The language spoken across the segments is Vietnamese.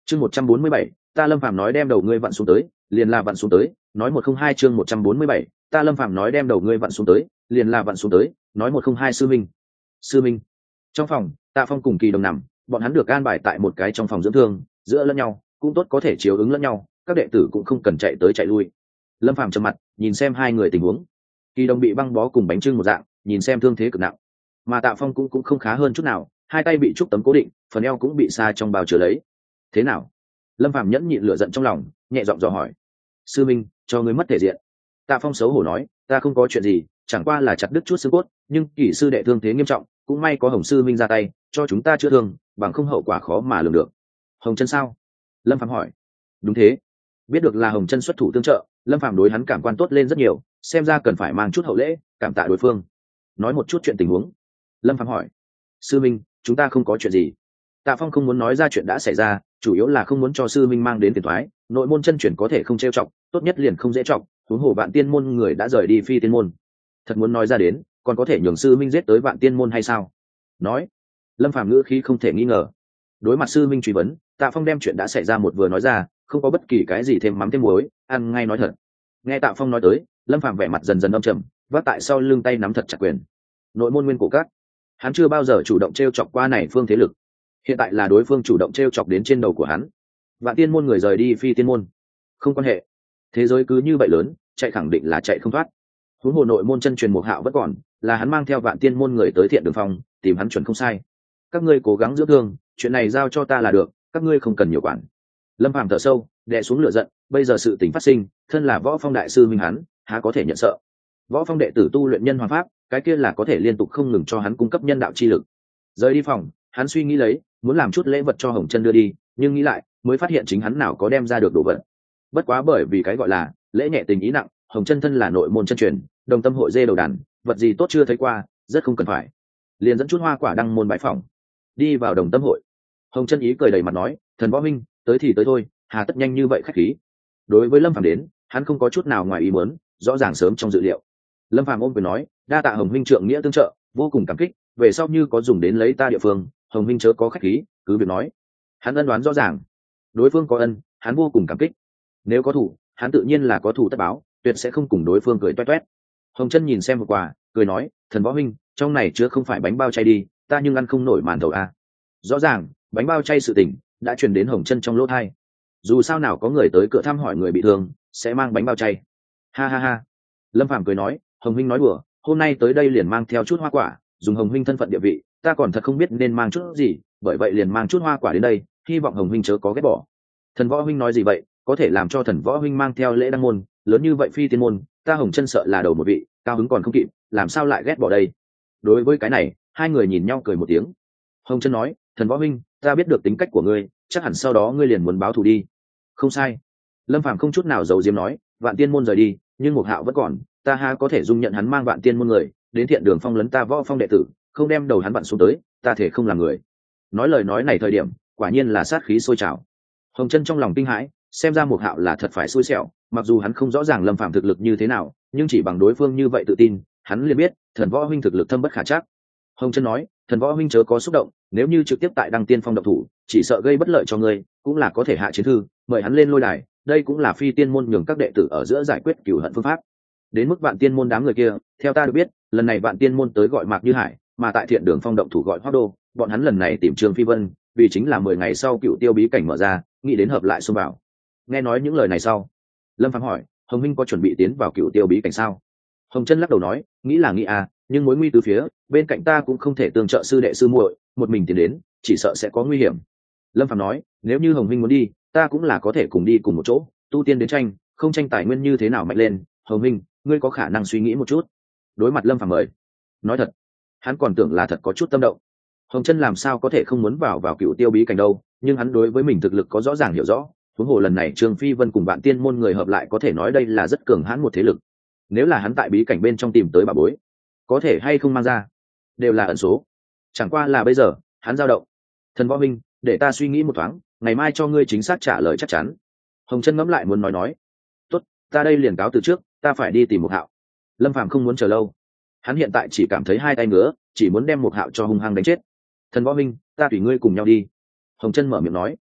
Chương 147, ta Lâm Phàm nói đem đầu ngươi vặn xuống tới, liền là vặn xuống tới, nói 102 chương 147, ta Lâm Phàm nói đem đầu ngươi vặn xuống tới, liền là vặn xuống tới, nói 102 sư minh. Sư minh. Trong phòng, Tạ Phong cùng Kỳ Đồng nằm, bọn hắn được an bài tại một cái trong phòng dưỡng thương, giữa lẫn nhau, cũng tốt có thể chiếu ứng lẫn nhau, các đệ tử cũng không cần chạy tới chạy lui. Lâm Phàm trầm mặt, nhìn xem hai người tình huống. Kỳ Đồng bị băng bó cùng bánh trưng một dạng, nhìn xem thương thế cực nặng, mà Tạ Phong cũng không khá hơn chút nào, hai tay bị trúc tấm cố định, phần eo cũng bị sa trong bao chứa lấy. Thế nào? Lâm Phàm nhẫn nhịn lửa giận trong lòng, nhẹ giọng dò hỏi. Sư minh, cho ngươi mất thể diện. Tạ Phong xấu hổ nói, ta không có chuyện gì, chẳng qua là chặt đứt chút xương cốt, nhưng Kỷ sư đệ thương thế nghiêm trọng, cũng may có Hồng sư minh ra tay, cho chúng ta chữa thương, bằng không hậu quả khó mà lường được. Hồng chân sao? Lâm Phàm hỏi. Đúng thế. Biết được là Hồng chân xuất thủ tương trợ, Lâm Phàm đối hắn cảm quan tốt lên rất nhiều, xem ra cần phải mang chút hậu lễ, cảm tạ đối phương. Nói một chút chuyện tình huống. Lâm Phàm hỏi. Sư minh, chúng ta không có chuyện gì. Tạ Phong không muốn nói ra chuyện đã xảy ra, chủ yếu là không muốn cho sư minh mang đến phiền toái, nội môn chân chuyển có thể không trêu chọc, tốt nhất liền không dễ chọc, huống hồ Vạn Tiên môn người đã rời đi Phi Tiên môn. Thật muốn nói ra đến, còn có thể nhường sư minh giết tới Vạn Tiên môn hay sao? Nói. Lâm Phàm ngữ khí không thể nghi ngờ. Đối mặt sư minh truy vấn, Tạ Phong đem chuyện đã xảy ra một vừa nói ra, không có bất kỳ cái gì thêm mắm thêm muối, ăn ngay nói thật. Nghe Tạ Phong nói tới, Lâm Phàm vẻ mặt dần dần âm trầm, vác tại sau lưng tay nắm thật chặt quyền. Nội môn nguyên cổ các, hắn chưa bao giờ chủ động trêu chọc qua này phương thế lực, hiện tại là đối phương chủ động trêu chọc đến trên đầu của hắn. Vạn Tiên môn người rời đi Phi Tiên môn, không quan hệ, thế giới cứ như vậy lớn, chạy khẳng định là chạy không thoát. Huống hồ nội môn chân truyền Mục Hạo vẫn còn, là hắn mang theo Vạn Tiên môn người tới Thiện Đường Phong, tìm hắn chuẩn không sai. Các ngươi cố gắng dưỡng thương, chuyện này giao cho ta là được, các ngươi không cần nhiều quản. Lâm Phàm thở sâu, đè xuống lửa giận, bây giờ sự tình phát sinh, thân là Võ Phong đại sư minh hắn, há có thể nhận sợ. Võ Phong đệ tử tu luyện nhân hoàng pháp, cái kia là có thể liên tục không ngừng cho hắn cung cấp nhân đạo chi lực. Rời đi phòng, hắn suy nghĩ lấy, muốn làm chút lễ vật cho Hồng chân đưa đi, nhưng nghĩ lại, mới phát hiện chính hắn nào có đem ra được đồ vật. Bất quá bởi vì cái gọi là lễ nhẹ tình ý nặng, Hồng chân thân là nội môn chân truyền, đồng tâm hội dê đầu đàn, vật gì tốt chưa thấy qua, rất không cần phải. Liền dẫn chút hoa quả đăng môn bãi phòng, đi vào đồng tâm hội. Hồng chân ý cười đầy mặt nói, thần võ minh, tới thì tới thôi, hà tất nhanh như vậy khách khí. Đối với Lâm Phàm đến, hắn không có chút nào ngoài ý muốn, rõ ràng sớm trong dự liệu. Lâm Phàm ôm quyền nói, đa tạ Hồng huynh trượng nghĩa tương trợ, vô cùng cảm kích, về sau như có dùng đến lấy ta địa phương, Hồng huynh chớ có khách khí, cứ việc nói. Hắn ân đoán rõ ràng, đối phương có ân, hắn vô cùng cảm kích. Nếu có thủ, hắn tự nhiên là có thủ tất báo, tuyệt sẽ không cùng đối phương cười toét toét. Hồng chân nhìn xem một quà, cười nói, thần võ huynh, trong này chứa không phải bánh bao chay đi, ta nhưng ăn không nổi màn thầu a. Rõ ràng, bánh bao chay sự tình đã truyền đến Hồng chân trong lỗ tai. Dù sao nào có người tới cửa thăm hỏi người bị thương, sẽ mang bánh bao chay. Ha ha ha. Lâm Phàm cười nói, Hồng huynh nói đùa, hôm nay tới đây liền mang theo chút hoa quả, dùng Hồng huynh thân phận địa vị, ta còn thật không biết nên mang chút gì, bởi vậy liền mang chút hoa quả đến đây, hy vọng Hồng huynh chớ có ghét bỏ. Thần võ huynh nói gì vậy, có thể làm cho thần võ huynh mang theo lễ đăng môn, lớn như vậy Phi Tiên môn, ta Hồng chân sợ là đầu một vị, cao hứng còn không kịp, làm sao lại ghét bỏ đây. Đối với cái này, hai người nhìn nhau cười một tiếng. Hồng chân nói, thần võ huynh, ta biết được tính cách của ngươi, chắc hẳn sau đó ngươi liền muốn báo thù đi. Không sai. Lâm Phàm không chút nào giấu giếm nói, Vạn Tiên môn rời đi, nhưng Mục Hạo vẫn còn, ta ha có thể dung nhận hắn mang Vạn Tiên môn người đến Thiện Đường Phong lấn ta Võ Phong đệ tử, không đem đầu hắn vặn xuống tới, ta thể không làm người. Nói lời nói này thời điểm, quả nhiên là sát khí sôi trào. Hồng chân trong lòng kinh hãi, xem ra Mục Hạo là thật phải xui xẻo, mặc dù hắn không rõ ràng Lâm Phàm thực lực như thế nào, nhưng chỉ bằng đối phương như vậy tự tin, hắn liền biết thần võ huynh thực lực thâm bất khả trắc. Hồng chân nói, thần võ huynh chớ có xúc động, nếu như trực tiếp tại Đăng Tiên Phong động thủ, chỉ sợ gây bất lợi cho ngươi, cũng là có thể hạ chiến thư, mời hắn lên lôi đài, đây cũng là Phi Tiên môn nhường các đệ tử ở giữa giải quyết cửu hận phương pháp. Đến mức Vạn Tiên môn đám người kia, theo ta được biết, lần này Vạn Tiên môn tới gọi Mạc Như Hải, mà tại Thiện Đường Phong động thủ gọi Hoắc Đô, bọn hắn lần này tìm Trương Phi Vân, vì chính là 10 ngày sau Cửu Tiêu bí cảnh mở ra, nghĩ đến hợp lại xông vào. Nghe nói những lời này sau, Lâm Phàm hỏi, Hồng huynh có chuẩn bị tiến vào Cửu Tiêu bí cảnh sao? Hồng chân lắc đầu nói, nghĩ là nghĩ à, nhưng mối nguy từ phía, bên cạnh ta cũng không thể tương trợ sư đệ sư muội, một mình tiến đến, chỉ sợ sẽ có nguy hiểm. Lâm Phàm nói, nếu như Hồng huynh muốn đi, ta cũng là có thể cùng đi cùng một chỗ, tu tiên đến tranh, không tranh tài nguyên như thế nào mạnh lên, Hồng huynh, ngươi có khả năng suy nghĩ một chút. Đối mặt Lâm Phàm mời, nói thật, hắn còn tưởng là thật có chút tâm động. Hồng chân làm sao có thể không muốn vào Cửu Tiêu bí cảnh đâu, nhưng hắn đối với mình thực lực có rõ ràng hiểu rõ, huống hồ lần này Trương Phi Vân cùng Vạn Tiên môn người hợp lại có thể nói đây là rất cường hãn một thế lực. Nếu là hắn tại bí cảnh bên trong tìm tới bà bối, có thể hay không mang ra, đều là ẩn số. Chẳng qua là bây giờ, hắn dao động. Thần võ minh, để ta suy nghĩ một thoáng, ngày mai cho ngươi chính xác trả lời chắc chắn. Hồng chân ngẫm lại muốn nói. Tốt, ta đây liền cáo từ trước, ta phải đi tìm Mục Hạo. Lâm Phàm không muốn chờ lâu, hắn hiện tại chỉ cảm thấy hai tay ngứa, chỉ muốn đem Mục Hạo cho hung hăng đánh chết. Thần võ minh, ta tùy ngươi cùng nhau đi. Hồng chân mở miệng nói.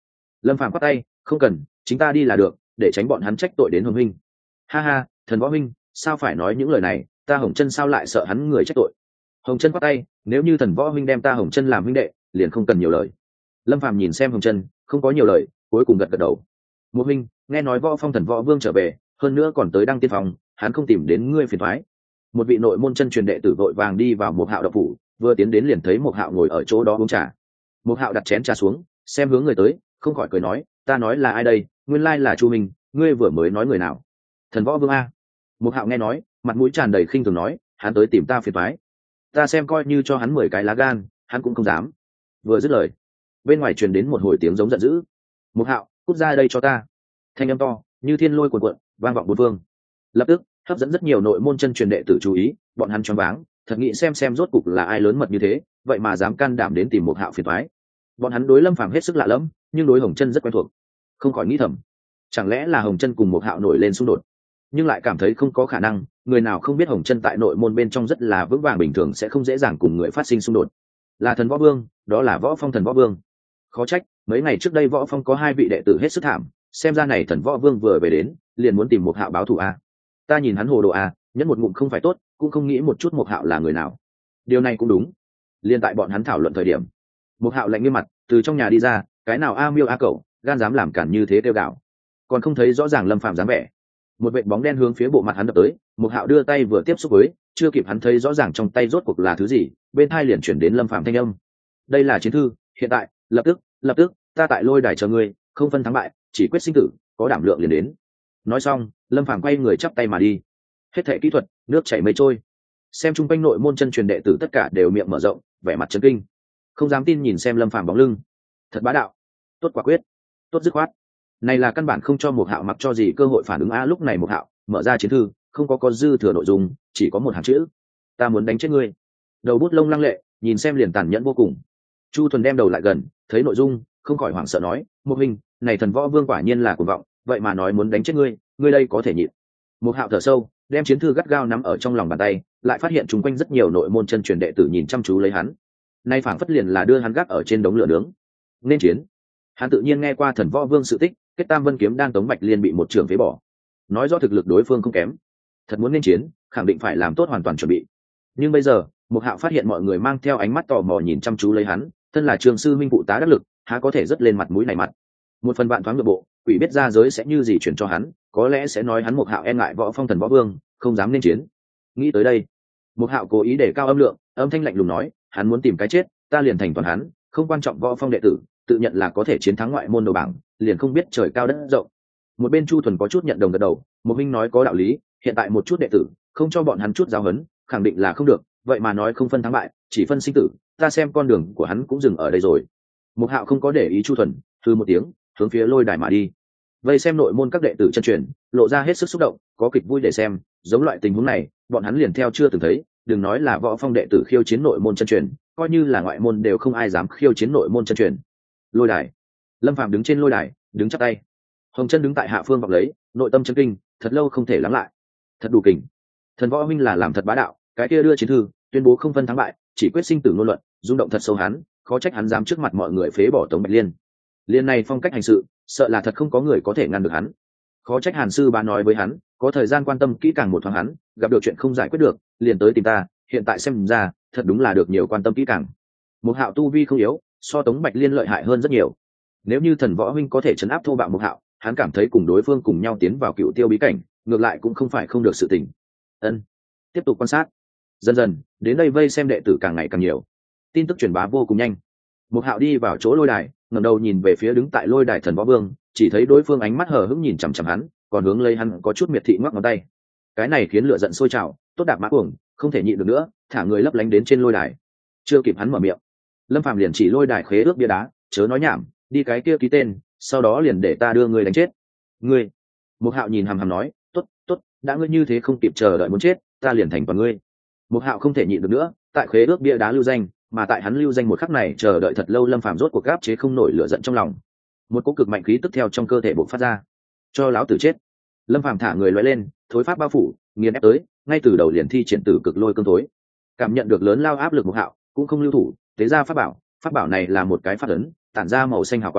Lâm Phàm quát tay, không cần, chính ta đi là được, để tránh bọn hắn trách tội đến Hồng huynh. Ha ha, Thần Võ huynh, sao phải nói những lời này, ta Hồng Chân sao lại sợ hắn người trách tội. Hồng Chân quát tay, nếu như Thần Võ huynh đem ta Hồng Chân làm huynh đệ, liền không cần nhiều lời. Lâm Phàm nhìn xem Hồng Chân, không có nhiều lời, cuối cùng gật gật đầu. Một huynh, nghe nói Võ Phong Thần Võ Vương trở về, hơn nữa còn tới Đăng Tiên Phòng, hắn không tìm đến ngươi phiền toái. Một vị nội môn chân truyền đệ tử vội vàng đi vào một hạo độc phủ, vừa tiến đến liền thấy một hạo ngồi ở chỗ đó uống trà. Một hạo đặt chén trà xuống, xem hướng người tới, không khỏi cười nói, ta nói là ai đây, nguyên lai là Chu Minh, ngươi vừa mới nói người nào? Thần Võ Vương a. Một hạo nghe nói, mặt mũi tràn đầy khinh thường nói, hắn tới tìm ta phiền toái, ta xem coi như cho hắn 10 cái lá gan, hắn cũng không dám. Vừa dứt lời, bên ngoài truyền đến một hồi tiếng giống giận dữ. Một hạo, cút ra đây cho ta. Thanh âm to như thiên lôi cuồn cuộn, vang vọng bốn phương, lập tức hấp dẫn rất nhiều nội môn chân truyền đệ tử chú ý, bọn hắn choáng váng, thật nghĩ xem rốt cục là ai lớn mật như thế, vậy mà dám can đảm đến tìm một hạo phiền toái. Bọn hắn đối Lâm Phàm hết sức lạ lẫm, nhưng đối Hồng Chân rất quen thuộc, không khỏi nghĩ thầm, chẳng lẽ là Hồng Chân cùng một hạo nổi lên xung đột, nhưng lại cảm thấy không có khả năng, người nào không biết Hồng Chân tại nội môn bên trong rất là vững vàng, bình thường sẽ không dễ dàng cùng người phát sinh xung đột. Là Thần Võ Vương, đó là Võ Phong Thần Võ Vương. Khó trách mấy ngày trước đây Võ Phong có 2 vị đệ tử hết sức thảm, xem ra này Thần Võ Vương vừa về đến, liền muốn tìm một hạo báo thù a. Ta nhìn hắn hồ đồ a, nhẫn một ngụm không phải tốt, cũng không nghĩ một chút một hạo là người nào. Điều này cũng đúng. Liên tại bọn hắn thảo luận thời điểm, một hạo lạnh nghiêm mặt từ trong nhà đi ra, cái nào a miêu a cẩu, gan dám làm cản như thế kêu gào. Còn không thấy rõ ràng Lâm Phàm dáng vẻ. Một vệt bóng đen hướng phía bộ mặt hắn đập tới, một hạo đưa tay vừa tiếp xúc với, chưa kịp hắn thấy rõ ràng trong tay rốt cuộc là thứ gì, bên tai liền chuyển đến Lâm Phàm thanh âm. Đây là chiến thư, hiện tại, lập tức, ta tại lôi đài chờ ngươi, không phân thắng bại, chỉ quyết sinh tử, có đảm lượng liền đến. Nói xong, Lâm Phàm quay người chắp tay mà đi. Hết thảy kỹ thuật, nước chảy mây trôi. Xem chung quanh nội môn chân truyền đệ tử tất cả đều miệng mở rộng, vẻ mặt chấn kinh, không dám tin nhìn xem Lâm Phàm bóng lưng. Thật bá đạo, tốt quả quyết, tốt dứt khoát. Này là căn bản không cho một hạo mặc cho gì cơ hội phản ứng a. Lúc này một hạo mở ra chiến thư, không có dư thừa nội dung, chỉ có một hàng chữ: ta muốn đánh chết ngươi. Đầu bút lông lăng lệ, nhìn xem liền tàn nhẫn vô cùng. Chu Thuần đem đầu lại gần, thấy nội dung, không khỏi hoảng sợ nói, một hình, này Thần Võ Vương quả nhiên là cuồng vọng, vậy mà nói muốn đánh chết ngươi, ngươi đây có thể nhịn. Một hạo thở sâu, đem chiến thư gắt gao nắm ở trong lòng bàn tay, lại phát hiện chung quanh rất nhiều nội môn chân truyền đệ tử nhìn chăm chú lấy hắn. Nay phảng phất liền là đưa hắn gác ở trên đống lửa nướng. Nên chiến. Hắn tự nhiên nghe qua Thần Võ Vương sự tích, kết Tam Vân kiếm đang Tống Bạch Liên bị một trường phế bỏ, nói rõ thực lực đối phương không kém, thật muốn nên chiến, khẳng định phải làm tốt hoàn toàn chuẩn bị. Nhưng bây giờ, Mục Hạo phát hiện mọi người mang theo ánh mắt tò mò nhìn chăm chú lấy hắn, thân là trường sư minh phụ tá đắc lực, há có thể rất lên mặt mũi này mặt. Một phần bạn thoáng nội bộ, quỷ biết ra giới sẽ như gì chuyển cho hắn, có lẽ sẽ nói hắn Mục Hạo e ngại Võ Phong Thần Võ Vương, không dám nên chiến. Nghĩ tới đây, Mục Hạo cố ý để cao âm lượng, âm thanh lạnh lùng nói, hắn muốn tìm cái chết, ta liền thành toàn hắn, không quan trọng Võ Phong đệ tử, tự nhận là có thể chiến thắng ngoại môn đầu bảng, liền không biết trời cao đất rộng. Một bên Chu Thuần có chút nhận đồng gật đầu, một huynh nói có đạo lý, hiện tại một chút đệ tử, không cho bọn hắn chút giáo huấn, khẳng định là không được, vậy mà nói không phân thắng bại, chỉ phân sinh tử, ta xem con đường của hắn cũng dừng ở đây rồi. Mục Hạo không có để ý Chu Thuần, thư một tiếng, hướng phía lôi đài mà đi. Vây xem nội môn các đệ tử chân truyền, lộ ra hết sức xúc động, có kịch vui để xem, giống loại tình huống này, bọn hắn liền theo chưa từng thấy, đừng nói là Võ Phong đệ tử khiêu chiến nội môn chân truyền, coi như là ngoại môn đều không ai dám khiêu chiến nội môn chân truyền. Lôi đài, Lâm Phàm đứng trên lôi đài, đứng chắp tay. Hồng Chân đứng tại hạ phương vọng lấy, nội tâm chấn kinh, thật lâu không thể lắng lại. Thật đủ kình. Thần Võ huynh là làm thật bá đạo, cái kia đưa chiến thư, tuyên bố không phân thắng bại, chỉ quyết sinh tử ngôn luận, rung động thật sâu hắn, khó trách hắn dám trước mặt mọi người phế bỏ Tống Bạch Liên. Liên này phong cách hành sự, sợ là thật không có người có thể ngăn được hắn. Khó trách Hàn sư bá nói với hắn, có thời gian quan tâm kỹ càng một thoáng hắn, gặp được chuyện không giải quyết được, liền tới tìm ta, hiện tại xem ra, thật đúng là được nhiều quan tâm kỹ càng. Một Hạo tu vi không yếu, so Tống Bạch Liên lợi hại hơn rất nhiều. Nếu như Thần Võ huynh có thể trấn áp thô bạo Một Hạo, hắn cảm thấy cùng đối phương cùng nhau tiến vào Cựu Tiêu bí cảnh, ngược lại cũng không phải không được sự tình. Ân, tiếp tục quan sát. Dần dần, đến đây vây xem đệ tử càng ngày càng nhiều. Tin tức truyền bá vô cùng nhanh. Một Hạo đi vào chỗ lôi đài, ngẩng đầu nhìn về phía đứng tại lôi đài Thần Võ Vương, chỉ thấy đối phương ánh mắt hờ hững nhìn chằm chằm hắn, còn hướng lấy hắn có chút miệt thị ngoắc ngón tay. Cái này khiến lửa giận sôi trào, tốt đạp mã cuồng, không thể nhịn được nữa, thả người lấp lánh đến trên lôi đài. Chưa kịp hắn mở miệng, Lâm Phàm liền chỉ lôi đài khế ước bia đá, chớ nói nhảm, đi cái kia ký tên, sau đó liền để ta đưa ngươi đánh chết. Ngươi? Một Hạo nhìn hằm hằm nói, tốt, đã ngươi như thế không kịp chờ đợi muốn chết, ta liền thành toàn ngươi. Một Hạo không thể nhịn được nữa, tại khế ước bia đá lưu danh, mà tại hắn lưu danh một khắc này chờ đợi thật lâu, Lâm Phàm rốt cuộc gáp chế không nổi lửa giận trong lòng. Một cỗ cực mạnh khí tức theo trong cơ thể bộc phát ra. Cho lão tử chết. Lâm Phàm thả người lóe lên, thối pháp bao phủ, nghiền ép tới, ngay từ đầu liền thi triển tử cực lôi cương thối. Cảm nhận được lớn lao áp lực Một Hạo, cũng không lưu thủ, tế ra pháp bảo này là một cái pháp ấn, tản ra màu xanh hào quang,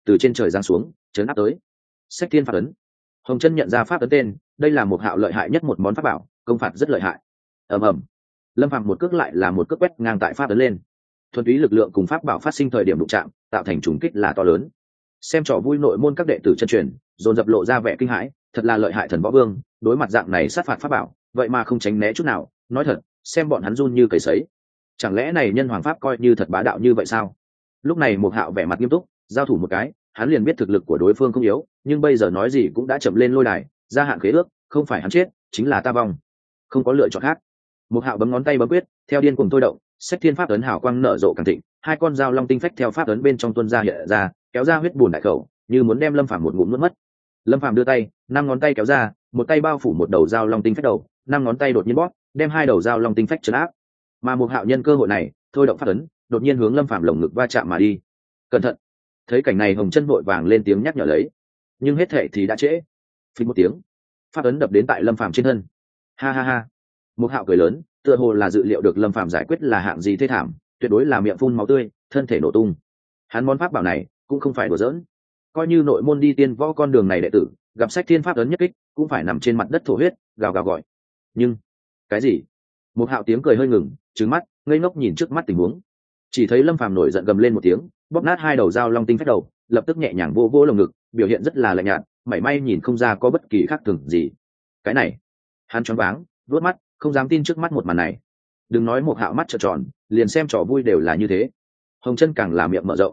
từ trên trời giáng xuống chấn áp tới. Xách thiên pháp ấn. Hồng Chân nhận ra pháp ấn tên, đây là một hạo lợi hại nhất một món pháp bảo, công phạt rất lợi hại. Ầm ầm. Lâm Phàm một cước lại là một cước quét ngang tại pháp ấn lên. Thuần túy lực lượng cùng pháp bảo phát sinh thời điểm đụng chạm, tạo thành trùng kích là to lớn. Xem trò vui nội môn các đệ tử chân truyền, dồn dập lộ ra vẻ kinh hãi, thật là lợi hại thần võ vương, đối mặt dạng này sát phạt pháp bảo, vậy mà không tránh né chút nào, nói thật, xem bọn hắn run như cầy sấy. Chẳng lẽ này nhân hoàng pháp coi như thật bá đạo như vậy sao? Lúc này một hạo vẻ mặt nghiêm túc, giao thủ một cái, hắn liền biết thực lực của đối phương không yếu, nhưng bây giờ nói gì cũng đã chậm lên lôi đài, gia hạn khế ước, không phải hắn chết, chính là ta vong, không có lựa chọn khác. Một hạo bấm ngón tay bấm quyết, theo điên cuồng thôi động, Xách thiên pháp ấn hào quang nở rộ càng thịnh, hai con dao long tinh phách theo pháp ấn bên trong tuôn ra hiện ra, kéo ra huyết bùn đại khẩu, như muốn đem Lâm Phàm một ngụm nuốt mất. Lâm Phàm đưa tay, năm ngón tay kéo ra, một tay bao phủ một đầu dao long tinh phách đầu, năm ngón tay đột nhiên bóp, đem hai đầu dao long tinh phách trấn áp. Mà một hạo nhân cơ hội này, thôi động pháp ấn, đột nhiên hướng Lâm Phàm lồng ngực va chạm mà đi. Cẩn thận! Thấy cảnh này, Hồng Chân vội vàng lên tiếng nhắc nhở lấy, nhưng hết thệ thì đã trễ. Phình một tiếng, pháp ấn đập đến tại Lâm Phàm trên thân. Ha ha ha! Một hạo cười lớn, tựa hồ là dự liệu được Lâm Phàm giải quyết là hạng gì thê thảm, tuyệt đối là miệng phun máu tươi, thân thể nổ tung. Hắn món pháp bảo này cũng không phải đùa giỡn, coi như nội môn đi tiên võ con đường này đệ tử gặp Xách thiên pháp ấn nhất kích cũng phải nằm trên mặt đất thổ huyết, gào gào gọi. Nhưng cái gì? Một hạo tiếng cười hơi ngừng, trừng mắt ngây ngốc nhìn trước mắt tình huống. Chỉ thấy Lâm Phàm nổi giận gầm lên một tiếng, bóp nát hai đầu dao long tinh phách đầu, lập tức nhẹ nhàng vô vô lồng ngực, biểu hiện rất là lạnh nhạt, mảy may nhìn không ra có bất kỳ khác thường gì. Cái này, hắn choáng váng, vuốt mắt, không dám tin trước mắt một màn này. Đừng nói một hạo mắt trợn tròn, liền xem trò vui đều là như thế. Hồng Chân càng là miệng mở rộng.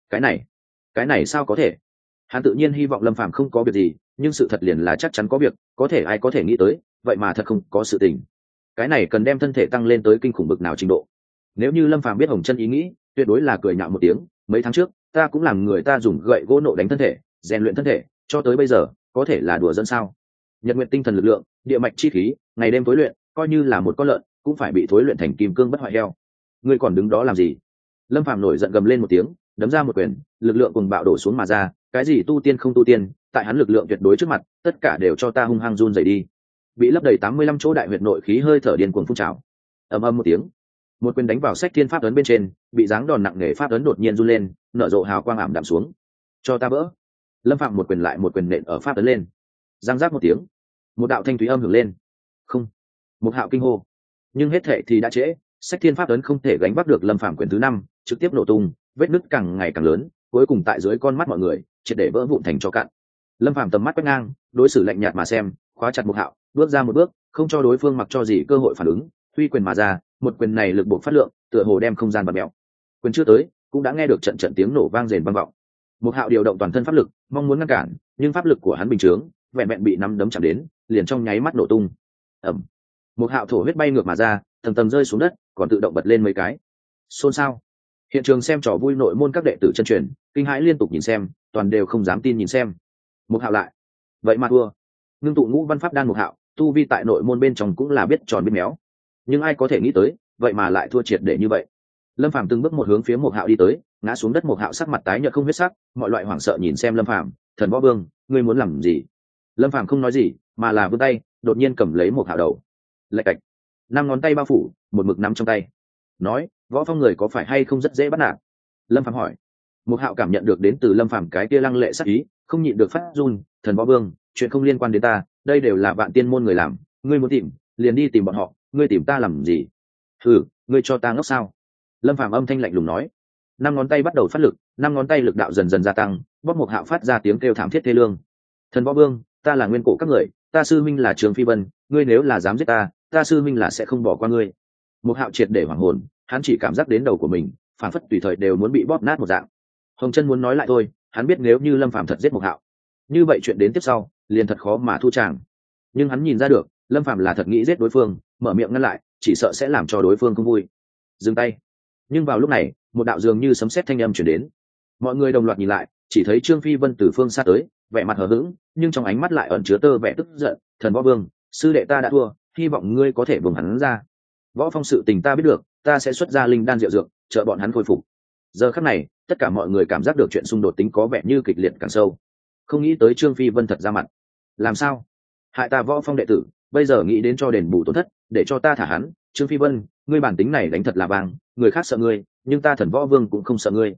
Cái này sao có thể? Hắn tự nhiên hy vọng Lâm Phàm không có việc gì, nhưng sự thật liền là chắc chắn có việc, có thể ai có thể nghĩ tới, vậy mà thật không có sự tình. Cái này cần đem thân thể tăng lên tới kinh khủng bực nào trình độ. Nếu như Lâm Phàm biết Hồng Chân ý nghĩ, tuyệt đối là cười nhạo một tiếng, mấy tháng trước, ta cũng làm người ta dùng gậy gỗ nộ đánh thân thể, rèn luyện thân thể, cho tới bây giờ, có thể là đùa dẫn sao? Nhật nguyện tinh thần lực lượng, địa mạch chi khí, ngày đêm tối luyện, coi như là một con lợn, cũng phải bị thối luyện thành kim cương bất hoại heo. Ngươi còn đứng đó làm gì? Lâm Phàm nổi giận gầm lên một tiếng, đấm ra một quyền, lực lượng cùng bạo đổ xuống mà ra, cái gì tu tiên không tu tiên, tại hắn lực lượng tuyệt đối trước mặt, tất cả đều cho ta hung hăng run rẩy đi. Bị lấp đầy 85 chỗ đại huyệt nội khí hơi thở điên cuồng phun trào. Ầm ầm một tiếng, một quyền đánh vào Xách thiên pháp ấn bên trên, bị giáng đòn nặng nề pháp ấn đột nhiên run lên, nở rộ hào quang ảm đạm xuống. Cho ta vỡ! Lâm Phạm một quyền lại một quyền nện ở pháp ấn lên. Giang giác một tiếng, một đạo thanh thúy âm hưởng lên. Không! Một hạo kinh hô. Nhưng hết thệ thì đã trễ, Xách thiên pháp ấn không thể gánh vác được Lâm Phạm quyền thứ 5, trực tiếp nổ tung, vết nứt càng ngày càng lớn, cuối cùng tại dưới con mắt mọi người, triệt để vỡ vụn thành tro cạn. Lâm Phạm tầm mắt quét ngang, đối xử lạnh nhạt mà xem, khóa chặt một hạo, bước ra một bước, không cho đối phương mặc cho gì cơ hội phản ứng, huy quyền mà ra, một quyền này lực buộc phát lượng, tựa hồ đem không gian bật mèo. Quyền chưa tới, cũng đã nghe được trận trận tiếng nổ vang rền vang vọng. Một hạo điều động toàn thân pháp lực, mong muốn ngăn cản, nhưng pháp lực của hắn bình thường, vẹn vẹn bị nắm đấm chạm đến, liền trong nháy mắt nổ tung. Ầm. Một hạo thổ huyết bay ngược mà ra, tầng tầng rơi xuống đất, còn tự động bật lên mấy cái. Xôn xao. Hiện trường xem trò vui nội môn các đệ tử chân truyền, kinh hãi liên tục nhìn xem, toàn đều không dám tin nhìn xem. Một hạo lại, vậy mà thua. Ngưng tụ ngũ văn pháp đan một hạo, tu vi tại nội môn bên trong cũng là biết tròn biết méo, nhưng ai có thể nghĩ tới, vậy mà lại thua triệt để như vậy. Lâm Phàm từng bước một hướng phía một hạo đi tới, ngã xuống đất, một hạo sắc mặt tái nhợt không huyết sắc, mọi loại hoảng sợ nhìn xem Lâm Phàm, thần võ vương, ngươi muốn làm gì? Lâm Phàm không nói gì, mà là vươn tay, đột nhiên cầm lấy một hạo đầu, lạch cạch, 5 ngón tay bao phủ, một mực nắm trong tay, nói, võ phong người có phải hay không rất dễ bắt nạt? Lâm Phàm hỏi. Một hạo cảm nhận được đến từ Lâm Phàm cái kia lăng lệ sắc ý, không nhịn được phát run, thần võ vương, chuyện không liên quan đến ta, đây đều là vạn tiên môn người làm, ngươi muốn tìm, liền đi tìm bọn họ, ngươi tìm ta làm gì? Hừ, ngươi cho ta ngốc sao? Lâm Phàm âm thanh lạnh lùng nói. 5 ngón tay bắt đầu phát lực, 5 ngón tay lực đạo dần dần gia tăng, bóp một hạo phát ra tiếng kêu thảm thiết thê lương. Thần võ vương, ta là nguyên cổ các người, ta sư minh là Trường Phi Vân, ngươi nếu là dám giết ta, ta sư minh là sẽ không bỏ qua ngươi. Một hạo triệt để hoảng hồn, hắn chỉ cảm giác đến đầu của mình, phản phất tùy thời đều muốn bị bóp nát một dạng. Hồng Chân muốn nói lại thôi, hắn biết nếu như Lâm Phàm thật giết một hạo, như vậy chuyện đến tiếp sau liền thật khó mà thu tràng. Nhưng hắn nhìn ra được, Lâm Phàm là thật nghĩ giết đối phương, mở miệng ngăn lại, chỉ sợ sẽ làm cho đối phương không vui. Dừng tay. Nhưng vào lúc này, một đạo dường như sấm sét thanh âm truyền đến. Mọi người đồng loạt nhìn lại, chỉ thấy Trương Phi Vân từ phương xa tới, vẻ mặt hờ hững, nhưng trong ánh mắt lại ẩn chứa tơ vẻ tức giận. Thần võ vương, sư đệ ta đã thua, hy vọng ngươi có thể buông hắn ra. Võ phong sự tình ta biết được, ta sẽ xuất ra linh đan diệu dược, trợ bọn hắn khôi phục. Giờ khắc này, tất cả mọi người cảm giác được chuyện xung đột tính có vẻ như kịch liệt càng sâu. Không nghĩ tới Trương Phi Vân thật ra mặt. Làm sao? Hại ta Võ phong đệ tử, bây giờ nghĩ đến cho đền bù tổn thất, để cho ta thả hắn. Trương Phi Vân, ngươi bản tính này đánh thật là vang, người khác sợ ngươi, nhưng ta thần võ vương cũng không sợ ngươi.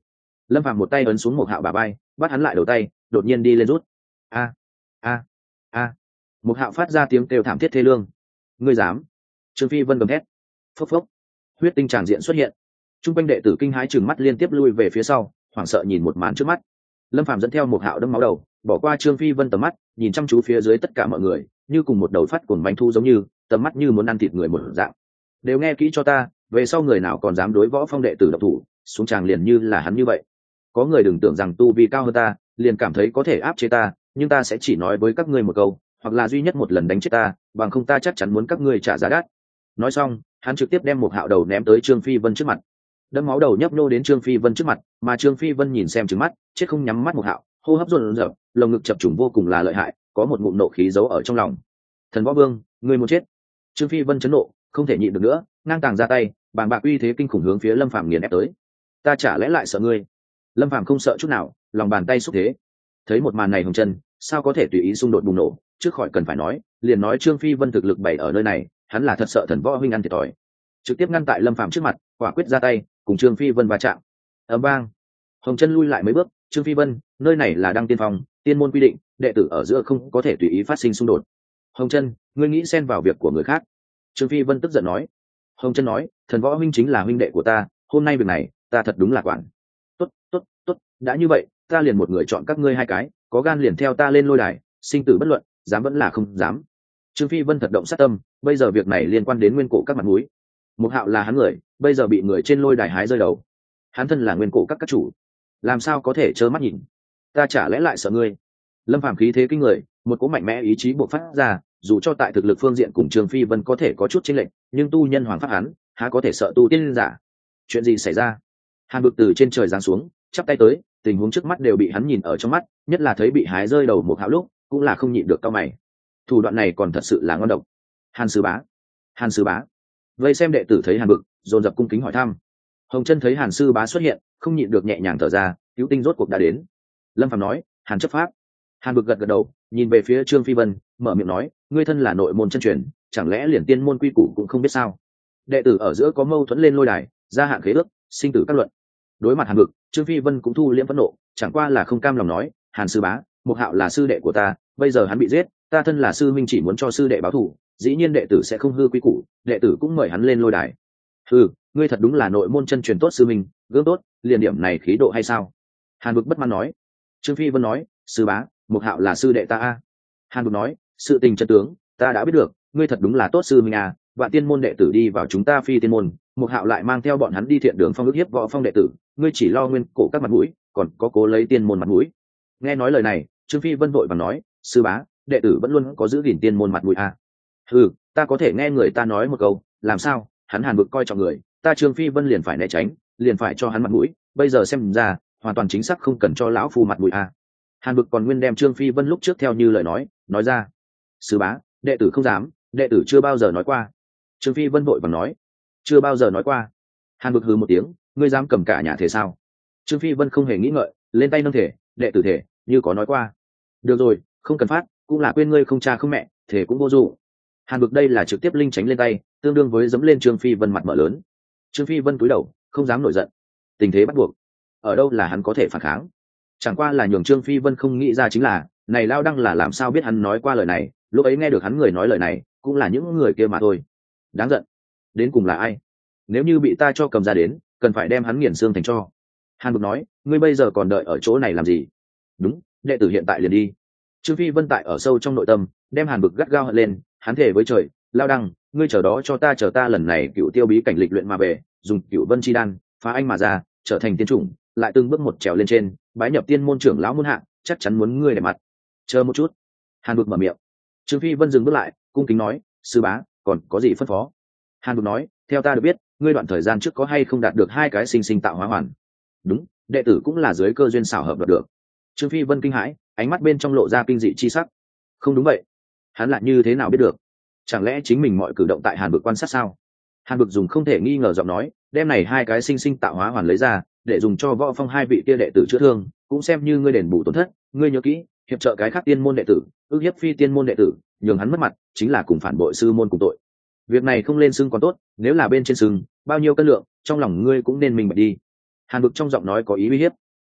Lâm Phàm một tay ấn xuống Mục Hạo bả vai, bắt hắn lại đầu tay, đột nhiên đi lên rút. A a a. Mục Hạo phát ra tiếng kêu thảm thiết thê lương. Ngươi dám? Trương Phi Vân gầm thét. Phốc phốc. Huyết tinh tràn diện xuất hiện. Trung quanh đệ tử kinh hãi trừng mắt liên tiếp lui về phía sau, hoảng sợ nhìn một màn trước mắt. Lâm Phàm dẫn theo Mục Hạo đâm máu đầu, bỏ qua Trương Phi Vân tầm mắt, nhìn chăm chú phía dưới tất cả mọi người, như cùng một đầu phát cuồng manh thu giống như, tầm mắt như muốn ăn thịt người một dạng. Đều nghe kỹ cho ta, về sau người nào còn dám đối Võ Phong đệ tử độc thủ, xuống tràng liền như là hắn như vậy. Có người đừng tưởng rằng tu vi cao hơn ta, liền cảm thấy có thể áp chế ta, nhưng ta sẽ chỉ nói với các ngươi một câu, hoặc là duy nhất một lần đánh chết ta, bằng không ta chắc chắn muốn các ngươi trả giá đắt. Nói xong, hắn trực tiếp đem Mục Hạo đầu ném tới Trương Phi Vân trước mặt. Đâm máu đầu nhấp nô đến Trương Phi Vân trước mặt, mà Trương Phi Vân nhìn xem trừng mắt, chết không nhắm mắt Mục Hạo, hô hấp dồn dập, lồng ngực chập trùng vô cùng là lợi hại, có một ngụm nộ khí giấu ở trong lòng. Thần Võ Vương, ngươi muốn chết! Trương Phi Vân chấn nộ, không thể nhịn được nữa, ngang tàng ra tay, bàng bạc uy thế kinh khủng hướng phía Lâm Phàm nghiền ép tới. Ta chả lẽ lại sợ ngươi? Lâm Phàm không sợ chút nào, lòng bàn tay xúc thế. Thấy một màn này Hồng Chân, sao có thể tùy ý xung đột bùng nổ, trước khỏi cần phải nói, liền nói Trương Phi Vân thực lực bày ở nơi này, hắn là thật sợ Thần Võ huynh ăn thiệt thòi. Trực tiếp ngăn tại Lâm Phàm trước mặt, quả quyết ra tay, cùng Trương Phi Vân va chạm. Ầm vang. Hồng Chân lui lại mấy bước, Trương Phi Vân, nơi này là Đăng Tiên Phong, tiên môn quy định, đệ tử ở giữa không có thể tùy ý phát sinh xung đột. Hồng Chân, ngươi nghĩ xen vào việc của người khác? Trương Phi Vân tức giận nói. Hồng Chân nói, Thần Võ huynh chính là huynh đệ của ta, hôm nay việc này, ta thật đúng là quản. Tốt, tốt, tốt, đã như vậy, ta liền một người chọn các ngươi hai cái, có gan liền theo ta lên lôi đài, sinh tử bất luận, dám vẫn là không dám. Trương Phi Vân thật động sát tâm, bây giờ việc này liên quan đến nguyên cổ các mặt mũi. Mục Hạo là hắn người, bây giờ bị người trên lôi đài hái rơi đầu. Hắn thân là nguyên cổ các chủ, làm sao có thể trơ mắt nhìn? Ta chả lẽ lại sợ ngươi? Lâm Phàm khí thế kinh người, một cỗ mạnh mẽ ý chí bộc phát ra, dù cho tại thực lực phương diện cùng Trương Phi Vân có thể có chút chênh lệch, nhưng tu nhân hoàng pháp hắn, há có thể sợ tu tiên giả? Chuyện gì xảy ra? Hàn Bực từ trên trời giáng xuống, chắp tay tới, tình huống trước mắt đều bị hắn nhìn ở trong mắt, nhất là thấy bị hái rơi đầu Mục Hạo lúc, cũng là không nhịn được cau mày. Thủ đoạn này còn thật sự là ngon độc. Hàn sư bá, Hàn sư bá. Vây xem đệ tử thấy Hàn Bực, dồn dập cung kính hỏi thăm. Hồng Chân thấy Hàn sư bá xuất hiện, không nhịn được nhẹ nhàng thở ra, cứu tinh rốt cuộc đã đến. Lâm Phàm nói, Hàn chấp pháp. Hàn Bực gật gật đầu, nhìn về phía Trương Phi Vân, mở miệng nói, ngươi thân là nội môn chân truyền, chẳng lẽ liền tiên môn quy củ cũng không biết sao? Đệ tử ở giữa có mâu thuẫn lên lôi đài, gia hạn khế ước, sinh tử các luận. Đối mặt Hàn Bực, Trương Phi Vân cũng thu liễm phẫn nộ, chẳng qua là không cam lòng nói, Hàn sư bá, Mục Hạo là sư đệ của ta, bây giờ hắn bị giết, ta thân là sư minh chỉ muốn cho sư đệ báo thù, dĩ nhiên đệ tử sẽ không hư quy củ, đệ tử cũng mời hắn lên lôi đài. Hừ, ngươi thật đúng là nội môn chân truyền tốt sư minh, gương tốt, liền điểm này khí độ hay sao? Hàn Bực bất mãn nói. Trương Phi Vân nói, sư bá, Mục Hạo là sư đệ ta a. Hàn Bực nói, sự tình chân tướng, ta đã biết được, ngươi thật đúng là tốt sư minh à, vạn tiên môn đệ tử đi vào chúng ta phi tiên môn, Mục Hạo lại mang theo bọn hắn đi thiện đường phong ước hiếp Võ Phong đệ tử, ngươi chỉ lo nguyên cổ các mặt mũi, còn có cố lấy tiên môn mặt mũi. Nghe nói lời này, Trương Phi Vân vội vàng nói, sư bá, đệ tử vẫn luôn có giữ gìn tiên môn mặt mũi à. Ừ, ta có thể nghe người ta nói một câu, làm sao, hắn Hàn Bực coi trọng người, ta Trương Phi Vân liền phải né tránh, liền phải cho hắn mặt mũi, bây giờ xem ra, hoàn toàn chính xác không cần cho lão phu mặt mũi à. Hàn Bực còn nguyên đem Trương Phi Vân lúc trước theo như lời nói ra. Sư bá, đệ tử không dám, đệ tử chưa bao giờ nói qua. Trương Phi Vân vội vàng nói, chưa bao giờ nói qua. Hàn Bực hừ một tiếng, ngươi dám cầm cả nhà thể sao? Trương Phi Vân không hề nghĩ ngợi, lên tay nâng thể, đệ tử thể, như có nói qua. Được rồi, không cần phát, cũng là quên ngươi không cha không mẹ, thể cũng vô dụng. Hàn Bực đây là trực tiếp linh tránh lên tay, tương đương với giẫm lên Trương Phi Vân mặt mở lớn. Trương Phi Vân cúi đầu, không dám nổi giận. Tình thế bắt buộc, ở đâu là hắn có thể phản kháng? Chẳng qua là nhường Trương Phi Vân không nghĩ ra chính là, này Lao Đăng là làm sao biết hắn nói qua lời này, lúc ấy nghe được hắn người nói lời này, cũng là những người kia mà thôi. Đáng giận, đến cùng là ai? Nếu như bị ta cho cầm ra đến, cần phải đem hắn nghiền xương thành tro. Hàn Bực nói, ngươi bây giờ còn đợi ở chỗ này làm gì? Đúng, đệ tử hiện tại liền đi. Trương Phi Vân tại ở sâu trong nội tâm, đem Hàn Bực gắt gao hận lên, hắn thề với trời, Lao Đăng, ngươi chờ đó chờ ta lần này cựu tiêu bí cảnh lịch luyện mà về, dùng cựu vân chi đan, phá anh mà ra, trở thành tiên chủng, lại từng bước một trèo lên trên, bái nhập tiên môn trưởng lão môn hạ, chắc chắn muốn ngươi để mặt. Chờ một chút. Hàn Bực mở miệng. Trương Phi Vân dừng bước lại, cung kính nói, sư bá, còn có gì phân phó? Hàn Bực nói, theo ta được biết, ngươi đoạn thời gian trước có hay không đạt được hai cái sinh sinh tạo hóa hoàn? Đúng, đệ tử cũng là dưới cơ duyên xảo hợp đạt được. Trương Phi Vân kinh hãi, ánh mắt bên trong lộ ra kinh dị chi sắc. Không đúng vậy, hắn lại như thế nào biết được? Chẳng lẽ chính mình mọi cử động tại Hàn Bực quan sát sao? Hàn Bực dùng không thể nghi ngờ giọng nói, đem này hai cái sinh sinh tạo hóa hoàn lấy ra, để dùng cho Võ Phong hai vị kia đệ tử chữa thương, cũng xem như ngươi đền bù tổn thất. Ngươi nhớ kỹ, hiệp trợ cái khác tiên môn đệ tử, ước hiếp phi tiên môn đệ tử, nhường hắn mất mặt, chính là cùng phản bội sư môn cùng tội. Việc này không lên xưng còn tốt, nếu là bên trên xưng, bao nhiêu cân lượng, trong lòng ngươi cũng nên mình bạch đi. Hàn Bực trong giọng nói có ý uy hiếp.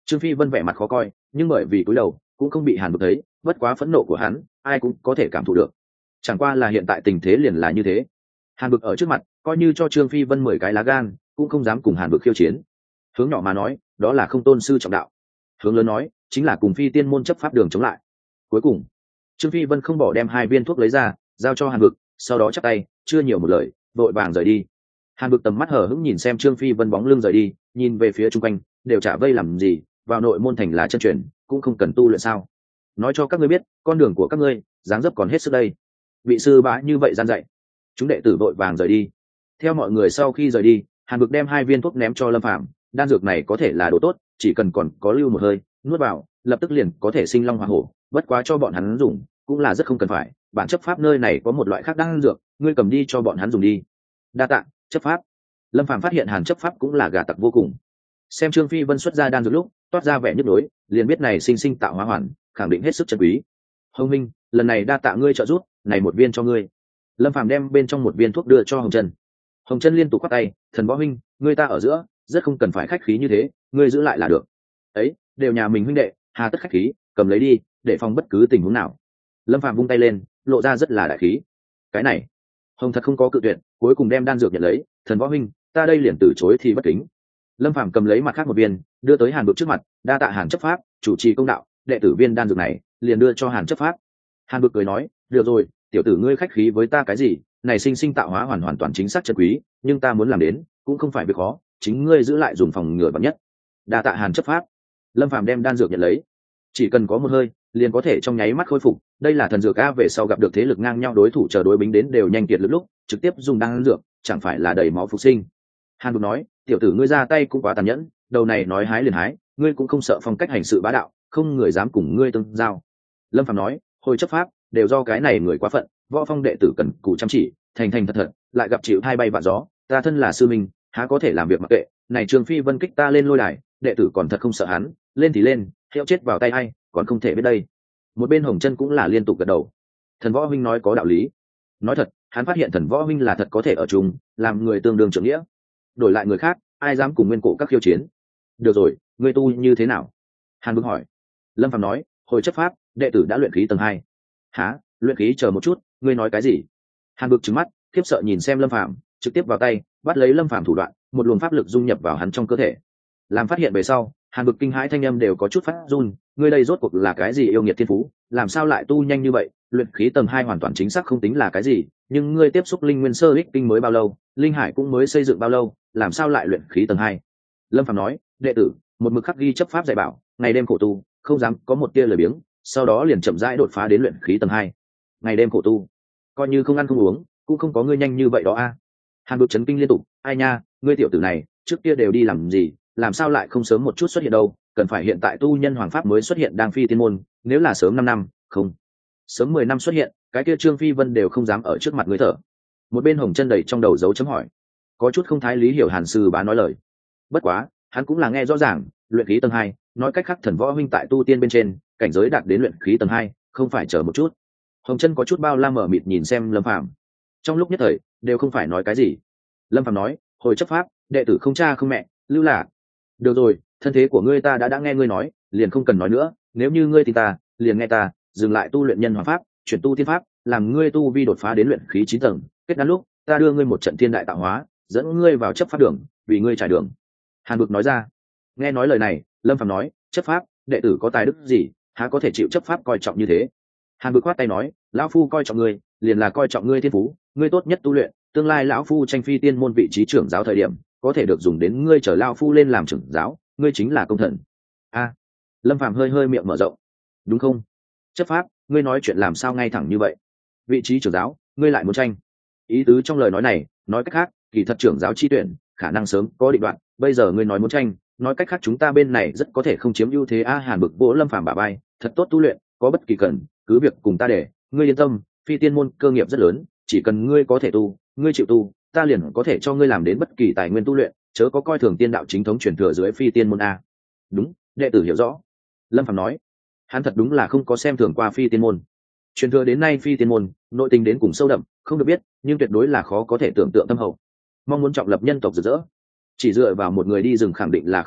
Trương Phi Vân vẻ mặt khó coi, nhưng bởi vì cúi đầu cũng không bị Hàn Vực thấy, bất quá phẫn nộ của hắn ai cũng có thể cảm thụ được. Chẳng qua là hiện tại tình thế liền là như thế. Hàn Vực ở trước mặt, coi như cho Trương Phi Vân 10 cái lá gan, cũng không dám cùng Hàn Vực khiêu chiến. Hướng nhỏ mà nói, đó là không tôn sư trọng đạo. Hướng lớn nói, chính là cùng Phi Tiên môn chấp pháp đường chống lại. Cuối cùng, Trương Phi Vân không bỏ đem 2 viên thuốc lấy ra, giao cho Hàn Vực, sau đó chắp tay, chưa nhiều một lời, vội vàng rời đi. Hàn Vực tầm mắt hở hững nhìn xem Trương Phi Vân bóng lưng rời đi, nhìn về phía chung quanh, đều chả vây làm gì, vào nội môn thành là chân truyền, cũng không cần tu luyện sao? Nói cho các ngươi biết, con đường của các ngươi, dáng dấp còn hết sức đây. Vị sư bá như vậy gian dạy. Chúng đệ tử vội vàng rời đi. Theo mọi người sau khi rời đi, Hàn Vực đem 2 viên thuốc ném cho Lâm Phàm, đan dược này có thể là đồ tốt, chỉ cần còn có lưu một hơi, nuốt vào, lập tức liền có thể sinh long hỏa hổ, bất quá cho bọn hắn dùng, cũng là rất không cần phải, bản chấp pháp nơi này có một loại khác đan dược, ngươi cầm đi cho bọn hắn dùng đi. Đa tạ, chấp pháp. Lâm Phàm phát hiện Hàn chấp pháp cũng là gà tặc vô cùng. Xem Trương Phi Vân xuất ra đan dược lúc, toát ra vẻ nhức nhối, liền biết này sinh sinh tạo hóa hoàn, khẳng định hết sức chân quý. Hồng Minh, lần này đa tạ ngươi trợ giúp, này một viên cho ngươi. Lâm Phàm đem bên trong một viên thuốc đưa cho Hồng Chân. Hồng Chân liên tục quát tay, thần võ huynh, ngươi ta ở giữa, rất không cần phải khách khí như thế, ngươi giữ lại là được. Ấy, đều nhà mình huynh đệ, hà tất khách khí, cầm lấy đi, để phòng bất cứ tình huống nào. Lâm Phàm vung tay lên, lộ ra rất là đại khí. Cái này, Hồng thật không có cự tuyệt, cuối cùng đem đan dược nhận lấy, thần võ huynh, ta đây liền từ chối thì bất kính. Lâm Phàm cầm lấy mặt khác một viên, đưa tới Hàn Vực trước mặt, đa tạ Hàn chấp pháp, chủ trì công đạo, đệ tử viên đan dược này, liền đưa cho Hàn chấp pháp. Hàn Vực cười nói, được rồi, tiểu tử ngươi khách khí với ta cái gì, này sinh sinh tạo hóa hoàn toàn chính xác chân quý, nhưng ta muốn làm đến, cũng không phải việc khó, chính ngươi giữ lại dùng phòng ngừa vạn nhất. Đa tạ Hàn chấp pháp. Lâm Phàm đem đan dược nhận lấy, chỉ cần có một hơi, liền có thể trong nháy mắt khôi phục, đây là thần dược a, về sau gặp được thế lực ngang nhau đối thủ chờ đối bính đến đều nhanh kiệt lực lúc, trực tiếp dùng đan dược, chẳng phải là đầy máu phục sinh. Hàn Vực nói, tiểu tử ngươi ra tay cũng quá tàn nhẫn, đầu này nói hái liền hái, ngươi cũng không sợ phong cách hành sự bá đạo, không người dám cùng ngươi tương giao. Lâm Phàm nói, hồi chấp pháp, đều do cái này người quá phận, võ phong đệ tử cần cù chăm chỉ, thành thật thật, lại gặp chịu hai bay vạ gió, ta thân là sư minh, há có thể làm việc mặc kệ, này Trường Phi Vân kích ta lên lôi đài, đệ tử còn thật không sợ hắn, lên thì lên, heo chết vào tay ai, còn không thể biết đây. Một bên Hồng Chân cũng là liên tục gật đầu. Thần võ huynh nói có đạo lý. Nói thật, hắn phát hiện thần võ huynh là thật có thể ở chung, làm người tương đương trưởng nghĩa. Đổi lại người khác, ai dám cùng nguyên cổ các khiêu chiến. Được rồi, ngươi tu như thế nào? Hàn Vương hỏi. Lâm Phàm nói, hồi chấp pháp, đệ tử đã luyện khí tầng 2. Hả? Luyện khí chờ một chút, ngươi nói cái gì? Hàn Vực trừng mắt, khiếp sợ nhìn xem Lâm Phàm, trực tiếp vào tay, bắt lấy Lâm Phàm thủ đoạn, một luồng pháp lực dung nhập vào hắn trong cơ thể. Làm phát hiện về sau, Hàn Vực kinh hãi thanh âm đều có chút phát run, ngươi đây rốt cuộc là cái gì yêu nghiệt thiên phú, làm sao lại tu nhanh như vậy? Luyện khí tầng 2 hoàn toàn chính xác không tính là cái gì, nhưng ngươi tiếp xúc linh nguyên sơ ích kinh mới bao lâu, linh hải cũng mới xây dựng bao lâu, làm sao lại luyện khí tầng 2? Lâm Phàm nói, đệ tử một mực khắc ghi chấp pháp dạy bảo, ngày đêm khổ tu, không dám có một tia lười biếng, sau đó liền chậm rãi đột phá đến luyện khí tầng 2. Ngày đêm khổ tu, coi như không ăn không uống, cũng không có ngươi nhanh như vậy đó a. Hàn Vực chấn kinh liên tục, ai nha, ngươi tiểu tử này, trước kia đều đi làm gì, làm sao lại không sớm một chút xuất hiện đâu, cần phải hiện tại tu nhân hoàng pháp mới xuất hiện đang phi tiên môn, nếu là sớm 5 năm, không, sớm 10 năm xuất hiện, cái kia Trương Phi Vân đều không dám ở trước mặt ngươi thở. Một bên Hồng Chân đầy trong đầu dấu chấm hỏi, có chút không thái lý hiểu Hàn sư bá nói lời. Bất quá, hắn cũng là nghe rõ ràng, luyện khí tầng 2, nói cách khác thần võ huynh tại tu tiên bên trên, cảnh giới đạt đến luyện khí tầng 2, không phải chờ một chút. Hồng Chân có chút bao la mở mịt nhìn xem Lâm Phàm. Trong lúc nhất thời, đều không phải nói cái gì. Lâm Phàm nói, hồi chấp pháp, đệ tử không cha không mẹ, lưu lạc. Được rồi, thân thế của ngươi ta đã nghe ngươi nói, liền không cần nói nữa, nếu như ngươi tin ta, liền nghe ta, dừng lại tu luyện nhân hoàng pháp, chuyển tu tiên pháp, làm ngươi tu vi đột phá đến luyện khí 9 tầng, kết đan lúc, ta đưa ngươi một trận thiên đại tạo hóa, dẫn ngươi vào chấp pháp đường, vì ngươi trải đường. Hàn Vực nói ra. Nghe nói lời này, Lâm Phàm nói, chấp pháp, đệ tử có tài đức gì, há có thể chịu chấp pháp coi trọng như thế? Hàn Vực khoát tay nói, lão phu coi trọng ngươi, liền là coi trọng ngươi thiên phú, ngươi tốt nhất tu luyện, tương lai lão phu tranh phi tiên môn vị trí trưởng giáo thời điểm, có thể được dùng đến ngươi trở lão phu lên làm trưởng giáo, ngươi chính là công thần. A. Lâm Phàm hơi hơi miệng mở rộng. Đúng không? Chấp pháp, ngươi nói chuyện làm sao ngay thẳng như vậy? Vị trí trưởng giáo, ngươi lại muốn tranh? Ý tứ trong lời nói này, nói cách khác, kỳ thật trưởng giáo chi tuyển, khả năng sớm có định đoạn, bây giờ ngươi nói muốn tranh, nói cách khác chúng ta bên này rất có thể không chiếm ưu thế a. Hàn Vực vỗ Lâm Phàm bả vai, thật tốt tu luyện, có bất kỳ cần, cứ việc cùng ta để, ngươi yên tâm, phi tiên môn cơ nghiệp rất lớn, chỉ cần ngươi có thể tu, ngươi chịu tu, ta liền có thể cho ngươi làm đến bất kỳ tài nguyên tu luyện, chớ có coi thường tiên đạo chính thống truyền thừa dưới phi tiên môn a. Đúng, đệ tử hiểu rõ. Lâm Phàm nói, hắn thật đúng là không có xem thường qua phi tiên môn. Truyền thừa đến nay phi tiên môn, nội tình đến cùng sâu đậm, không được biết, nhưng tuyệt đối là khó có thể tưởng tượng tâm hậu. Mong muốn trọng lập nhân tộc rực rỡ, chỉ dựa vào một người đi rừng khẳng định là không được,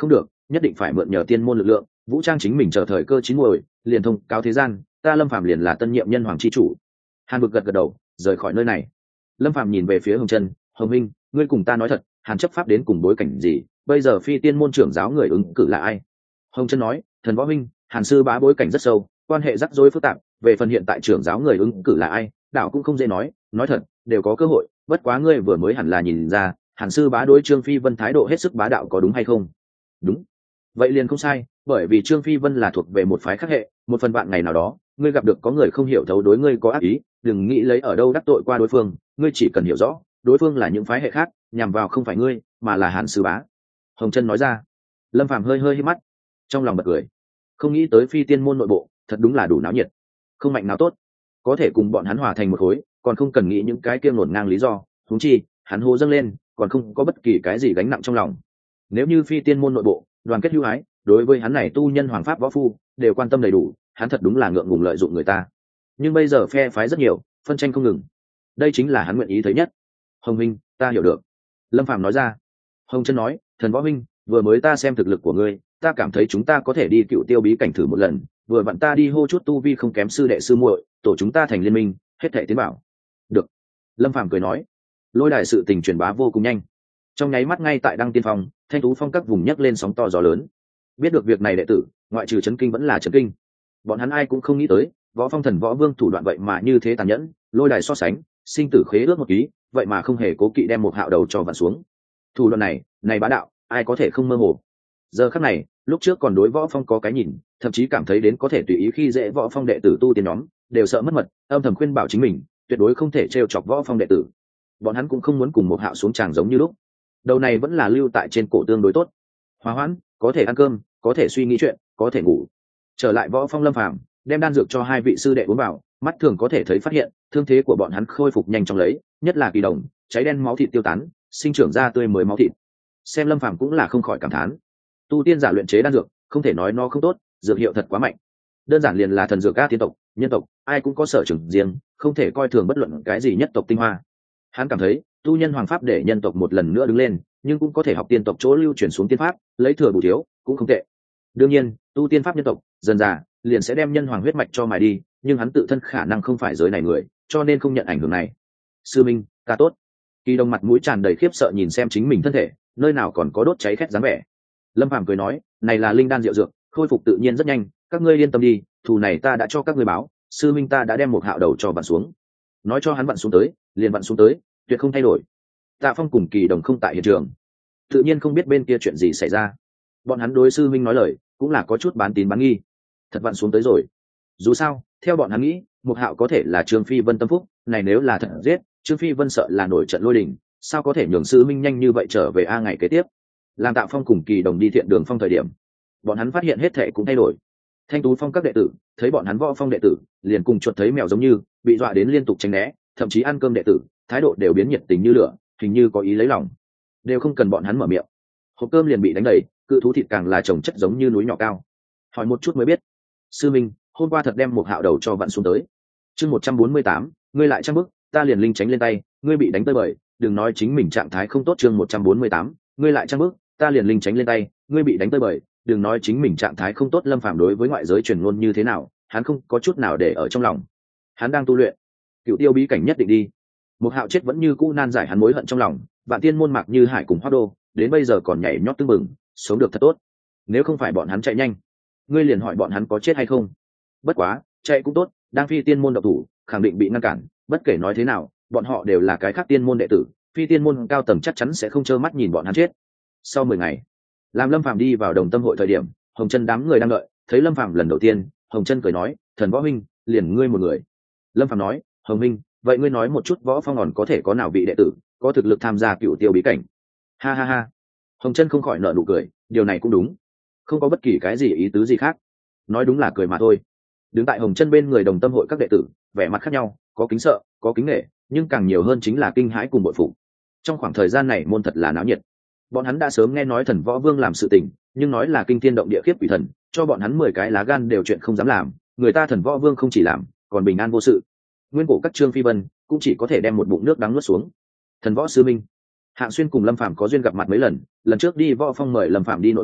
nhất định phải mượn nhờ tiên môn lực lượng vũ trang chính mình chờ thời cơ chín muồi, liền thông cáo thế gian ta Lâm Phàm liền là tân nhiệm nhân hoàng chi chủ. Hàn Bực gật gật đầu rời khỏi nơi này. Lâm Phàm nhìn về phía Hồng Trân, Hồng minh, ngươi cùng ta nói thật, Hàn chấp pháp đến cùng bối cảnh gì, bây giờ phi tiên môn trưởng giáo người ứng cử là ai? Hồng Trân nói, thần võ minh, Hàn sư bá bối cảnh rất sâu, quan hệ rắc rối phức tạp, về phần hiện tại trưởng giáo người ứng cử là ai, đạo cũng không dễ nói thật đều có cơ hội, bất quá ngươi vừa mới hẳn là nhìn ra Hàn sư bá đối Trương Phi Vân thái độ hết sức bá đạo, có đúng hay không? Đúng. Vậy liền không sai, bởi vì Trương Phi Vân là thuộc về một phái khác hệ, một phần bạn ngày nào đó ngươi gặp được có người không hiểu thấu đối ngươi có ác ý, đừng nghĩ lấy ở đâu đắc tội qua đối phương, ngươi chỉ cần hiểu rõ đối phương là những phái hệ khác, nhằm vào không phải ngươi mà là Hàn sư bá. Hồng Trân nói ra. Lâm Phàm hơi hơi hít mắt, trong lòng bật cười, không nghĩ tới phi tiên môn nội bộ thật đúng là đủ náo nhiệt, không mạnh nào tốt, có thể cùng bọn hắn hòa thành một khối, còn không cần nghĩ những cái kia ngổn ngang lý do, huống chi hắn hô dâng lên còn không có bất kỳ cái gì gánh nặng trong lòng. Nếu như phi tiên môn nội bộ đoàn kết hữu ái, đối với hắn này tu nhân hoàng pháp võ phu đều quan tâm đầy đủ, hắn thật đúng là ngượng ngùng lợi dụng người ta. Nhưng bây giờ phe phái rất nhiều, phân tranh không ngừng, đây chính là hắn nguyện ý thấy nhất. Hồng minh, ta hiểu được. Lâm Phàm nói ra. Hồng Trân nói, thần võ minh, vừa mới ta xem thực lực của ngươi, ta cảm thấy chúng ta có thể đi Cựu Tiêu bí cảnh thử một lần, vừa vặn ta đi hô chút tu vi không kém sư đệ sư muội, tổ chúng ta thành liên minh, hết thảy tiến bảo. Được. Lâm Phàm cười nói. Lôi đài sự tình truyền bá vô cùng nhanh, trong nháy mắt ngay tại Đăng Tiên Phong, Thanh Tú Phong các vùng nhấc lên sóng to gió lớn. Biết được việc này đệ tử, ngoại trừ chấn kinh vẫn là chấn kinh. Bọn hắn ai cũng không nghĩ tới, Võ Phong thần võ vương thủ đoạn vậy mà như thế tàn nhẫn, lôi đài so sánh, sinh tử khế ước một ký, vậy mà không hề cố kỵ đem một hạo đầu cho vặn xuống. Thủ đoạn này bá đạo, ai có thể không mơ hồ. Giờ khắc này, lúc trước còn đối Võ Phong có cái nhìn, thậm chí cảm thấy đến có thể tùy ý khi dễ Võ Phong đệ tử tu tiên nhóm, đều sợ mất mật, âm thầm khuyên bảo chính mình, tuyệt đối không thể trêu chọc Võ Phong đệ tử. Bọn hắn cũng không muốn cùng một hạo xuống tràng giống như lúc. Đầu này vẫn là lưu tại trên cổ tương đối tốt. Hòa hoãn, có thể ăn cơm, có thể suy nghĩ chuyện, có thể ngủ. Trở lại Võ Phong Lâm Phàm, đem đan dược cho hai vị sư đệ uống vào, mắt thường có thể thấy phát hiện, thương thế của bọn hắn khôi phục nhanh chóng lấy, nhất là Kỳ Đồng, cháy đen máu thịt tiêu tán, sinh trưởng ra tươi mới máu thịt. Xem Lâm Phàm cũng là không khỏi cảm thán. Tu tiên giả luyện chế đan dược, không thể nói nó không tốt, dược hiệu thật quá mạnh. Đơn giản liền là thần dược các tiên tộc, nhân tộc, ai cũng có sở trường riêng, không thể coi thường bất luận cái gì nhất tộc tinh hoa. Hắn cảm thấy, tu nhân hoàng pháp để nhân tộc một lần nữa đứng lên, nhưng cũng có thể học tiên tộc chỗ lưu truyền xuống tiên pháp, lấy thừa bù thiếu, cũng không tệ. Đương nhiên, tu tiên pháp nhân tộc, dần dà liền sẽ đem nhân hoàng huyết mạch cho mài đi, nhưng hắn tự thân khả năng không phải giới này người, cho nên không nhận ảnh hưởng này. Sư minh, ta tốt. Kỳ Đồng mặt mũi tràn đầy khiếp sợ nhìn xem chính mình thân thể, nơi nào còn có đốt cháy khét dáng vẻ. Lâm Phàm cười nói, này là linh đan diệu dược, khôi phục tự nhiên rất nhanh, các ngươi yên tâm đi, thù này ta đã cho các ngươi báo, sư minh ta đã đem một hạo đầu cho vặn xuống. Nói cho hắn vặn xuống tới, liền vặn xuống tới, tuyệt không thay đổi. Tạ Phong cùng Kỳ Đồng không tại hiện trường, tự nhiên không biết bên kia chuyện gì xảy ra. Bọn hắn đối sư minh nói lời cũng là có chút bán tín bán nghi. Thật vặn xuống tới rồi. Dù sao, theo bọn hắn nghĩ, Mục Hạo có thể là Trương Phi Vân tâm phúc, này nếu là thật giết, Trương Phi Vân sợ là nổi trận lôi đình, sao có thể nhường sư minh nhanh như vậy trở về ngày kế tiếp. Làm Tạ Phong cùng Kỳ Đồng đi Thiện Đường Phong thời điểm, bọn hắn phát hiện hết thể cũng thay đổi. Thanh Tú Phong các đệ tử thấy bọn hắn Võ Phong đệ tử, liền cùng chuột thấy mèo giống như, bị dọa đến liên tục tránh né, thậm chí ăn cơm đệ tử, thái độ đều biến nhiệt tình như lửa, hình như có ý lấy lòng, đều không cần bọn hắn mở miệng, hộp cơm liền bị đánh đầy, cự thú thịt càng là chồng chất giống như núi nhỏ cao. Hỏi một chút mới biết, sư minh hôm qua thật đem một hạo đầu cho vặn xuống tới. Chương 148, ngươi lại trang bức, ta liền linh tránh lên tay, ngươi bị đánh tơi bời, đừng nói chính mình trạng thái không tốt. Chương 148, ngươi lại trang bức, ta liền linh tránh lên tay, ngươi bị đánh tơi bời, đừng nói chính mình trạng thái không tốt. Lâm Phàm đối với ngoại giới truyền ngôn như thế nào, hắn không có chút nào để ở trong lòng, hắn đang tu luyện Cựu Tiêu bí cảnh nhất định đi. Một hạo chết vẫn như cũ nan giải hắn mối hận trong lòng, Vạn Tiên môn Mạc Như Hải cùng Hoắc Đô đến bây giờ còn nhảy nhót tưng bừng, sống được thật tốt. Nếu không phải bọn hắn chạy nhanh, ngươi liền hỏi bọn hắn có chết hay không. Bất quá chạy cũng tốt, đang phi tiên môn độc thủ khẳng định bị ngăn cản, bất kể nói thế nào bọn họ đều là cái khác tiên môn đệ tử, phi tiên môn cao tầng chắc chắn sẽ không trơ mắt nhìn bọn hắn chết. Sau 10 ngày, làm Lâm Phàm đi vào Đồng Tâm hội thời điểm, Hồng Trân đám người đang đợi, thấy Lâm Phàm lần đầu tiên, Hồng Trân cười nói, thần võ huynh, liền ngươi một người. Lâm Phàm nói, Hồng huynh, vậy ngươi nói một chút Võ Phong còn có thể có nào vị đệ tử có thực lực tham gia Cựu Tiêu bí cảnh. Ha ha ha. Hồng Trân không khỏi nở nụ cười, điều này cũng đúng, không có bất kỳ cái gì ý tứ gì khác, nói đúng là cười mà thôi. Đứng tại Hồng Trân bên người Đồng Tâm hội các đệ tử vẻ mặt khác nhau, có kính sợ, có kính nể, nhưng càng nhiều hơn chính là kinh hãi cùng bội phục. Trong khoảng thời gian này môn thật là náo nhiệt. Bọn hắn đã sớm nghe nói thần võ vương làm sự tình, nhưng nói là kinh thiên động địa khiếp quỷ thần, cho bọn hắn 10 cái lá gan đều chuyện không dám làm. Người ta thần võ vương không chỉ làm, còn bình an vô sự. Nguyên cổ các Trương Phi Vân cũng chỉ có thể đem một bụng nước đắng nuốt xuống. Thần võ sư minh Hạng Xuyên cùng Lâm Phàm có duyên gặp mặt mấy lần, lần trước đi Võ Phong mời Lâm Phàm đi nội môn,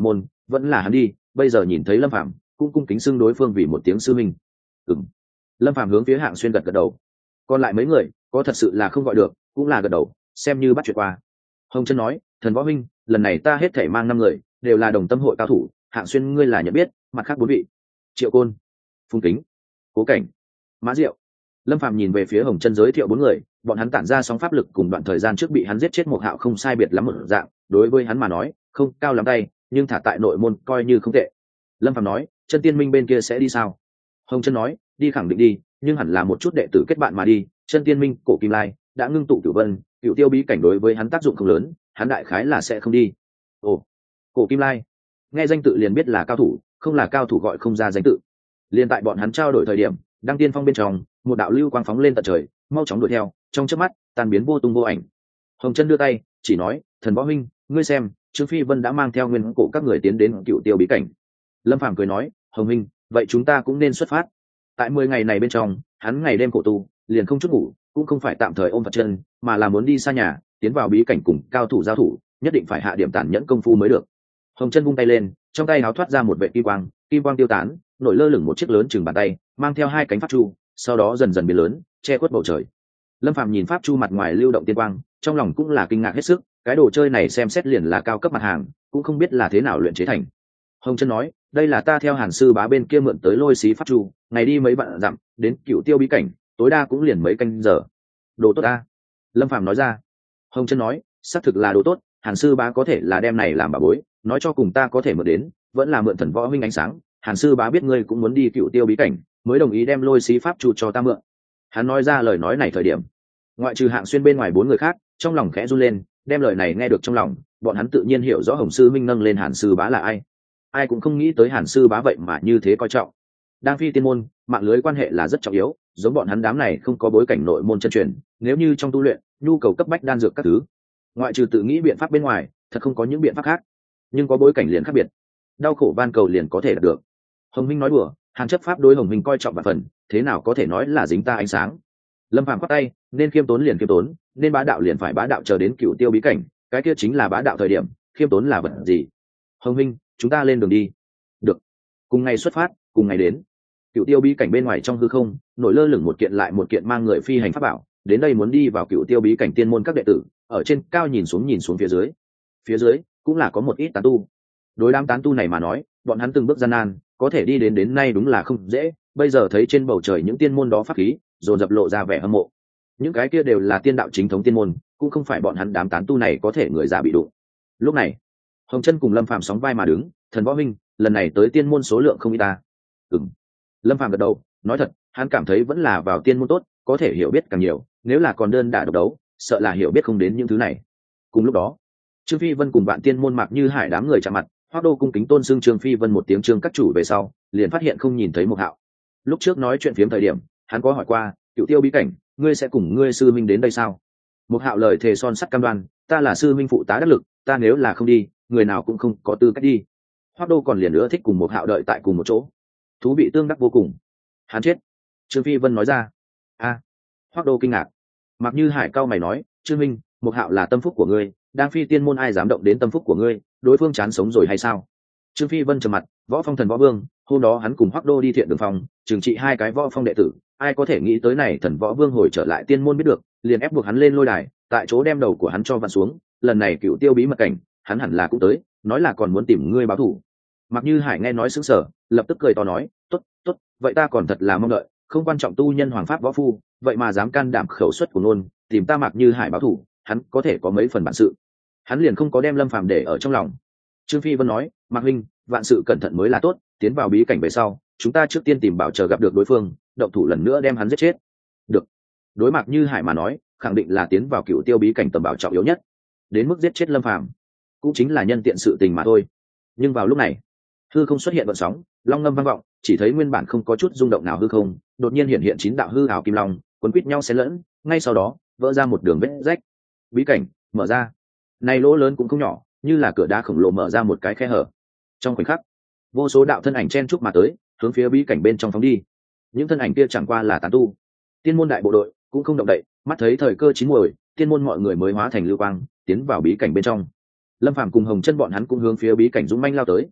vẫn là hắn đi, bây giờ nhìn thấy lâm phàm cũng cung kính xưng đối phương vì một tiếng sư minh. Ừm. Lâm phàm hướng phía Hạng Xuyên gật gật đầu. Còn lại mấy người có thật sự là không gọi được, cũng là gật đầu, xem như bắt chuyện qua. Hồng Chân nói, thần võ huynh, lần này ta hết thảy mang 5 người, đều là đồng tâm hội cao thủ. Hạng Xuyên ngươi là nhận biết, mặt khác 4 vị: Triệu Côn, Phùng Kính, Cố Cảnh, Mã Diệu. Lâm Phàm nhìn về phía Hồng Chân giới thiệu 4 người, bọn hắn tản ra sóng pháp lực cùng đoạn thời gian trước bị hắn giết chết một Hạo không sai biệt lắm một dạng, đối với hắn mà nói, không cao lắm tay, nhưng thả tại nội môn coi như không tệ. Lâm Phàm nói, Chân Tiên Minh bên kia sẽ đi sao? Hồng Chân nói, đi khẳng định đi, nhưng hẳn là một chút đệ tử kết bạn mà đi. Chân Tiên Minh, Cổ Kim Lai đã ngưng tụ Cửu Vân, Cửu Tiêu bí cảnh đối với hắn tác dụng không lớn, hắn đại khái là sẽ không đi. Ồ, Cổ Kim Lai, nghe danh tự liền biết là cao thủ, không là cao thủ gọi không ra danh tự. Liên tại bọn hắn trao đổi thời điểm, đăng tiên phong bên trong, một đạo lưu quang phóng lên tận trời, mau chóng đuổi theo, trong chớp mắt tan biến vô tung vô ảnh. Hồng Chân đưa tay chỉ nói, thần võ huynh, ngươi xem, Trương Phi Vân đã mang theo nguyên cổ các người tiến đến Cửu Tiêu bí cảnh. Lâm Phàm cười nói, Hồng huynh, vậy chúng ta cũng nên xuất phát. Tại 10 ngày này bên trong, hắn ngày đêm khổ tu, liền không chút ngủ, cũng không phải tạm thời ôm Phật chân, mà là muốn đi xa nhà, tiến vào bí cảnh cùng cao thủ giao thủ, nhất định phải hạ điểm tàn nhẫn công phu mới được. Hồng Chân vung tay lên, trong tay háo thoát ra một vệt kim quang tiêu tán, nổi lơ lửng một chiếc lớn chừng bàn tay, mang theo 2 cánh pháp chu, sau đó dần dần biến lớn, che khuất bầu trời. Lâm Phàm nhìn pháp chu mặt ngoài lưu động tiên quang, trong lòng cũng là kinh ngạc hết sức, cái đồ chơi này xem xét liền là cao cấp mặt hàng, cũng không biết là thế nào luyện chế thành. Hồng Chân nói, đây là ta theo Hàn sư bá bên kia mượn tới lôi xí pháp chu, ngày đi mấy bạn dặm, đến Cửu Tiêu bí cảnh, tối đa cũng liền mấy canh giờ. Đồ tốt ta. Lâm Phàm nói ra. Hồng Chân nói, xác thực là đồ tốt, Hàn sư bá có thể là đem này làm bảo bối, nói cho cùng ta có thể mượn đến, vẫn là mượn thần võ huynh ánh sáng. Hàn sư bá biết ngươi cũng muốn đi Cửu Tiêu bí cảnh, mới đồng ý đem lôi xí pháp chu cho ta mượn. Hắn nói ra lời nói này thời điểm, ngoại trừ Hạng Xuyên bên ngoài 4 người khác, trong lòng khẽ run lên, đem lời này nghe được trong lòng, bọn hắn tự nhiên hiểu rõ Hồng sư minh nâng lên Hàn sư bá là ai. Ai cũng không nghĩ tới Hàn sư bá vậy mà như thế coi trọng. Đang phi tiên môn, mạng lưới quan hệ là rất trọng yếu, giống bọn hắn đám này không có bối cảnh nội môn chân truyền, nếu như trong tu luyện, nhu cầu cấp bách đan dược các thứ, ngoại trừ tự nghĩ biện pháp bên ngoài, thật không có những biện pháp khác. Nhưng có bối cảnh liền khác biệt, đau khổ van cầu liền có thể đạt được. Hồng Minh nói đùa, Hàn chấp pháp đối Hồng Minh coi trọng vạn phần, thế nào có thể nói là dính ta ánh sáng. Lâm Phàm quát tay, nên khiêm tốn liền khiêm tốn, nên bá đạo liền phải bá đạo, chờ đến Cửu Tiêu bí cảnh, cái kia chính là bá đạo thời điểm, khiêm tốn là vật gì? Hồng Minh, chúng ta lên đường đi. Được. Cùng ngày xuất phát, cùng ngày đến. Cửu Tiêu bí cảnh bên ngoài trong hư không, nổi lơ lửng một kiện lại một kiện mang người phi hành pháp bảo, đến đây muốn đi vào Cửu Tiêu bí cảnh tiên môn các đệ tử, ở trên cao nhìn xuống phía dưới. Phía dưới cũng là có một ít tán tu. Đối đám tán tu này mà nói, bọn hắn từng bước gian nan, có thể đi đến nay đúng là không dễ, bây giờ thấy trên bầu trời những tiên môn đó pháp khí, dồn dập lộ ra vẻ hâm mộ. Những cái kia đều là tiên đạo chính thống tiên môn, cũng không phải bọn hắn đám tán tu này có thể người già bị đụng. Lúc này, Hồng Chân cùng Lâm Phàm sóng vai mà đứng, thần võ huynh, lần này tới tiên môn số lượng không ít ta. Ừm. Lâm Phàm gật đầu, nói thật, hắn cảm thấy vẫn là vào tiên môn tốt, có thể hiểu biết càng nhiều, nếu là còn đơn đả độc đấu, sợ là hiểu biết không đến những thứ này. Cùng lúc đó, Trương Phi Vân cùng Vạn Tiên môn Mạc Như Hải đám người chạm mặt, Hoắc Đô cung kính tôn xưng Trương Phi Vân một tiếng Trương các chủ về sau, liền phát hiện không nhìn thấy Mục Hạo. Lúc trước nói chuyện phiếm thời điểm, hắn có hỏi qua, Cửu Tiêu bí cảnh, ngươi sẽ cùng ngươi sư minh đến đây sao? Mục Hạo lời thề son sắt cam đoan, ta là sư minh phụ tá đắc lực, ta nếu là không đi, người nào cũng không có tư cách đi. Hoắc Đô còn liền nữa thích cùng Mục Hạo đợi tại cùng một chỗ, thú vị tương đắc vô cùng. Hắn chết. Trương Phi Vân nói ra. A. Hoắc Đô kinh ngạc. Mạc Như Hải cao mày nói, Trương minh, Mục Hạo là tâm phúc của ngươi, đang phi tiên môn ai dám động đến tâm phúc của ngươi, đối phương chán sống rồi hay sao? Trương Phi Vân trầm mặt, Võ Phong thần võ vương, hôm đó hắn cùng Hoắc Đô đi thiện đường phòng, trừng trị 2 cái Võ Phong đệ tử, ai có thể nghĩ tới này thần võ vương hồi trở lại tiên môn biết được, liền ép buộc hắn lên lôi đài, tại chỗ đem đầu của hắn cho vặn xuống, lần này Cửu Tiêu bí mật cảnh, hắn hẳn là cũng tới, nói là còn muốn tìm ngươi báo thù. Mặc Như Hải nghe nói sững sờ, lập tức cười to nói, tốt, tốt, vậy ta còn thật là mong đợi, không quan trọng tu nhân hoàng pháp võ phu, vậy mà dám can đảm khẩu xuất của nôn, tìm ta Mặc Như Hải báo thù, hắn có thể có mấy phần bản sự. Hắn liền không có đem Lâm Phàm để ở trong lòng. Trương Phi Vân nói, Mạc huynh, vạn sự cẩn thận mới là tốt, tiến vào bí cảnh về sau, chúng ta trước tiên tìm bảo chờ gặp được đối phương, động thủ lần nữa đem hắn giết chết. Được. Đối Mạc Như Hải mà nói, khẳng định là tiến vào Cửu Tiêu bí cảnh tầm bảo trọng yếu nhất, đến mức giết chết Lâm Phàm cũng chính là nhân tiện sự tình mà thôi. Nhưng vào lúc này, hư không xuất hiện vận sóng, long ngâm vang vọng, chỉ thấy nguyên bản không có chút rung động nào hư không, đột nhiên hiện hiện 9 đạo hư ảo kim long, quấn quýt nhau xen lẫn, ngay sau đó vỡ ra một đường vết rách. Bí cảnh mở ra, này lỗ lớn cũng không nhỏ, như là cửa đá khổng lồ mở ra một cái khe hở. Trong khoảnh khắc, vô số đạo thân ảnh chen chúc mà tới, hướng phía bí cảnh bên trong phóng đi. Những thân ảnh kia chẳng qua là tán tu, tiên môn đại bộ đội cũng không động đậy, mắt thấy thời cơ chín muồi, tiên môn mọi người mới hóa thành lưu quang, tiến vào bí cảnh bên trong. Lâm Phàm cùng Hồng Chân bọn hắn cũng hướng phía bí cảnh dũng manh lao tới.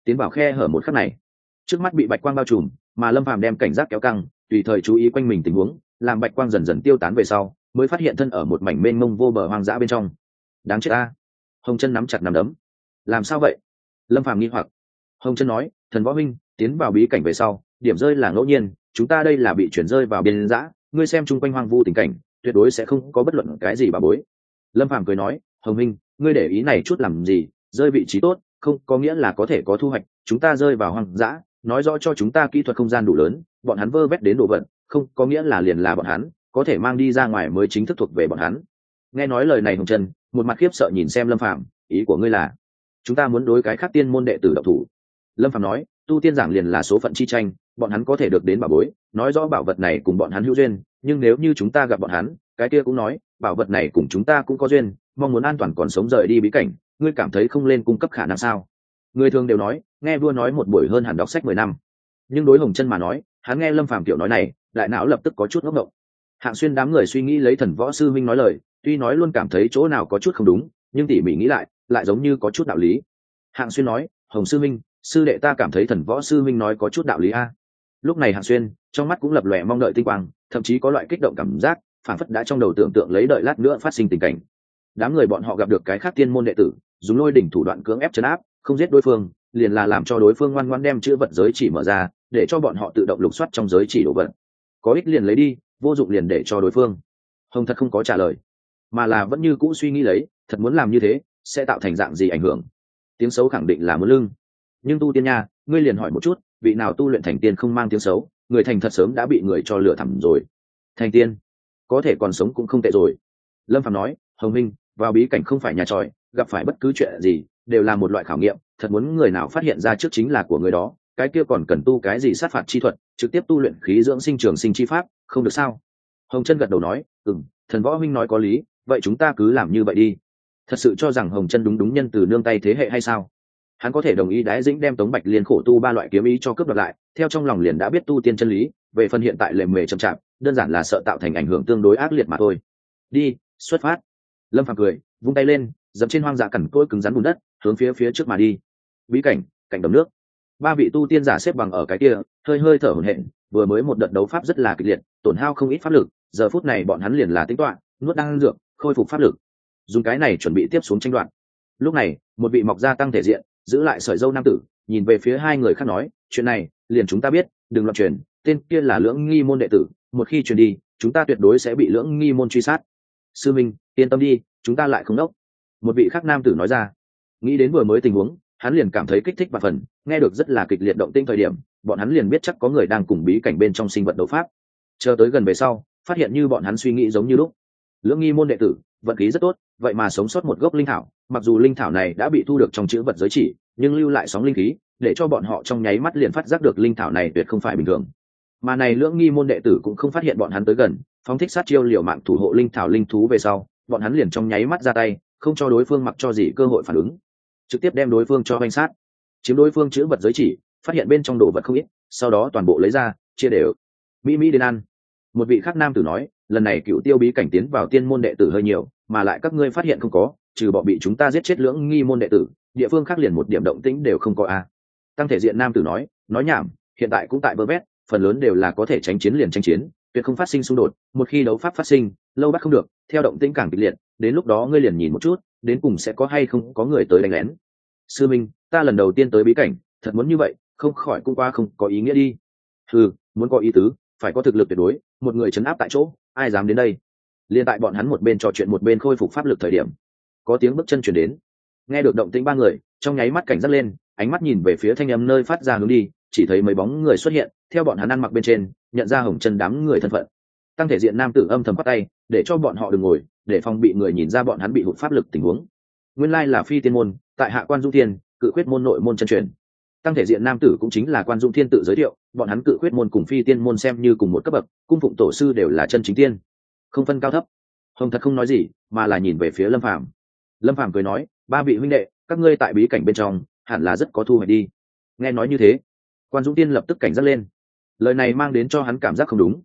tiến vào khe hở một khắc này, trước mắt bị bạch quang bao trùm, mà lâm phàm đem cảnh giác kéo căng, tùy thời chú ý quanh mình tình huống, làm bạch quang dần dần tiêu tán về sau, mới phát hiện thân ở một mảnh mênh mông vô bờ hoang dã bên trong. Đáng chết ta. Hồng chân nắm chặt nắm đấm. Làm sao vậy? Lâm phàm nghi hoặc. Hồng chân nói, thần võ huynh, tiến vào bí cảnh về sau, điểm rơi là ngẫu nhiên, chúng ta đây là bị chuyển rơi vào biên dã, ngươi xem chung quanh hoang vu tình cảnh, tuyệt đối sẽ không có bất luận cái gì bà bối. Lâm phàm cười nói, Hồng huynh, ngươi để ý này chút làm gì, rơi vị trí tốt không có nghĩa là có thể có thu hoạch, chúng ta rơi vào hoang dã, nói rõ cho chúng ta kỹ thuật không gian đủ lớn, bọn hắn vơ vét đến đồ vật, không có nghĩa là liền là bọn hắn có thể mang đi ra ngoài mới chính thức thuộc về bọn hắn. Nghe nói lời này Hồng Trần một mặt khiếp sợ nhìn xem Lâm Phàm, ý của ngươi là chúng ta muốn đối cái khác tiên môn đệ tử độc thủ? Lâm Phàm nói, tu tiên giảng liền là số phận chi tranh, bọn hắn có thể được đến bảo bối, nói rõ bảo vật này cùng bọn hắn hữu duyên, nhưng nếu như chúng ta gặp bọn hắn, cái kia cũng nói bảo vật này cùng chúng ta cũng có duyên, mong muốn an toàn còn sống rời đi bí cảnh, ngươi cảm thấy không lên cung cấp khả năng sao? Người thường đều nói, nghe vua nói một buổi hơn hẳn đọc sách 10 năm, nhưng đối Hồng Chân mà nói, hắn nghe Lâm Phàm kiểu nói này, đại não lập tức có chút ngốc ngộng. Hạng Xuyên đám người suy nghĩ lấy Thần Võ sư minh nói lời, tuy nói luôn cảm thấy chỗ nào có chút không đúng, nhưng tỉ mỉ nghĩ lại giống như có chút đạo lý. Hạng Xuyên nói, Hồng sư minh, sư đệ ta cảm thấy Thần Võ sư minh nói có chút đạo lý a. Lúc này Hạng Xuyên trong mắt cũng lập lòe mong đợi tinh quang, thậm chí có loại kích động cảm giác, phảng phất đã trong đầu tưởng tượng lấy đợi lát nữa phát sinh tình cảnh. Đám người bọn họ gặp được cái khác tiên môn đệ tử, dùng lôi đỉnh thủ đoạn cưỡng ép trấn áp, không giết đối phương, liền là làm cho đối phương ngoan ngoãn đem chữ vật giới chỉ mở ra, để cho bọn họ tự động lục soát trong giới chỉ đồ vật. Có ích liền lấy đi, vô dụng liền để cho đối phương. Hồng thật không có trả lời, mà là vẫn như cũ suy nghĩ lấy, thật muốn làm như thế sẽ tạo thành dạng gì ảnh hưởng. Tiếng xấu khẳng định là muốn lưng, nhưng tu tiên nha, ngươi liền hỏi một chút, vị nào tu luyện thành tiên không mang tiếng xấu, người thành thật sớm đã bị người cho lừa thẳm rồi. Thành tiên có thể còn sống cũng không tệ rồi. Lâm Phàm nói, Hồng minh, vào bí cảnh không phải nhà tròi, gặp phải bất cứ chuyện gì đều là một loại khảo nghiệm, thật muốn người nào phát hiện ra trước chính là của người đó, cái kia còn cần tu cái gì sát phạt chi thuật, trực tiếp tu luyện khí dưỡng sinh trường sinh chi pháp, không được sao? Hồng Chân gật đầu nói, thần võ huynh nói có lý, vậy chúng ta cứ làm như vậy đi. Thật sự cho rằng Hồng Chân đúng nhân từ nương tay thế hệ hay sao? Hắn có thể đồng ý Đái Dĩnh đem Tống Bạch Liên khổ tu 3 loại kiếm ý cho cướp đoạt lại, theo trong lòng liền đã biết tu tiên chân lý, về phần hiện tại lề mề chậm chạp, đơn giản là sợ tạo thành ảnh hưởng tương đối ác liệt mà thôi. Đi, xuất phát. Lâm Phàm cười, vung tay lên, dẫm trên hoang dã cằn cỗi cứng rắn bùn đất, hướng phía trước mà đi. Bí cảnh, cảnh đầm nước. 3 vị tu tiên giả xếp bằng ở cái kia, hơi thở hổn hển, vừa mới một đợt đấu pháp rất là kịch liệt, tổn hao không ít pháp lực, giờ phút này bọn hắn liền là tính toán, nuốt đang dược, khôi phục pháp lực. Dùng cái này chuẩn bị tiếp xuống tranh đoạt. Lúc này, một vị mọc ra tăng thể diện, giữ lại sợi râu nam tử, nhìn về phía 2 người khác nói, chuyện này, liền chúng ta biết, đừng loạn truyền, tên kia là Lưỡng Nghi môn đệ tử, một khi truyền đi, chúng ta tuyệt đối sẽ bị Lưỡng Nghi môn truy sát. Sư minh, yên tâm đi, chúng ta lại không đốc. Một vị khác nam tử nói ra. Nghĩ đến vừa mới tình huống, hắn liền cảm thấy kích thích và phần, nghe được rất là kịch liệt động tĩnh thời điểm, bọn hắn liền biết chắc có người đang cùng bí cảnh bên trong sinh vật đấu pháp. Chờ tới gần về sau, phát hiện như bọn hắn suy nghĩ giống như lúc. Lưỡng Nghi môn đệ tử, vận khí rất tốt, vậy mà sống sót một gốc linh thảo, mặc dù linh thảo này đã bị thu được trong chữ vật giới chỉ, nhưng lưu lại sóng linh khí, để cho bọn họ trong nháy mắt liền phát giác được linh thảo này tuyệt không phải bình thường. Mà này Lưỡng Nghi môn đệ tử cũng không phát hiện bọn hắn tới gần, phóng thích sát chiêu liều mạng thủ hộ linh thảo linh thú về sau, bọn hắn liền trong nháy mắt ra tay, không cho đối phương mặc cho gì cơ hội phản ứng, trực tiếp đem đối phương cho banh sát, chiếm đối phương chữ vật giới chỉ, phát hiện bên trong đồ vật không ít, sau đó toàn bộ lấy ra, chia đều. Mỹ đến ăn. Một vị khác nam tử nói, lần này Cựu Tiêu bí cảnh tiến vào tiên môn đệ tử hơi nhiều, mà lại các ngươi phát hiện không có, trừ bọn bị chúng ta giết chết Lưỡng Nghi môn đệ tử, địa phương khác liền một điểm động tĩnh đều không có a. Tăng thể diện nam tử nói nhảm, hiện tại cũng tại vơ vét, phần lớn đều là có thể tránh chiến liền tranh chiến, tuyệt không phát sinh xung đột, một khi đấu pháp phát sinh, lâu bắt không được, theo động tĩnh càng kịch liệt, đến lúc đó ngươi liền nhìn một chút, đến cùng sẽ có hay không có người tới đánh lén. Sư minh, ta lần đầu tiên tới bí cảnh, thật muốn như vậy, không khỏi cũng qua không có ý nghĩa đi. Muốn có ý tứ, phải có thực lực tuyệt đối, một người trấn áp tại chỗ, ai dám đến đây? Liên tại bọn hắn một bên trò chuyện một bên khôi phục pháp lực thời điểm, có tiếng bước chân chuyển đến. Nghe được động tĩnh 3 người, trong nháy mắt cảnh giác lên, ánh mắt nhìn về phía thanh âm nơi phát ra hướng đi, chỉ thấy mấy bóng người xuất hiện, theo bọn hắn ăn mặc bên trên, nhận ra Hồng Chân đám người thân phận. Tăng thể diện nam tử âm thầm bắt tay, để cho bọn họ đừng ngồi, để phòng bị người nhìn ra bọn hắn bị hụt pháp lực tình huống. Nguyên lai là Phi Tiên môn, tại Hạ Quan Dung Thiên, Cự Khuyết môn nội môn chân truyền. Tăng thể diện nam tử cũng chính là Quan Dung Thiên tự giới thiệu, bọn hắn Cự Khuyết môn cùng Phi Tiên môn xem như cùng một cấp bậc, cung phụng tổ sư đều là chân chính tiên, không phân cao thấp. Hồng thật không nói gì, mà là nhìn về phía Lâm Phàm. Lâm Phàm cười nói, 3 vị huynh đệ, các ngươi tại bí cảnh bên trong, hẳn là rất có thu hoạch đi. Nghe nói như thế, Quan Dung Tiên lập tức cảnh giác lên. Lời này mang đến cho hắn cảm giác không đúng.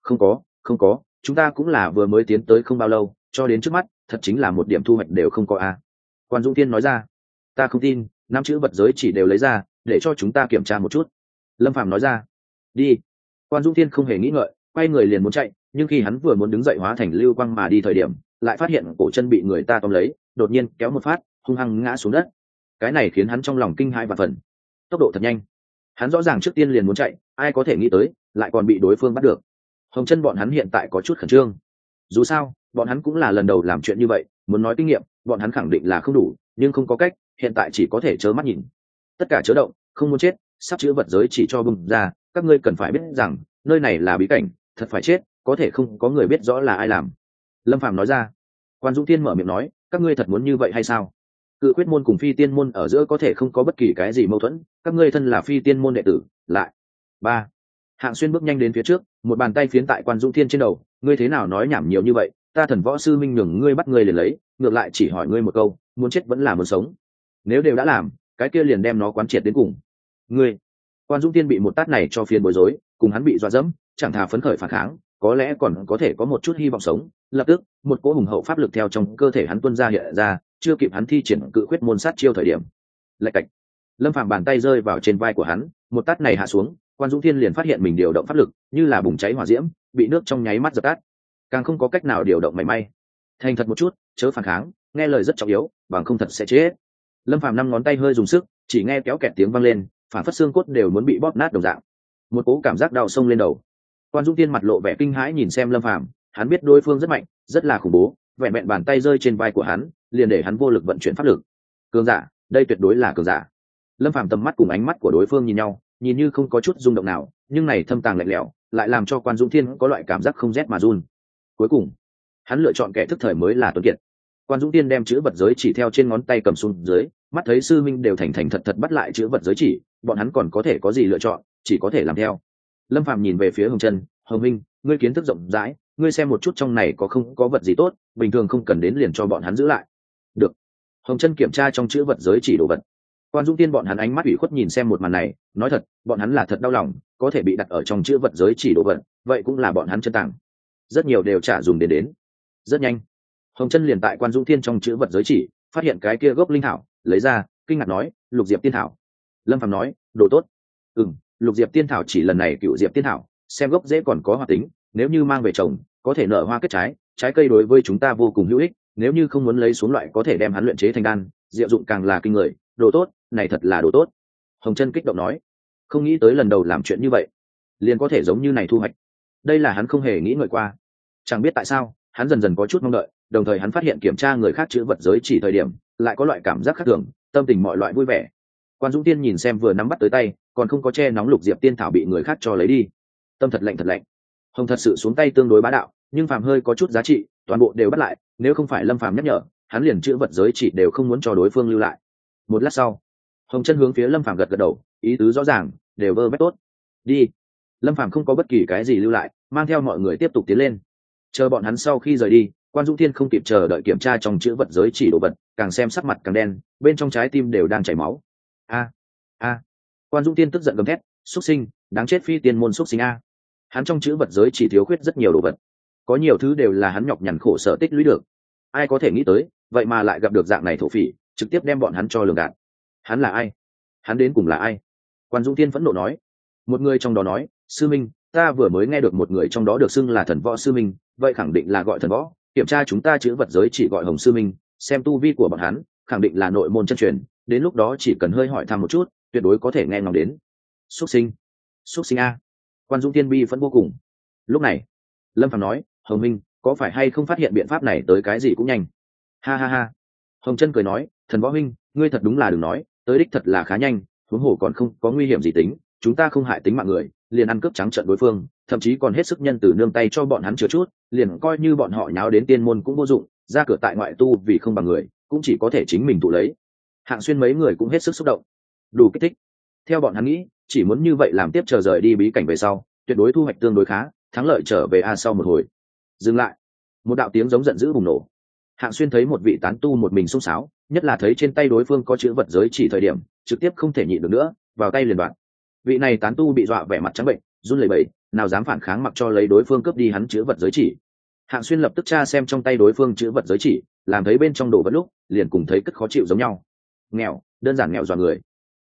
Không có, chúng ta cũng là vừa mới tiến tới không bao lâu, cho đến trước mắt, thật chính là một điểm thu hoạch đều không có a. Quan Dung Tiên nói ra. Ta không tin, 5 chữ vật giới chỉ đều lấy ra, để cho chúng ta kiểm tra một chút. Lâm Phàm nói ra. Đi. Quan Dũng Thiên không hề nghĩ ngợi, quay người liền muốn chạy, nhưng khi hắn vừa muốn đứng dậy hóa thành lưu quang mà đi thời điểm, lại phát hiện cổ chân bị người ta tóm lấy, đột nhiên kéo một phát, hung hăng ngã xuống đất. Cái này khiến hắn trong lòng kinh hãi và phần. Tốc độ thật nhanh. Hắn rõ ràng trước tiên liền muốn chạy, ai có thể nghĩ tới, lại còn bị đối phương bắt được. Hồng Chân bọn hắn hiện tại có chút khẩn trương. Dù sao, bọn hắn cũng là lần đầu làm chuyện như vậy, muốn nói kinh nghiệm, bọn hắn khẳng định là không đủ, nhưng không có cách, hiện tại chỉ có thể trơ mắt nhìn. Tất cả chớ động, không muốn chết, sắp chữa vật giới chỉ cho bung ra, các ngươi cần phải biết rằng, nơi này là bí cảnh, thật phải chết, có thể không có người biết rõ là ai làm. Lâm Phàm nói ra. Quan Dũng Thiên mở miệng nói, các ngươi thật muốn như vậy hay sao? Cự quyết môn cùng phi tiên môn ở giữa có thể không có bất kỳ cái gì mâu thuẫn, các ngươi thân là phi tiên môn đệ tử, lại. Ba. Hạng Xuyên bước nhanh đến phía trước, một bàn tay phiến tại Quan Dũng Thiên trên đầu, ngươi thế nào nói nhảm nhiều như vậy, ta Thần Võ sư minh nhường ngươi bắt ngươi liền lấy, ngược lại chỉ hỏi ngươi một câu, muốn chết vẫn là muốn sống. Nếu đều đã làm, cái kia liền đem nó quán triệt đến cùng. Ngươi. Quan Dũng Thiên bị một tát này cho phiền bối rối, cùng hắn bị dọa dẫm, chẳng thà phấn khởi phản kháng, có lẽ còn có thể có một chút hy vọng sống. Lập tức, một cỗ hùng hậu pháp lực theo trong cơ thể hắn tuôn ra hiện ra, chưa kịp hắn thi triển cự quyết môn sát chiêu thời điểm. Lạch cạch. Lâm Phàm bàn tay rơi vào trên vai của hắn, một tát này hạ xuống, Quan Dũng Thiên liền phát hiện mình điều động pháp lực, như là bùng cháy hỏa diễm, bị nước trong nháy mắt dập tắt, càng không có cách nào điều động mảy may. Thành thật một chút, chớ phản kháng, nghe lời rất trọng yếu, bằng không thật sẽ chết. Lâm Phàm năm ngón tay hơi dùng sức, chỉ nghe kéo kẹt tiếng vang lên, phản phất xương cốt đều muốn bị bóp nát đồng dạng. Một cỗ cảm giác đau xông lên đầu. Quan Dũng Thiên mặt lộ vẻ kinh hãi nhìn xem Lâm Phàm, hắn biết đối phương rất mạnh, rất là khủng bố, vẹn vẹn bàn tay rơi trên vai của hắn, liền để hắn vô lực vận chuyển pháp lực. Cường giả, đây tuyệt đối là cường giả. Lâm Phàm tầm mắt cùng ánh mắt của đối phương nhìn nhau, nhìn như không có chút rung động nào, nhưng này thâm tàng lạnh lẽo, lại làm cho Quan Dũng Thiên có loại cảm giác không rét mà run. Cuối cùng, hắn lựa chọn kẻ thức thời mới là tuấn kiệt. Quan Dũng Thiên đem chữ vật giới chỉ theo trên ngón tay cầm xuống dưới, mắt thấy sư minh đều thành thật thật bắt lại chữ vật giới chỉ, bọn hắn còn có thể có gì lựa chọn, chỉ có thể làm theo. Lâm Phàm nhìn về phía Hồng Chân, Hồng Minh, ngươi kiến thức rộng rãi, ngươi xem một chút trong này có không có vật gì tốt, bình thường không cần đến liền cho bọn hắn giữ lại. Được. Hồng Chân kiểm tra trong chữ vật giới chỉ đồ vật. Quan Dũng Thiên bọn hắn ánh mắt ủy khuất nhìn xem một màn này, nói thật, bọn hắn là thật đau lòng, có thể bị đặt ở trong chữ vật giới chỉ đồ vật, vậy cũng là bọn hắn chân tàng. Rất nhiều đều trả dùng đến. Rất nhanh, Hồng Chân liền tại Quan Dũng Thiên trong chữ vật giới chỉ, phát hiện cái kia gốc linh thảo, lấy ra, kinh ngạc nói, Lục Diệp Tiên thảo. Lâm Phàm nói, đồ tốt. Lục Diệp Tiên thảo chỉ lần này Cựu Diệp Tiên thảo, xem gốc dễ còn có hoạt tính, nếu như mang về trồng, có thể nở hoa kết trái, trái cây đối với chúng ta vô cùng hữu ích, nếu như không muốn lấy xuống loại có thể đem hắn luyện chế thành đan, diệu dụng càng là kinh người, đồ tốt, này thật là đồ tốt. Hồng Chân kích động nói, không nghĩ tới lần đầu làm chuyện như vậy, liền có thể giống như này thu hoạch. Đây là hắn không hề nghĩ ngợi qua. Chẳng biết tại sao, hắn dần dần có chút mong đợi, đồng thời hắn phát hiện kiểm tra người khác chữ vật giới chỉ thời điểm, lại có loại cảm giác khác thường, tâm tình mọi loại vui vẻ. Quan Dũng Tiên nhìn xem vừa nắm bắt tới tay, còn không có che nóng Lục Diệp Tiên thảo bị người khác cho lấy đi, tâm thật lạnh thật lạnh. Hồng thật sự xuống tay tương đối bá đạo, nhưng phàm hơi có chút giá trị, toàn bộ đều bắt lại, nếu không phải Lâm Phàm nhắc nhở, hắn liền chữ vật giới chỉ đều không muốn cho đối phương lưu lại. Một lát sau, Hồng Chân hướng phía Lâm Phàm gật gật đầu, ý tứ rõ ràng, đều vơ vét tốt. Đi. Lâm Phàm không có bất kỳ cái gì lưu lại, mang theo mọi người tiếp tục tiến lên. Chờ bọn hắn sau khi rời đi, Quan Dũng Thiên không kịp chờ đợi kiểm tra trong chữ vật giới chỉ đồ vật, càng xem sắc mặt càng đen, bên trong trái tim đều đang chảy máu. A. Quan Dũng Thiên tức giận gầm thét, xuất sinh, đáng chết phi tiên môn xuất sinh a. Hắn trong chữ vật giới chỉ thiếu khuyết rất nhiều đồ vật, có nhiều thứ đều là hắn nhọc nhằn khổ sở tích lũy được. Ai có thể nghĩ tới, vậy mà lại gặp được dạng này thổ phỉ, trực tiếp đem bọn hắn cho lường gạt. Hắn là ai? Hắn đến cùng là ai? Quan Dũng Thiên phẫn nộ nói. Một người trong đó nói, sư minh, ta vừa mới nghe được một người trong đó được xưng là Thần Võ sư minh, vậy khẳng định là gọi Thần Võ. Kiểm tra chúng ta chữ vật giới chỉ gọi Hồng sư minh, xem tu vi của bọn hắn, khẳng định là nội môn chân truyền, đến lúc đó chỉ cần hơi hỏi thăm một chút, tuyệt đối có thể nghe ngóng đến. Xuất sinh a. Quan Dũng Thiên bi vẫn vô cùng. Lúc này, Lâm Phàm nói, Hồng Minh, có phải hay không phát hiện biện pháp này tới cái gì cũng nhanh. Ha. Hồng Chân cười nói, Thần Võ huynh, ngươi thật đúng là đừng nói, tới đích thật là khá nhanh, huống hồ còn không có nguy hiểm gì tính, chúng ta không hại tính mạng người, liền ăn cướp trắng trợn đối phương, thậm chí còn hết sức nhân từ nương tay cho bọn hắn chữa chút, liền coi như bọn họ nháo đến tiên môn cũng vô dụng, ra cửa tại ngoại tu vì không bằng người, cũng chỉ có thể chính mình tụ lấy. Hạng Xuyên mấy người cũng hết sức xúc động, đủ kích thích. Theo bọn hắn nghĩ, chỉ muốn như vậy làm tiếp chờ rời đi bí cảnh về sau, tuyệt đối thu hoạch tương đối khá, thắng lợi trở về sau một hồi. Dừng lại. Một đạo tiếng giống giận dữ bùng nổ. Hạng Xuyên thấy một vị tán tu một mình xông xáo, nhất là thấy trên tay đối phương có chữ vật giới chỉ thời điểm, trực tiếp không thể nhịn được nữa, vào tay liền đoạn. Vị này tán tu bị dọa vẻ mặt trắng bệnh, run lẩy bẩy, nào dám phản kháng mặc cho lấy đối phương cướp đi hắn chữ vật giới chỉ. Hạng Xuyên lập tức tra xem trong tay đối phương chữ vật giới chỉ, làm thấy bên trong đồ vật lúc, liền cùng thấy cất khó chịu giống nhau. Nghèo, đơn giản nghèo dọa người.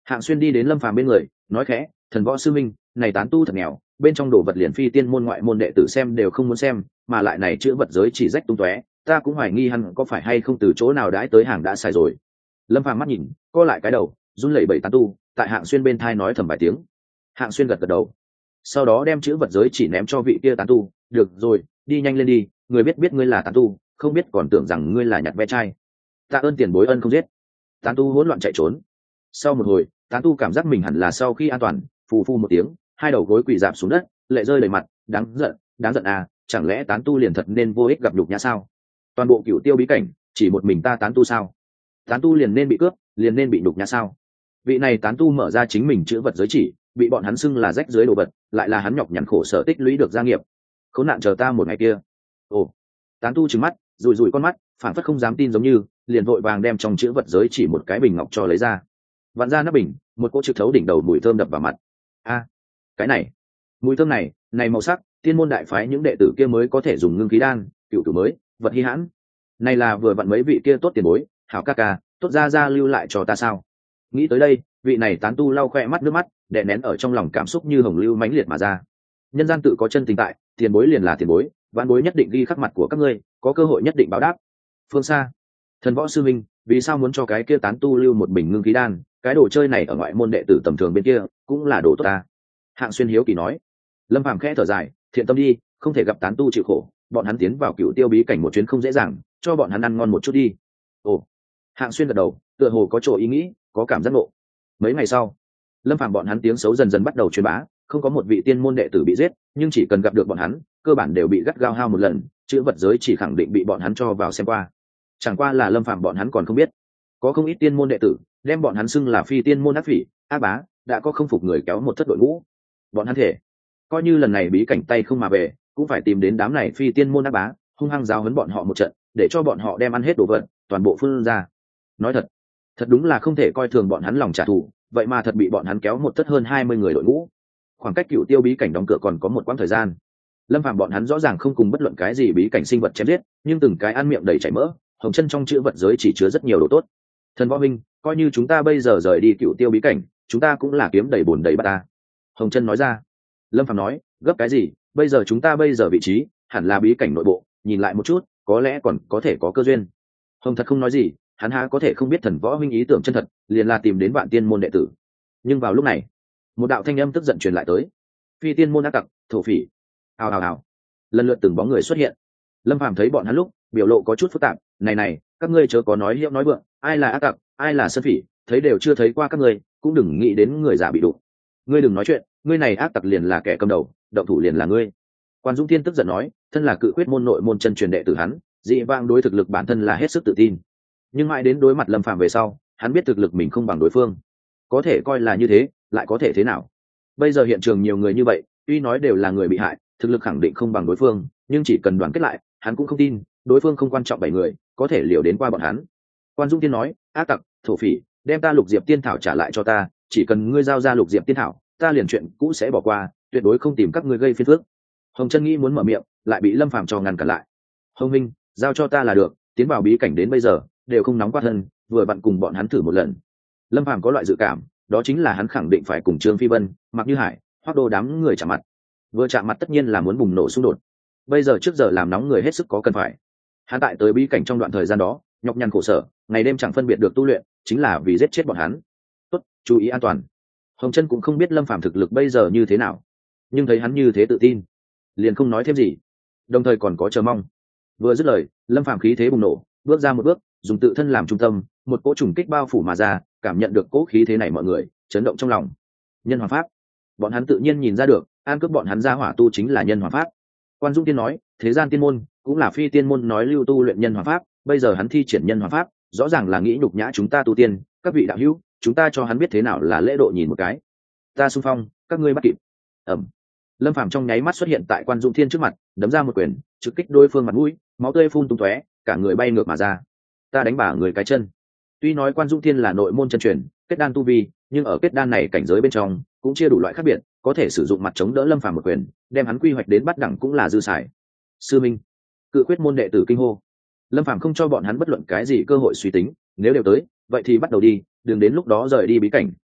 Hạng Xuyên đi đến Lâm Phàm bên người nói khẽ, thần võ sư minh, này tán tu thật nghèo, bên trong đồ vật liền phi tiên môn ngoại môn đệ tử xem đều không muốn xem, mà lại này chữ vật giới chỉ rách tung tóe, ta cũng hoài nghi hắn có phải hay không từ chỗ nào đãi tới hàng đã xài rồi. Lâm Phàm mắt nhìn, co lại cái đầu, run lẩy bẩy tán tu, tại Hạng Xuyên bên thai nói thầm vài tiếng. Hạng Xuyên gật gật đầu, sau đó đem chữ vật giới chỉ ném cho vị kia tán tu, được rồi, đi nhanh lên đi, người biết biết ngươi là tán tu, không biết còn tưởng rằng ngươi là nhặt ve chai. Tạ ơn tiền bối ân không giết. Tán tu hỗn loạn chạy trốn. Sau một hồi, tán tu cảm giác mình hẳn là sau khi an toàn, phù phù một tiếng, hai đầu gối quỳ dạp xuống đất, lệ rơi đầy mặt, đáng giận à, chẳng lẽ tán tu liền thật nên vô ích gặp nhục nhã sao? Toàn bộ Cửu Tiêu bí cảnh, chỉ một mình ta tán tu sao? Tán tu liền nên bị cướp, liền nên bị nhục nhã sao? Vị này tán tu mở ra chính mình chữ vật giới chỉ, bị bọn hắn xưng là rách dưới đồ vật, lại là hắn nhọc nhằn khổ sở tích lũy được gia nghiệp. Khốn nạn chờ ta một ngày kia. Ồ, tán tu trừng mắt, rủi rủi con mắt, phản phất không dám tin giống như, liền vội vàng đem trong chữ vật giới chỉ một cái bình ngọc cho lấy ra. Vặn ra nắp bình, một cỗ trực thấu đỉnh đầu mùi thơm đập vào mặt. A, cái này, mùi thơm này, này màu sắc, tiên môn đại phái những đệ tử kia mới có thể dùng ngưng khí đan, cựu tử mới, vật hi hãn. Này là vừa vặn mấy vị kia tốt tiền bối, hảo ca ca, tốt ra lưu lại cho ta sao? Nghĩ tới đây, vị này tán tu lau khoe mắt nước mắt, đè nén ở trong lòng cảm xúc như hồng lưu mãnh liệt mà ra. Nhân gian tự có chân tình tại, tiền bối liền là tiền bối, vãn bối nhất định ghi khắc mặt của các ngươi, có cơ hội nhất định báo đáp. Phương xa, thần võ sư minh, vì sao muốn cho cái kia tán tu lưu một bình ngưng khí đan? Cái đồ chơi này ở ngoại môn đệ tử tầm thường bên kia cũng là đồ tốt ta. Hạng Xuyên hiếu kỳ nói. Lâm Phàm khẽ thở dài, thiện tâm đi, không thể gặp tán tu chịu khổ, bọn hắn tiến vào Cửu Tiêu bí cảnh một chuyến không dễ dàng, cho bọn hắn ăn ngon một chút đi. Ồ, Hạng Xuyên gật đầu, tựa hồ có chỗ ý nghĩ, có cảm giác ngộ. Mấy ngày sau, Lâm Phàm bọn hắn tiếng xấu dần dần bắt đầu truyền bá, không có một vị tiên môn đệ tử bị giết, nhưng chỉ cần gặp được bọn hắn, cơ bản đều bị gắt gao hao một lần, chữ vật giới chỉ khẳng định bị bọn hắn cho vào xem qua. Chẳng qua là Lâm Phàm bọn hắn còn không biết, có không ít tiên môn đệ tử đem bọn hắn xưng là phi tiên môn ác phỉ, ác bá, đã có không phục người kéo một thất đội ngũ. Bọn hắn thể coi như lần này bí cảnh tay không mà về, cũng phải tìm đến đám này phi tiên môn ác bá, hung hăng giáo huấn bọn họ một trận, để cho bọn họ đem ăn hết đồ vật, toàn bộ phun ra. Nói thật đúng là không thể coi thường bọn hắn lòng trả thù, vậy mà thật bị bọn hắn kéo một thất hơn 20 người đội ngũ. Khoảng cách Cửu Tiêu bí cảnh đóng cửa còn có một quãng thời gian. Lâm Phàm bọn hắn rõ ràng không cùng bất luận cái gì bí cảnh sinh vật chém giết, nhưng từng cái ăn miệng đầy chảy mỡ, hồng chân trong chữ vật giới chỉ chứa rất nhiều đồ tốt. Thần võ minh, coi như chúng ta bây giờ rời đi Cửu Tiêu bí cảnh, chúng ta cũng là kiếm đầy bùn đầy bát ta. Hồng chân nói ra. Lâm Phàm nói, gấp cái gì, bây giờ chúng ta bây giờ vị trí hẳn là bí cảnh nội bộ, nhìn lại một chút, có lẽ còn có thể có cơ duyên. Hồng thật không nói gì, hắn há có thể không biết thần võ minh ý tưởng chân thật, liền là tìm đến vạn tiên môn đệ tử. Nhưng vào lúc này, một đạo thanh âm tức giận truyền lại tới. Phi tiên môn ác tặc, thổ phỉ. Hào hào hào. Lần lượt từng bóng người xuất hiện. Lâm Phàm thấy bọn hắn lúc, biểu lộ có chút phức tạp, này, các ngươi chớ có nói hiệu nói vượng, ai là ác tặc, ai là sơn phỉ, thấy đều chưa thấy qua các ngươi, cũng đừng nghĩ đến người giả bị đụng. Ngươi đừng nói chuyện, ngươi này ác tặc liền là kẻ cầm đầu, động thủ liền là ngươi. Quan Dung Thiên tức giận nói, thân là cự quyết môn nội môn chân truyền đệ tử hắn, dị vang đối thực lực bản thân là hết sức tự tin. Nhưng mãi đến đối mặt Lâm Phàm về sau, hắn biết thực lực mình không bằng đối phương. Có thể coi là như thế, lại có thể thế nào? Bây giờ hiện trường nhiều người như vậy, tuy nói đều là người bị hại, thực lực khẳng định không bằng đối phương, nhưng chỉ cần đoàn kết lại, hắn cũng không tin đối phương không quan trọng 7 người có thể liều đến qua bọn hắn. Quan Dung Tiên nói, ác tặc, thổ phỉ, đem ta Lục Diệp Tiên thảo trả lại cho ta, chỉ cần ngươi giao ra Lục Diệp Tiên thảo, ta liền chuyện cũ sẽ bỏ qua, tuyệt đối không tìm các ngươi gây phiền phức. Hồng Chân nghĩ muốn mở miệng, lại bị Lâm Phàm cho ngăn cản lại. Hồng Minh, giao cho ta là được, tiến vào bí cảnh đến bây giờ đều không nóng quá thân, vừa vặn cùng bọn hắn thử một lần. Lâm Phàm có loại dự cảm, đó chính là hắn khẳng định phải cùng Trương Phi Vân, Mạc Như Hải, Hoắc Đô đám người chạm mặt. Vừa chạm mặt tất nhiên là muốn bùng nổ xung đột. Bây giờ trước giờ làm nóng người hết sức có cần phải. Hắn tại tới bí cảnh trong đoạn thời gian đó, nhọc nhằn khổ sở, ngày đêm chẳng phân biệt được tu luyện, chính là vì giết chết bọn hắn. Tốt, chú ý an toàn. Hồng Chân cũng không biết Lâm Phàm thực lực bây giờ như thế nào, nhưng thấy hắn như thế tự tin, liền không nói thêm gì, đồng thời còn có chờ mong. Vừa dứt lời, Lâm Phàm khí thế bùng nổ, bước ra một bước, dùng tự thân làm trung tâm, một cỗ trùng kích bao phủ mà ra, cảm nhận được cỗ khí thế này mọi người chấn động trong lòng. Nhân Hoàng pháp, bọn hắn tự nhiên nhìn ra được, an cướp bọn hắn ra hỏa tu chính là Nhân Hoàng pháp. Quan Dung Tiên nói, thế gian tiên môn cũng là phi tiên môn nói lưu tu luyện Nhân Hoàng pháp, bây giờ hắn thi triển Nhân Hoàng pháp, rõ ràng là nghĩ nhục nhã chúng ta tu tiên, các vị đạo hữu, chúng ta cho hắn biết thế nào là lễ độ nhìn một cái. Ta xung phong, các ngươi bắt kịp. Ẩm. Lâm Phàm trong nháy mắt xuất hiện tại Quan Dung Thiên trước mặt, đấm ra một quyền, trực kích đối phương mặt mũi, máu tươi phun tung tóe, cả người bay ngược mà ra. Ta đánh bả người cái chân. Tuy nói Quan Dung Thiên là nội môn chân truyền, kết đan tu vi, nhưng ở kết đan này cảnh giới bên trong cũng chia đủ loại khác biệt, có thể sử dụng mặt chống đỡ Lâm Phàm một quyền, đem hắn quy hoạch đến bắt đẳng cũng là dư xài. Sư minh, cự quyết môn đệ tử kinh hô. Lâm Phàm không cho bọn hắn bất luận cái gì cơ hội suy tính, nếu đều tới, vậy thì bắt đầu đi, đừng đến lúc đó rời đi bí cảnh,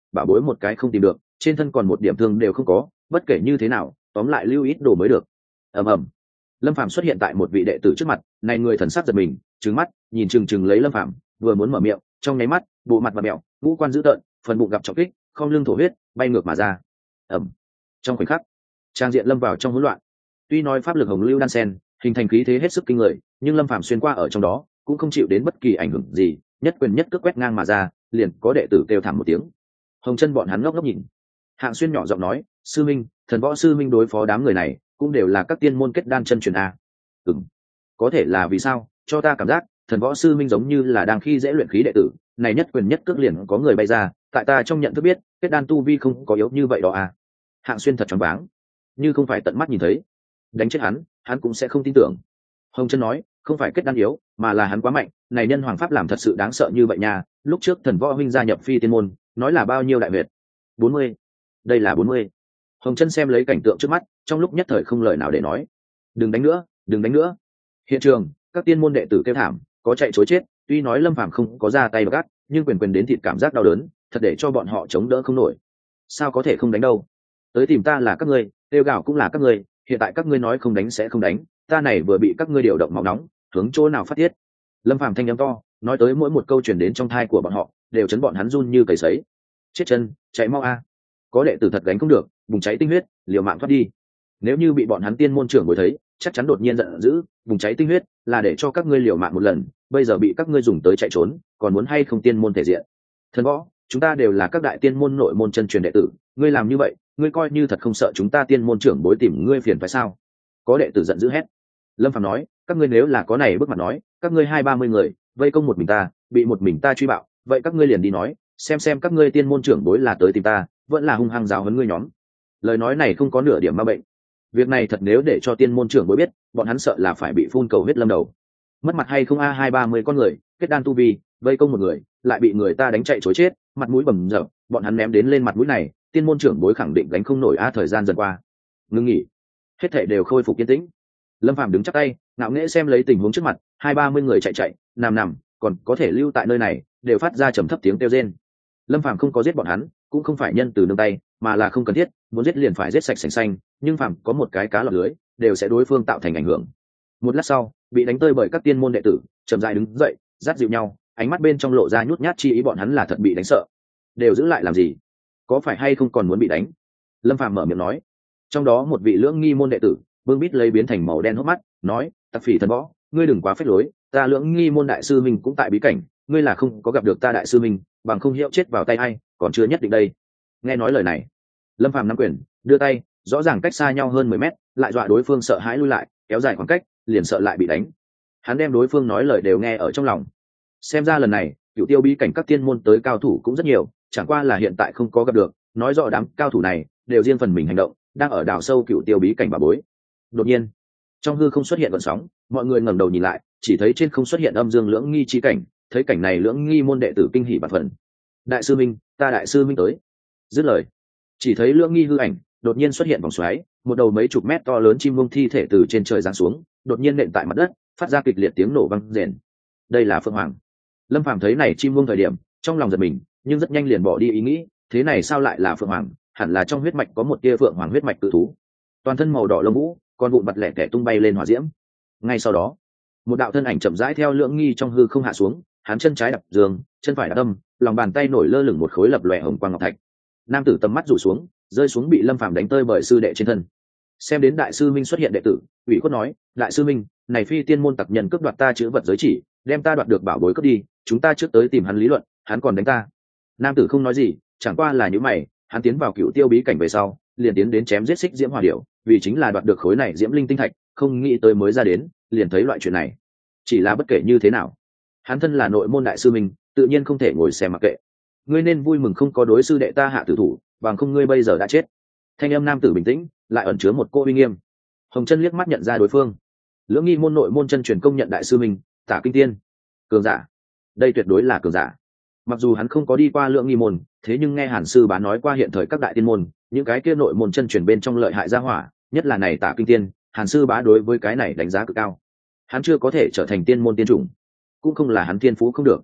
bảo bối một cái không tìm được, trên thân còn một điểm thương đều không có, bất kể như thế nào tóm lại lưu ít đồ mới được. Ầm ầm. Lâm Phàm xuất hiện tại một vị đệ tử trước mặt, này người thần sắc giật mình, trừng mắt nhìn chừng chừng lấy Lâm Phàm, vừa muốn mở miệng, trong nháy mắt bộ mặt và mẹo, ngũ quan dữ tợn, phần bụng gặp trọng kích, không lưng thổ huyết bay ngược mà ra. Ầm. Trong khoảnh khắc trang diện lâm vào trong hỗn loạn. Tuy nói pháp lực hồng lưu đan sen hình thành khí thế hết sức kinh người, nhưng Lâm Phàm xuyên qua ở trong đó cũng không chịu đến bất kỳ ảnh hưởng gì, nhất quyền nhất cước quét ngang mà ra, liền có đệ tử kêu thảm một tiếng. Hồng chân bọn hắn ngốc ngốc nhìn. Hạng Xuyên nhỏ giọng nói, sư minh, thần võ sư minh đối phó đám người này cũng đều là các tiên môn kết đan chân truyền a. Ừm, có thể là vì sao? Cho ta cảm giác thần võ sư minh giống như là đang khi dễ luyện khí đệ tử, này nhất quyền nhất cước liền có người bay ra, tại ta trong nhận thức biết kết đan tu vi không có yếu như vậy đó à. Hạng Xuyên thật choáng váng, như không phải tận mắt nhìn thấy, đánh chết hắn cũng sẽ không tin tưởng. Hồng chân nói, không phải kết đan yếu, mà là hắn quá mạnh, này nhân hoàng pháp làm thật sự đáng sợ như vậy nha. Lúc trước thần võ huynh gia nhập phi tiên môn, nói là bao nhiêu đại việt? 40. Đây là 40. Hồng chân xem lấy cảnh tượng trước mắt, trong lúc nhất thời không lời nào để nói. Đừng đánh nữa, đừng đánh nữa. Hiện trường các tiên môn đệ tử kêu thảm, có chạy chối chết. Tuy nói Lâm Phàm không có ra tay gắt, nhưng quyền quyền đến thịt cảm giác đau đớn thật để cho bọn họ chống đỡ không nổi. Sao có thể không đánh đâu? Tới tìm ta là các ngươi, tiêu gạo cũng là các ngươi, hiện tại các ngươi nói không đánh sẽ không đánh, ta này vừa bị các ngươi điều động máu nóng, hướng chỗ nào phát tiết. Lâm Phàm thanh âm to, nói tới mỗi một câu truyền đến trong thai của bọn họ, đều chấn bọn hắn run như cầy sấy. Chết chân, chạy mau a. Có đệ tử thật gánh không được, bùng cháy tinh huyết, liều mạng thoát đi. Nếu như bị bọn hắn tiên môn trưởng bồi thấy, chắc chắn đột nhiên giận dữ, bùng cháy tinh huyết là để cho các ngươi liều mạng một lần, bây giờ bị các ngươi dùng tới chạy trốn, còn muốn hay không tiên môn thể diện. Thần võ, chúng ta đều là các đại tiên môn nội môn chân truyền đệ tử, ngươi làm như vậy, ngươi coi như thật không sợ chúng ta tiên môn trưởng bối tìm ngươi phiền phải sao? Có đệ tử giận dữ hét. Lâm Phàm nói, các ngươi nếu là có này bước mặt nói, các ngươi 20-30 người vây công một mình ta, bị một mình ta truy bạo, vậy các ngươi liền đi nói, xem các ngươi tiên môn trưởng bối là tới tìm ta, vẫn là hung hăng giáo huấn ngươi nhóm. Lời nói này không có nửa điểm ma bệnh. Việc này thật nếu để cho tiên môn trưởng bối biết, bọn hắn sợ là phải bị phun cầu huyết lâm đầu. Mất mặt hay không a, 20-30 con người kết đan tu vi vây công một người, lại bị người ta đánh chạy trối chết, mặt mũi bầm dập, bọn hắn ném đến lên mặt mũi này, tiên môn trưởng bối khẳng định đánh không nổi a. Thời gian dần qua ngưng nghỉ, hết thảy đều khôi phục yên tĩnh. Lâm Phàm đứng chắp tay, ngạo nghễ xem lấy tình huống trước mặt, 20-30 người chạy nằm, còn có thể lưu tại nơi này, đều phát ra trầm thấp tiếng kêu rên. Lâm Phàm không có giết bọn hắn, cũng không phải nhân từ nương tay, mà là không cần thiết, muốn giết liền phải giết sạch sành xanh, nhưng Phàm có một cái cá lọt lưới, đều sẽ đối phương tạo thành ảnh hưởng. Một lát sau, bị đánh tơi bởi các tiên môn đệ tử, chậm rãi đứng dậy, dắt dịu nhau, ánh mắt bên trong lộ ra nhút nhát chi ý, bọn hắn là thật bị đánh sợ. Đều giữ lại làm gì? Có phải hay không còn muốn bị đánh? Lâm Phàm mở miệng nói. Trong đó một vị lưỡng nghi môn đệ tử vương bít lấy biến thành màu đen hốc mắt, nói, tặc phỉ thần võ, ngươi đừng quá phách lối, ta lưỡng nghi môn đại sư mình cũng tại bí cảnh, ngươi là không có gặp được ta đại sư mình, bằng không hiệu chết vào tay ai, còn chưa nhất định đây. Nghe nói lời này, Lâm Phàm nắm quyền, đưa tay, rõ ràng cách xa nhau hơn 10 mét, lại dọa đối phương sợ hãi lui lại, kéo dài khoảng cách, liền sợ lại bị đánh. Hắn đem đối phương nói lời đều nghe ở trong lòng. Xem ra lần này Cửu Tiêu bí cảnh các tiên môn tới cao thủ cũng rất nhiều, chẳng qua là hiện tại không có gặp được, nói rõ đám cao thủ này đều riêng phần mình hành động, đang ở đào sâu Cửu Tiêu bí cảnh bà bối. Đột nhiên trong hư không xuất hiện gợn sóng, mọi người ngẩng đầu nhìn lại, chỉ thấy trên không xuất hiện âm dương lưỡng nghi chi cảnh. Thấy cảnh này, lưỡng nghi môn đệ tử kinh hỉ bạt phần. Đại sư minh, ta đại sư minh tới. Dứt lời, chỉ thấy lưỡng nghi hư ảnh đột nhiên xuất hiện vòng xoáy, một đầu mấy chục mét to lớn chim mông thi thể từ trên trời giáng xuống, đột nhiên nện tại mặt đất, phát ra kịch liệt tiếng nổ vang rền. Đây là Phượng Hoàng. Lâm Phàm thấy này chim mông thời điểm, trong lòng giật mình, nhưng rất nhanh liền bỏ đi ý nghĩ, thế này sao lại là Phượng Hoàng, hẳn là trong huyết mạch có một tia Phượng Hoàng huyết mạch tự thú. Toàn thân màu đỏ lông vũ, con vụn bật lẻ tẻ tung bay lên hỏa diễm. Ngay sau đó, một đạo thân ảnh chậm rãi theo lưỡng nghi trong hư không hạ xuống, hắn chân trái đập giường, chân phải đạp tâm, lòng bàn tay nổi lơ lửng một khối lập lòe hồng quang ngọc thạch. Nam tử tầm mắt rủ xuống, rơi xuống bị Lâm Phàm đánh tơi bởi sư đệ trên thân. Xem đến đại sư minh xuất hiện đệ tử, ủy khuất nói, đại sư minh, này phi tiên môn tặc nhân cướp đoạt ta chữ vật giới chỉ, đem ta đoạt được bảo bối cướp đi, chúng ta trước tới tìm hắn lý luận, hắn còn đánh ta. Nam tử không nói gì, chẳng qua là những mày, hắn tiến vào Cửu Tiêu bí cảnh về sau, liền tiến đến chém giết xích diễm hỏa điểu, vì chính là đoạt được khối này diễm linh tinh thạch, không nghĩ tới mới ra đến, liền thấy loại chuyện này. Chỉ là bất kể như thế nào, hắn thân là nội môn đại sư mình, tự nhiên không thể ngồi xem mặc kệ. Ngươi nên vui mừng không có đối sư đệ ta hạ tử thủ, bằng không ngươi bây giờ đã chết. Thanh âm nam tử bình tĩnh, lại ẩn chứa một cô uy nghiêm. Hồng chân liếc mắt nhận ra đối phương, lưỡng nghi môn nội môn chân truyền công nhận đại sư mình, Tả Kinh Tiên, cường giả. Đây tuyệt đối là cường giả. Mặc dù hắn không có đi qua lưỡng nghi môn, thế nhưng nghe Hàn sư bá nói qua hiện thời các đại tiên môn, những cái kia nội môn chân truyền bên trong lợi hại gia hỏa, nhất là này Tả Kinh Tiên, Hàn sư bá đối với cái này đánh giá cực cao. Hắn chưa có thể trở thành tiên môn tiên chủng, cũng không là hắn tiên phú không được.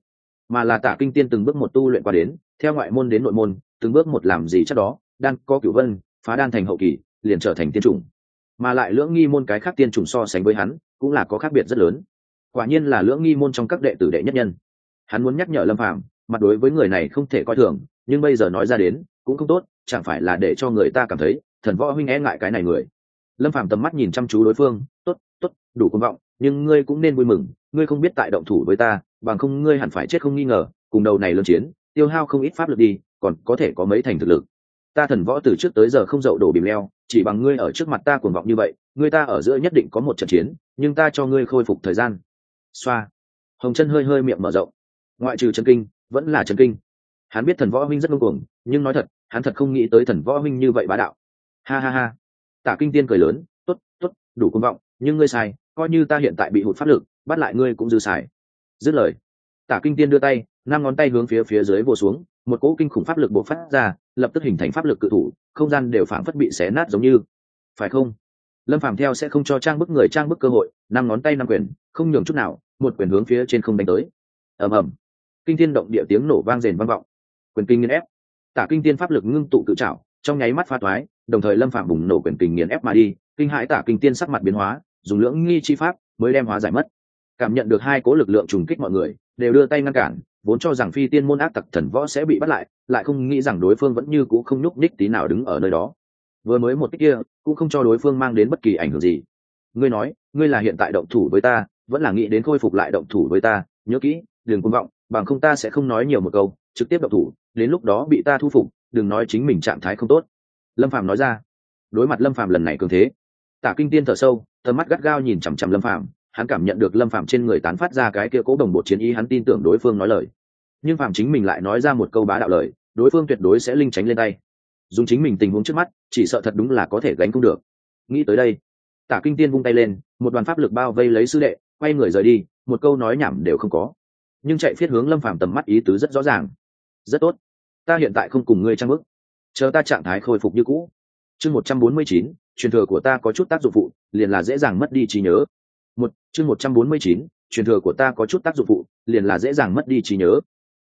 mà là Tả Kinh Tiên từng bước một tu luyện qua đến, theo ngoại môn đến nội môn, từng bước một làm gì chắc đó, đan có cửu vân, phá đan thành hậu kỳ, liền trở thành tiên chủng. Mà lại Lưỡng Nghi môn cái khác tiên chủng so sánh với hắn, cũng là có khác biệt rất lớn. Quả nhiên là Lưỡng Nghi môn trong các đệ tử đệ nhất nhân. Hắn muốn nhắc nhở Lâm Phàm, mặt đối với người này không thể coi thường, nhưng bây giờ nói ra đến, cũng không tốt, chẳng phải là để cho người ta cảm thấy Thần Võ huynh e ngại cái này người. Lâm Phàm tầm mắt nhìn chăm chú đối phương, tốt, tốt, đủ cuồng vọng, nhưng ngươi cũng nên vui mừng, ngươi không biết tại động thủ với ta, bằng không ngươi hẳn phải chết không nghi ngờ, cùng đầu này lớn chiến, tiêu hao không ít pháp lực đi, còn có thể có mấy thành thực lực. Ta Thần Võ từ trước tới giờ không dậu đổ bìm leo, chỉ bằng ngươi ở trước mặt ta cuồng vọng như vậy, ngươi ta ở giữa nhất định có một trận chiến, nhưng ta cho ngươi khôi phục thời gian. Xoa. Hồng Chân hơi hơi miệng mở rộng, ngoại trừ chấn kinh, vẫn là chấn kinh. Hắn biết Thần Võ huynh rất ngông cuồng, nhưng nói thật, hắn thật không nghĩ tới Thần Võ huynh như vậy bá đạo. Ha ha ha. Tả Kinh Tiên cười lớn, tốt, tốt, đủ cuồng vọng, nhưng ngươi sai, coi như ta hiện tại bị hụt pháp lực, bắt lại ngươi cũng dư xài. Dứt lời, Tả Kinh Tiên đưa tay, năm ngón tay hướng phía dưới vồ xuống, một cỗ kinh khủng pháp lực bộc phát ra, lập tức hình thành pháp lực cự thủ, không gian đều phảng phất bị xé nát giống như. Phải không? Lâm Phàm theo sẽ không cho trang bức người trang bức cơ hội, năm ngón tay năm quyền, không nhường chút nào, một quyền hướng phía trên không đánh tới. Ầm ầm. Kinh thiên động địa tiếng nổ vang rền vang vọng. Quyền kinh nghiền ép. Tả Kinh Tiên pháp lực ngưng tụ cự trảo, trong nháy mắt phá toái, đồng thời Lâm Phàm bùng nổ quyền kinh nghiền ép mà đi, kinh hãi Tả Kinh Tiên sắc mặt biến hóa, dùng Lưỡng Nghi chi pháp mới đem hóa giải mất. Cảm nhận được hai cố lực lượng trùng kích, mọi người đều đưa tay ngăn cản, vốn cho rằng phi tiên môn ác tặc Thần Võ sẽ bị bắt lại, lại không nghĩ rằng đối phương vẫn như cũ không nhúc nhích tí nào đứng ở nơi đó. Vừa mới một cái kia cũng không cho đối phương mang đến bất kỳ ảnh hưởng gì. Ngươi nói, ngươi là hiện tại động thủ với ta, vẫn là nghĩ đến khôi phục lại động thủ với ta, nhớ kỹ, đừng cuồng vọng, bằng không ta sẽ không nói nhiều một câu, trực tiếp động thủ, đến lúc đó bị ta thu phục, đừng nói chính mình trạng thái không tốt. Lâm Phàm nói ra. Đối mặt Lâm Phàm lần này cường thế, Tả Kinh Tiên thở sâu, tầm mắt gắt gao nhìn chằm chằm Lâm Phàm, hắn cảm nhận được Lâm Phàm trên người tán phát ra cái kia cố đồng bộ chiến ý, hắn tin tưởng đối phương nói lời. Nhưng Phàm chính mình lại nói ra một câu bá đạo lời, đối phương tuyệt đối sẽ linh tránh lên tay. Dùng chính mình tình huống trước mắt, chỉ sợ thật đúng là có thể gánh không được. Nghĩ tới đây, Tả Kinh Tiên vung tay lên, một đoàn pháp lực bao vây lấy sư đệ, quay người rời đi, một câu nói nhảm đều không có. Nhưng chạy phiết hướng Lâm Phàm tầm mắt ý tứ rất rõ ràng. Rất tốt, ta hiện tại không cùng ngươi trang bức, chờ ta trạng thái khôi phục như cũ. Chương 149, truyền thừa của ta có chút tác dụng phụ, liền là dễ dàng mất đi trí nhớ. Chương 149, truyền thừa của ta có chút tác dụng phụ, liền là dễ dàng mất đi trí nhớ.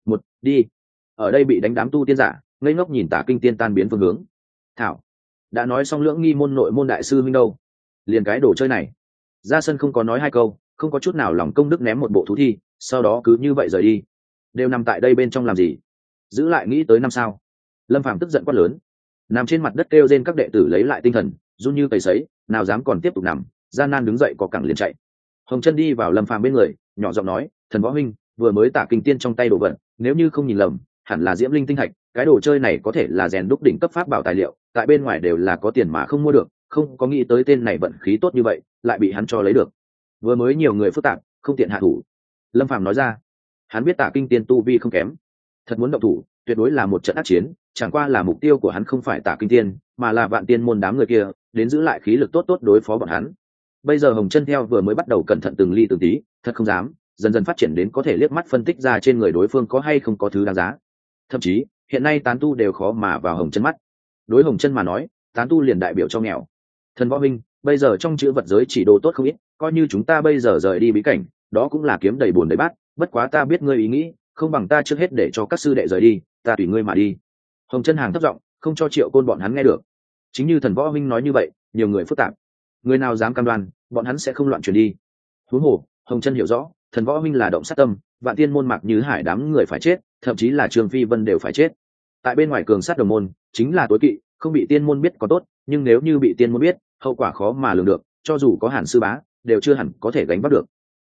Đi. Ở đây bị đánh đám tu tiên giả, ngây ngốc nhìn Tả Kinh Tiên tan biến phương hướng. Thảo, đã nói xong Lưỡng Nghi môn nội môn đại sư huynh đâu? Liền cái đồ chơi này. Ra sân không có nói hai câu, không có chút nào lòng công đức, ném một bộ thú thi, sau đó cứ như vậy rời đi. Đều nằm tại đây bên trong làm gì? Giữ lại nghĩ tới năm sao? Lâm Phàm tức giận quát lớn. Nằm trên mặt đất kêu rên các đệ tử lấy lại tinh thần, run như cầy sấy, nào dám còn tiếp tục nằm, gian nan đứng dậy có cẳng liền chạy. Hồng Chân đi vào Lâm Phàm bên người, nhỏ giọng nói, Thần Võ huynh, vừa mới Tả Kinh Tiên trong tay đồ vật, nếu như không nhìn lầm, hẳn là Diễm Linh tinh thạch, cái đồ chơi này có thể là rèn đúc đỉnh cấp pháp bảo tài liệu, tại bên ngoài đều là có tiền mà không mua được, không có nghĩ tới tên này vận khí tốt như vậy, lại bị hắn cho lấy được. Vừa mới nhiều người phức tạp, không tiện hạ thủ. Lâm Phàm nói ra, hắn biết Tả Kinh Tiên tu vi không kém, thật muốn động thủ, tuyệt đối là một trận ác chiến, chẳng qua là mục tiêu của hắn không phải Tả Kinh Tiên, mà là Vạn Tiên môn đám người kia, đến giữ lại khí lực tốt tốt đối phó bọn hắn. Bây giờ Hồng Chân theo vừa mới bắt đầu cẩn thận từng ly từng tí, thật không dám, dần dần phát triển đến có thể liếc mắt phân tích ra trên người đối phương có hay không có thứ đáng giá. Thậm chí, hiện nay tán tu đều khó mà vào Hồng Chân mắt. Đối Hồng Chân mà nói, tán tu liền đại biểu cho nghèo. Thần Võ huynh, bây giờ trong chữ vật giới chỉ đồ tốt không ít, coi như chúng ta bây giờ rời đi bí cảnh, đó cũng là kiếm đầy bùn đầy bát, bất quá ta biết ngươi ý nghĩ, không bằng ta trước hết để cho các sư đệ rời đi, ta tùy ngươi mà đi. Hồng Chân hàng thấp giọng, không cho Triệu Côn bọn hắn nghe được. Chính như Thần Võ huynh nói như vậy, nhiều người phức tạp, người nào dám cam đoan bọn hắn sẽ không loạn chuyển đi. Huống hồ, Hồng Chân hiểu rõ, Thần Võ huynh là động sát tâm, Vạn Tiên môn Mạc Như Hải đám người phải chết, thậm chí là Trương Phi Vân đều phải chết. Tại bên ngoài cường sát đồng môn, chính là tối kỵ, không bị tiên môn biết có tốt, nhưng nếu như bị tiên môn biết, hậu quả khó mà lường được, cho dù có Hàn sư bá, đều chưa hẳn có thể gánh vác được.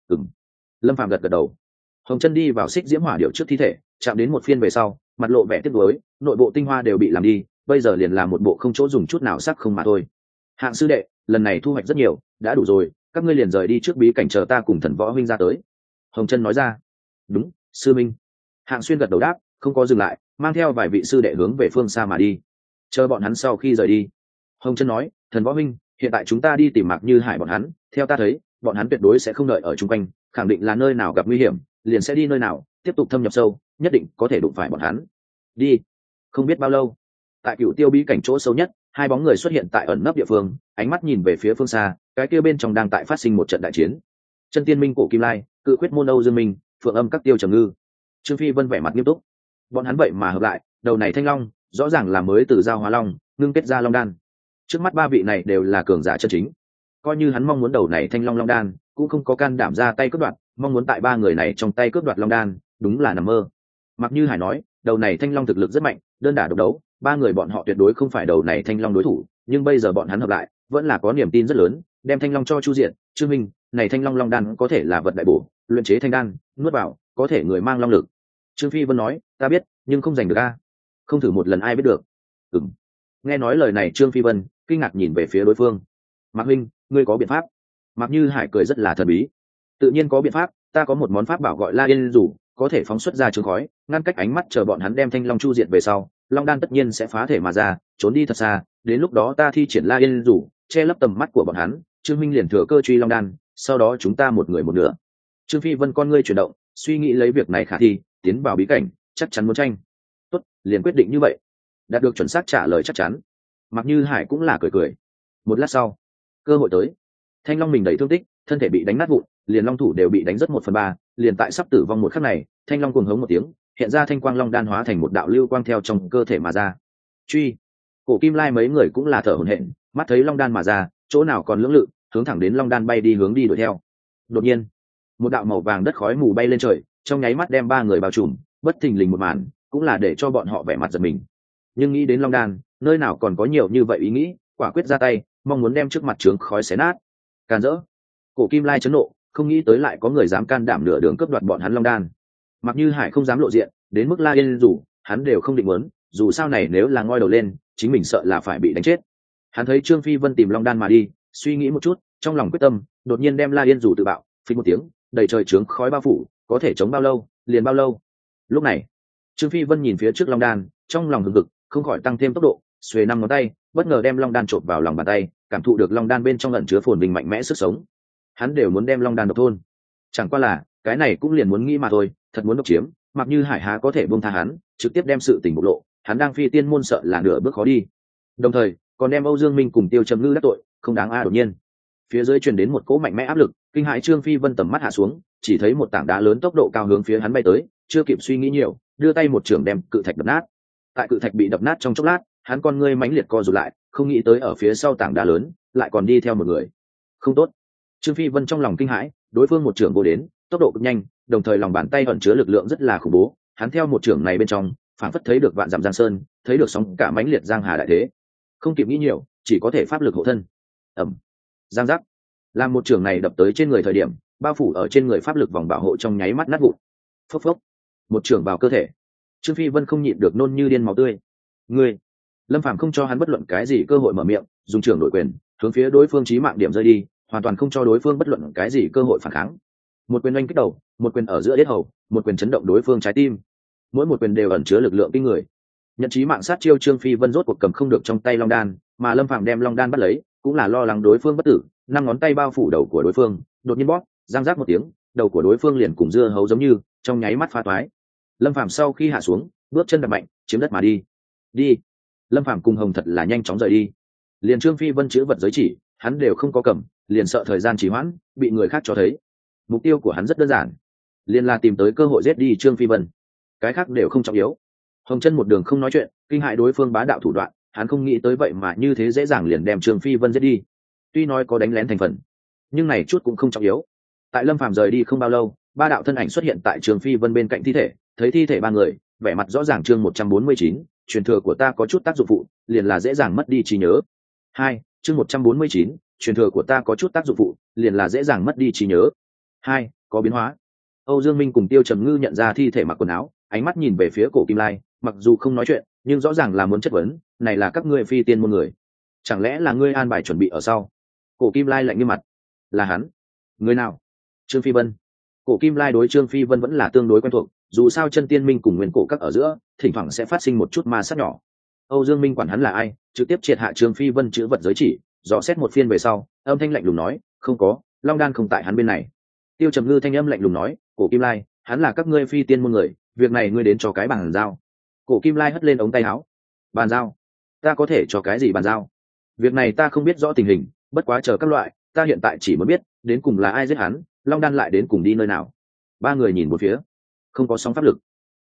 Lâm Phàm gật gật đầu. Hồng Chân đi vào Xích Diễm Hỏa Điểu trước thi thể, chạm đến một phiên về sau, mặt lộ vẻ tiếc nuối, nội bộ tinh hoa đều bị làm đi, bây giờ liền là một bộ không chỗ dùng chút nào sắc không mà thôi. Hạng sư đệ, lần này thu hoạch rất nhiều, đã đủ rồi, các ngươi liền rời đi trước bí cảnh, chờ ta cùng Thần Võ huynh ra tới. Hồng Chân nói ra. Đúng, sư minh. Hạng Xuyên gật đầu đáp, không có dừng lại, mang theo vài vị sư đệ hướng về phương xa mà đi. Chờ bọn hắn sau khi rời đi, Hồng Chân nói, Thần Võ huynh, hiện tại chúng ta đi tìm Mạc Như Hải bọn hắn, theo ta thấy, bọn hắn tuyệt đối sẽ không đợi ở chung quanh, khẳng định là nơi nào gặp nguy hiểm, liền sẽ đi nơi nào, tiếp tục thâm nhập sâu, nhất định có thể đụng phải bọn hắn. Đi. Không biết bao lâu, tại Cửu Tiêu bí cảnh chỗ sâu nhất, hai bóng người xuất hiện tại ẩn nấp địa phương, ánh mắt nhìn về phía phương xa, cái kia bên trong đang tại phát sinh một trận đại chiến. Chân Tiên Minh Cổ Kim Lai, Cự Quyết môn Âu Dương Minh, Phượng Âm các Tiêu Trầm Ngư. Trương Phi Vân vẻ mặt nghiêm túc. Bọn hắn vậy mà hợp lại, đầu này thanh long rõ ràng là mới từ giao hóa long ngưng kết ra long đan. Trước mắt ba vị này đều là cường giả chân chính, coi như hắn mong muốn đầu này thanh long long đan cũng không có can đảm ra tay cướp đoạt, mong muốn tại ba người này trong tay cướp đoạt long đan đúng là nằm mơ. Mặc Như Hải nói đầu này thanh long thực lực rất mạnh, đơn đả độc đấu ba người bọn họ tuyệt đối không phải đầu này thanh long đối thủ, nhưng bây giờ bọn hắn hợp lại vẫn là có niềm tin rất lớn, đem thanh long cho Chu Diện. Trương Minh, này thanh long long đan có thể là vật đại bổ, luyện chế thanh đan nuốt vào có thể người mang long lực. Trương Phi Vân nói ta biết nhưng không giành được a, không thử một lần ai biết được. Nghe nói lời này Trương Phi Vân kinh ngạc nhìn về phía đối phương. Mạc huynh, ngươi có biện pháp? Mạc Như Hải cười rất là thần bí. Tự nhiên có biện pháp, ta có một món pháp bảo gọi La Yên Rủ, có thể phóng xuất ra trường khói, ngăn cách ánh mắt chờ bọn hắn đem thanh long chu diệt về sau, long đan tất nhiên sẽ phá thể mà ra, trốn đi thật xa, đến lúc đó ta thi triển La Yên Rủ, che lấp tầm mắt của bọn hắn, Trương Minh liền thừa cơ truy long đan, sau đó chúng ta một người một nửa. Trương Phi Vân con ngươi chuyển động, suy nghĩ lấy việc này khả thi, tiến vào bí cảnh, chắc chắn muốn tranh. Tốt, liền quyết định như vậy. Đạt được chuẩn xác trả lời chắc chắn. Mạc Như Hải cũng là cười cười. Một lát sau, cơ hội tới. Thanh long mình đầy thương tích, thân thể bị đánh nát vụn, liền long thủ đều bị đánh rất 1/3, liền tại sắp tử vong một khắc này, thanh long cuồng hống một tiếng, hiện ra thanh quang long đan hóa thành một đạo lưu quang theo trong cơ thể mà ra. Truy. Cổ Kim Lai mấy người cũng là thở hổn hển, mắt thấy long đan mà ra, chỗ nào còn lưỡng lự, hướng thẳng đến long đan bay đi hướng đi đuổi theo. Đột nhiên, một đạo màu vàng đất khói mù bay lên trời, trong nháy mắt đem ba người bao trùm, bất thình lình một màn, cũng là để cho bọn họ vẻ mặt giật mình. Nhưng nghĩ đến long đan, nơi nào còn có nhiều như vậy ý nghĩ, quả quyết ra tay, mong muốn đem trước mặt trướng khói xé nát. Càn rỡ. Cổ Kim Lai chấn nộ, không nghĩ tới lại có người dám can đảm nửa đường cướp đoạt bọn hắn long đan. Mặc Như Hải không dám lộ diện, đến mức La Yên Rủ, hắn đều không định muốn, dù sao này nếu là ngoi đầu lên, chính mình sợ là phải bị đánh chết. Hắn thấy Trương Phi Vân tìm long đan mà đi, suy nghĩ một chút, trong lòng quyết tâm, đột nhiên đem La Yên Rủ tự bạo, phình một tiếng, đầy trời trướng khói bao phủ, có thể chống bao lâu, liền bao lâu. Lúc này, Trương Phi Vân nhìn phía trước long đan, trong lòng hừng hực, không khỏi tăng thêm tốc độ, xuề 5 ngón tay, bất ngờ đem long đan chộp vào lòng bàn tay, cảm thụ được long đan bên trong ẩn chứa phồn vinh mạnh mẽ sức sống. Hắn đều muốn đem long đan độc thôn, chẳng qua là cái này cũng liền muốn nghĩ mà thôi, thật muốn độc chiếm, Mặc Như Hải há có thể buông tha hắn, trực tiếp đem sự tình bộc lộ, hắn đang phi tiên môn sợ là nửa bước khó đi. Đồng thời, còn đem Âu Dương Minh cùng Tiêu Trầm Ngư đắc tội, không đáng a. Đột nhiên, phía dưới truyền đến một cỗ mạnh mẽ áp lực, kinh hãi Trương Phi Vân tầm mắt hạ xuống, chỉ thấy một tảng đá lớn tốc độ cao hướng phía hắn bay tới, chưa kịp suy nghĩ nhiều, đưa tay một chưởng đem cự thạch đập nát. Tại cự thạch bị đập nát trong chốc lát, hắn con ngươi mãnh liệt co rụt lại, không nghĩ tới ở phía sau tảng đá lớn lại còn đi theo một người. Không tốt. Trương Phi Vân trong lòng kinh hãi, đối phương một chưởng vô đến, tốc độ cực nhanh, đồng thời lòng bàn tay ẩn chứa lực lượng rất là khủng bố, hắn theo một chưởng này bên trong, phản phất thấy được vạn dặm giang sơn, thấy được sóng cả mãnh liệt giang hà đại thế. Không kịp nghĩ nhiều, chỉ có thể pháp lực hộ thân. Ầm. Giang giác. Làm một chưởng này đập tới trên người thời điểm, bao phủ ở trên người pháp lực vòng bảo hộ trong nháy mắt nát vụn. Phốc phốc. Một chưởng vào cơ thể. Trương Phi Vân không nhịn được nôn như điên máu tươi. Ngươi. Lâm Phàm không cho hắn bất luận cái gì cơ hội mở miệng, dùng chưởng đổi quyền, hướng phía đối phương chí mạng điểm rơi đi, hoàn toàn không cho đối phương bất luận cái gì cơ hội phản kháng. Một quyền oanh kích đầu, một quyền ở giữa yết hầu, một quyền chấn động đối phương trái tim. Mỗi một quyền đều ẩn chứa lực lượng kinh người. Nhận chí mạng sát chiêu Trương Phi Vân rốt cuộc cầm không được trong tay long đan, mà Lâm Phàm đem long đan bắt lấy, cũng là lo lắng đối phương bất tử, 5 ngón tay bao phủ đầu của đối phương, đột nhiên bóp, răng rác một tiếng, đầu của đối phương liền cùng dưa hấu giống như, trong nháy mắt phá toái. Lâm Phàm sau khi hạ xuống, bước chân đạp mạnh, chiếm đất mà đi. Đi. Lâm Phàm cùng Hồng Thật là nhanh chóng rời đi. Liền Trương Phi Vân chữ vật giới chỉ, hắn đều không có cầm, liền sợ thời gian trì hoãn, bị người khác cho thấy. Mục tiêu của hắn rất đơn giản, liền là tìm tới cơ hội giết đi Trương Phi Vân. Cái khác đều không trọng yếu. Hồng Chân một đường không nói chuyện, kinh hại đối phương bá đạo thủ đoạn, hắn không nghĩ tới vậy mà như thế dễ dàng liền đem Trương Phi Vân giết đi. Tuy nói có đánh lén thành phần, nhưng này chút cũng không trọng yếu. Tại Lâm Phàm rời đi không bao lâu, ba đạo thân ảnh xuất hiện tại Trương Phi Vân bên cạnh thi thể, thấy thi thể ba người, vẻ mặt rõ ràng. Chương 149, truyền thừa của ta có chút tác dụng phụ, liền là dễ dàng mất đi trí nhớ. 2, chương 149, truyền thừa của ta có chút tác dụng phụ, liền là dễ dàng mất đi trí nhớ. 2, có biến hóa. Âu Dương Minh cùng Tiêu Trầm Ngư nhận ra thi thể mặc quần áo, ánh mắt nhìn về phía Cổ Kim Lai, mặc dù không nói chuyện, nhưng rõ ràng là muốn chất vấn, này là các ngươi phi tiên môn người, chẳng lẽ là ngươi an bài chuẩn bị ở sau? Cổ Kim Lai lạnh như mặt. Là hắn. Người nào? Trương Phi Vân. Cổ Kim Lai đối Trương Phi Vân vẫn là tương đối quen thuộc, dù sao Chân Tiên Minh cùng Nguyên Cổ các ở giữa, thỉnh thoảng sẽ phát sinh một chút ma sát nhỏ. Âu Dương Minh quản hắn là ai, trực tiếp triệt hạ Trương Phi Vân chữ vật giới chỉ, dò xét một phiên về sau, âm thanh lạnh lùng nói, không có, Long Đan không tại hắn bên này. Tiêu Trầm Ngư thanh âm lạnh lùng nói, Cổ Kim Lai, hắn là các ngươi phi tiên môn người, việc này ngươi đến cho cái bàn giao. Cổ Kim Lai hất lên ống tay áo. Bàn giao? Ta có thể cho cái gì bàn giao? Việc này ta không biết rõ tình hình, bất quá chờ các loại, ta hiện tại chỉ muốn biết đến cùng là ai giết hắn, Long Đan lại đến cùng đi nơi nào. Ba người nhìn một phía, không có sóng pháp lực,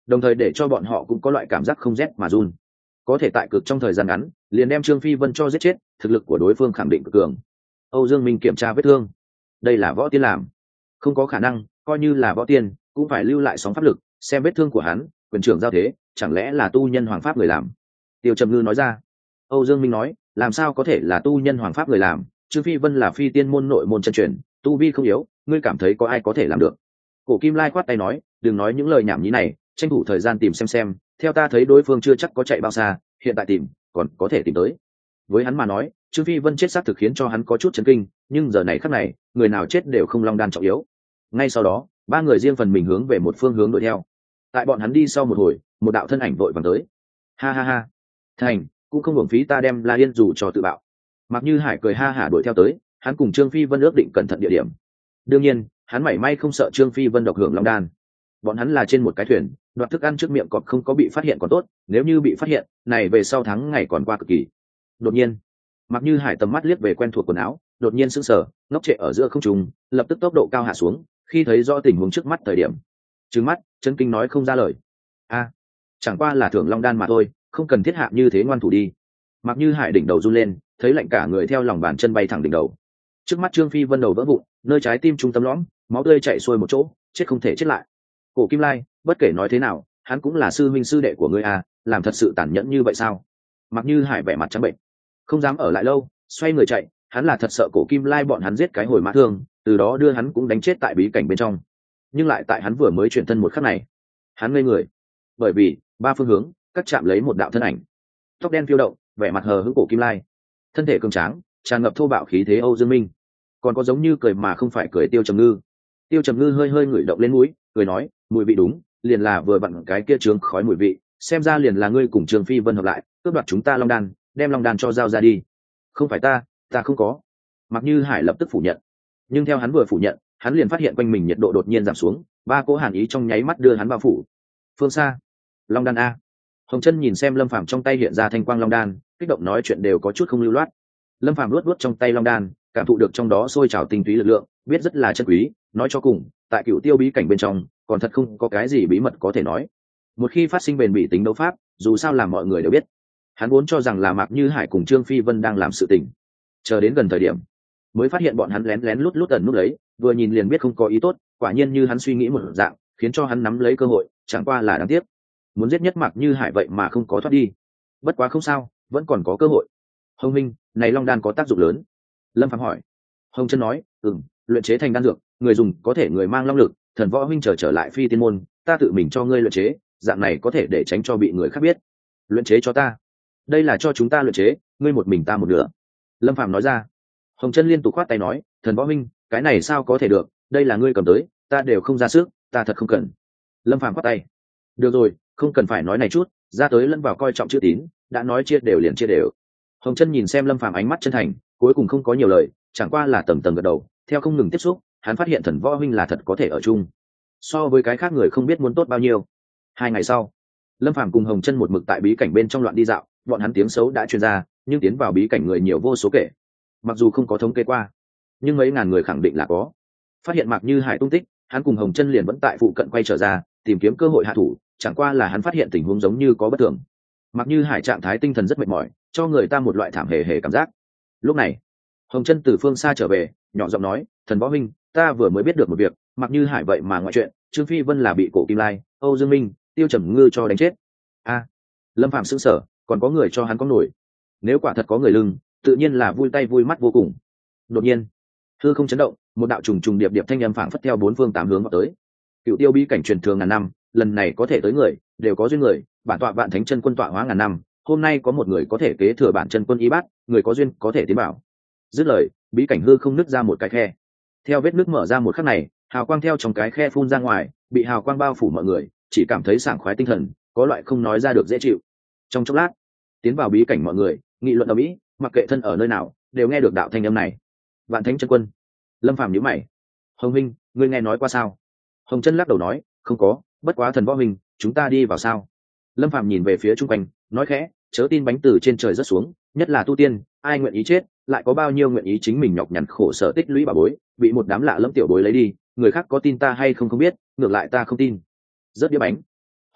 đồng thời để cho bọn họ cũng có loại cảm giác không rét mà run. Có thể tại cực trong thời gian ngắn liền đem Trương Phi Vân cho giết chết, thực lực của đối phương khẳng định cực cường. Âu Dương Minh kiểm tra vết thương. Đây là võ tiên làm, không có khả năng, coi như là võ tiên cũng phải lưu lại sóng pháp lực, xem vết thương của hắn, quyền trưởng giao thế, chẳng lẽ là tu nhân hoàng pháp người làm? Tiêu Trầm Ngư nói ra. Âu Dương Minh nói, làm sao có thể là tu nhân hoàng pháp người làm, Trương Phi Vân là phi tiên môn nội môn chân truyền, tu vi không yếu, ngươi cảm thấy có ai có thể làm được? Cổ Kim Lai khoát tay nói, đừng nói những lời nhảm nhí này, tranh thủ thời gian tìm xem, theo ta thấy đối phương chưa chắc có chạy bao xa, hiện tại tìm còn có thể tìm tới. Với hắn mà nói, Trương Phi Vân chết xác thực khiến cho hắn có chút chấn kinh, nhưng giờ này khắc này, người nào chết đều không long đan trọng yếu. Ngay sau đó, ba người riêng phần mình hướng về một phương hướng đuổi theo. Tại bọn hắn đi sau một hồi, một đạo thân ảnh vội vàng tới. Ha ha ha, thành cũng không hưởng phí ta đem La Yên dù cho tự bạo. Mặc Như Hải cười ha hả đuổi theo tới, hắn cùng Trương Phi Vân ước định cẩn thận địa điểm. Đương nhiên, hắn mảy may không sợ Trương Phi Vân độc hưởng long đan. Bọn hắn là trên một cái thuyền, đoạt thức ăn trước miệng còn không có bị phát hiện còn tốt, nếu như bị phát hiện, này về sau tháng ngày còn qua cực kỳ. Đột nhiên, Mặc Như Hải tầm mắt liếc về quen thuộc quần áo, đột nhiên sững sờ, ngốc trệ ở giữa không trung, lập tức tốc độ cao hạ xuống, khi thấy rõ tình huống trước mắt thời điểm, trừng mắt, chân kinh nói không ra lời. A, chẳng qua là thưởng long đan mà thôi, không cần thiết hạ như thế ngoan thủ đi. Mặc Như Hải đỉnh đầu run lên, thấy lạnh cả người theo lòng bàn chân bay thẳng đỉnh đầu. Trước mắt Trương Phi Vân đầu vỡ vụn, nơi trái tim trung tâm lõm, máu tươi chảy xuôi một chỗ, chết không thể chết lại. Cổ Kim Lai, bất kể nói thế nào, hắn cũng là sư minh sư đệ của ngươi à, làm thật sự tàn nhẫn như vậy sao? Mặc Như Hải vẻ mặt trắng bệnh, không dám ở lại lâu, xoay người chạy. Hắn là thật sợ Cổ Kim Lai bọn hắn giết cái hồi mã thương, từ đó đưa hắn cũng đánh chết tại bí cảnh bên trong. Nhưng lại tại hắn vừa mới chuyển thân một khắc này, hắn ngây người, bởi vì ba phương hướng cắt chạm lấy một đạo thân ảnh, tóc đen phiêu động, vẻ mặt hờ hững Cổ Kim Lai, thân thể cường tráng, tràn ngập thô bạo khí thế Âu Dương Minh, còn có giống như cười mà không phải cười Tiêu Trầm Ngư. Tiêu Trầm Ngư hơi hơi ngửi động lên mũi, cười nói, mùi vị đúng, liền là vừa vặn cái kia trướng khói mùi vị, xem ra liền là ngươi cùng Trương Phi Vân hợp lại, cướp đoạt chúng ta long đan, đem long đan cho giao ra đi. Không phải ta không có. Mặc Như Hải lập tức phủ nhận, nhưng theo hắn vừa phủ nhận, hắn liền phát hiện quanh mình nhiệt độ đột nhiên giảm xuống, ba cỗ hàn ý trong nháy mắt đưa hắn bao phủ. Phương xa, long đan a. Hồng Chân nhìn xem Lâm Phàm trong tay hiện ra thanh quang long đan, kích động nói chuyện đều có chút không lưu loát. Lâm Phàm luốt trong tay long đan, cảm thụ được trong đó sôi trào tinh túy lực lượng, biết rất là chân quý. Nói cho cùng, tại Cựu Tiêu bí cảnh bên trong, còn thật không có cái gì bí mật có thể nói. Một khi phát sinh bền bỉ tính đấu pháp, dù sao làm mọi người đều biết. Hắn vốn cho rằng là Mạc Như Hải cùng Trương Phi Vân đang làm sự tình, chờ đến gần thời điểm, mới phát hiện bọn hắn lén lén lút lút ẩn nút lấy, vừa nhìn liền biết không có ý tốt. Quả nhiên như hắn suy nghĩ một dạng, khiến cho hắn nắm lấy cơ hội, chẳng qua là đáng tiếc, muốn giết nhất Mạc Như Hải vậy mà không có thoát đi. Bất quá không sao, vẫn còn có cơ hội. Hồng Minh, này long đan có tác dụng lớn? Lâm Phàm hỏi. Hồng Chân nói, luyện chế thành đan dược, người dùng có thể người mang long lực, thần võ huynh trở lại phi tiên môn, ta tự mình cho ngươi luyện chế, dạng này có thể để tránh cho bị người khác biết. Luyện chế cho ta? Đây là cho chúng ta luyện chế, ngươi một mình ta một nửa. Lâm Phàm nói ra. Hồng Chân liên tục khoát tay nói, thần võ huynh, cái này sao có thể được, đây là ngươi cầm tới, ta đều không ra sức, ta thật không cần. Lâm Phàm khoát tay. Được rồi, không cần phải nói này chút, ra tới lẫn vào coi trọng chữ tín, đã nói chia đều liền chia đều. Hồng Chân nhìn xem Lâm Phàm ánh mắt chân thành, cuối cùng không có nhiều lời, chẳng qua là tầng tầng gật đầu. Theo không ngừng tiếp xúc, hắn phát hiện thần võ huynh là thật có thể ở chung, so với cái khác người không biết muốn tốt bao nhiêu. 2 ngày sau, Lâm Phàm cùng Hồng Chân một mực tại bí cảnh bên trong loạn đi dạo, bọn hắn tiếng xấu đã truyền ra, nhưng tiến vào bí cảnh người nhiều vô số kể. Mặc dù không có thống kê qua, nhưng mấy ngàn người khẳng định là có. Phát hiện Mạc Như Hải tung tích, hắn cùng Hồng Chân liền vẫn tại phụ cận quay trở ra, tìm kiếm cơ hội hạ thủ. Chẳng qua là hắn phát hiện tình huống giống như có bất thường. Mạc Như Hải trạng thái tinh thần rất mệt mỏi, cho người ta một loại thảm hề hề cảm giác. Lúc này, Hồng Chân từ phương xa trở về, nhỏ giọng nói, thần võ huynh, ta vừa mới biết được một việc, Mạc Như Hải vậy mà ngoại chuyện, Trương Phi Vân là bị Cổ Kim Lai, Âu Dương Minh, Tiêu Trầm Ngư cho đánh chết. A, Lâm Phạm sững sờ, còn có người cho hắn có nổi. Nếu quả thật có người lưng, tự nhiên là vui tay vui mắt vô cùng. Đột nhiên, hư không chấn động, một đạo trùng trùng điệp điệp thanh âm phảng phất theo 4 phương 8 hướng vào tới. Cựu Tiêu bí cảnh truyền thường ngàn năm, lần này có thể tới người, đều có duyên người, bản tọa Vạn Thánh Chân Quân tọa hóa ngàn năm, hôm nay có một người có thể kế thừa bản chân quân y bát, người có duyên có thể tiến bảo. Dứt lời, bí cảnh hư không nứt ra một cái khe. Theo vết nứt mở ra một khắc này, hào quang theo trong cái khe phun ra ngoài, bị hào quang bao phủ mọi người, chỉ cảm thấy sảng khoái tinh thần, có loại không nói ra được dễ chịu. Trong chốc lát, tiến vào bí cảnh mọi người nghị luận ở mỹ, mặc kệ thân ở nơi nào, đều nghe được đạo thanh âm này. Vạn Thánh Chân Quân. Lâm Phàm nhíu mày. Hồng Minh, ngươi nghe nói qua sao? Hồng Chân lắc đầu nói, không có, bất quá thần võ minh, chúng ta đi vào sao? Lâm Phàm nhìn về phía chung quanh, nói khẽ, chớ tin bánh từ trên trời rớt xuống, nhất là tu tiên, ai nguyện ý chết, lại có bao nhiêu nguyện ý chính mình nhọc nhằn khổ sở tích lũy bảo bối, bị một đám lạ lẫm tiểu bối lấy đi, người khác có tin ta hay không không biết, ngược lại ta không tin. Rớt đĩa bánh.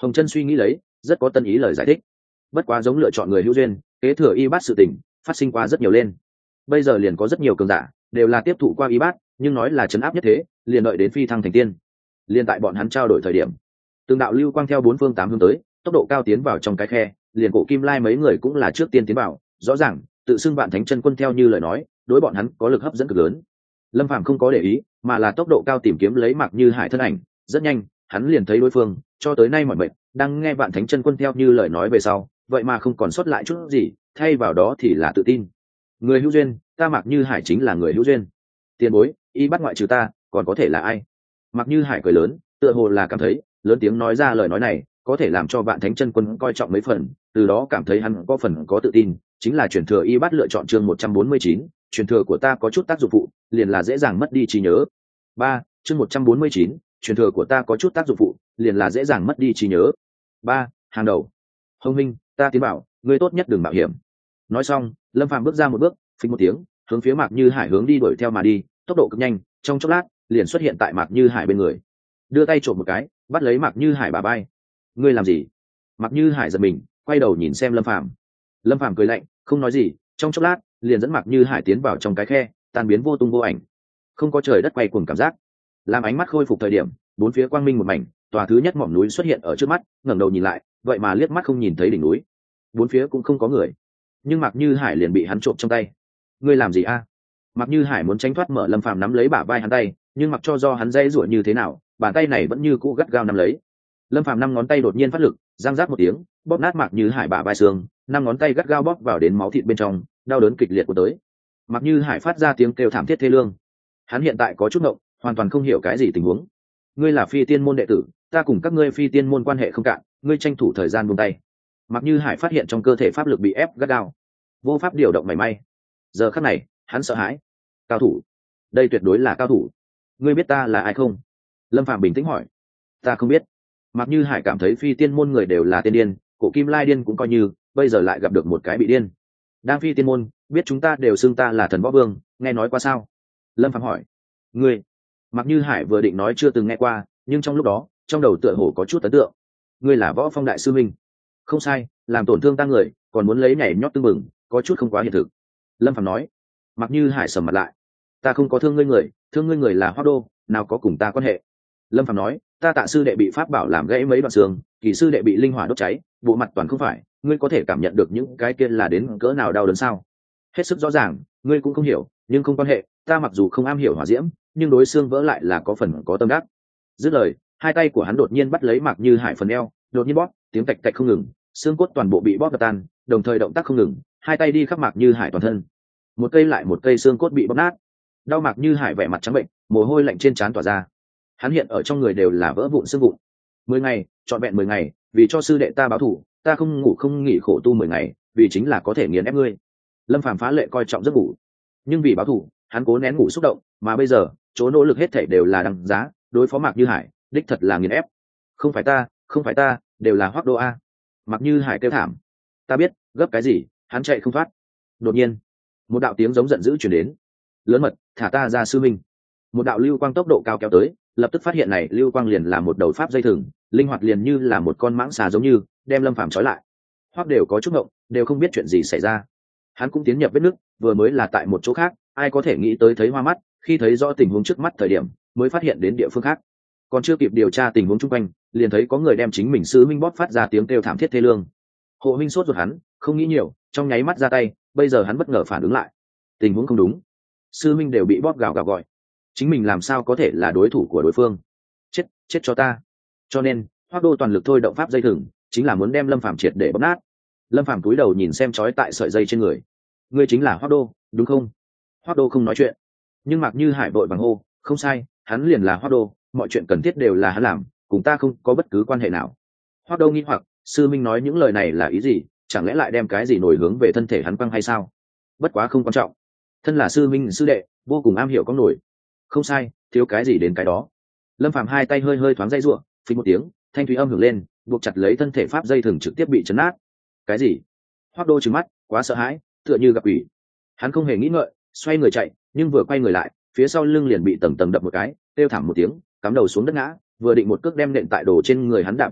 Hồng Chân suy nghĩ lấy, rất có tân ý lời giải thích. Bất quá giống lựa chọn người hữu duyên, kế thừa y bát sự tình phát sinh qua rất nhiều lên. Bây giờ liền có rất nhiều cường giả đều là tiếp thụ qua y bát, nhưng nói là trấn áp nhất thế, liền đợi đến phi thăng thành tiên. Liên tại bọn hắn trao đổi thời điểm, từng đạo lưu quang theo bốn phương tám hướng tới, tốc độ cao tiến vào trong cái khe, liền Cổ Kim Lai mấy người cũng là trước tiên tiến vào, rõ ràng tự xưng Vạn Thánh Chân Quân theo như lời nói, đối bọn hắn có lực hấp dẫn cực lớn. Lâm Phàm không có để ý, mà là tốc độ cao tìm kiếm lấy Mạc Như Hải thân ảnh, rất nhanh, hắn liền thấy đối phương, cho tới nay mọi mệnh, đang nghe Vạn Thánh Chân Quân theo như lời nói về sau, vậy mà không còn sót lại chút gì, thay vào đó thì là tự tin. Người hữu duyên, ta Mạc Như Hải chính là người hữu duyên. Tiền bối, y bắt ngoại trừ ta, còn có thể là ai? Mạc Như Hải cười lớn, tựa hồ là cảm thấy, lớn tiếng nói ra lời nói này, có thể làm cho Vạn Thánh Chân Quân coi trọng mấy phần, từ đó cảm thấy hắn có phần có tự tin, chính là truyền thừa y bát lựa chọn chương 149, truyền thừa của ta có chút tác dụng phụ, liền là dễ dàng mất đi trí nhớ. 3, chương 149, truyền thừa của ta có chút tác dụng phụ, liền là dễ dàng mất đi trí nhớ. 3, hàng đầu. Hồng Minh, ta tiến bảo, ngươi tốt nhất đừng mạo hiểm. Nói xong, Lâm Phàm bước ra một bước, phình một tiếng, hướng phía Mạc Như Hải hướng đi đuổi theo mà đi, tốc độ cực nhanh, trong chốc lát, liền xuất hiện tại Mạc Như Hải bên người. Đưa tay trộm một cái, bắt lấy Mạc Như Hải bả vai. Ngươi làm gì? Mạc Như Hải giật mình, quay đầu nhìn xem Lâm Phàm. Lâm Phàm cười lạnh, không nói gì, trong chốc lát, liền dẫn Mạc Như Hải tiến vào trong cái khe, tan biến vô tung vô ảnh. Không có trời đất quay cuồng cảm giác. Làm ánh mắt khôi phục thời điểm, bốn phía quang minh một mảnh, tòa thứ nhất mỏm núi xuất hiện ở trước mắt, ngẩng đầu nhìn lại, vậy mà liếc mắt không nhìn thấy đỉnh núi. Bốn phía cũng không có người, nhưng Mạc Như Hải liền bị hắn trộm trong tay. Ngươi làm gì a? Mạc Như Hải muốn tránh thoát, mở Lâm Phàm nắm lấy bả vai hắn tay, nhưng mặc cho do hắn dây rủa như thế nào, bàn tay này vẫn như cũ gắt gao nắm lấy. Lâm Phàm năm ngón tay đột nhiên phát lực, giang rác một tiếng, bóp nát Mạc Như Hải bả vai xương, năm ngón tay gắt gao bóp vào đến máu thịt bên trong, đau đớn kịch liệt của tới. Mạc Như Hải phát ra tiếng kêu thảm thiết thê lương. Hắn hiện tại có chút ngộng, hoàn toàn không hiểu cái gì tình huống. Ngươi là Phi Tiên môn đệ tử, ta cùng các ngươi Phi Tiên môn quan hệ không cạn, ngươi tranh thủ thời gian buông tay. Mạc Như Hải phát hiện trong cơ thể pháp lực bị ép gắt gao, vô pháp điều động mảy may. Giờ khắc này, hắn sợ hãi. Cao thủ, đây tuyệt đối là cao thủ. Ngươi biết ta là ai không? Lâm Phàm bình tĩnh hỏi. Ta không biết. Mạc Như Hải cảm thấy Phi Tiên môn người đều là tiên điên, Cổ Kim Lai điên cũng coi như, bây giờ lại gặp được một cái bị điên. Đang Phi Tiên môn, biết chúng ta đều xưng ta là thần võ vương, nghe nói qua sao? Lâm Phàm hỏi. Ngươi? Mạc Như Hải vừa định nói chưa từng nghe qua, nhưng trong lúc đó, trong đầu tựa hồ có chút ấn tượng. Ngươi là Võ Phong đại sư minh. Không sai, làm tổn thương ta người, còn muốn lấy nhảy nhót tưng bừng, có chút không quá hiện thực. Lâm Phàm nói. Mạc Như Hải sầm mặt lại. Ta không có thương ngươi người là Hoắc Đô, nào có cùng ta quan hệ. Lâm Phàm nói, ta Tạ sư đệ bị pháp bảo làm gãy mấy đoạn xương, Kỳ sư đệ bị linh hỏa đốt cháy, bộ mặt toàn không phải, ngươi có thể cảm nhận được những cái kia là đến cỡ nào đau đớn sao? Hết sức rõ ràng, ngươi cũng không hiểu, nhưng không quan hệ, ta mặc dù không am hiểu hỏa diễm, nhưng đối xương vỡ lại là có phần có tâm đắc. Dứt lời, hai tay của hắn đột nhiên bắt lấy Mạc Như Hải phần eo, đột nhiên bóp, tiếng tạch tạch không ngừng, xương cốt toàn bộ bị bóp đập tan, đồng thời động tác không ngừng, hai tay đi khắp Mạc Như Hải toàn thân. Một cây lại một cây xương cốt bị bóp nát. Đau Mạc Như Hải vẻ mặt trắng bệnh, mồ hôi lạnh trên trán tỏa ra. Hắn hiện ở trong người đều là vỡ vụn xương vụn. 10 ngày, trọn vẹn 10 ngày, vì cho sư đệ ta báo thù, ta không ngủ không nghỉ khổ tu 10 ngày, vì chính là có thể nghiền ép ngươi. Lâm Phàm phá lệ coi trọng giấc ngủ, nhưng vì báo thù, hắn cố nén ngủ xúc động, mà bây giờ, chỗ nỗ lực hết thảy đều là đằng giá, đối phó Mạc Như Hải, đích thật là nghiền ép. Không phải ta, đều là Hoắc Đô a. Mạc Như Hải kêu thảm. Ta biết, gấp cái gì, hắn chạy không thoát. Đột nhiên, một đạo tiếng giống giận dữ truyền đến. Lớn mật, thả ta ra sư minh. Một đạo lưu quang tốc độ cao kéo tới, lập tức phát hiện này lưu quang liền là một đầu pháp dây thừng, linh hoạt liền như là một con mãng xà giống như, đem Lâm Phàm trói lại. Hoắc đều có chút ngộng, đều không biết chuyện gì xảy ra. Hắn cũng tiến nhập vết nứt, vừa mới là tại một chỗ khác, ai có thể nghĩ tới thấy hoa mắt, khi thấy rõ tình huống trước mắt thời điểm, mới phát hiện đến địa phương khác. Còn chưa kịp điều tra tình huống chung quanh, liền thấy có người đem chính mình sư minh bóp phát ra tiếng kêu thảm thiết thê lương. Hộ minh sốt ruột hắn, không nghĩ nhiều, trong nháy mắt ra tay, bây giờ hắn bất ngờ phản ứng lại. Tình huống không đúng, sư minh đều bị bóp gào gào gọi, chính mình làm sao có thể là đối thủ của đối phương? Chết cho ta! Cho nên, Hoắc Đô toàn lực thôi động pháp dây thừng, chính là muốn đem Lâm Phàm triệt để bóp nát. Lâm Phàm cúi đầu nhìn xem trói tại sợi dây trên người. Ngươi chính là Hoắc Đô, đúng không? Hoắc Đô không nói chuyện, nhưng Mạc Như Hải vội vàng hô, không sai, hắn liền là Hoắc Đô, mọi chuyện cần thiết đều là hắn làm, cùng ta không có bất cứ quan hệ nào. Hoắc Đô nghi hoặc, sư minh nói những lời này là ý gì, chẳng lẽ lại đem cái gì nổi hướng về thân thể hắn quăng hay sao? Bất quá không quan trọng, thân là sư minh sư đệ, vô cùng am hiểu có nổi. Không sai, thiếu cái gì đến cái đó. Lâm Phàm hai tay hơi hơi thoáng dây rủa, phình một tiếng, thanh thủy âm hưởng lên, buộc chặt lấy thân thể pháp dây thừng trực tiếp bị chấn nát. Cái gì? Hoắc Đô trừng mắt, quá sợ hãi, tựa như gặp quỷ. Hắn không hề nghĩ ngợi, xoay người chạy, nhưng vừa quay người lại, phía sau lưng liền bị tầng tầng đập một cái, kêu thảm một tiếng, cắm đầu xuống đất ngã, vừa định một cước đem nện tại đồ trên người hắn đạp bay lúc,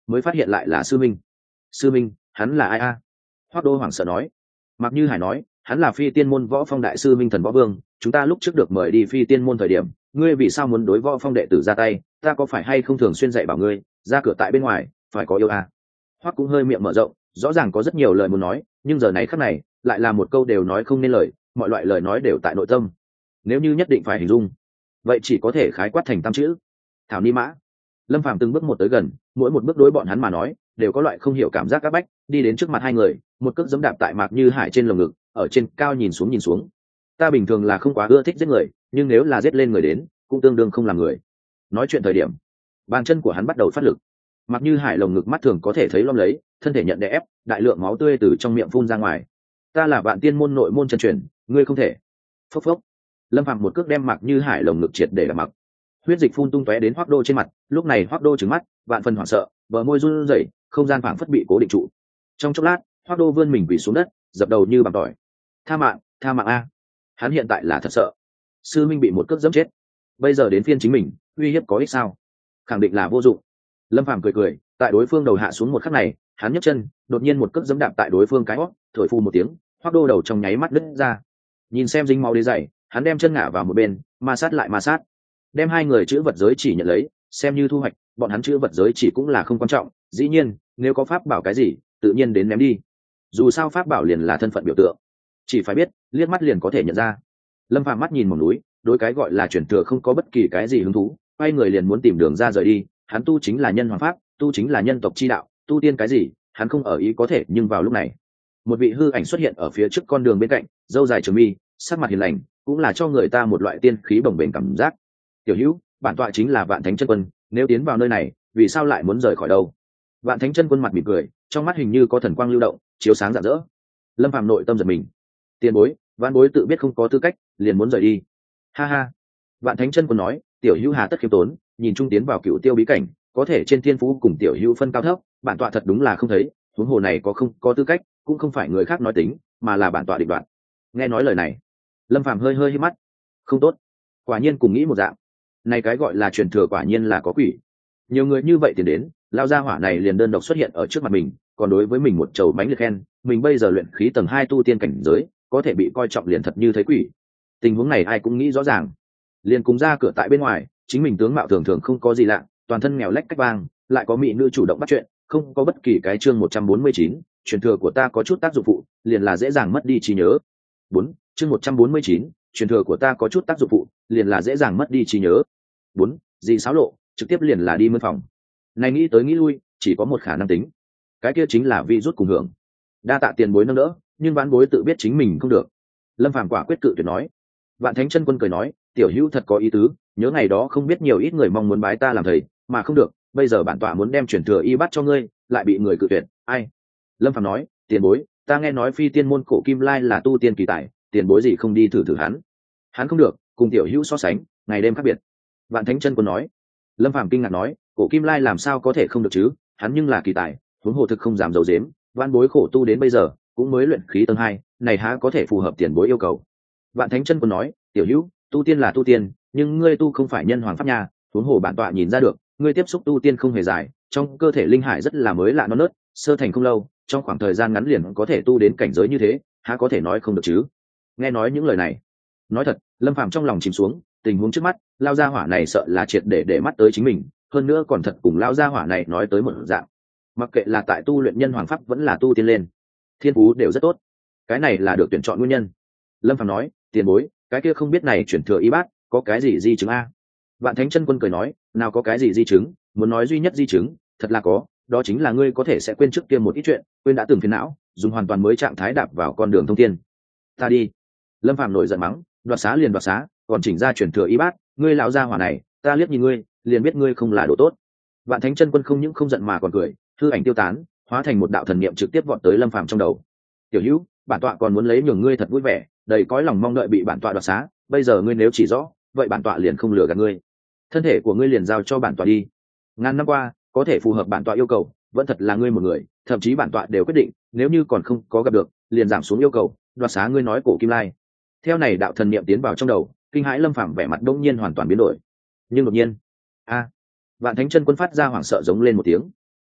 mới phát hiện lại là sư minh. Sư minh, hắn là ai a? Hoắc Đô hoảng sợ nói. Mặc Như Hải nói, hắn là Phi Tiên môn Võ Phong đại sư Minh Thần Võ Vương, chúng ta lúc trước được mời đi Phi Tiên môn thời điểm, ngươi vì sao muốn đối Võ Phong đệ tử ra tay, ta có phải hay không thường xuyên dạy bảo ngươi, ra cửa tại bên ngoài, phải có yêu a. Hoắc cũng hơi miệng mở rộng, rõ ràng có rất nhiều lời muốn nói, nhưng giờ này khắc này, lại là một câu đều nói không nên lời, mọi loại lời nói đều tại nội tâm. Nếu như nhất định phải hình dung, vậy chỉ có thể khái quát thành tam chữ: thảo ni mã. Lâm Phàm từng bước một tới gần, mỗi một bước đối bọn hắn mà nói đều có loại không hiểu cảm giác áp bách, đi đến trước mặt hai người, một cước giẫm đạp tại Mạc Như Hải trên lồng ngực, ở trên cao nhìn xuống. Ta bình thường là không quá ưa thích giết người, nhưng nếu là giết lên người đến, cũng tương đương không làm người. Nói chuyện thời điểm, bàn chân của hắn bắt đầu phát lực. Mạc Như Hải lồng ngực mắt thường có thể thấy lom lấy, thân thể nhận đè ép, đại lượng máu tươi từ trong miệng phun ra ngoài. Ta là Vạn Tiên môn nội môn chân truyền, ngươi không thể. Phốc phốc. Lâm Phàm một cước đem Mạc Như Hải lồng ngực triệt để đập mặc. Huyết dịch phun tung tóe đến Hoắc Đô trên mặt, lúc này Hoắc Đô trừng mắt, vạn phần hoảng sợ, bờ môi run rẩy, không gian phảng phất bị cố định trụ. Trong chốc lát, Hoắc Đô vươn mình quỳ xuống đất, dập đầu như bằng tỏi. Tha mạng a. Hắn hiện tại là thật sợ. Sư minh bị một cước giẫm chết, bây giờ đến phiên chính mình, uy hiếp có ích sao? Khẳng định là vô dụng. Lâm Phàm cười, tại đối phương đầu hạ xuống một khắc này, hắn nhấc chân, đột nhiên một cước giẫm đạp tại đối phương cái hót, thổi phù một tiếng, Hoắc Đô đầu trong nháy mắt đứt ra. Nhìn xem dính máu đế dày, hắn đem chân ngã vào một bên, ma sát, đem hai người chữ vật giới chỉ nhận lấy, xem như thu hoạch. Bọn hắn chữ vật giới chỉ cũng là không quan trọng, dĩ nhiên nếu có pháp bảo cái gì tự nhiên đến ném đi, dù sao pháp bảo liền là thân phận biểu tượng, chỉ phải biết liếc mắt liền có thể nhận ra. Lâm Phàm mắt nhìn một núi, đối cái gọi là chuyển thừa không có bất kỳ cái gì hứng thú, quay người liền muốn tìm đường ra rời đi. Hắn tu chính là nhân hoàng pháp, tu chính là nhân tộc chi đạo, tu tiên cái gì hắn không ở ý có thể. Nhưng vào lúc này, một vị hư ảnh xuất hiện ở phía trước con đường bên cạnh, râu dài trường mi, sắc mặt hiền lành, cũng là cho người ta một loại tiên khí bồng bềnh cảm giác. Tiểu Hữu, bản tọa chính là Vạn Thánh Chân Quân, nếu tiến vào nơi này, vì sao lại muốn rời khỏi đâu? Vạn Thánh Chân Quân mặt mỉm cười, trong mắt hình như có thần quang lưu động, chiếu sáng rạng rỡ. Lâm Phàm nội tâm giật mình. Tiền bối, Vạn bối tự biết không có tư cách, liền muốn rời đi. Ha ha. Vạn Thánh Chân Quân nói, Tiểu Hữu hà tất khiêm tốn, nhìn trung tiến vào Cựu Tiêu bí cảnh, có thể trên thiên phú cùng Tiểu Hữu phân cao thấp, bản tọa thật đúng là không thấy, huống hồ này có không có tư cách, cũng không phải người khác nói tính, mà là bản tọa định đoạt. Nghe nói lời này, Lâm Phàm hơi hí mắt. Không tốt, quả nhiên cùng nghĩ một dạng. Này cái gọi là truyền thừa quả nhiên là có quỷ. Nhiều người như vậy tiền đến, lao ra hỏa này liền đơn độc xuất hiện ở trước mặt mình, còn đối với mình một chầu bánh liệt khen, mình bây giờ luyện khí tầng 2 tu tiên cảnh giới, có thể bị coi trọng liền thật như thấy quỷ. Tình huống này ai cũng nghĩ rõ ràng. Liền cùng ra cửa tại bên ngoài, chính mình tướng mạo thường thường không có gì lạ, toàn thân nghèo lách cách vang, lại có mỹ nữ chủ động bắt chuyện, không có bất kỳ cái chương 149, truyền thừa của ta có chút tác dụng phụ, liền là dễ dàng mất đi trí nhớ. 4, chương 149, truyền thừa của ta có chút tác dụng phụ, liền là dễ dàng mất đi trí nhớ. 4, gì xáo lộ, trực tiếp liền là đi mân phòng. Này nghĩ tới nghĩ lui, chỉ có một khả năng tính. Cái kia chính là vi rút cùng hưởng. Đa tạ tiền bối nâng đỡ, nhưng vãn bối tự biết chính mình không được. Lâm Phàm quả quyết cự tuyệt nói. Vạn Thánh Chân Quân cười nói, Tiểu Hữu thật có ý tứ, nhớ ngày đó không biết nhiều ít người mong muốn bái ta làm thầy, mà không được, bây giờ bản tọa muốn đem truyền thừa y bắt cho ngươi, lại bị người cự tuyệt, ai? Lâm Phàm nói, tiền bối, ta nghe nói Phi Tiên môn Cổ Kim Lai là tu tiên kỳ tài, tiền bối gì không đi thử hắn? Hắn không được, cùng Tiểu Hữu so sánh, ngày đêm khác biệt. Vạn Thánh Chân Quân nói. Lâm Phàm kinh ngạc nói, Cổ Kim Lai làm sao có thể không được chứ, hắn nhưng là kỳ tài, huống hồ thực không dám giấu giếm, vãn bối khổ tu đến bây giờ, cũng mới luyện khí tầng 2, này há có thể phù hợp tiền bối yêu cầu. Vạn Thánh Chân Quân nói, Tiểu Hữu, tu tiên là tu tiên, nhưng ngươi tu không phải nhân hoàng pháp nha, huống hồ bản tọa nhìn ra được, ngươi tiếp xúc tu tiên không hề dài, trong cơ thể linh hải rất là mới lạ non nớt, sơ thành không lâu, trong khoảng thời gian ngắn liền có thể tu đến cảnh giới như thế, há có thể nói không được chứ? Nghe nói những lời này, nói thật, Lâm Phàm trong lòng chìm xuống, tình huống trước mắt, lao gia hỏa này sợ là triệt để mắt tới chính mình, hơn nữa còn thật cùng lao gia hỏa này nói tới một dạng. Mặc kệ là tại tu luyện nhân hoàng pháp vẫn là tu tiên lên, thiên phú đều rất tốt. Cái này là được tuyển chọn nguyên nhân. Lâm Phàm nói, tiền bối, cái kia không biết này chuyển thừa y bát, có cái gì di chứng a? Vạn Thánh Chân Quân cười nói, nào có cái gì di chứng, muốn nói duy nhất di chứng, thật là có, đó chính là ngươi có thể sẽ quên trước kia một ít chuyện, quên đã từng phiền não, dùng hoàn toàn mới trạng thái đạp vào con đường thông thiên. Ta đi. Lâm Phàm nổi giận mắng, đoạt xá liền đoạt xá, còn chỉnh ra chuyển thừa y bát, ngươi lão gia hỏa này, ta liếc nhìn ngươi, liền biết ngươi không là đồ tốt. Vạn Thánh Chân Quân không những không giận mà còn cười, hư ảnh tiêu tán, hóa thành một đạo thần niệm trực tiếp vọt tới Lâm Phàm trong đầu. Tiểu Hữu, bản tọa còn muốn lấy nhường ngươi thật vui vẻ, đầy cõi lòng mong đợi bị bản tọa đoạt xá, bây giờ ngươi nếu chỉ rõ, vậy bản tọa liền không lừa gạt ngươi. Thân thể của ngươi liền giao cho bản tọa đi. Ngàn năm qua, có thể phù hợp bản tọa yêu cầu, vẫn thật là ngươi một người, thậm chí bản tọa đều quyết định, nếu như còn không có gặp được, liền giảm xuống yêu cầu, đoạt xá ngươi nói Cổ Kim Lai. Theo này đạo thần niệm tiến vào trong đầu, kinh hãi Lâm Phàm vẻ mặt đông nhiên hoàn toàn biến đổi. Nhưng đột nhiên, Vạn Thánh Chân Quân phát ra hoảng sợ giống lên một tiếng.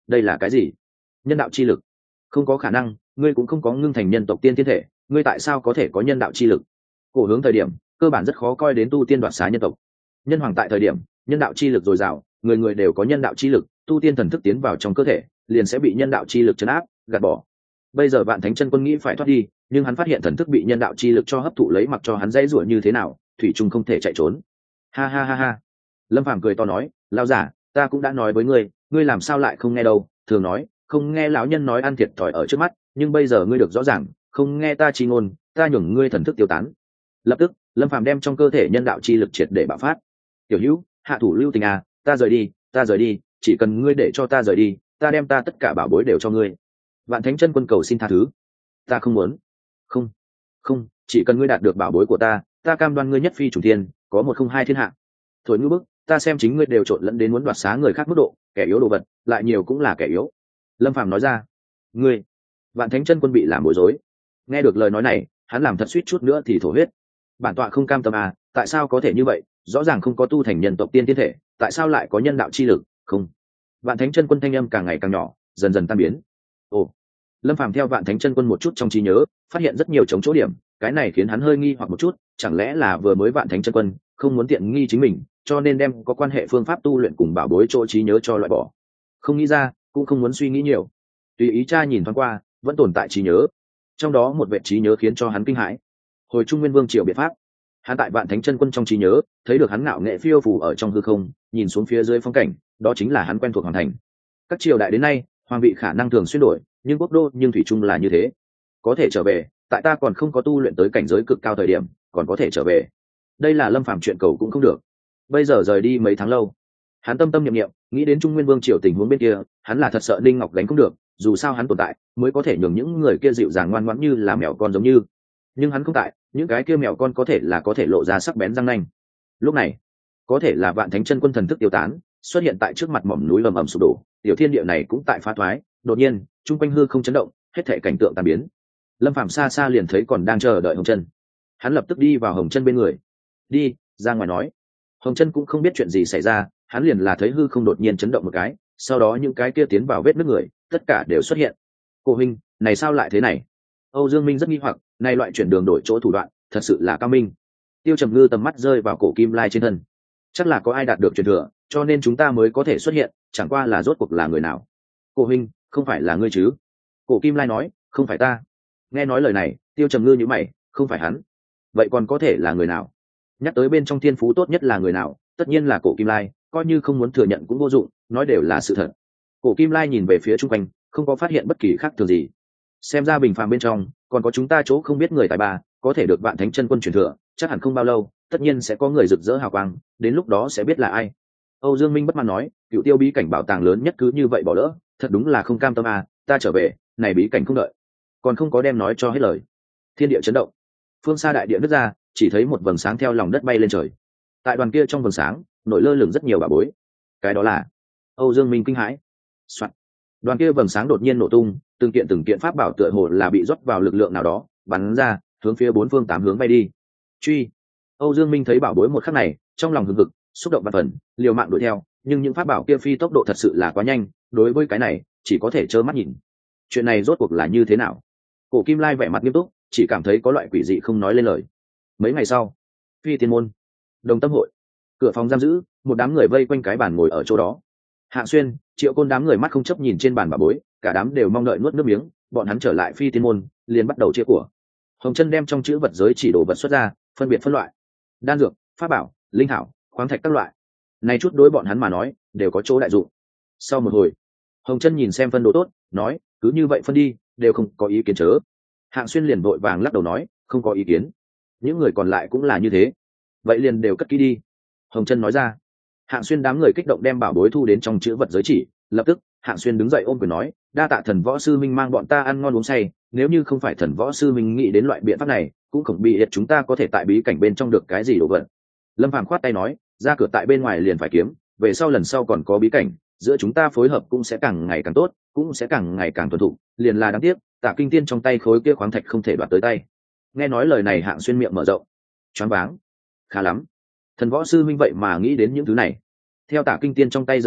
đây là cái gì? Nhân đạo chi lực? Không có khả năng, ngươi cũng không có ngưng thành nhân tộc tiên thiên thể, ngươi tại sao có thể có nhân đạo chi lực? Cổ hướng thời điểm cơ bản rất khó coi đến tu tiên đoạt xá nhân tộc. Nhân hoàng tại thời điểm nhân đạo chi lực dồi dào, người người đều có nhân đạo chi lực, tu tiên thần thức tiến vào trong cơ thể liền sẽ bị nhân đạo chi lực chấn áp gạt bỏ. Bây giờ Vạn Thánh Chân Quân nghĩ phải thoát đi, nhưng hắn phát hiện thần thức bị nhân đạo chi lực cho hấp thụ lấy, mặc cho hắn dãy rủa như thế nào thủy chung không thể chạy trốn. Ha ha ha ha. Lâm Phàm cười to nói, lão giả, ta cũng đã nói với ngươi, ngươi làm sao lại không nghe đâu? Thường nói không nghe lão nhân nói ăn thiệt thòi ở trước mắt, nhưng bây giờ ngươi được rõ ràng, không nghe ta chi ngôn, ta nhường ngươi thần thức tiêu tán. Lập tức Lâm Phàm đem trong cơ thể nhân đạo chi lực triệt để bạo phát. Tiểu Hữu, hạ thủ lưu tình à, ta rời đi, chỉ cần ngươi để cho ta rời đi, ta đem ta tất cả bảo bối đều cho ngươi. Vạn Thánh Chân Quân cầu xin tha thứ. Ta không muốn. Không, không, chỉ cần ngươi đạt được bảo bối của ta, ta cam đoan ngươi nhất phi trùng thiên, có một không hai thiên hạ. Thổi ngư bức, ta xem chính ngươi đều trộn lẫn đến muốn đoạt xá người khác mức độ, kẻ yếu đồ vật, lại nhiều cũng là kẻ yếu. Lâm Phàm nói ra. Ngươi? Vạn Thánh Chân Quân bị làm bối rối. Nghe được lời nói này, hắn làm thật suýt chút nữa thì thổ huyết. Bản tọa không cam tâm à, tại sao có thể như vậy? Rõ ràng không có tu thành nhân tộc tiên thiên thể, tại sao lại có nhân đạo chi lực? Không. Vạn Thánh Chân Quân thanh âm càng ngày càng nhỏ, dần dần tan biến. Ồ. Lâm Phàm theo Vạn Thánh Chân Quân một chút trong trí nhớ, phát hiện rất nhiều chống chỗ điểm, cái này khiến hắn hơi nghi hoặc một chút, chẳng lẽ là vừa mới Vạn Thánh Chân Quân không muốn tiện nghi chính mình, cho nên đem có quan hệ phương pháp tu luyện cùng bảo bối chỗ trí nhớ cho loại bỏ. Không nghĩ ra, cũng không muốn suy nghĩ nhiều. Tùy ý tra nhìn thoáng qua, vẫn tồn tại trí nhớ. Trong đó một vệ trí nhớ khiến cho hắn kinh hãi. Hồi Trung Nguyên Vương triều biện pháp. Hắn tại Vạn Thánh Chân Quân trong trí nhớ, thấy được hắn ngạo nghệ phiêu phù ở trong hư không, nhìn xuống phía dưới phong cảnh, đó chính là hắn quen thuộc hoàn thành. Các triều đại đến nay, hoàng vị khả năng thường xuyên đổi, nhưng quốc đô nhưng thủy chung là như thế. Có thể trở về, tại ta còn không có tu luyện tới cảnh giới cực cao thời điểm, còn có thể trở về. Đây là Lâm Phàm chuyện cầu cũng không được. Bây giờ rời đi mấy tháng lâu, hắn tâm tâm niệm niệm nghĩ đến Trung Nguyên Vương triều tình huống bên kia, hắn là thật sợ Linh Ngọc gánh không được, dù sao hắn tồn tại mới có thể nhường những người kia dịu dàng ngoan ngoãn như là mèo con giống như. Nhưng hắn không tại, những cái kia mèo con có thể lộ ra sắc bén răng nanh. Lúc này có thể là Vạn Thánh Chân Quân thần thức tiêu tán, xuất hiện tại trước mặt mỏm núi ầm ầm sụp đổ, tiểu thiên địa này cũng tại phá thoái. Đột nhiên trung quanh hư không chấn động, hết thảy cảnh tượng tan biến. Lâm Phàm xa xa liền thấy còn đang chờ đợi Hồng Chân, hắn lập tức đi vào Hồng Chân bên người. Đi ra ngoài nói. Hồng Chân cũng không biết chuyện gì xảy ra, hắn liền là thấy hư không đột nhiên chấn động một cái, sau đó những cái kia tiến vào vết nứt người tất cả đều xuất hiện. Cô huynh, này sao lại thế này? Âu Dương Minh rất nghi hoặc, này loại chuyển đường đổi chỗ thủ đoạn thật sự là cao minh. Tiêu Trầm Ngư tầm mắt rơi vào cổ Kim Lai trên thân, chắc là có ai đạt được truyền thừa, cho nên chúng ta mới có thể xuất hiện, chẳng qua là rốt cuộc là người nào. Cổ huynh, không phải là ngươi chứ? Cổ Kim Lai nói, không phải ta. Nghe nói lời này, Tiêu Trầm Ngư nhíu mày, không phải hắn, vậy còn có thể là người nào? Nhắc tới bên trong thiên phú tốt nhất là người nào, tất nhiên là cổ Kim Lai, coi như không muốn thừa nhận cũng vô dụng, nói đều là sự thật. Cổ Kim Lai nhìn về phía chung quanh, không có phát hiện bất kỳ khác thường gì. Xem ra bình phàm bên trong còn có chúng ta chỗ không biết người tài ba, có thể được Vạn Thánh Chân Quân truyền thừa, chắc hẳn không bao lâu tất nhiên sẽ có người rực rỡ hào quang, đến lúc đó sẽ biết là ai. Âu Dương Minh bất mãn nói, cựu tiêu bí cảnh bảo tàng lớn nhất cứ như vậy bỏ lỡ, thật đúng là không cam tâm à, ta trở về, này bí cảnh không đợi, còn không có đem nói cho hết lời. Thiên địa chấn động, phương xa đại địa nứt ra, chỉ thấy một vầng sáng theo lòng đất bay lên trời. Tại đoàn kia trong vầng sáng nổi lơ lửng rất nhiều bảo bối. Cái đó là Âu Dương Minh kinh hãi. Soạn. Đoàn kia vầng sáng đột nhiên nổ tung, từng kiện pháp bảo tựa hồ là bị rót vào lực lượng nào đó, bắn ra hướng phía bốn phương tám hướng bay đi. Truy. Âu Dương Minh thấy bảo bối một khắc này, trong lòng hừng hực, xúc động vạn phần, liều mạng đuổi theo, nhưng những pháp bảo kia phi tốc độ thật sự là quá nhanh, đối với cái này chỉ có thể trơ mắt nhìn. Chuyện này rốt cuộc là như thế nào? Cổ Kim Lai vẻ mặt nghiêm túc, chỉ cảm thấy có loại quỷ dị không nói lên lời. Mấy ngày sau, Phi Tiên môn, Đồng Tâm hội, cửa phòng giam giữ, một đám người vây quanh cái bàn ngồi ở chỗ đó. Hạ Xuyên, Triệu Côn đám người mắt không chấp nhìn trên bàn bà bối, cả đám đều mong đợi nuốt nước miếng, bọn hắn trở lại Phi Tiên môn, liền bắt đầu chia của. Hồng Chân đem trong chữ vật giới chỉ đồ vật xuất ra, phân biệt phân loại: đan dược, pháp bảo, linh thảo, khoáng thạch các loại. Này chút đối bọn hắn mà nói, đều có chỗ đại dụng. Sau một hồi, Hồng Chân nhìn xem phân đồ tốt, nói, cứ như vậy phân đi, đều không có ý kiến chớ. Hạng Xuyên liền vội vàng lắc đầu nói, không có ý kiến. Những người còn lại cũng là như thế, vậy liền đều cất kỹ đi. Hồng Chân nói ra. Hạng Xuyên đám người kích động đem bảo bối thu đến trong chữ vật giới chỉ, lập tức Hạng Xuyên đứng dậy ôm quyền nói, đa tạ Thần Võ Sư Minh mang bọn ta ăn ngon uống say, nếu như không phải Thần Võ Sư Minh nghĩ đến loại biện pháp này, cũng không bị chúng ta có thể tại bí cảnh bên trong được cái gì đồ vật. Lâm Phàm khoát tay nói, ra cửa tại bên ngoài liền phải kiếm, về sau lần sau còn có bí cảnh, giữa chúng ta phối hợp cũng sẽ càng ngày càng tốt, cũng sẽ càng ngày càng thuần thục, liền là đáng tiếc, Tạ Kinh Tiên trong tay khối kia khoáng thạch không thể đoạt tới tay. Nghe nói lời này Hạng Xuyên miệng mở rộng, choáng váng. Khá lắm, Thần Võ Sư Minh vậy mà nghĩ đến những thứ này. Theo Tạ Kinh Tiên trong tay giật đồ,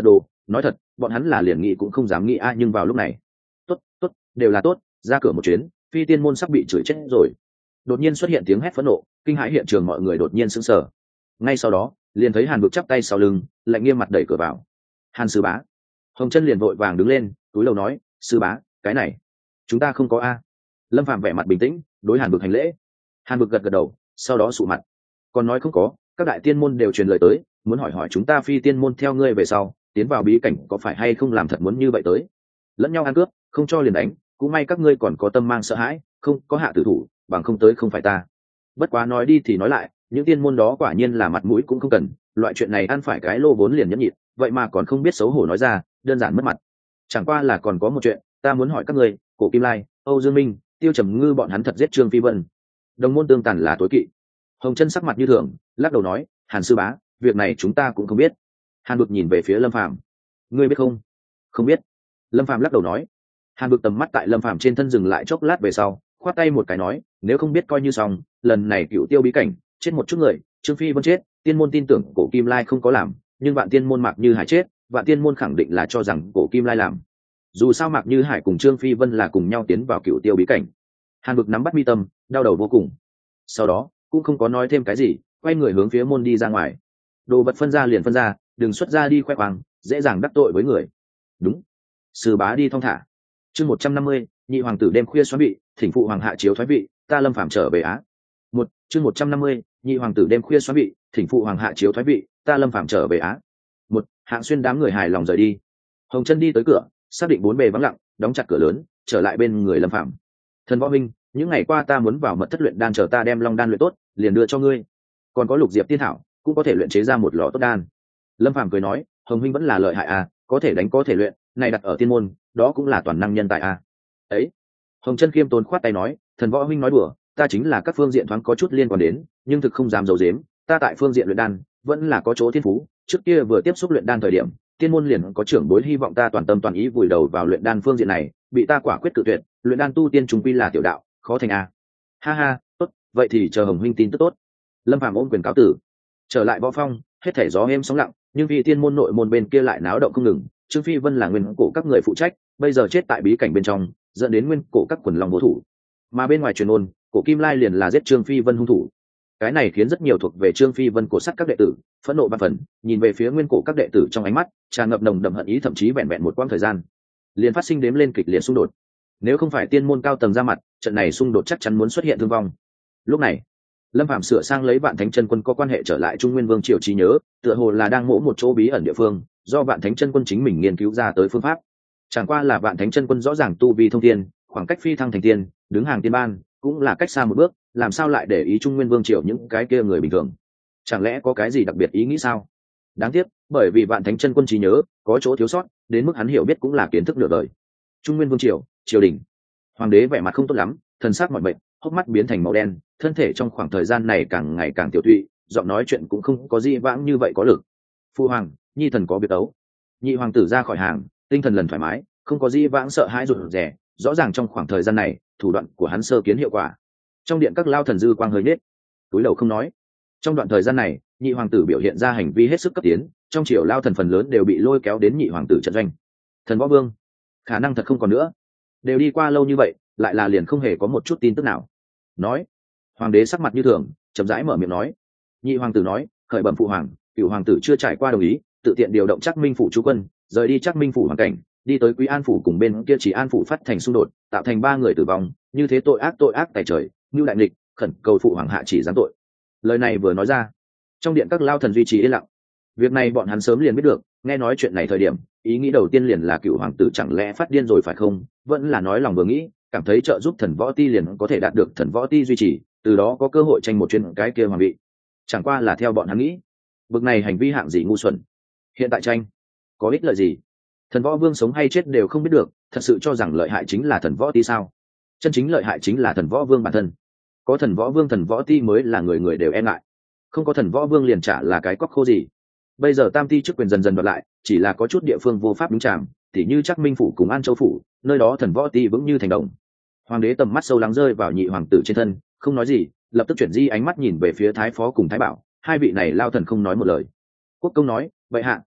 nói thật bọn hắn là liền nghĩ cũng không dám nghĩ nhưng vào lúc này tốt tốt đều là tốt, ra cửa một chuyến, phi tiên môn sắp bị chửi chết rồi. Đột nhiên xuất hiện tiếng hét phẫn nộ, kinh hãi hiện trường mọi người đột nhiên sững sờ. Ngay sau đó liền thấy Hàn Vực chắp tay sau lưng, lạnh nghiêm mặt đẩy cửa vào. Hàn sư bá. Hồng Chân liền vội vàng đứng lên, túi lầu nói, sư bá, cái này chúng ta không có a. Lâm Phàm vẻ mặt bình tĩnh, đối Hàn Vực hành lễ. Hàn Vực gật gật đầu, sau đó sụ mặt, còn nói không có, các đại tiên môn đều truyền lời tới, muốn hỏi hỏi chúng ta phi tiên môn theo ngươi về sau tiến vào bí cảnh có phải hay không làm thật muốn như vậy tới, lẫn nhau ăn cướp, không cho liền đánh, cũng may các ngươi còn có tâm mang sợ hãi, không có hạ tử thủ, bằng không tới không phải ta. Bất quá nói đi thì nói lại, những tiên môn đó quả nhiên là mặt mũi cũng không cần, loại chuyện này ăn phải cái lô vốn liền nhẫn nhịn, vậy mà còn không biết xấu hổ nói ra, đơn giản mất mặt. Chẳng qua là còn có một chuyện, ta muốn hỏi các ngươi, Cổ Kim Lai, Âu Dương Minh, Tiêu Trầm Ngư bọn hắn thật giết Trương Phi Vân, đồng môn tương tàn là tối kỵ. Hồng Chân sắc mặt như thường, lắc đầu nói, Hàn sư bá, việc này chúng ta cũng không biết. Hàn Bực nhìn về phía Lâm Phàm, ngươi biết không? Không biết. Lâm Phàm lắc đầu nói. Hàn Bực tầm mắt tại Lâm Phàm trên thân dừng lại chốc lát về sau, khoát tay một cái nói, nếu không biết coi như xong, lần này Cựu Tiêu bí cảnh chết một chút người, Trương Phi Vân chết, tiên môn tin tưởng Cổ Kim Lai không có làm, nhưng Vạn Tiên môn Mạc Như Hải chết, Vạn Tiên môn khẳng định là cho rằng Cổ Kim Lai làm. Dù sao Mạc Như Hải cùng Trương Phi Vân là cùng nhau tiến vào Cựu Tiêu bí cảnh. Hàn Bực nắm bắt mi tâm, đau đầu vô cùng. Sau đó cũng không có nói thêm cái gì, quay người hướng phía môn đi ra ngoài. Đồ vật phân ra liền phân ra, đừng xuất ra đi khoe khoang, dễ dàng đắc tội với người. Đúng. Sư bá đi thong thả. Chương 150, nhị hoàng tử đêm khuya xoắn vị, thỉnh phụ hoàng hạ chiếu thoái vị, ta Lâm Phàm trở về á. Chương 150, nhị hoàng tử đêm khuya xoắn vị, thỉnh phụ hoàng hạ chiếu thoái vị, ta Lâm Phàm trở về á. Hạng Xuyên đám người hài lòng rời đi. Hồng Chân đi tới cửa, xác định bốn bề vắng lặng, đóng chặt cửa lớn, trở lại bên người Lâm Phàm. Thần Võ Minh, những ngày qua ta muốn vào mật thất luyện đan, chờ ta đem long đan luyện tốt, liền đưa cho ngươi. Còn có lục diệp tiên thảo, cũng có thể luyện chế ra một lò tốt đan. Lâm Phàm cười nói, Hồng Minh vẫn là lợi hại à, có thể đánh có thể luyện, này đặt ở tiên môn, đó cũng là toàn năng nhân tài à. Ấy. Hồng Chân khiêm tốn khoát tay nói, Thần Võ Minh nói đùa, ta chính là các phương diện thoáng có chút liên quan đến, nhưng thực không dám giấu giếm, ta tại phương diện luyện đan vẫn là có chỗ thiên phú, trước kia vừa tiếp xúc luyện đan thời điểm, tiên môn liền có trưởng bối hy vọng ta toàn tâm toàn ý vùi đầu vào luyện đan phương diện này, bị ta quả quyết cự tuyệt, luyện đan tu tiên trùng quy là tiểu đạo, khó thành à. Ha ha, tốt, vậy thì chờ Hồng Huynh tin tức tốt. Lâm Phàm ôm quyền cáo tử. Trở lại Võ Phong, hết thảy gió êm sóng lặng, nhưng vì tiên môn nội môn bên kia lại náo động không ngừng. Trương Phi Vân là nguyên cổ các người phụ trách, bây giờ chết tại bí cảnh bên trong, dẫn đến nguyên cổ các quần long vô thủ. Mà bên ngoài truyền ôn, Cổ Kim Lai liền là giết Trương Phi Vân hung thủ. Cái này khiến rất nhiều thuộc về Trương Phi Vân cổ sắt các đệ tử phẫn nộ ba phần, nhìn về phía nguyên cổ các đệ tử trong ánh mắt tràn ngập nồng đậm hận ý, thậm chí vẹn vẹn một quãng thời gian liền phát sinh đếm lên kịch liệt xung đột. Nếu không phải tiên môn cao tầng ra mặt, trận này xung đột chắc chắn muốn xuất hiện thương vong. Lúc này Lâm Phàm sửa sang lấy Vạn Thánh Chân Quân có quan hệ trở lại Trung Nguyên Vương triều trí nhớ, tựa hồ là đang mỗ một chỗ bí ẩn địa phương, do Vạn Thánh Chân Quân chính mình nghiên cứu ra tới phương pháp. Chẳng qua là Vạn Thánh Chân Quân rõ ràng tu vi thông thiên, khoảng cách phi thăng thành tiên, đứng hàng tiên ban, cũng là cách xa một bước, làm sao lại để ý Trung Nguyên Vương triều những cái kia người bình thường? Chẳng lẽ có cái gì đặc biệt ý nghĩ sao? Đáng tiếc, bởi vì Vạn Thánh Chân Quân trí nhớ có chỗ thiếu sót, đến mức hắn hiểu biết cũng là kiến thức nửa đời. Trung Nguyên Vương triều, triều đình, hoàng đế vẻ mặt không tốt lắm, thần sắc mỏi mệt, hốc mắt biến thành màu đen, thân thể trong khoảng thời gian này càng ngày càng tiểu tụy, giọng nói chuyện cũng không có gì vãng như vậy có lực. Phu hoàng, nhi thần có việc ấu. Nhị hoàng tử ra khỏi hàng, tinh thần lần thoải mái, không có gì vãng sợ hãi rụt rè, rõ ràng trong khoảng thời gian này thủ đoạn của hắn sơ kiến hiệu quả. Trong điện các lao thần dư quang hơi nết, túi đầu không nói. Trong đoạn thời gian này, nhị hoàng tử biểu hiện ra hành vi hết sức cấp tiến, trong triều lao thần phần lớn đều bị lôi kéo đến nhị hoàng tử trận doanh. Thần Võ Vương, khả năng thật không còn nữa. Đều đi qua lâu như vậy, lại là liền không hề có một chút tin tức nào. Nói, hoàng đế sắc mặt như thường, chậm rãi mở miệng nói. Nhị hoàng tử nói, khởi bẩm phụ hoàng, cửu hoàng tử chưa trải qua đồng ý, tự tiện điều động Trác Minh phủ chú quân, rời đi Trác Minh phủ hoàn cảnh, đi tới Quý An phủ cùng bên kia Chỉ An phủ phát thành xung đột, tạo thành 3 người tử vong, như thế tội ác tày trời, như đại nghịch, khẩn cầu phụ hoàng hạ chỉ giáng tội. Lời này vừa nói ra, trong điện các lao thần duy trì yên lặng. Việc này bọn hắn sớm liền biết được, nghe nói chuyện này thời điểm, ý nghĩ đầu tiên liền là cửu hoàng tử chẳng lẽ phát điên rồi phải không, vẫn là nói lòng vừa nghĩ, cảm thấy trợ giúp thần võ ti liền có thể đạt được thần võ ti duy trì, từ đó có cơ hội tranh một chuyến cái kia hoàng vị. Chẳng qua là theo bọn hắn nghĩ, bực này hành vi hạng gì ngu xuẩn. Hiện tại tranh có ích lợi gì? Thần Võ Vương sống hay chết đều không biết được, thật sự cho rằng lợi hại chính là thần võ ti sao? Chân chính lợi hại chính là thần võ vương bản thân. Có thần võ vương, thần võ ti mới là người người đều e ngại. Không có thần võ vương liền chả là cái cóc khô gì. Bây giờ tam ti chức quyền dần dần đoạt lại, chỉ là có chút địa phương vô pháp đúng chạm, tỉ như Trác Minh phủ cùng An Châu phủ, nơi đó thần võ ti vững như thành đồng. Hoàng đế tầm mắt sâu lắng rơi vào nhị hoàng tử trên thân, không nói gì, lập tức chuyển di ánh mắt nhìn về phía thái phó cùng thái bảo, hai vị này lao thần không nói một lời. Quốc công nói, vậy hạ,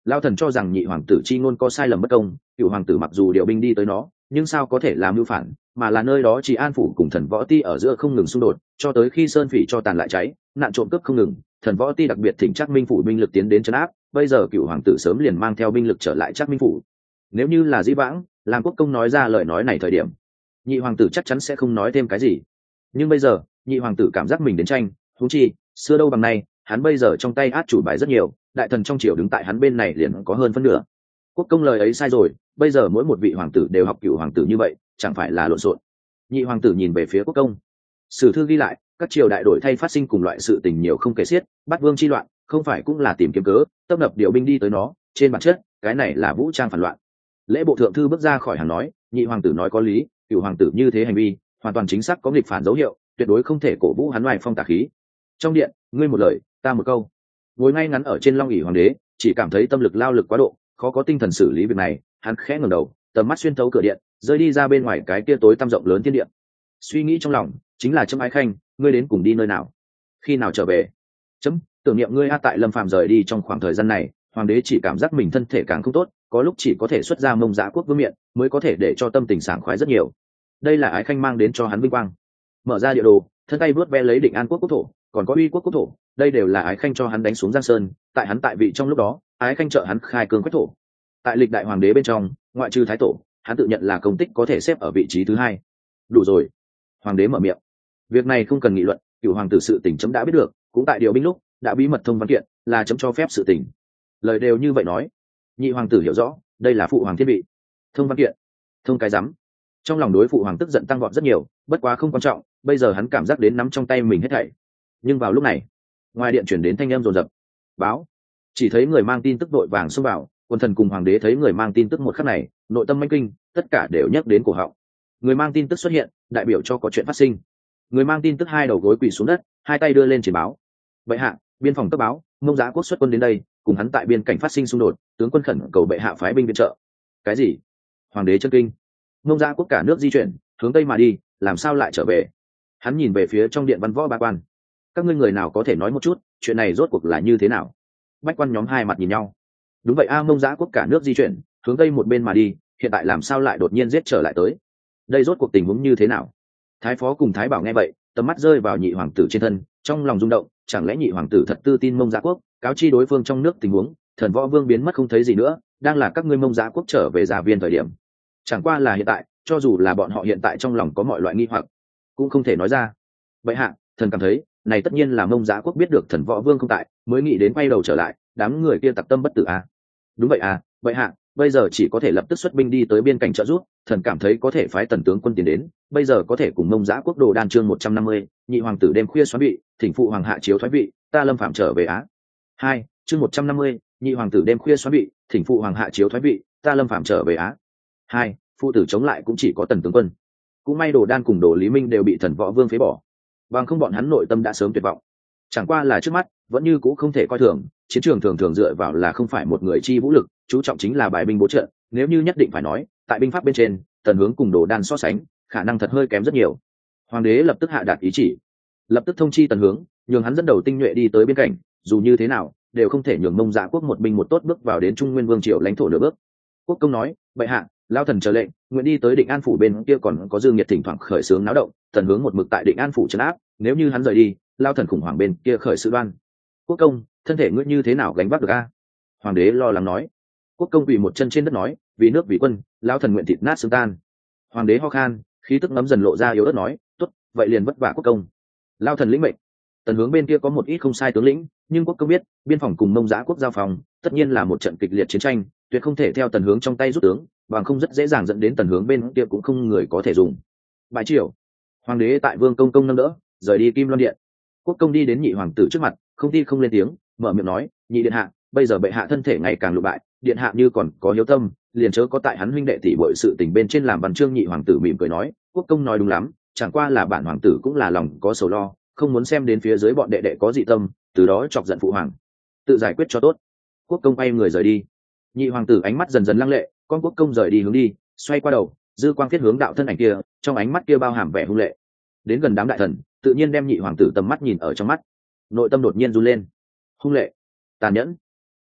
Lao thần cho rằng nhị hoàng tử chi ngôn có sai lầm bất công, cựu hoàng tử mặc dù điều binh đi tới nó, nhưng sao có thể làm mưu phản, mà là nơi đó chỉ an phủ cùng thần võ ti ở giữa không ngừng xung đột, cho tới khi sơn phỉ cho tàn lại cháy, nạn trộm cướp không ngừng, thần võ ti đặc biệt thỉnh Trác Minh phủ binh lực tiến đến trấn áp, bây giờ cựu hoàng tử sớm liền mang theo binh lực trở lại Trác Minh phủ. Nếu như là dĩ vãng, làm quốc công nói ra lời nói này thời điểm, nhị hoàng tử chắc chắn sẽ không nói thêm cái gì. Nhưng bây giờ, nhị hoàng tử cảm giác mình đến tranh, huống chi, xưa đâu bằng nay, hắn bây giờ trong tay át chủ bài rất nhiều, đại thần trong triều đứng tại hắn bên này liền có hơn phân nửa. Quốc công lời ấy sai rồi, bây giờ mỗi một vị hoàng tử đều học cựu hoàng tử như vậy, chẳng phải là lộn xộn. Nhị hoàng tử nhìn về phía quốc công. Sử thư ghi lại, các triều đại đổi thay phát sinh cùng loại sự tình nhiều không kể xiết, Bát Vương chi loạn, không phải cũng là tìm kiếm cớ, tập hợp điều binh đi tới nó, trên bản chất, cái này là vũ trang phản loạn. Lễ bộ thượng thư bước ra khỏi hàng nói, nhị hoàng tử nói có lý, cựu hoàng tử như thế hành vi, hoàn toàn chính xác có nghịch phản dấu hiệu, tuyệt đối không thể cổ vũ hắn ngoài phong tà khí. Trong điện, ngươi một lời, ta một câu. Ngồi ngay ngắn ở trên long ỷ hoàng đế, chỉ cảm thấy tâm lực lao lực quá độ, khó có tinh thần xử lý việc này, hắn khẽ ngẩng đầu, tầm mắt xuyên thấu cửa điện, rơi đi ra bên ngoài cái kia tối tăm rộng lớn thiên điện. Suy nghĩ trong lòng, chính là Trâm Ái Khanh, ngươi đến cùng đi nơi nào? Khi nào trở về? Chấm, tưởng niệm ngươi a. Tại Lâm Phàm rời đi trong khoảng thời gian này, hoàng đế chỉ cảm giác mình thân thể càng không tốt, có lúc chỉ có thể xuất ra Mông Dã quốc vương miện, mới có thể để cho tâm tình sảng khoái rất nhiều. Đây là Ái Khanh mang đến cho hắn vinh quang. Mở ra địa đồ, thân tay vuốt ve lấy Định An quốc quốc thổ, còn có Uy quốc quốc thổ, đây đều là Ái Khanh cho hắn đánh xuống Giang Sơn, tại hắn tại vị trong lúc đó, Ái Khanh trợ hắn khai cương quách thổ. Tại lịch đại hoàng đế bên trong, ngoại trừ thái tổ, hắn tự nhận là công tích có thể xếp ở vị trí thứ hai. Đủ rồi. Hoàng đế mở miệng. Việc này không cần nghị luận, cựu hoàng tử sự tình chấm đã biết được, cũng tại điều binh lúc đã bí mật thông văn kiện, là chấm cho phép sự tình. Lời đều như vậy nói, nhị hoàng tử hiểu rõ, đây là phụ hoàng thiên vị. Thông văn kiện, thông cái rắm. Trong lòng đối phụ hoàng tức giận tăng vọt rất nhiều, bất quá không quan trọng, bây giờ hắn cảm giác đến nắm trong tay mình hết thảy. Nhưng vào lúc này, ngoài điện chuyển đến thanh âm rồn rập. Báo. Chỉ thấy người mang tin tức đội vàng xông vào, quân thần cùng hoàng đế thấy người mang tin tức một khắc này, nội tâm manh kinh, tất cả đều nhắc đến cổ họng. Người mang tin tức xuất hiện, đại biểu cho có chuyện phát sinh. Người mang tin tức hai đầu gối quỳ xuống đất, hai tay đưa lên chỉ báo. Bệ hạ, biên phòng cấp báo, Mông Dã quốc xuất quân đến đây, cùng hắn tại biên cảnh phát sinh xung đột, tướng quân khẩn cầu bệ hạ phái binh viện trợ. Cái gì? Hoàng đế chân kinh. Mông Dã quốc cả nước di chuyển, hướng tây mà đi, làm sao lại trở về? Hắn nhìn về phía trong điện văn võ ba quan. Các ngươi người nào có thể nói một chút, chuyện này rốt cuộc là như thế nào? Bách quan nhóm hai mặt nhìn nhau. Đúng vậy a, Mông Dã quốc cả nước di chuyển, hướng tây một bên mà đi, hiện tại làm sao lại đột nhiên giết trở lại tới? Đây rốt cuộc tình huống như thế nào? Thái phó cùng Thái bảo nghe vậy, tầm mắt rơi vào nhị hoàng tử trên thân, trong lòng rung động, chẳng lẽ nhị hoàng tử thật tư tin Mông Dã quốc, cáo chi đối phương trong nước tình huống, thần võ vương biến mất không thấy gì nữa, đang là các ngươi Mông Dã quốc trở về gia viên thời điểm. Chẳng qua là hiện tại, cho dù là bọn họ hiện tại trong lòng có mọi loại nghi hoặc, cũng không thể nói ra. Vậy hạ, thần cảm thấy, này tất nhiên là Mông Dã quốc biết được thần võ vương không tại, mới nghĩ đến quay đầu trở lại, đám người kia tặc tâm bất tử à? Đúng vậy à, vậy hạ, bây giờ chỉ có thể lập tức xuất binh đi tới biên cảnh trợ giúp, thần cảm thấy có thể phái tần tướng quân tiến đến, bây giờ có thể cùng Mông Dã quốc đồ đan chương 150, nhị hoàng tử đêm khuya xoán vị, thỉnh phụ hoàng hạ chiếu thoái vị, ta Lâm Phạm trở về á. 2, chương 150, nhị hoàng tử đêm khuya xoán vị, thỉnh phụ hoàng hạ chiếu thoái vị, ta Lâm Phạm trở về á. 2, phụ tử chống lại cũng chỉ có tần tướng quân. Cũng may đồ đan cùng đồ Lý Minh đều bị thần võ vương phế bỏ, bằng không bọn hắn nội tâm đã sớm tuyệt vọng. Chẳng qua là trước mắt, vẫn như cũ không thể coi thường, chiến trường thường thường dựa vào là không phải một người chi vũ lực, chú trọng chính là bài binh bố trận, nếu như nhất định phải nói, tại binh pháp bên trên, tần hướng cùng đồ đan so sánh, khả năng thật hơi kém rất nhiều. Hoàng đế lập tức hạ đạt ý chỉ, lập tức thông chi tần hướng, nhường hắn dẫn đầu tinh nhuệ đi tới biên cảnh, dù như thế nào, đều không thể nhường Mông Dã quốc một binh một tốt bước vào đến Trung Nguyên vương triều lãnh thổ nửa bước. Quốc công nói, bệ hạ, lao thần chờ lệnh, nguyện đi tới Định An phủ bên kia còn có Dương Nhiệt thỉnh thoảng khởi xướng náo động, tần hướng một mực tại Định An phủ trấn áp, nếu như hắn rời đi, lao thần khủng hoảng bên kia khởi sự đoan. Quốc công, thân thể ngươi như thế nào gánh vác được a? Hoàng đế lo lắng nói. Quốc công quỳ một chân trên đất nói, vì nước vì quân, lao thần nguyện thịt nát xương tan. Hoàng đế ho khan, khí tức ngấm dần lộ ra yếu ớt nói, tốt, vậy liền vất vả quốc công. Lao thần lĩnh mệnh. Tần hướng bên kia có một ít không sai tướng lĩnh, nhưng quốc công biết, biên phòng cùng Mông Dã quốc giao phòng, tất nhiên là một trận kịch liệt chiến tranh, tuyệt không thể theo tần hướng trong tay rút tướng, bằng không rất dễ dàng dẫn đến tần hướng bên kia cũng không người có thể dùng. Bái triều. Hoàng đế tại vương công công nâng đỡ, rời đi Kim Loan điện. Quốc công đi đến nhị hoàng tử trước mặt, không ti không lên tiếng, mở miệng nói, nhị điện hạ, bây giờ bệ hạ thân thể ngày càng lụ bại, điện hạ như còn có hiếu tâm, liền chớ có tại hắn huynh đệ tỷ bội sự tình bên trên làm văn chương. Nhị hoàng tử mỉm cười nói, quốc công nói đúng lắm, chẳng qua là bản hoàng tử cũng là lòng có sầu lo, không muốn xem đến phía dưới bọn đệ đệ có dị tâm, từ đó chọc giận phụ hoàng, tự giải quyết cho tốt. Quốc công bay người rời đi. Nhị hoàng tử ánh mắt dần dần lăng lệ, con quốc công rời đi hướng đi, xoay qua đầu, dư quang thiết hướng đạo thân ảnh kia, trong ánh mắt kia bao hàm vẻ hung lệ. Đến gần đám đại thần, tự nhiên đem nhị hoàng tử tầm mắt nhìn ở trong mắt, nội tâm đột nhiên run lên. Hung lệ, tàn nhẫn,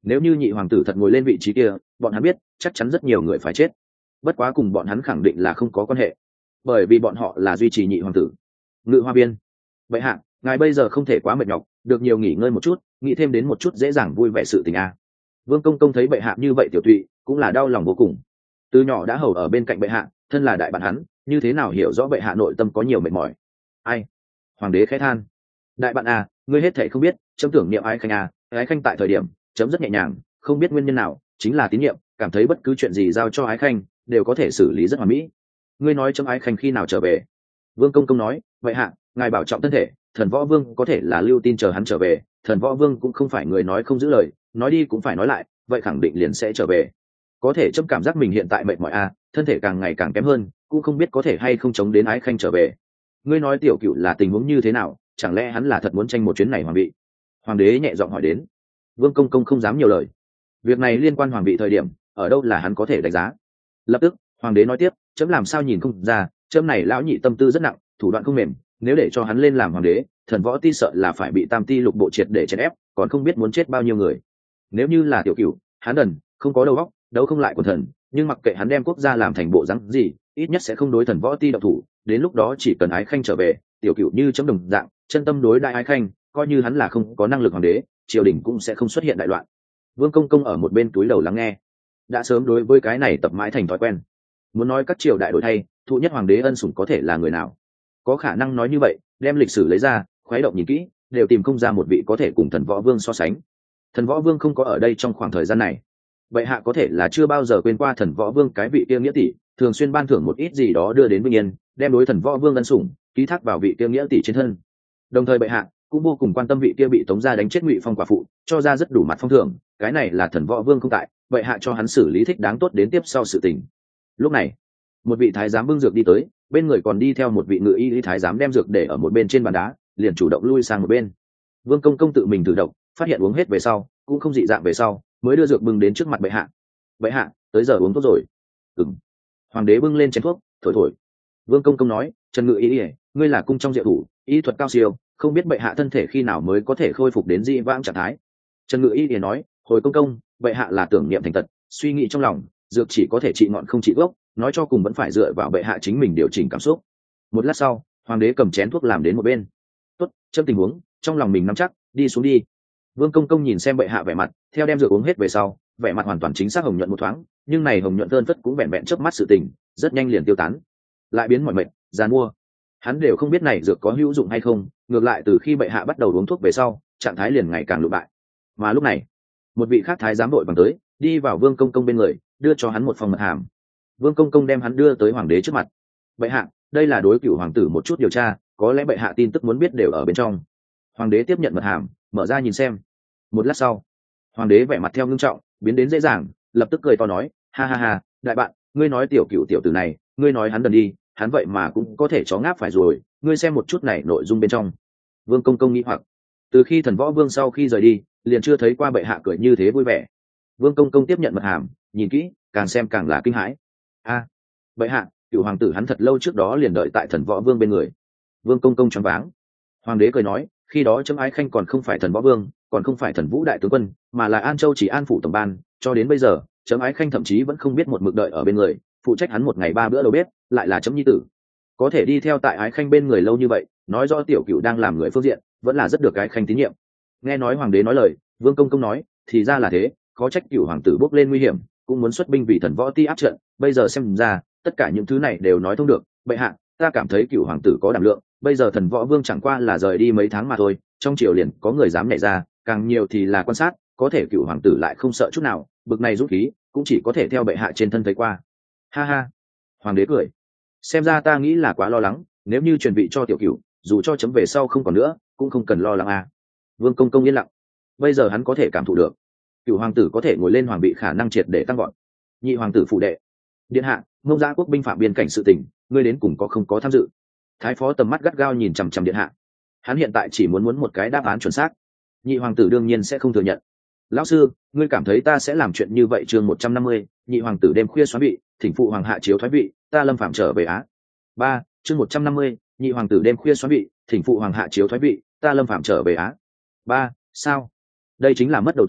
Nếu như nhị hoàng tử thật ngồi lên vị trí kia, bọn hắn biết chắc chắn rất nhiều người phải chết. Bất quá cùng bọn hắn khẳng định là không có quan hệ, bởi vì bọn họ là duy trì nhị hoàng tử. Ngự hoa biên, vậy hạ, ngài bây giờ không thể quá mệt nhọc, được nhiều nghỉ ngơi một chút, nghĩ thêm đến một chút dễ dàng vui vẻ sự tình a. Vương công công thấy bệ hạ như vậy tiểu tụy, cũng là đau lòng vô cùng. Từ nhỏ đã hầu ở bên cạnh bệ hạ, thân là đại bạn hắn, như thế nào hiểu rõ bệ hạ nội tâm có nhiều mệt mỏi. Ai? Hoàng đế khẽ than. Đại bạn à, ngươi hết thảy không biết, chấm tưởng niệm ái khanh à, ái khanh tại thời điểm chấm rất nhẹ nhàng, không biết nguyên nhân nào, chính là tín nhiệm, cảm thấy bất cứ chuyện gì giao cho ái khanh đều có thể xử lý rất hoàn mỹ. Ngươi nói chấm ái khanh khi nào trở về? Vương công công nói, vậy hạ, ngài bảo trọng thân thể, thần võ vương có thể là lưu tin chờ hắn trở về, thần võ vương cũng không phải người nói không giữ lời, nói đi cũng phải nói lại, vậy khẳng định liền sẽ trở về. Có thể chấm cảm giác mình hiện tại mệt mỏi à, thân thể càng ngày càng kém hơn, cũng không biết có thể hay không chống đến ái khanh trở về. Ngươi nói tiểu cựu là tình huống như thế nào, chẳng lẽ hắn là thật muốn tranh một chuyến này hoàng vị? Hoàng đế nhẹ giọng hỏi đến. Vương công công không dám nhiều lời, việc này liên quan hoàng vị thời điểm ở đâu là hắn có thể đánh giá. Lập tức hoàng đế nói tiếp, chấm làm sao nhìn không ra, chấm này lão nhị tâm tư rất nặng, thủ đoạn không mềm, nếu để cho hắn lên làm hoàng đế, thần võ ti sợ là phải bị tam ti lục bộ triệt để chèn ép, còn không biết muốn chết bao nhiêu người. Nếu như là tiểu cửu, hắn đần, không có đầu óc, đấu không lại quần thần, nhưng mặc kệ hắn đem quốc gia làm thành bộ rắn gì, ít nhất sẽ không đối thần võ ti động thủ. Đến lúc đó chỉ cần ái khanh trở về, tiểu cửu như chấm đồng dạng chân tâm đối đại ái khanh, coi như hắn là không có năng lực hoàng đế, triều đình cũng sẽ không xuất hiện đại loạn. Vương công công ở một bên túi đầu lắng nghe, đã sớm đối với cái này tập mãi thành thói quen. Muốn nói các triều đại đổi thay, thụ nhất hoàng đế ân sủng có thể là người nào? Có khả năng nói như vậy, đem lịch sử lấy ra, khuấy động nhìn kỹ, đều tìm không ra một vị có thể cùng thần võ vương so sánh. Thần võ vương không có ở đây trong khoảng thời gian này, vậy hạ có thể là chưa bao giờ quên qua thần võ vương cái vị kia nghĩa tỷ, thường xuyên ban thưởng một ít gì đó đưa đến bình yên, đem đối thần võ vương ân sủng ký thác vào vị kia nghĩa tỷ trên thân. Đồng thời bệ hạ cũng vô cùng quan tâm vị kia bị tống gia đánh chết Ngụy Phong quả phụ, cho ra rất đủ mặt phong thưởng. Cái này là thần võ vương không tại, bệ hạ cho hắn xử lý thích đáng tốt đến tiếp sau sự tình. Lúc này một vị thái giám bưng dược đi tới, bên người còn đi theo một vị ngự y thái giám đem dược để ở một bên trên bàn đá, liền chủ động lui sang một bên. Vương công công tự mình thử độc, phát hiện uống hết về sau cũng không dị dạng về sau, mới đưa dược bưng đến trước mặt bệ hạ. Bệ hạ, tới giờ uống thuốc rồi. Ừm. Hoàng đế bưng lên chén thuốc, thổi thổi. Vương công công nói, Trần ngự y, ngươi là cung trong diệu thủ, y thuật cao siêu, không biết bệ hạ thân thể khi nào mới có thể khôi phục đến dị vãng trạng thái. Trần ngự y nói, hồi công công, bệ hạ là tưởng niệm thành tật, suy nghĩ trong lòng, dược chỉ có thể trị ngọn không trị gốc, nói cho cùng vẫn phải dựa vào bệ hạ chính mình điều chỉnh cảm xúc. Một lát sau, hoàng đế cầm chén thuốc làm đến một bên. Tốt, chấm tình huống trong lòng mình nắm chắc, đi xuống đi. Vương công công nhìn xem bệ hạ vẻ mặt, theo đem dược uống hết về sau, vẻ mặt hoàn toàn chính xác hồng nhuận một thoáng, nhưng này hồng nhuận thơn phất cũng vẹn vẹn chớp mắt sự tình, rất nhanh liền tiêu tán, lại biến mọi mệt, giàn mua. Hắn đều không biết này dược có hữu dụng hay không, ngược lại từ khi bệ hạ bắt đầu uống thuốc về sau, trạng thái liền ngày càng lụ bại. Mà lúc này, một vị khác thái giám đội bằng tới, đi vào vương công công bên người, đưa cho hắn một phong mật hàm. Vương công công đem hắn đưa tới hoàng đế trước mặt. Bệ hạ, đây là đối cửu hoàng tử một chút điều tra, có lẽ bệ hạ tin tức muốn biết đều ở bên trong. Hoàng đế tiếp nhận mật hàm, mở ra nhìn xem. Một lát sau, hoàng đế vẻ mặt theo ngưng trọng biến đến dễ dàng, lập tức cười to nói, ha ha ha, đại bạn, ngươi nói tiểu cửu tiểu tử này, ngươi nói hắn đần đi, hắn vậy mà cũng có thể chó ngáp phải rồi, ngươi xem một chút này nội dung bên trong. Vương công công nghĩ hoặc, từ khi thần võ vương sau khi rời đi, liền chưa thấy qua bệ hạ cười như thế vui vẻ. Vương công công tiếp nhận mật hàm, nhìn kỹ, càng xem càng là kinh hãi. A, bệ hạ, cửu hoàng tử hắn thật lâu trước đó liền đợi tại thần võ vương bên người. Vương công công choáng váng. Hoàng đế cười nói, khi đó chấm ái khanh còn không phải thần võ vương, còn không phải thần vũ đại tướng quân, mà là An Châu chỉ an phủ tổng ban, cho đến bây giờ chấm ái khanh thậm chí vẫn không biết một mực đợi ở bên người, phụ trách hắn một ngày 3 bữa đầu bếp, lại là chấm nhi tử. Có thể đi theo tại ái khanh bên người lâu như vậy, nói rõ tiểu cửu đang làm người phương diện vẫn là rất được ái khanh tín nhiệm. Nghe nói hoàng đế nói lời, vương công công nói, thì ra là thế, khó trách cửu hoàng tử bốc lên nguy hiểm cũng muốn xuất binh vì thần võ ti áp trận, bây giờ xem ra tất cả những thứ này đều nói thông được. Bệ hạ, ta cảm thấy cửu hoàng tử có đảm lượng, bây giờ thần võ vương chẳng qua là rời đi mấy tháng mà thôi, trong triều liền có người dám nhảy ra, càng nhiều thì là quan sát, có thể cửu hoàng tử lại không sợ chút nào, bực này dũng khí cũng chỉ có thể theo bệ hạ trên thân thấy qua. Ha ha. Hoàng đế cười, xem ra ta nghĩ là quá lo lắng, nếu như truyền vị cho tiểu cửu, dù cho chấm về sau không còn nữa cũng không cần lo lắng à. Vương công công yên lặng, bây giờ hắn có thể cảm thụ được cửu hoàng tử có thể ngồi lên hoàng vị khả năng triệt để tăng gọn. Nhị hoàng tử phụ đệ, điện hạ, Ngông Giã quốc binh phạm biên cảnh sự tình, ngươi đến cùng có không có tham dự? Thái phó tầm mắt gắt gao nhìn chằm chằm điện hạ, hắn hiện tại chỉ muốn một cái đáp án chuẩn xác. Nhị hoàng tử đương nhiên sẽ không thừa nhận. Lão sư, ngươi cảm thấy ta sẽ làm chuyện như vậy? Chương 150, nhị hoàng tử đêm khuya xoán vị, thỉnh phụ hoàng hạ chiếu thoái vị, ta Lâm Phàm trở về Á. 3. Chương 150, nhị hoàng tử đêm khuya xoán vị, thỉnh phụ hoàng hạ chiếu thoái vị, ta Lâm Phàm trở về Á. 3. Sao? Đây chính là mất đầu tội,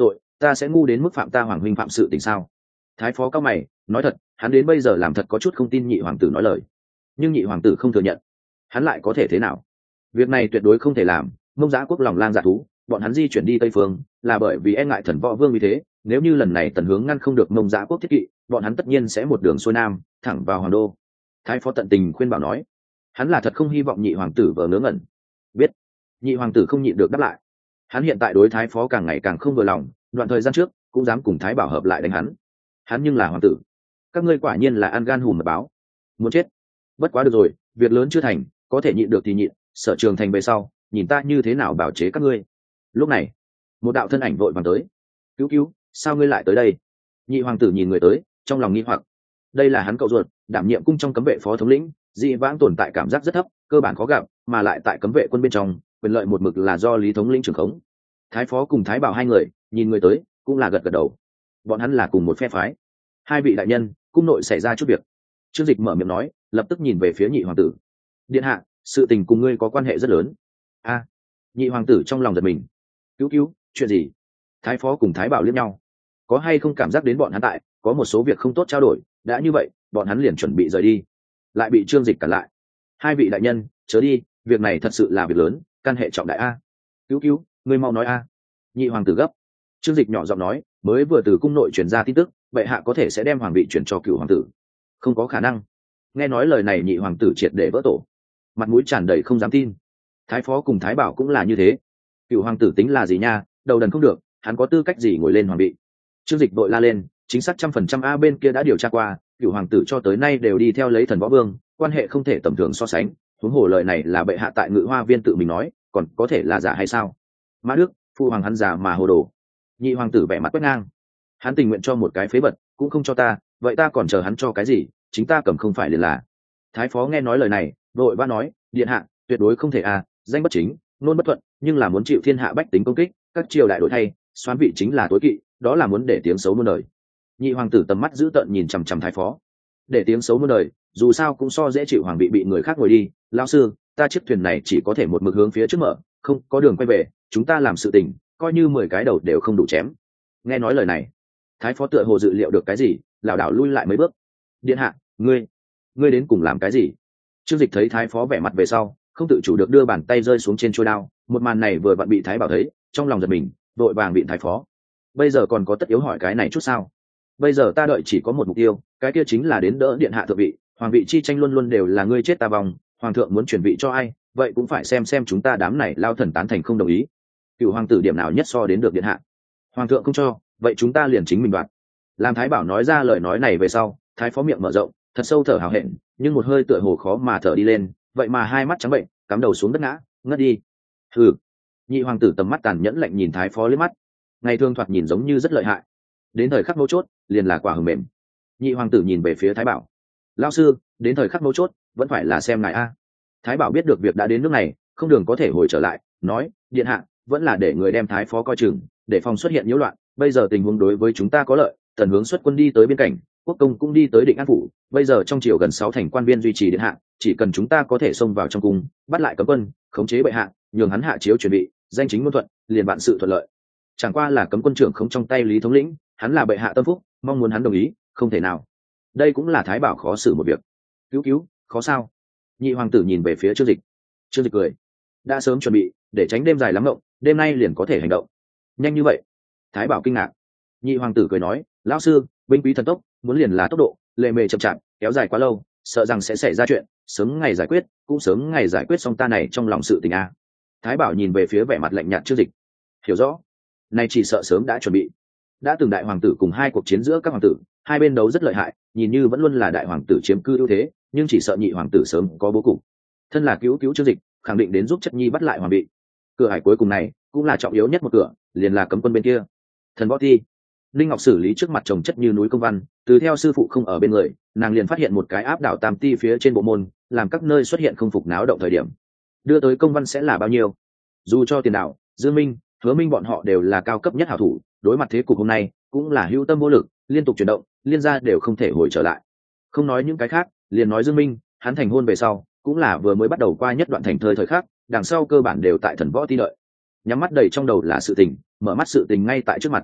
ta sẽ ngu đến mức phạm ta hoàng huynh phạm sự tình sao? Thái phó cao mày nói thật, hắn đến bây giờ làm thật có chút không tin nhị hoàng tử nói lời, nhưng nhị hoàng tử không thừa nhận, hắn lại có thể thế nào? Việc này tuyệt đối không thể làm. Mông Giá quốc lòng lang dạ thú, bọn hắn di chuyển đi tây phương là bởi vì e ngại Thần Võ Vương. Vì thế nếu như lần này Tần Hướng ngăn không được Mông Giá quốc thiết kỵ, bọn hắn tất nhiên sẽ một đường xuôi nam thẳng vào hoàng đô. Thái phó tận tình khuyên bảo nói, hắn là thật không hy vọng nhị hoàng tử vờ ngớ ngẩn. Biết. Nhị hoàng tử không nhịn được đáp lại. Hắn hiện tại đối thái phó càng ngày càng không vừa lòng, đoạn thời gian trước cũng dám cùng thái bảo hợp lại đánh hắn. Hắn nhưng là hoàng tử, các ngươi quả nhiên là ăn gan hùm mật báo, muốn chết. Bất quá được rồi, việc lớn chưa thành, có thể nhịn được thì nhịn. Sở Trường thành về sau, nhìn ta như thế nào bảo chế các ngươi. Lúc này một đạo thân ảnh vội vàng tới. Cứu cứu, sao ngươi lại tới đây? Nhị hoàng tử nhìn người tới, trong lòng nghi hoặc. Đây là hắn cậu ruột, đảm nhiệm cung trong cấm vệ phó thống lĩnh, dị vãng tồn tại cảm giác rất thấp, cơ bản khó gặp, mà lại tại cấm vệ quân bên trong quyền lợi một mực là do Lý thống lĩnh trưởng khống. Thái phó cùng thái bảo hai người nhìn người tới cũng là gật gật đầu, bọn hắn là cùng một phe phái. Hai vị đại nhân, cung nội xảy ra chút việc. Trương Dịch mở miệng nói, lập tức nhìn về phía nhị hoàng tử. Điện hạ, sự tình cùng ngươi có quan hệ rất lớn. A. Nhị hoàng tử trong lòng giật mình. Cứu cứu, chuyện gì? Thái phó cùng thái bảo liếc nhau, có hay không cảm giác đến bọn hắn tại có một số việc không tốt trao đổi, đã như vậy bọn hắn liền chuẩn bị rời đi, lại bị Trương Dịch cản lại. Hai vị đại nhân chớ đi, việc này thật sự là việc lớn, căn hệ trọng đại. A. Cứu cứu, ngươi mau nói a. Nhị hoàng tử gấp. Trương Dịch nhỏ giọng nói, mới vừa từ cung nội truyền ra tin tức, bệ hạ có thể sẽ đem hoàng vị chuyển cho cựu hoàng tử. Không có khả năng. Nghe nói lời này nhị hoàng tử triệt để vỡ tổ, mặt mũi tràn đầy không dám tin. Thái phó cùng thái bảo cũng là như thế. Cựu hoàng tử tính là gì nha, đầu đần không được, hắn có tư cách gì ngồi lên hoàng vị? Trương Dịch vội la lên, chính xác 100% a, bên kia đã điều tra qua, cựu hoàng tử cho tới nay đều đi theo lấy Thần Võ Vương, quan hệ không thể tầm thường so sánh. Huống hồ lời này là bệ hạ tại Ngự Hoa Viên tự mình nói, còn có thể là giả hay sao? Mã Đức, phụ hoàng hắn giả mà hồ đồ. Nhị hoàng tử vẻ mặt quét ngang, hắn tình nguyện cho một cái phế vật cũng không cho ta, vậy ta còn chờ hắn cho cái gì? Chính ta cầm không phải liền là. Thái phó nghe nói lời này vội vã nói, điện hạ tuyệt đối không thể a, danh bất chính nôn bất thuận, nhưng là muốn chịu thiên hạ bách tính công kích, các triều đại đổi thay, xoán vị chính là tối kỵ, đó là muốn để tiếng xấu muôn đời. Nhị hoàng tử tầm mắt dữ tợn nhìn chằm chằm thái phó. Để tiếng xấu muôn đời, dù sao cũng so dễ chịu hoàng vị bị người khác ngồi đi. Lão sư, ta chiếc thuyền này chỉ có thể một mực hướng phía trước mở, không có đường quay về, chúng ta làm sự tình coi như 10 cái đầu đều không đủ chém. Nghe nói lời này, thái phó tựa hồ dự liệu được cái gì, lảo đảo lui lại mấy bước. Điện hạ, ngươi đến cùng làm cái gì? Trương Dịch thấy thái phó vẻ mặt về sau, không tự chủ được đưa bàn tay rơi xuống trên chuôi đao. Một màn này vừa vặn bị thái bảo thấy, trong lòng giật mình, vội vàng bị thái phó. Bây giờ còn có tất yếu hỏi cái này chút sao? Bây giờ ta đợi chỉ có một mục tiêu, cái kia chính là đến đỡ điện hạ thượng vị. Hoàng vị chi tranh luôn luôn đều là ngươi chết ta vong, hoàng thượng muốn chuyển vị cho ai, vậy cũng phải xem chúng ta đám này lao thần tán thành không đồng ý. Cựu hoàng tử điểm nào nhất so đến được điện hạ? Hoàng thượng không cho, vậy chúng ta liền chính mình đoạt. Làm thái bảo nói ra lời nói này về sau, thái phó miệng mở rộng, thật sâu thở hào hẹn, nhưng một hơi tựa hồ khó mà thở đi lên, vậy mà hai mắt trắng bệnh, cắm đầu xuống đất ngã ngất đi. Hừ. Nhị hoàng tử tầm mắt tàn nhẫn lạnh nhìn thái phó liếc mắt, ngày thường thoạt nhìn giống như rất lợi hại, đến thời khắc mấu chốt liền là quả hờ mềm. Nhị hoàng tử nhìn về phía thái bảo, lao sư, đến thời khắc mấu chốt vẫn phải là xem ngài a. Thái bảo biết được việc đã đến nước này, không đường có thể hồi trở lại, nói, điện hạ vẫn là để người đem thái phó coi chừng, để phòng xuất hiện nhiễu loạn. Bây giờ tình huống đối với chúng ta có lợi, Tần Hướng xuất quân đi tới biên cảnh, quốc công cũng đi tới Định An phủ, bây giờ trong triều gần 6 thành quan viên duy trì điện hạ, chỉ cần chúng ta có thể xông vào trong cung, bắt lại cấm quân, khống chế bệ hạ, nhường hắn hạ chiếu chuẩn bị, danh chính ngôn thuận, liền vạn sự thuận lợi. Chẳng qua là cấm quân trưởng không trong tay Lý thống lĩnh, hắn là bệ hạ tâm phúc, mong muốn hắn đồng ý, không thể nào. Đây cũng là thái bảo khó xử một việc. Cứu, khó sao? Nhị hoàng tử nhìn về phía Trương Dịch. Trương Dịch cười, đã sớm chuẩn bị, để tránh đêm dài lắm ngộng, đêm nay liền có thể hành động. Nhanh như vậy? Thái bảo kinh ngạc. Nhị hoàng tử cười nói, lão sư, binh quý thần tốc, muốn liền là tốc độ, lệ mề chậm chạp, kéo dài quá lâu, sợ rằng sẽ xảy ra chuyện, sớm ngày giải quyết, cũng sớm ngày giải quyết xong ta này trong lòng sự tình a. Thái bảo nhìn về phía vẻ mặt lạnh nhạt Trương Dịch, hiểu rõ, nay chỉ sợ sớm đã chuẩn bị. Đã từng đại hoàng tử cùng hai cuộc chiến giữa các hoàng tử, hai bên đấu rất lợi hại, nhìn như vẫn luôn là đại hoàng tử chiếm cư ưu thế, nhưng chỉ sợ nhị hoàng tử sớm có bố cục. Thân là cứu Trương Dịch, khẳng định đến giúp chất nhi bắt lại hoàng vị. Cửa hải cuối cùng này cũng là trọng yếu nhất một cửa, liền là cấm quân bên kia. Thần Võ Thi, Linh Ngọc xử lý trước mặt chồng chất như núi công văn, từ theo sư phụ không ở bên người, nàng liền phát hiện một cái áp đảo tam ti phía trên bộ môn, làm các nơi xuất hiện không phục náo động thời điểm. Đưa tới công văn sẽ là bao nhiêu? Dù cho tiền đạo, Dương Minh, Hứa Minh bọn họ đều là cao cấp nhất hảo thủ, đối mặt thế cục hôm nay, cũng là hữu tâm vô lực, liên tục chuyển động, liên gia đều không thể hồi trở lại. Không nói những cái khác, liền nói Dương Minh, hắn thành hôn về sau, cũng là vừa mới bắt đầu qua nhất đoạn thành thơi thời khắc, đằng sau cơ bản đều tại Thần Võ Ti đợi. Nhắm mắt đầy trong đầu là sự tình, mở mắt sự tình ngay tại trước mặt.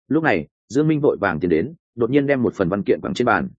Lúc này Dương Minh vội vàng tiến đến, đột nhiên đem một phần văn kiện bằng trên bàn.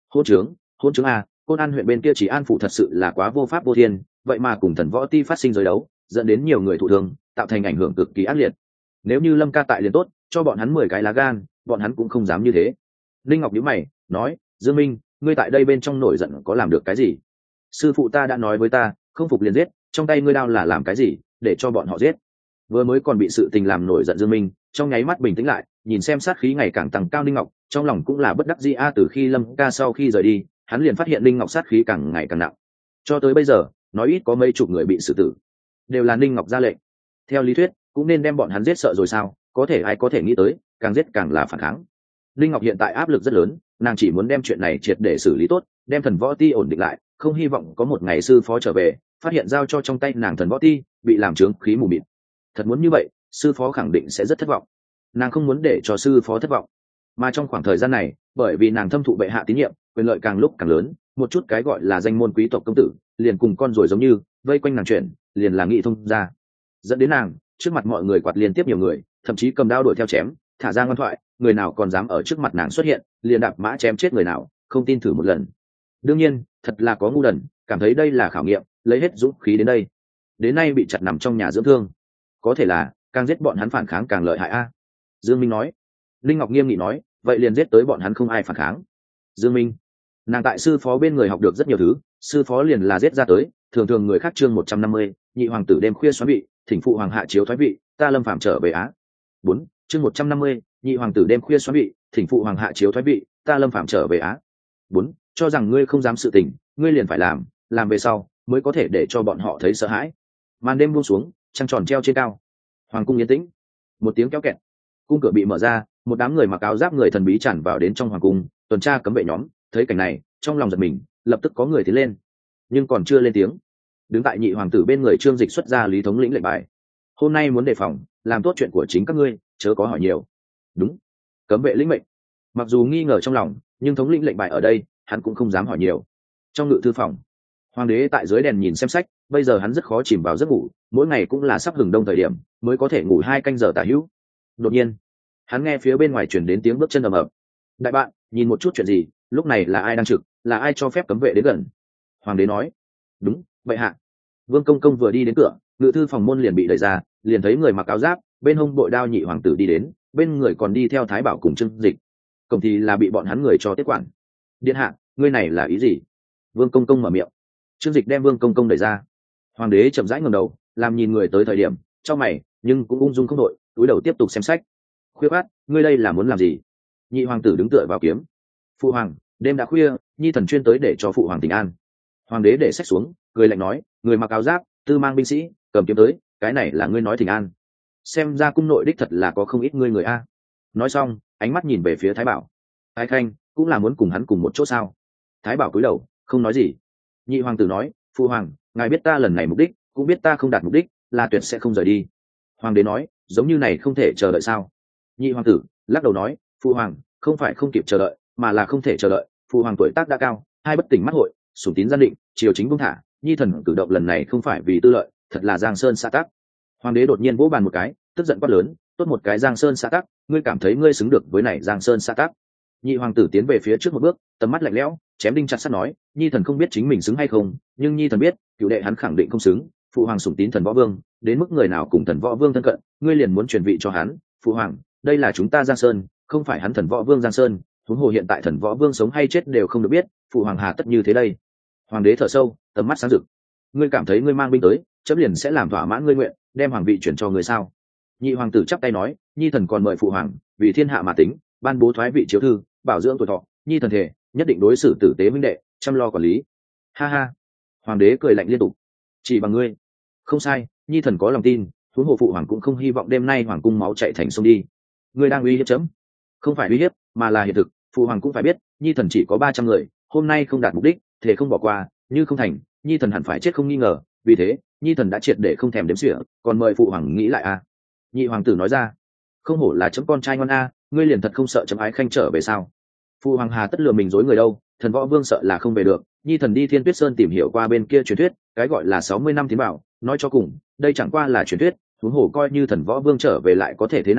Hôn trướng a, Côn An huyện bên kia chỉ an phủ thật sự là quá vô pháp vô thiên, vậy mà cùng thần võ ti phát sinh giới đấu, dẫn đến nhiều người thụ thương, tạo thành ảnh hưởng cực kỳ ác liệt. Nếu như Lâm ca tại liền tốt, cho bọn hắn 10 cái lá gan, bọn hắn cũng không dám như thế. Linh Ngọc nhíu mày nói, Dương Minh, ngươi tại đây bên trong nổi giận có làm được cái gì? Sư phụ ta đã nói với ta, không phục liền giết, trong tay ngươi đao là làm cái gì, để cho bọn họ giết. Vừa mới còn bị sự tình làm nổi giận Dương Minh, trong nháy mắt bình tĩnh lại, nhìn xem sát khí ngày càng tăng cao Linh Ngọc, trong lòng cũng là bất đắc dĩ a. Từ khi Lâm ca sau khi rời đi, hắn liền phát hiện Linh Ngọc sát khí càng ngày càng nặng. Cho tới bây giờ, nói ít có mấy chục người bị xử tử, đều là Linh Ngọc ra lệnh. Theo lý thuyết, cũng nên đem bọn hắn giết sợ rồi sao? Có thể ai có thể nghĩ tới, càng giết càng là phản kháng. Linh Ngọc hiện tại áp lực rất lớn, nàng chỉ muốn đem chuyện này triệt để xử lý tốt, đem thần võ ti ổn định lại, không hy vọng có một ngày sư phó trở về, phát hiện giao cho trong tay nàng thần võ ti bị làm trướng khí mù mịt. Thật muốn như vậy, sư phó khẳng định sẽ rất thất vọng. Nàng không muốn để cho sư phó thất vọng. Mà trong khoảng thời gian này, bởi vì nàng thâm thụ bệ hạ tín nhiệm, quyền lợi càng lúc càng lớn, một chút cái gọi là danh môn quý tộc công tử, liền cùng con ruồi giống như vây quanh nàng chuyển, liền là nghị thông ra. Dẫn đến nàng, trước mặt mọi người quạt liên tiếp nhiều người, thậm chí cầm đao đuổi theo chém, thả ra ngoan thoại, người nào còn dám ở trước mặt nàng xuất hiện, liền đạp mã chém chết người nào, không tin thử một lần. Đương nhiên, thật là có ngu đần, cảm thấy đây là khảo nghiệm, lấy hết dũng khí đến đây. Đến nay bị chặt nằm trong nhà dưỡng thương, có thể là càng giết bọn hắn phản kháng càng lợi hại a. Dương Minh nói. Linh Ngọc nghiêm nghị nói, vậy liền giết tới bọn hắn không ai phản kháng. Dương Minh, nàng tại sư phó bên người học được rất nhiều thứ, sư phó liền là giết ra tới, thường thường người khác chương 150, nhị hoàng tử đêm khuya xoắn vị, thỉnh phụ hoàng hạ chiếu thoái vị, ta Lâm Phàm trở về á. 4, chương 150, nhị hoàng tử đêm khuya xoắn vị, thỉnh phụ hoàng hạ chiếu thoái vị, ta Lâm Phàm trở về á. 4, cho rằng ngươi không dám sự tình, ngươi liền phải làm về sau mới có thể để cho bọn họ thấy sợ hãi. Màn đêm buông xuống, trăng tròn treo trên cao, hoàng cung yên tĩnh. Một tiếng kéo kẹt, cung cửa bị mở ra, một đám người mặc áo giáp người thần bí tràn vào đến trong hoàng cung, tuần tra cấm vệ nhóm thấy cảnh này, trong lòng giật mình, lập tức có người tiến lên, nhưng còn chưa lên tiếng. Đứng tại nhị hoàng tử bên người Trương Dịch xuất ra Lý thống lĩnh lệnh bài. Hôm nay muốn đề phòng, làm tốt chuyện của chính các ngươi, chớ có hỏi nhiều. Đúng. Cấm vệ lĩnh mệnh. Mặc dù nghi ngờ trong lòng, nhưng thống lĩnh lệnh bài ở đây, hắn cũng không dám hỏi nhiều. Trong ngự thư phòng, hoàng đế tại dưới đèn nhìn xem sách, bây giờ hắn rất khó chìm vào giấc ngủ, mỗi ngày cũng là sắp hừng đông thời điểm mới có thể ngủ 2 canh giờ tả hữu. Đột nhiên, hắn nghe phía bên ngoài truyền đến tiếng bước chân ầm ầm. Đại bạn, nhìn một chút chuyện gì, lúc này là ai đang trực, là ai cho phép cấm vệ đến gần? Hoàng đế nói. Đúng vậy hạ. Vương công công vừa đi đến cửa, ngự thư phòng môn liền bị đẩy ra, liền thấy người mặc áo giáp, bên hông bội đao nhị hoàng tử đi đến, bên người còn đi theo thái bảo cùng Trương Dịch. Cổng thì là bị bọn hắn người cho tiếp quản. Điện hạ, ngươi này là ý gì? Vương công công mở miệng. Trương Dịch đem Vương công công đẩy ra. Hoàng đế chậm rãi ngẩng đầu, làm nhìn người tới thời điểm, trong mày, nhưng cũng ung dung không đội, túi đầu tiếp tục xem sách. Khuya bát, ngươi đây là muốn làm gì? Nhị hoàng tử đứng tựa vào kiếm. Phụ hoàng, đêm đã khuya, nhi thần chuyên tới để cho phụ hoàng tỉnh an. Hoàng đế để sách xuống, cười lạnh nói, người mặc áo giáp, tư mang binh sĩ, cầm kiếm tới, cái này là ngươi nói thỉnh an? Xem ra cung nội đích thật là có không ít ngươi người a. Nói xong, ánh mắt nhìn về phía thái bảo. Thái khanh cũng là muốn cùng hắn cùng một chỗ sao? Thái bảo cúi đầu, không nói gì. Nhị hoàng tử nói, phụ hoàng, ngài biết ta lần này mục đích, cũng biết ta không đạt mục đích, là tuyệt sẽ không rời đi. Hoàng đế nói, giống như này không thể chờ đợi sao? Nhị hoàng tử lắc đầu nói, phụ hoàng, không phải không kịp chờ đợi, mà là không thể chờ đợi. Phụ hoàng tuổi tác đã cao, hai bất tỉnh mắt hội, sủng tín gian định, triều chính buông thả, nhi thần cử động lần này không phải vì tư lợi, thật là giang sơn xã tắc. Hoàng đế đột nhiên vỗ bàn một cái, tức giận quát lớn, tốt một cái giang sơn xã tắc, ngươi cảm thấy ngươi xứng được với này giang sơn xã tắc? Nhị hoàng tử tiến về phía trước một bước, tầm mắt lạnh lẽo, chém đinh chặt sắt nói, nhi thần không biết chính mình xứng hay không, nhưng nhi thần biết, cựu đệ hắn khẳng định không xứng. Phụ hoàng sủng tín thần võ vương, đến mức người nào cùng thần võ vương thân cận, ngươi liền muốn truyền vị cho hắn. Phụ hoàng, đây là chúng ta giang sơn, không phải hắn thần võ vương giang sơn, huống hồ hiện tại thần võ vương sống hay chết đều không được biết, phụ hoàng hà tất như thế đây? Hoàng đế thở sâu, tầm mắt sáng rực. Ngươi cảm thấy ngươi mang binh tới, chấm liền sẽ làm thỏa mãn ngươi nguyện, đem hoàng vị chuyển cho ngươi sao? Nhị hoàng tử chắp tay nói, nhi thần còn mời phụ hoàng vì thiên hạ mà tính, ban bố thoái vị chiếu thư, bảo dưỡng tuổi thọ, nhi thần thể nhất định đối xử tử tế minh đệ, chăm lo quản lý. Ha ha. Hoàng đế cười lạnh liên tục. Chỉ bằng ngươi? Không sai, nhi thần có lòng tin, huống hồ phụ hoàng cũng không hy vọng đêm nay hoàng cung máu chạy thành sông đi. Ngươi đang uy hiếp chấm? Không phải uy hiếp, mà là hiện thực. Phụ hoàng cũng phải biết, nhi thần chỉ có 300 người, hôm nay không đạt mục đích, thể không bỏ qua, như không thành, nhi thần hẳn phải chết không nghi ngờ. Vì thế, nhi thần đã triệt để không thèm đếm xỉa, còn mời phụ hoàng nghĩ lại a. Nhị hoàng tử nói ra. Không hổ là chấm con trai ngon a, ngươi liền thật không sợ chấm ái khanh trở về sao? Phụ hoàng hà tất lừa mình dối người đâu, thần võ vương sợ là không về được. Nhi thần đi Thiên Tuyết Sơn tìm hiểu qua bên kia truyền thuyết, cái gọi là 60 năm tiến bảo, nói cho cùng, đây chẳng qua là truyền thuyết, huống hồ coi như thần võ vương trở về lại có thể thế nào,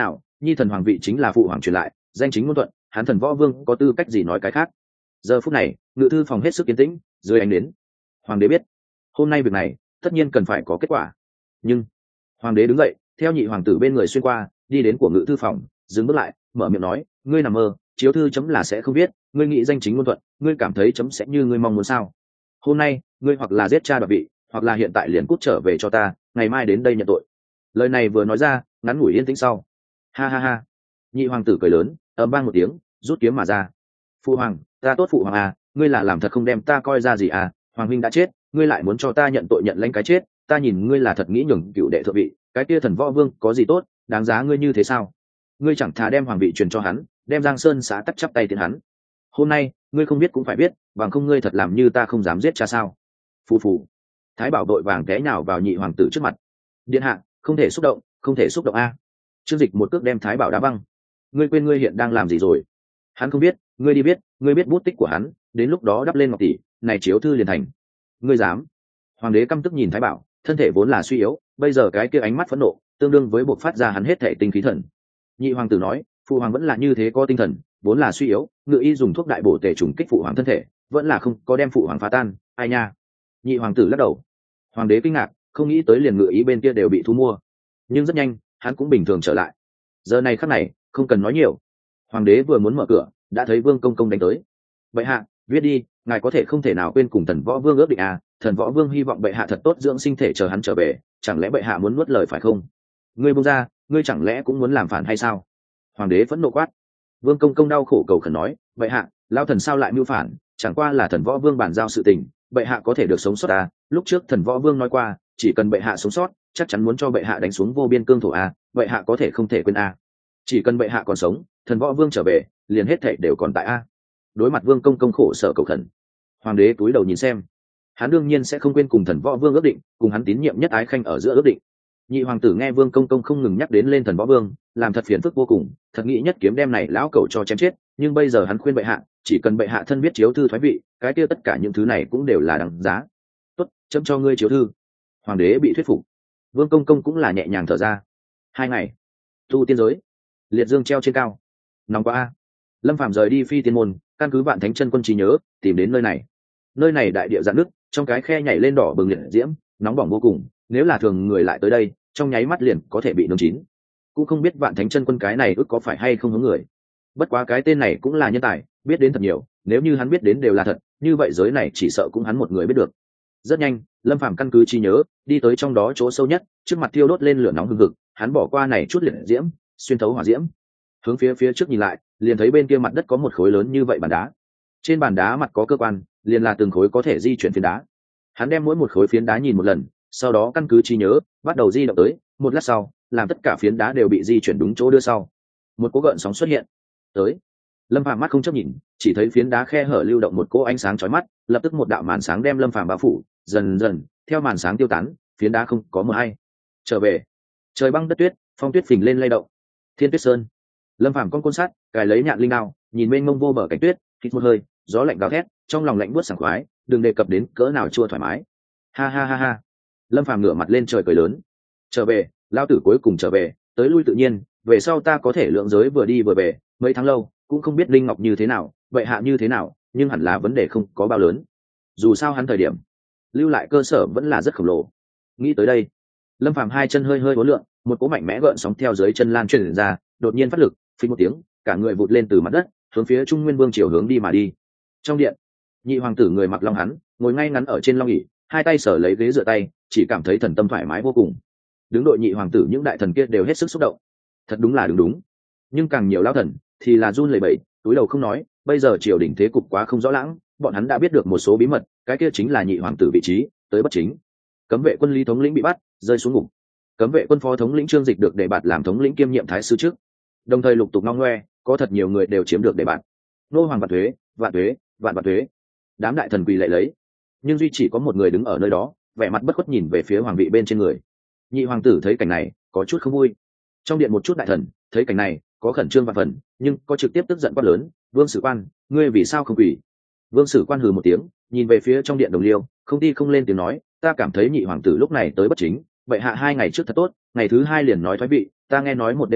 nhi thần hoàng vị chính là phụ hoàng truyền lại, danh chính ngôn thuận, hắn thần võ vương có tư cách gì nói cái khác. Giờ phút này ngự thư phòng hết sức yên tĩnh, dưới ánh đến hoàng đế biết hôm nay việc này tất nhiên cần phải có kết quả. Nhưng hoàng đế đứng dậy theo nhị hoàng tử bên người xuyên qua đi đến của ngự thư phòng, dừng bước lại mở miệng nói, ngươi nằm mơ, chiếu thư chấm là sẽ không biết, ngươi nghĩ danh chính ngôn thuận, ngươi cảm thấy chấm sẽ như ngươi mong muốn sao? Hôm nay ngươi hoặc là giết cha đoạt vị, hoặc là hiện tại liền cút trở về cho ta, ngày mai đến đây nhận tội. Lời này vừa nói ra, ngắn ngủi yên tĩnh sau, ha ha ha, nhị hoàng tử cười lớn, ầm vang một tiếng, rút kiếm mà ra. Phụ hoàng, ta tốt phụ hoàng à, ngươi là làm thật không đem ta coi ra gì à? Hoàng huynh đã chết, ngươi lại muốn cho ta nhận tội nhận lãnh cái chết, ta nhìn ngươi là thật nghĩ nhường cựu đệ thượng vị, cái kia thần võ vương có gì tốt, đáng giá ngươi như thế sao? Ngươi chẳng thà đem hoàng vị truyền cho hắn, đem Giang Sơn xã tắc chắp tay tiến hắn. Hôm nay ngươi không biết cũng phải biết, bằng không ngươi thật làm như ta không dám giết cha sao? Phù phù. Thái Bảo đội vàng té nhào vào nhị hoàng tử trước mặt. Điện hạ, không thể xúc động, không thể xúc động a. Trương Dịch một cước đem Thái Bảo đá văng. Ngươi quên ngươi hiện đang làm gì rồi? Hắn không biết, ngươi đi biết, ngươi biết bút tích của hắn, đến lúc đó đắp lên ngọc tỷ, này chiếu thư liền thành. Ngươi dám? Hoàng đế căm tức nhìn Thái Bảo, thân thể vốn là suy yếu, bây giờ cái kia ánh mắt phẫn nộ, tương đương với buộc phát ra hắn hết thể tinh khí thần. Nhị hoàng tử nói, phụ hoàng vẫn là như thế có tinh thần, vốn là suy yếu, ngự y dùng thuốc đại bổ tề trùng kích phụ hoàng thân thể, vẫn là không có đem phụ hoàng phá tan, ai nha. Nhị hoàng tử lắc đầu. Hoàng đế kinh ngạc, không nghĩ tới liền ngự ý bên kia đều bị thu mua, nhưng rất nhanh hắn cũng bình thường trở lại. Giờ này khắc này không cần nói nhiều, hoàng đế vừa muốn mở cửa đã thấy Vương Công Công đánh tới. Bệ hạ, viết đi, ngài có thể không thể nào quên cùng thần võ vương ước định à? Thần võ vương hy vọng bệ hạ thật tốt dưỡng sinh thể chờ hắn trở về, chẳng lẽ bệ hạ muốn nuốt lời phải không? Ngươi buông ra, ngươi chẳng lẽ cũng muốn làm phản hay sao? Hoàng đế vẫn nộ quát. Vương Công Công đau khổ cầu khẩn nói, bệ hạ, lao thần sao lại mưu phản, chẳng qua là thần võ vương bàn giao sự tình, bệ hạ có thể được sống sót à? Lúc trước thần võ vương nói qua, chỉ cần bệ hạ sống sót, chắc chắn muốn cho bệ hạ đánh xuống vô biên cương thổ à? Bệ hạ có thể không thể quên à? Chỉ cần bệ hạ còn sống, thần võ vương trở về, liền hết thảy đều còn tại à? Đối mặt Vương Công Công khổ sở cầu khẩn, hoàng đế cúi đầu nhìn xem, hắn đương nhiên sẽ không quên cùng thần võ vương ước định, cùng hắn tín nhiệm nhất ái khanh ở giữa ước định. Nhị hoàng tử nghe Vương Công Công không ngừng nhắc đến lên thần võ vương, làm thật phiền phức vô cùng, thật nghĩ nhất kiếm đem này lão cẩu cho chém chết, nhưng bây giờ hắn khuyên bệ hạ, chỉ cần bệ hạ thân biết chiếu thư thoái vị, cái kia tất cả những thứ này cũng đều là đáng giá. Tốt, chấm cho ngươi chiếu thư. Hoàng đế bị thuyết phục. Vương Công Công cũng là nhẹ nhàng thở ra. 2 ngày, tu tiên giới, liệt dương treo trên cao, nóng quá a. Lâm Phàm rời đi Phi Tiên môn, căn cứ Vạn Thánh Chân Quân trí nhớ, tìm đến nơi này. Nơi này đại địa rạn nứt, trong cái khe nhảy lên đỏ bừng liệt diễm, nóng bỏng vô cùng, nếu là thường người lại tới đây, trong nháy mắt liền có thể bị nướng chín. Cũng không biết Vạn Thánh Chân Quân cái này ước có phải hay không hướng người. Bất quá cái tên này cũng là nhân tài, biết đến thật nhiều, nếu như hắn biết đến đều là thật, như vậy giới này chỉ sợ cũng hắn một người biết được. Rất nhanh, Lâm Phàm căn cứ trí nhớ, đi tới trong đó chỗ sâu nhất, trước mặt thiêu đốt lên lửa nóng hừng hực, hắn bỏ qua này chút liệt diễm, xuyên thấu hỏa diễm. Hướng phía trước nhìn lại, liền thấy bên kia mặt đất có một khối lớn như vậy bàn đá. Trên bàn đá mặt có cơ quan, liền là từng khối có thể di chuyển phiến đá. Hắn đem mỗi một khối phiến đá nhìn một lần, sau đó căn cứ trí nhớ, bắt đầu di động tới, một lát sau, làm tất cả phiến đá đều bị di chuyển đúng chỗ đưa sau. Một cỗ gợn sóng xuất hiện. Tới. Lâm Phàm mắt không chấp nhìn, chỉ thấy phiến đá khe hở lưu động một cỗ ánh sáng chói mắt, lập tức một đạo màn sáng đem Lâm Phàm bao phủ, dần dần, theo màn sáng tiêu tán, phiến đá không có mờ hay. Trở về. Trời băng đất tuyết, phong tuyết phình lên lay động. Thiên Tuyết Sơn. Lâm Phàm con côn sắt, cài lấy nhạn linh đao, nhìn mênh mông vô bờ cảnh tuyết, hít một hơi, gió lạnh gào thét, trong lòng lạnh buốt sảng khoái, đừng đề cập đến cỡ nào chua thoải mái. Ha ha ha ha. Lâm Phàm ngửa mặt lên trời cười lớn. Trở về, lão tử cuối cùng trở về, tới lui tự nhiên, về sau ta có thể lượng giới vừa đi vừa về, mấy tháng lâu, cũng không biết linh ngọc như thế nào, vậy hạ như thế nào, nhưng hẳn là vấn đề không có bao lớn. Dù sao hắn thời điểm lưu lại cơ sở vẫn là rất khổng lồ. Nghĩ tới đây, Lâm Phàm hai chân hơi hơi uốn lượn, một cỗ mạnh mẽ gợn sóng theo dưới chân lan truyền ra, đột nhiên phát lực, phình một tiếng, cả người vụt lên từ mặt đất, hướng phía Trung Nguyên Vương triều hướng đi mà đi. Trong điện, nhị hoàng tử người mặc long hắn, ngồi ngay ngắn ở trên long ỷ, hai tay sở lấy ghế dựa tay, chỉ cảm thấy thần tâm thoải mái vô cùng. Đứng đội nhị hoàng tử những đại thần kia đều hết sức xúc động. Thật đúng là đúng, nhưng càng nhiều lão thần thì là run lẩy bẩy, túi đầu không nói. Bây giờ triều đình thế cục quá không rõ lãng, bọn hắn đã biết được một số bí mật, cái kia chính là nhị hoàng tử vị trí tới bất chính. Cấm vệ quân Lý thống lĩnh bị bắt, rơi xuống ngục. Cấm vệ quân phó thống lĩnh Trương Dịch được đề bạt làm thống lĩnh kiêm nhiệm thái sư trước. Đồng thời lục tục ngong ngoe, có thật nhiều người đều chiếm được đề bạt. Nô hoàng vạn thuế, vạn thuế, vạn vạn thuế. Đám đại thần quỳ lạy lấy, nhưng duy chỉ có một người đứng ở nơi đó, vẻ mặt bất khuất nhìn về phía hoàng vị bên trên người. Nhị hoàng tử thấy cảnh này, có chút không vui. Trong điện một chút đại thần thấy cảnh này, có khẩn trương vạn phần, nhưng có trực tiếp tức giận quát lớn, Vương Sử Quan, ngươi vì sao không quỳ? Vương Sử Quan hừ một tiếng, nhìn về phía trong điện đồng liêu, không đi không lên tiếng nói, ta cảm thấy nhị hoàng tử lúc này tới bất chính, vậy hạ 2 ngày trước thật tốt, ngày thứ 2 liền nói thoái vị, ta nghe nói một đêm kia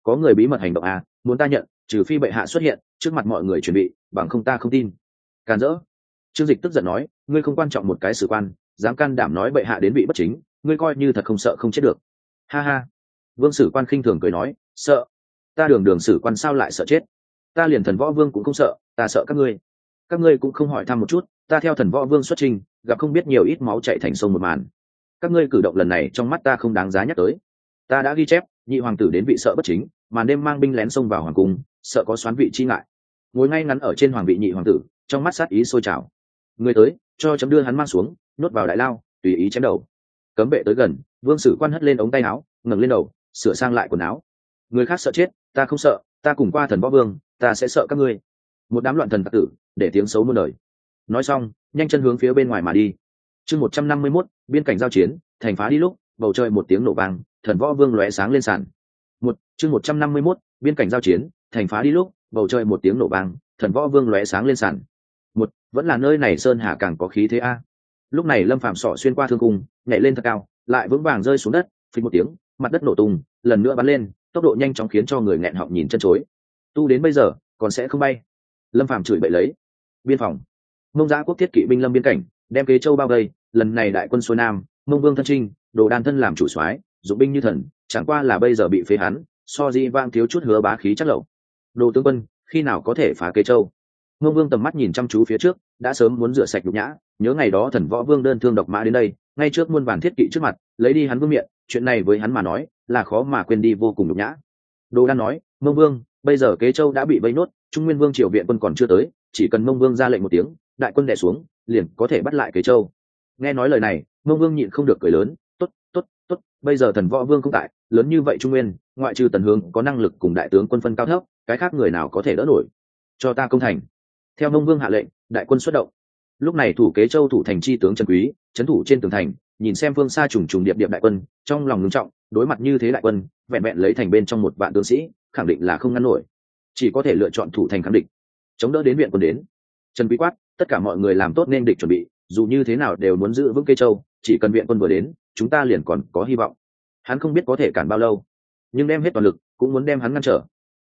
có người bí mật hành động à, muốn ta nhận, trừ phi bệ hạ xuất hiện trước mặt mọi người chuẩn bị, bằng không ta không tin. Càn rỡ. Trương Dịch tức giận nói, ngươi không quan trọng một cái sử quan, dám can đảm nói bệ hạ đến bị bất chính, ngươi coi như thật không sợ không chết được. Ha ha. Vương Sử Quan khinh thường cười nói, sợ? Ta đường đường sử quan sao lại sợ chết? Ta liền thần võ vương cũng không sợ, ta sợ các ngươi. Các ngươi cũng không hỏi thăm một chút, ta theo thần võ vương xuất trình, gặp không biết nhiều ít máu chảy thành sông một màn. Các ngươi cử động lần này trong mắt ta không đáng giá nhắc tới. Ta đã ghi chép, nhị hoàng tử đến vị sợ bất chính, mà đêm mang binh lén xông vào hoàng cung, sợ có xoán vị chi ngại. Ngồi ngay ngắn ở trên hoàng vị nhị hoàng tử, trong mắt sát ý sôi trào. Người tới, cho chấm đưa hắn mang xuống, nhốt vào đại lao, tùy ý chém đầu. Cấm vệ tới gần, Vương Sử Quan hất lên ống tay áo, ngẩng lên đầu, sửa sang lại quần áo. Người khác sợ chết, ta không sợ, ta cùng qua thần võ vương, ta sẽ sợ các ngươi. Một đám loạn thần tặc tử, để tiếng xấu muôn đời. Nói xong, nhanh chân hướng phía bên ngoài mà đi. Chương 151, biên cảnh giao chiến, thành phá đi lúc, bầu trời một tiếng nổ vang, thần võ vương lóe sáng lên sàn. Chương 151, biên cảnh giao chiến, thành phá đi lúc, bầu trời một tiếng nổ vang, thần võ vương lóe sáng lên sàn. Vẫn là nơi này sơn hà càng có khí thế a. Lúc này Lâm Phàm sọ xuyên qua thương cung, nhảy lên thật cao, lại vững vàng rơi xuống đất, phình một tiếng, mặt đất nổ tung, lần nữa bắn lên, tốc độ nhanh chóng khiến cho người nghẹn họng nhìn chân chối. Tu đến bây giờ, còn sẽ không bay. Lâm Phàm chửi bậy lấy. Biên phòng. Mông Giã quốc thiết kỵ binh lâm biên cảnh, đem Kế Châu bao vây, lần này đại quân xuôi nam, Mông Vương thân trinh, Đồ Đan thân làm chủ soái, dụng binh như thần, chẳng qua là bây giờ bị phế hắn, so di vang thiếu chút hứa bá khí chắc lậu. Đồ tướng quân, khi nào có thể phá Kế Châu? Mông Vương tầm mắt nhìn chăm chú phía trước, đã sớm muốn rửa sạch nhục nhã, nhớ ngày đó thần võ vương đơn thương độc mã đến đây, ngay trước muôn vàn thiết kỵ trước mặt, lấy đi hắn vương miện, chuyện này với hắn mà nói, là khó mà quên đi vô cùng nhục nhã. Đồ Đan nói, Mông Vương, bây giờ Kế Châu đã bị vây nốt, Trung Nguyên Vương triều viện quân còn chưa tới, chỉ cần Mông Vương ra lệnh một tiếng, đại quân đè xuống, liền có thể bắt lại Kế Châu. Nghe nói lời này, Mông Vương nhịn không được cười lớn, tốt, tốt, tốt, bây giờ thần võ vương không tại, lớn như vậy Trung Nguyên, ngoại trừ Tần Hướng có năng lực cùng đại tướng quân phân cao thấp, cái khác người nào có thể đỡ nổi. Cho ta công thành. Theo Mông Vương hạ lệnh, đại quân xuất động. Lúc này thủ Kế Châu thủ thành chi tướng Trần Quý, trấn thủ trên tường thành, nhìn xem phương xa trùng trùng điệp điệp đại quân, trong lòng ngưng trọng, đối mặt như thế đại quân, vẹn vẹn lấy thành bên trong một vạn tướng sĩ, khẳng định là không ngăn nổi, chỉ có thể lựa chọn thủ thành kháng địch, chống đỡ đến viện quân đến. Trần Quý quát, tất cả mọi người làm tốt nên địch chuẩn bị, dù như thế nào đều muốn giữ vững Kế Châu, chỉ cần viện quân vừa đến, chúng ta liền còn có hy vọng. Hắn không biết có thể cản bao lâu, nhưng đem hết toàn lực, cũng muốn đem hắn ngăn trở.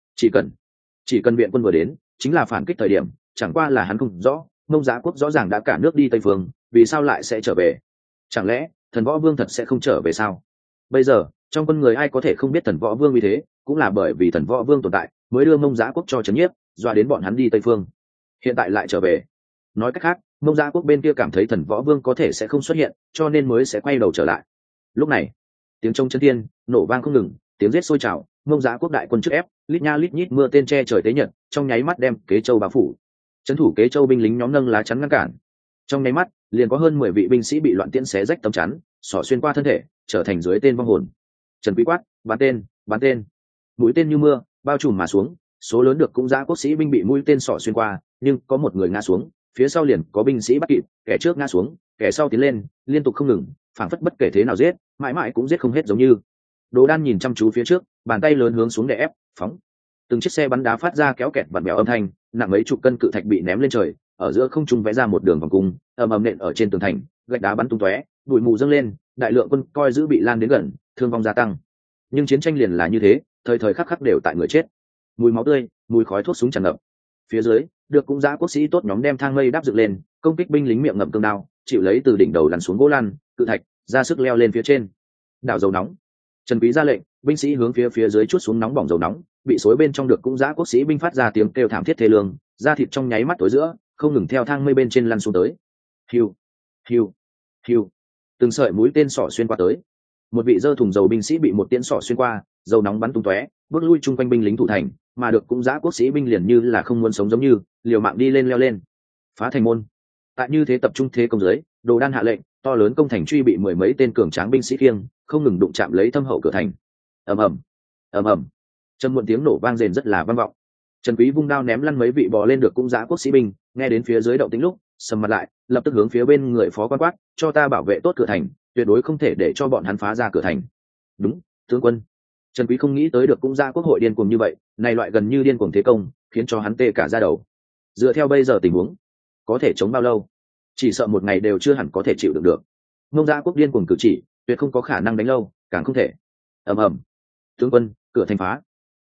Chỉ cần viện quân vừa đến, chính là phản kích thời điểm, chẳng qua là hắn không rõ, Mông Giã quốc rõ ràng đã cả nước đi Tây phương, vì sao lại sẽ trở về? Chẳng lẽ thần võ vương thật sẽ không trở về sao? Bây giờ trong quân người ai có thể không biết thần võ vương vì thế, cũng là bởi vì thần võ vương tồn tại, mới đưa Mông Giã quốc cho trấn nhiếp, dọa đến bọn hắn đi Tây phương. Hiện tại lại trở về, nói cách khác, Mông Giã quốc bên kia cảm thấy thần võ vương có thể sẽ không xuất hiện, cho nên mới sẽ quay đầu trở lại. Lúc này, tiếng trống chấn thiên, nổ vang không ngừng, tiếng giết sôi trào, Mông Giã quốc đại quân trước ép, lít nha lít nhít mưa tên che trời tế nhật, trong nháy mắt đem Kế Châu bao phủ. Trấn thủ Kế Châu binh lính nhóm nâng lá chắn ngăn cản, trong nháy mắt liền có hơn 10 vị binh sĩ bị loạn tiễn xé rách tấm chắn, xỏ xuyên qua thân thể, trở thành dưới tên vong hồn. Trần Quý quát, bắn tên. Mũi tên như mưa bao trùm mà xuống, số lớn được cũng Giã quốc sĩ binh bị mũi tên xỏ xuyên qua, nhưng có một người ngã xuống, phía sau liền có binh sĩ bắt kịp, kẻ trước ngã xuống, kẻ sau tiến lên, liên tục không ngừng, phảng phất bất kể thế nào giết, mãi mãi cũng giết không hết giống như. Đồ Đan nhìn chăm chú phía trước, bàn tay lớn hướng xuống để ép, phóng. Từng chiếc xe bắn đá phát ra kéo kẹt vặn vẹo âm thanh, nặng mấy chục cân cự thạch bị ném lên trời, ở giữa không trung vẽ ra một đường vòng cung, ầm ầm nện ở trên tường thành, gạch đá bắn tung tóe, bụi mù dâng lên, đại lượng quân coi giữ bị lan đến gần, thương vong gia tăng. Nhưng chiến tranh liền là như thế, thời thời khắc khắc đều tại người chết. Mùi máu tươi, mùi khói thuốc súng tràn ngập. Phía dưới, được cũng Giã quốc sĩ tốt nhóm đem thang mây đáp dựng lên, công kích binh lính miệng ngậm cương đao, chịu lấy từ đỉnh đầu lăn xuống gỗ lăn, cự thạch, ra sức leo lên phía trên. Đảo dầu nóng. Trần Quý ra lệnh, binh sĩ hướng phía dưới chuốt xuống nóng bỏng dầu nóng, bị xối bên trong được cũng Giã quốc sĩ binh phát ra tiếng kêu thảm thiết thê lương, da thịt trong nháy mắt tối giữa, không ngừng theo thang mây bên trên lăn xuống tới. Hiu, hiu, hiu. Từng sợi mũi tên xỏ xuyên qua tới. Một vị dơ thùng dầu binh sĩ bị một tiễn xỏ xuyên qua, dầu nóng bắn tung tóe, bước lui chung quanh binh lính thủ thành, mà được cũng Giã quốc sĩ binh liền như là không muốn sống giống như, liều mạng đi lên leo lên. Phá thành môn. Tại như thế tập trung thế công dưới, Đồ Đan hạ lệnh, to lớn công thành truy bị mười mấy tên cường tráng binh sĩ kiêng, không ngừng đụng chạm lấy thâm hậu cửa thành. Ầm ầm, ầm ầm. Trầm muộn tiếng nổ vang rền rất là vang vọng. Trần Quý vung đao ném lăn mấy vị bò lên được cũng Giã quốc sĩ binh, nghe đến phía dưới động tĩnh lúc, sầm mặt lại, lập tức hướng phía bên người phó quan quát, cho ta bảo vệ tốt cửa thành, tuyệt đối không thể để cho bọn hắn phá ra cửa thành. Đúng, tướng quân. Trần Quý không nghĩ tới được cũng Giã quốc hội điên cuồng như vậy, này loại gần như điên cuồng thế công, khiến cho hắn tê cả da đầu. Dựa theo bây giờ tình huống, có thể chống bao lâu? Chỉ sợ một ngày đều chưa hẳn có thể chịu đựng được. Mông Giã quốc điên cuồng cử chỉ, tuyệt không có khả năng đánh lâu, càng không thể. Ầm ầm. Tướng quân, cửa thành phá.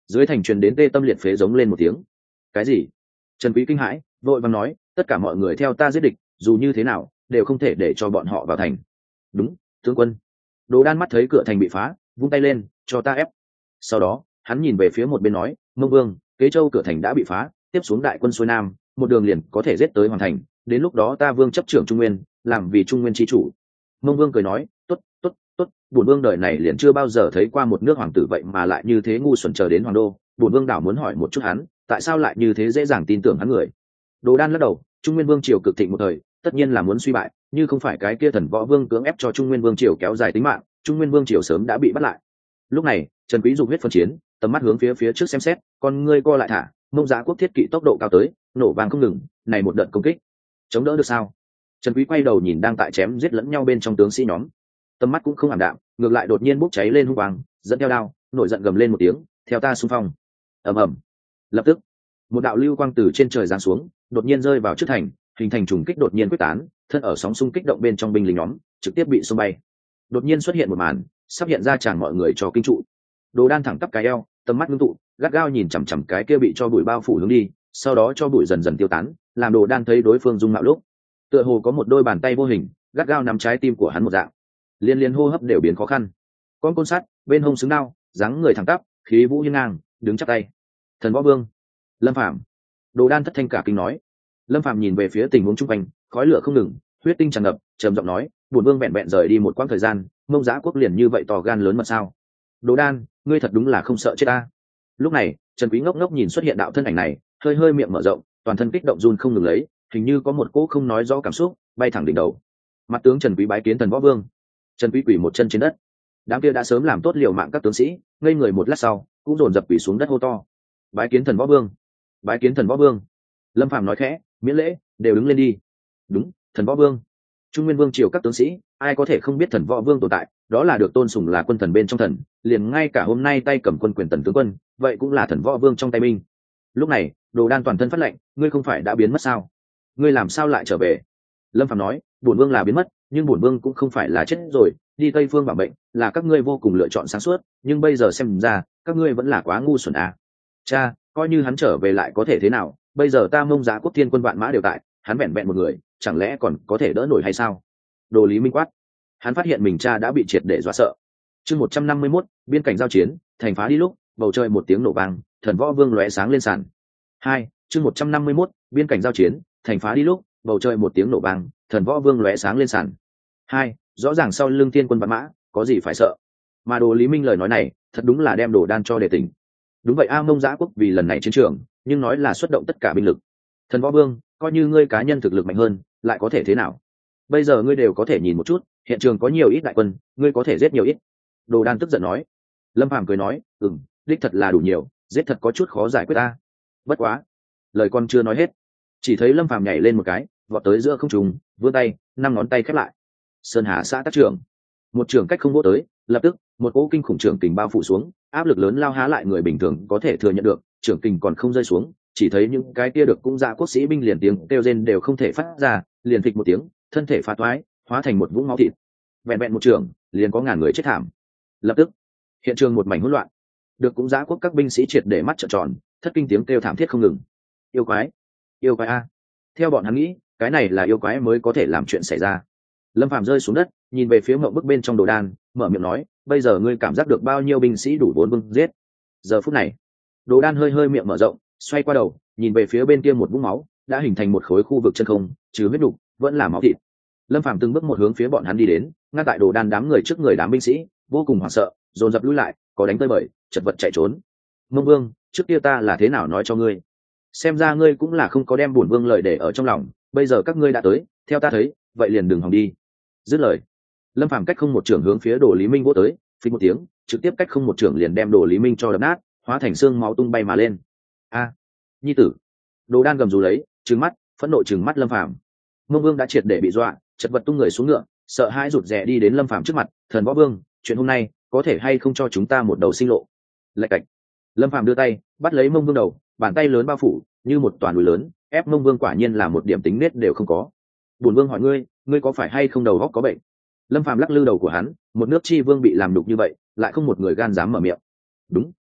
Dưới thành truyền đến tê tâm liệt phế giống lên một tiếng. Cái gì? Trần Quý kinh hãi, vội vàng nói, tất cả mọi người theo ta giết địch, dù như thế nào đều không thể để cho bọn họ vào thành. Đúng, tướng quân. Đồ Đan mắt thấy cửa thành bị phá, vung tay lên, cho ta ép. Sau đó hắn nhìn về phía một bên nói, Mông Vương, Kế Châu cửa thành đã bị phá, tiếp xuống đại quân xuôi nam, một đường liền có thể giết tới hoàn thành, đến lúc đó ta Vương chấp trưởng Trung Nguyên, làm vì Trung Nguyên chi chủ. Mông Vương cười nói, tốt tốt tốt, bổn Vương đời này liền chưa bao giờ thấy qua một nước hoàng tử vậy mà lại như thế ngu xuẩn chờ đến hoàng đô. Bổn Vương đảo muốn hỏi một chút hắn, tại sao lại như thế dễ dàng tin tưởng hắn người. Đồ Đan lắc đầu, Trung Nguyên Vương triều cực thịnh một thời, tất nhiên là muốn suy bại, như không phải cái kia Thần Võ Vương cưỡng ép cho Trung Nguyên Vương triều kéo dài tính mạng, Trung Nguyên Vương triều sớm đã bị bắt lại. Lúc này Trần Quý dục huyết phân chiến, tầm mắt hướng phía trước xem xét, con ngươi co lại thả, Mông Giá Quốc thiết kỵ tốc độ cao tới, nổ vàng không ngừng, này một đợt công kích, chống đỡ được sao? Trần Quý quay đầu nhìn đang tại chém giết lẫn nhau bên trong tướng sĩ nhóm, tầm mắt cũng không ảm đạm, ngược lại đột nhiên bốc cháy lên hung quang, dẫn theo đao, nổi giận gầm lên một tiếng, theo ta xung phong. Ầm ầm. Lập tức, một đạo lưu quang từ trên trời giáng xuống, đột nhiên rơi vào trước thành, hình thành trùng kích đột nhiên quyết tán, thân ở sóng xung kích động bên trong binh lính nhóm, trực tiếp bị xông bay. Đột nhiên xuất hiện một màn, sắp hiện ra tràn mọi người cho kinh trụ. Đồ Đan thẳng tắp cái eo, tầm mắt ngưng tụ, gắt gao nhìn chằm chằm cái kia bị cho bụi bao phủ hướng đi, sau đó cho bụi dần dần tiêu tán, làm Đồ Đan thấy đối phương dung mạo lúc, tựa hồ có một đôi bàn tay vô hình gắt gao nắm trái tim của hắn một dạng, liên hô hấp đều biến khó khăn. Con côn sắt bên hông xứng đao, dáng người thẳng tắp, khí vũ hiên ngang, đứng chắp tay. Thần Võ Vương, Lâm Phàm. Đồ Đan thất thanh cả kinh nói. Lâm Phàm nhìn về phía tình huống chung quanh, khói lửa không ngừng, huyết tinh tràn ngập, trầm giọng nói, bổn vương vẹn vẹn rời đi một quãng thời gian, Mông Giá Quốc liền như vậy to gan lớn mật sao? Đồ Đan, ngươi thật đúng là không sợ chết ta. Lúc này Trần Quý ngốc ngốc nhìn xuất hiện đạo thân ảnh này, hơi miệng mở rộng, toàn thân kích động run không ngừng lấy, hình như có một cỗ không nói rõ cảm xúc bay thẳng đỉnh đầu. Mặt tướng Trần Quý bái kiến Thần Võ Vương. Trần Quý quỳ một chân trên đất. Đám kia đã sớm làm tốt liều mạng các tướng sĩ ngây người một lát sau cũng dồn dập quỳ xuống đất hô to, bái kiến Thần Võ Vương, bái kiến Thần Võ Vương. Lâm Phàm nói khẽ, miễn lễ, đều đứng lên đi. Đúng, Thần Võ Vương. Trung Nguyên Vương triều các tướng sĩ ai có thể không biết Thần Võ Vương tồn tại, đó là được tôn sùng là quân thần bên trong thần, liền ngay cả hôm nay tay cầm quân quyền tần tướng quân vậy cũng là Thần Võ Vương trong tay binh. Lúc này Đồ Đan toàn thân phát lệnh, ngươi không phải đã biến mất sao? Ngươi làm sao lại trở về? Lâm Phàm nói, bổn vương là biến mất, nhưng bổn vương cũng không phải là chết rồi, đi Tây Phương bảo bệnh là các ngươi vô cùng lựa chọn sáng suốt, nhưng bây giờ xem ra các ngươi vẫn là quá ngu xuẩn à. Cha, coi như hắn trở về lại có thể thế nào, bây giờ ta Mông Giá Quốc thiên quân vạn mã đều tại, hắn vẹn vẹn một người, chẳng lẽ còn có thể đỡ nổi hay sao? Đồ Lý Minh quát. Hắn phát hiện mình cha đã bị triệt để dọa sợ. Chương 151, biên cảnh giao chiến, thành phá đi lúc, bầu trời một tiếng nổ vang, Thần Võ Vương lóe sáng lên sàn. 2, chương 151, biên cảnh giao chiến, thành phá đi lúc, bầu trời một tiếng nổ vang, Thần Võ Vương lóe sáng lên sàn. 2, rõ ràng sau lưng thiên quân vạn mã, có gì phải sợ? Mà Đồ Lý Minh lời nói này, thật đúng là đem Đồ Đan cho đề tỉnh. Đúng vậy, Mông Giá Quốc vì lần này chiến trường, nhưng nói là xuất động tất cả binh lực. Thần Võ Vương, coi như ngươi cá nhân thực lực mạnh hơn, lại có thể thế nào? Bây giờ ngươi đều có thể nhìn một chút, hiện trường có nhiều ít đại quân, ngươi có thể giết nhiều ít. Đồ Đan tức giận nói. Lâm Phàm cười nói, đích thật là đủ nhiều, giết thật có chút khó giải quyết ta. Bất quá, lời con chưa nói hết, chỉ thấy Lâm Phàm nhảy lên một cái, vọt tới giữa không trung, vươn tay, 5 ngón tay khép lại. Sơn Hà xã tác trưởng, một trường cách không vô tới, lập tức một cỗ kinh khủng trưởng kình bao phủ xuống, áp lực lớn lao há lại người bình thường có thể thừa nhận được, trưởng kình còn không rơi xuống, chỉ thấy những cái kia được cũng Dạ Quốc sĩ binh liền tiếng kêu rên đều không thể phát ra, liền phịch một tiếng, thân thể phá toái, hóa thành một vũng máu thịt. Vẹn vẹn một trường, liền có ngàn người chết thảm. Lập tức, hiện trường một mảnh hỗn loạn. Được cũng Dạ Quốc các binh sĩ triệt để mắt trợn tròn, thất kinh tiếng kêu thảm thiết không ngừng. Yêu quái a! Theo bọn hắn nghĩ, cái này là yêu quái mới có thể làm chuyện xảy ra. Lâm Phàm rơi xuống đất, nhìn về phía mộng bức bên trong Đồ Đan, mở miệng nói, bây giờ ngươi cảm giác được bao nhiêu binh sĩ đủ vốn vương giết? Giờ phút này, Đồ Đan hơi miệng mở rộng, xoay qua đầu, nhìn về phía bên kia một vũng máu, đã hình thành một khối khu vực chân không, trừ huyết đục, vẫn là máu thịt. Lâm Phàm từng bước một hướng phía bọn hắn đi đến, ngăn tại Đồ Đan đám người trước người đám binh sĩ, vô cùng hoảng sợ, dồn dập lùi lại, có đánh tơi bời, chật vật chạy trốn. Mông Vương, trước kia ta là thế nào nói cho ngươi? Xem ra ngươi cũng là không có đem bổn vương lời để ở trong lòng, bây giờ các ngươi đã tới, theo ta thấy, vậy liền đừng hòng đi. Dứt lời, Lâm Phàm cách không một trưởng hướng phía Đồ Lý Minh vỗ tới, phịch một tiếng, trực tiếp cách không một trưởng liền đem Đồ Lý Minh cho đập nát, hóa thành xương máu tung bay mà lên. A, nhi tử! Đồ Đan gầm rú lấy, trừng mắt, phẫn nộ trừng mắt Lâm Phàm. Mông Vương đã triệt để bị dọa, chật vật tung người xuống ngựa, sợ hãi rụt rè đi đến Lâm Phàm trước mặt, Thần Võ Vương, chuyện hôm nay có thể hay không cho chúng ta một đầu sinh lộ? Lạch cạch. Lâm Phàm đưa tay bắt lấy Mông Vương đầu, bàn tay lớn bao phủ như một toàn núi lớn, ép Mông Vương quả nhiên là một điểm tính nết đều không có. Bổn Vương hỏi ngươi, ngươi có phải hay không đầu óc có bệnh? Lâm Phàm lắc lư đầu của hắn, một nước chi vương bị làm đục như vậy, lại không một người gan dám mở miệng. Đúng,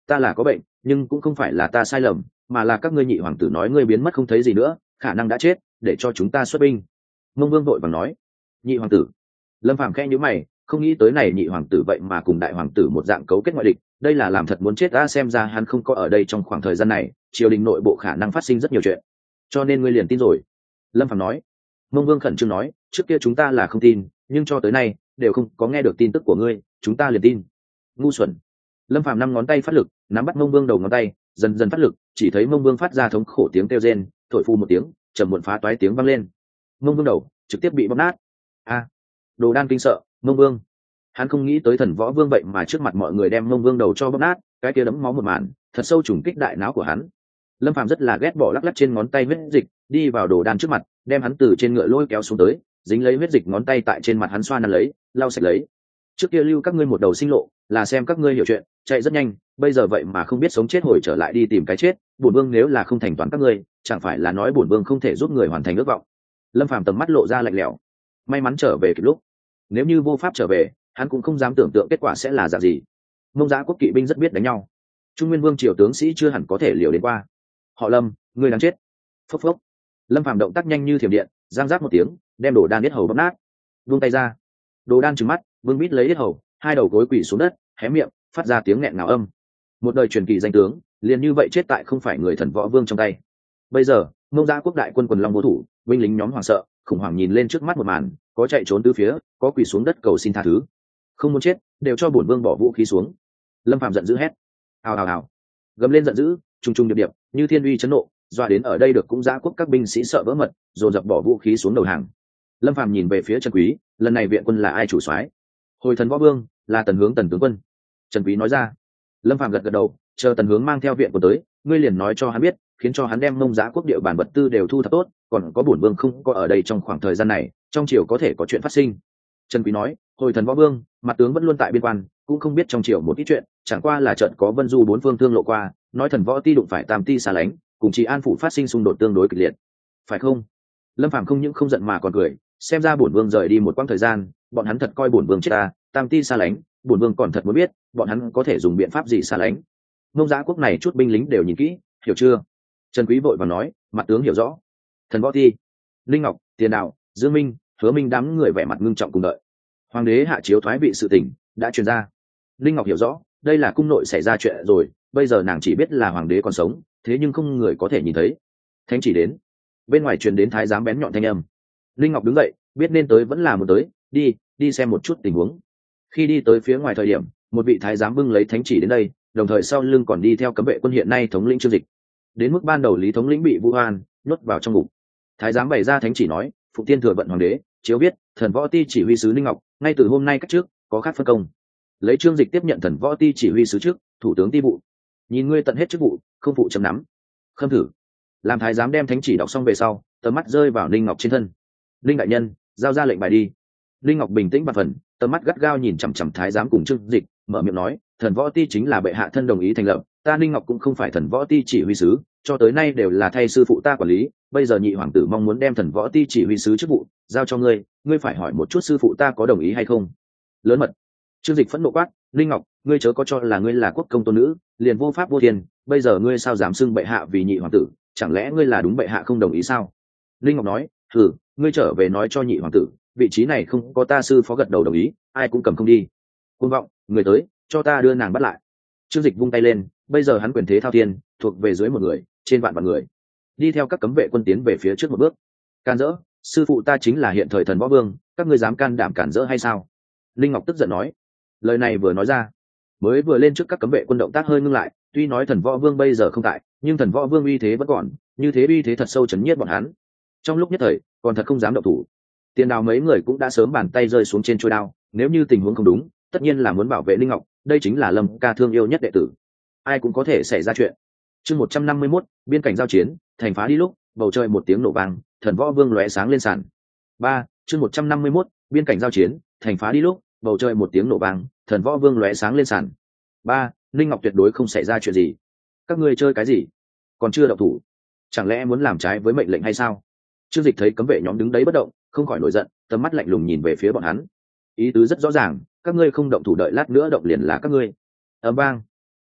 ta là có bệnh nhưng cũng không phải là ta sai lầm, mà là các ngươi nhị hoàng tử nói ngươi biến mất không thấy gì nữa, khả năng đã chết, để cho chúng ta xuất binh. Mông Vương vội vàng nói. Nhị hoàng tử? Lâm Phàm khẽ nhíu mày, không nghĩ tới này nhị hoàng tử vậy mà cùng đại hoàng tử một dạng cấu kết ngoại địch, đây là làm thật muốn chết ta. Xem ra hắn không có ở đây trong khoảng thời gian này, triều đình nội bộ khả năng phát sinh rất nhiều chuyện, cho nên ngươi liền tin rồi. Lâm Phàm nói. Mông Vương khẩn trương nói, trước kia chúng ta là không tin, nhưng cho tới nay đều không có nghe được tin tức của ngươi, chúng ta liền tin. Ngu xuẩn. Lâm Phàm năm ngón tay phát lực, nắm bắt Mông Vương đầu ngón tay, dần dần phát lực, chỉ thấy Mông Vương phát ra thống khổ tiếng kêu rên, thổi phu một tiếng, trầm muộn phá toái tiếng vang lên. Mông Vương đầu trực tiếp bị bóp nát. A! Đồ Đan kinh sợ, Mông Vương. Hắn không nghĩ tới Thần Võ Vương vậy mà trước mặt mọi người đem Mông Vương đầu cho bóp nát, cái kia đấm máu một màn, thật sâu trùng kích đại não của hắn. Lâm Phàm rất là ghét bỏ lắc lắc trên ngón tay huyết dịch, đi vào Đồ Đan trước mặt, đem hắn từ trên ngựa lôi kéo xuống tới, dính lấy huyết dịch ngón tay tại trên mặt hắn xoa nắn lấy, lau sạch lấy. Trước kia lưu các ngươi một đầu sinh lộ, là xem các ngươi hiểu chuyện, chạy rất nhanh, bây giờ vậy mà không biết sống chết hồi trở lại đi tìm cái chết, bổn vương nếu là không thành toàn các ngươi, chẳng phải là nói bổn vương không thể giúp người hoàn thành ước vọng. Lâm Phàm tầm mắt lộ ra lạnh lẽo. May mắn trở về kịp lúc, nếu như vô pháp trở về, hắn cũng không dám tưởng tượng kết quả sẽ là dạng gì. Mông Giá quốc kỵ binh rất biết đánh nhau, Trung Nguyên Vương triều tướng sĩ chưa hẳn có thể liều đến qua. Họ Lâm, ngươi đáng chết. Phốc phốc. Lâm Phàm động tác nhanh như thiểm điện, giang giác một tiếng, đem Đồ Đan yết hầu bóp nát. Buông tay ra. Đồ Đan trừng mắt, vương bít lấy yết hầu, hai đầu gối quỳ xuống đất, hé miệng, phát ra tiếng nghẹn ngào âm. Một đời truyền kỳ danh tướng, liền như vậy chết tại không phải người Thần Võ Vương trong tay. Bây giờ, Mông Giá quốc đại quân quần long vô thủ, binh lính nhóm hoảng sợ, khủng hoảng nhìn lên trước mắt một màn, có chạy trốn tứ phía, có quỳ xuống đất cầu xin tha thứ. Không muốn chết, đều cho bổn vương bỏ vũ khí xuống. Lâm Phàm giận dữ hét. Hào hào hào. Gầm lên giận dữ, trùng trùng điệp điệp, như thiên uy chấn nộ, doa đến ở đây được cũng Giá quốc các binh sĩ sợ vỡ mật, dồn dập bỏ vũ khí xuống đầu hàng. Lâm Phàm nhìn về phía Trần Quý, lần này viện quân là ai chủ soái? Hồi Thần Võ Vương, là Tần Hướng Tần tướng quân. Trần Quý nói ra. Lâm Phàm gật gật đầu, chờ Tần Hướng mang theo viện quân tới, ngươi liền nói cho hắn biết, khiến cho hắn đem Mông Giá quốc địa bàn vật tư đều thu thập tốt, còn có bổn vương không có ở đây trong khoảng thời gian này, trong triều có thể có chuyện phát sinh. Trần Quý nói, hồi Thần Võ Vương, mặt tướng vẫn luôn tại biên quan, cũng không biết trong triều một ít chuyện, chẳng qua là trận có Vân Du bốn phương thương lộ qua, nói Thần Võ ti đụng phải Tam ti xa lánh, cùng Trị An phủ phát sinh xung đột tương đối kịch liệt. Phải không? Lâm Phàm không những không giận mà còn cười, xem ra bổn vương rời đi một quãng thời gian, bọn hắn thật coi bổn vương chết ta, Tam ti xa lánh, bổn vương còn thật muốn biết, bọn hắn có thể dùng biện pháp gì xa lánh. Mông Giá quốc này chút binh lính đều nhìn kỹ, hiểu chưa? Trần Quý vội vàng nói, mặt tướng hiểu rõ. Thần Võ ti, Linh Ngọc, Tiền Đạo, Dương Minh, Hứa Minh đám người vẻ mặt ngưng trọng cùng đợi. Hoàng đế hạ chiếu thoái vị sự tình đã truyền ra. Linh Ngọc hiểu rõ, đây là cung nội xảy ra chuyện rồi, bây giờ nàng chỉ biết là hoàng đế còn sống, thế nhưng không người có thể nhìn thấy. Thánh chỉ đến. Bên ngoài truyền đến thái giám bén nhọn thanh âm. Linh Ngọc đứng dậy, biết nên tới vẫn là muốn tới, đi xem một chút tình huống. Khi đi tới phía ngoài thời điểm, một vị thái giám bưng lấy thánh chỉ đến đây, đồng thời sau lưng còn đi theo cấm vệ quân hiện nay thống lĩnh Trương Dịch. Đến mức ban đầu Lý thống lĩnh bị Vu Hoan nhốt vào trong ngục. Thái giám bày ra thánh chỉ nói, phụ tiên thừa vận hoàng đế, chiếu biết, Thần Võ ti chỉ huy sứ Linh Ngọc, ngay từ hôm nay cách trước, có khác phân công. Lấy Trương Dịch tiếp nhận Thần Võ ti chỉ huy sứ trước, thủ tướng ti vụ. Nhìn ngươi tận hết chức vụ, không phụ chấm nắm. Khâm thử. Làm thái giám đem thánh chỉ đọc xong về sau, tầm mắt rơi vào Linh Ngọc trên thân. Linh đại nhân, giao ra lệnh bài đi. Linh Ngọc bình tĩnh bạt phần, tầm mắt gắt gao nhìn chằm chằm thái giám cùng Trương Dịch, mở miệng nói, Thần Võ ti chính là bệ hạ thân đồng ý thành lập, ta Linh Ngọc cũng không phải Thần Võ ti chỉ huy sứ, cho tới nay đều là thay sư phụ ta quản lý, bây giờ nhị hoàng tử mong muốn đem Thần Võ ti chỉ huy sứ chức vụ giao cho ngươi, ngươi phải hỏi một chút sư phụ ta có đồng ý hay không. Lớn mật. Trương Dịch phẫn nộ quát, Linh Ngọc, ngươi chớ có cho là ngươi là quốc công tôn nữ, liền vô pháp vô thiên, bây giờ ngươi sao dám xưng bệ hạ vì nhị hoàng tử, chẳng lẽ ngươi là đúng bệ hạ không đồng ý sao? Linh Ngọc nói, ngươi trở về nói cho nhị hoàng tử, vị trí này không có ta sư phó gật đầu đồng ý, ai cũng cầm không đi. Cuồng vọng, người tới, cho ta đưa nàng bắt lại. Trương Dịch vung tay lên, bây giờ hắn quyền thế thao thiên, thuộc về dưới một người, trên vạn vạn người. Đi theo các cấm vệ quân tiến về phía trước một bước. Can dỡ, sư phụ ta chính là hiện thời Thần Võ Vương, các ngươi dám can đảm cản dỡ hay sao? Linh Ngọc tức giận nói. Lời này vừa nói ra, mới vừa lên trước các cấm vệ quân động tác hơi ngưng lại, tuy nói Thần Võ Vương bây giờ không tại, nhưng Thần Võ Vương uy thế vẫn còn, như thế uy thế thật sâu chấn nhiếp bọn hắn. Trong lúc nhất thời, còn thật không dám động thủ. Tiền Đào mấy người cũng đã sớm bàn tay rơi xuống trên chuôi đao, nếu như tình huống không đúng, tất nhiên là muốn bảo vệ Linh Ngọc, đây chính là Lâm ca thương yêu nhất đệ tử. Ai cũng có thể xảy ra chuyện. Chương 151, biên cảnh giao chiến, thành phá đi lúc, bầu trời một tiếng nổ vang, Thần Võ Vương lóe sáng lên sàn. Chương 151, biên cảnh giao chiến, thành phá đi lúc, bầu trời một tiếng nổ vang, Thần Võ Vương lóe sáng lên sàn. Linh Ngọc tuyệt đối không xảy ra chuyện gì. Các ngươi chơi cái gì? Còn chưa động thủ, chẳng lẽ muốn làm trái với mệnh lệnh hay sao? Trương Dịch thấy cấm vệ nhóm đứng đấy bất động, không khỏi nổi giận, tầm mắt lạnh lùng nhìn về phía bọn hắn. Ý tứ rất rõ ràng, các ngươi không động thủ đợi lát nữa động liền là các ngươi. Ầm vang,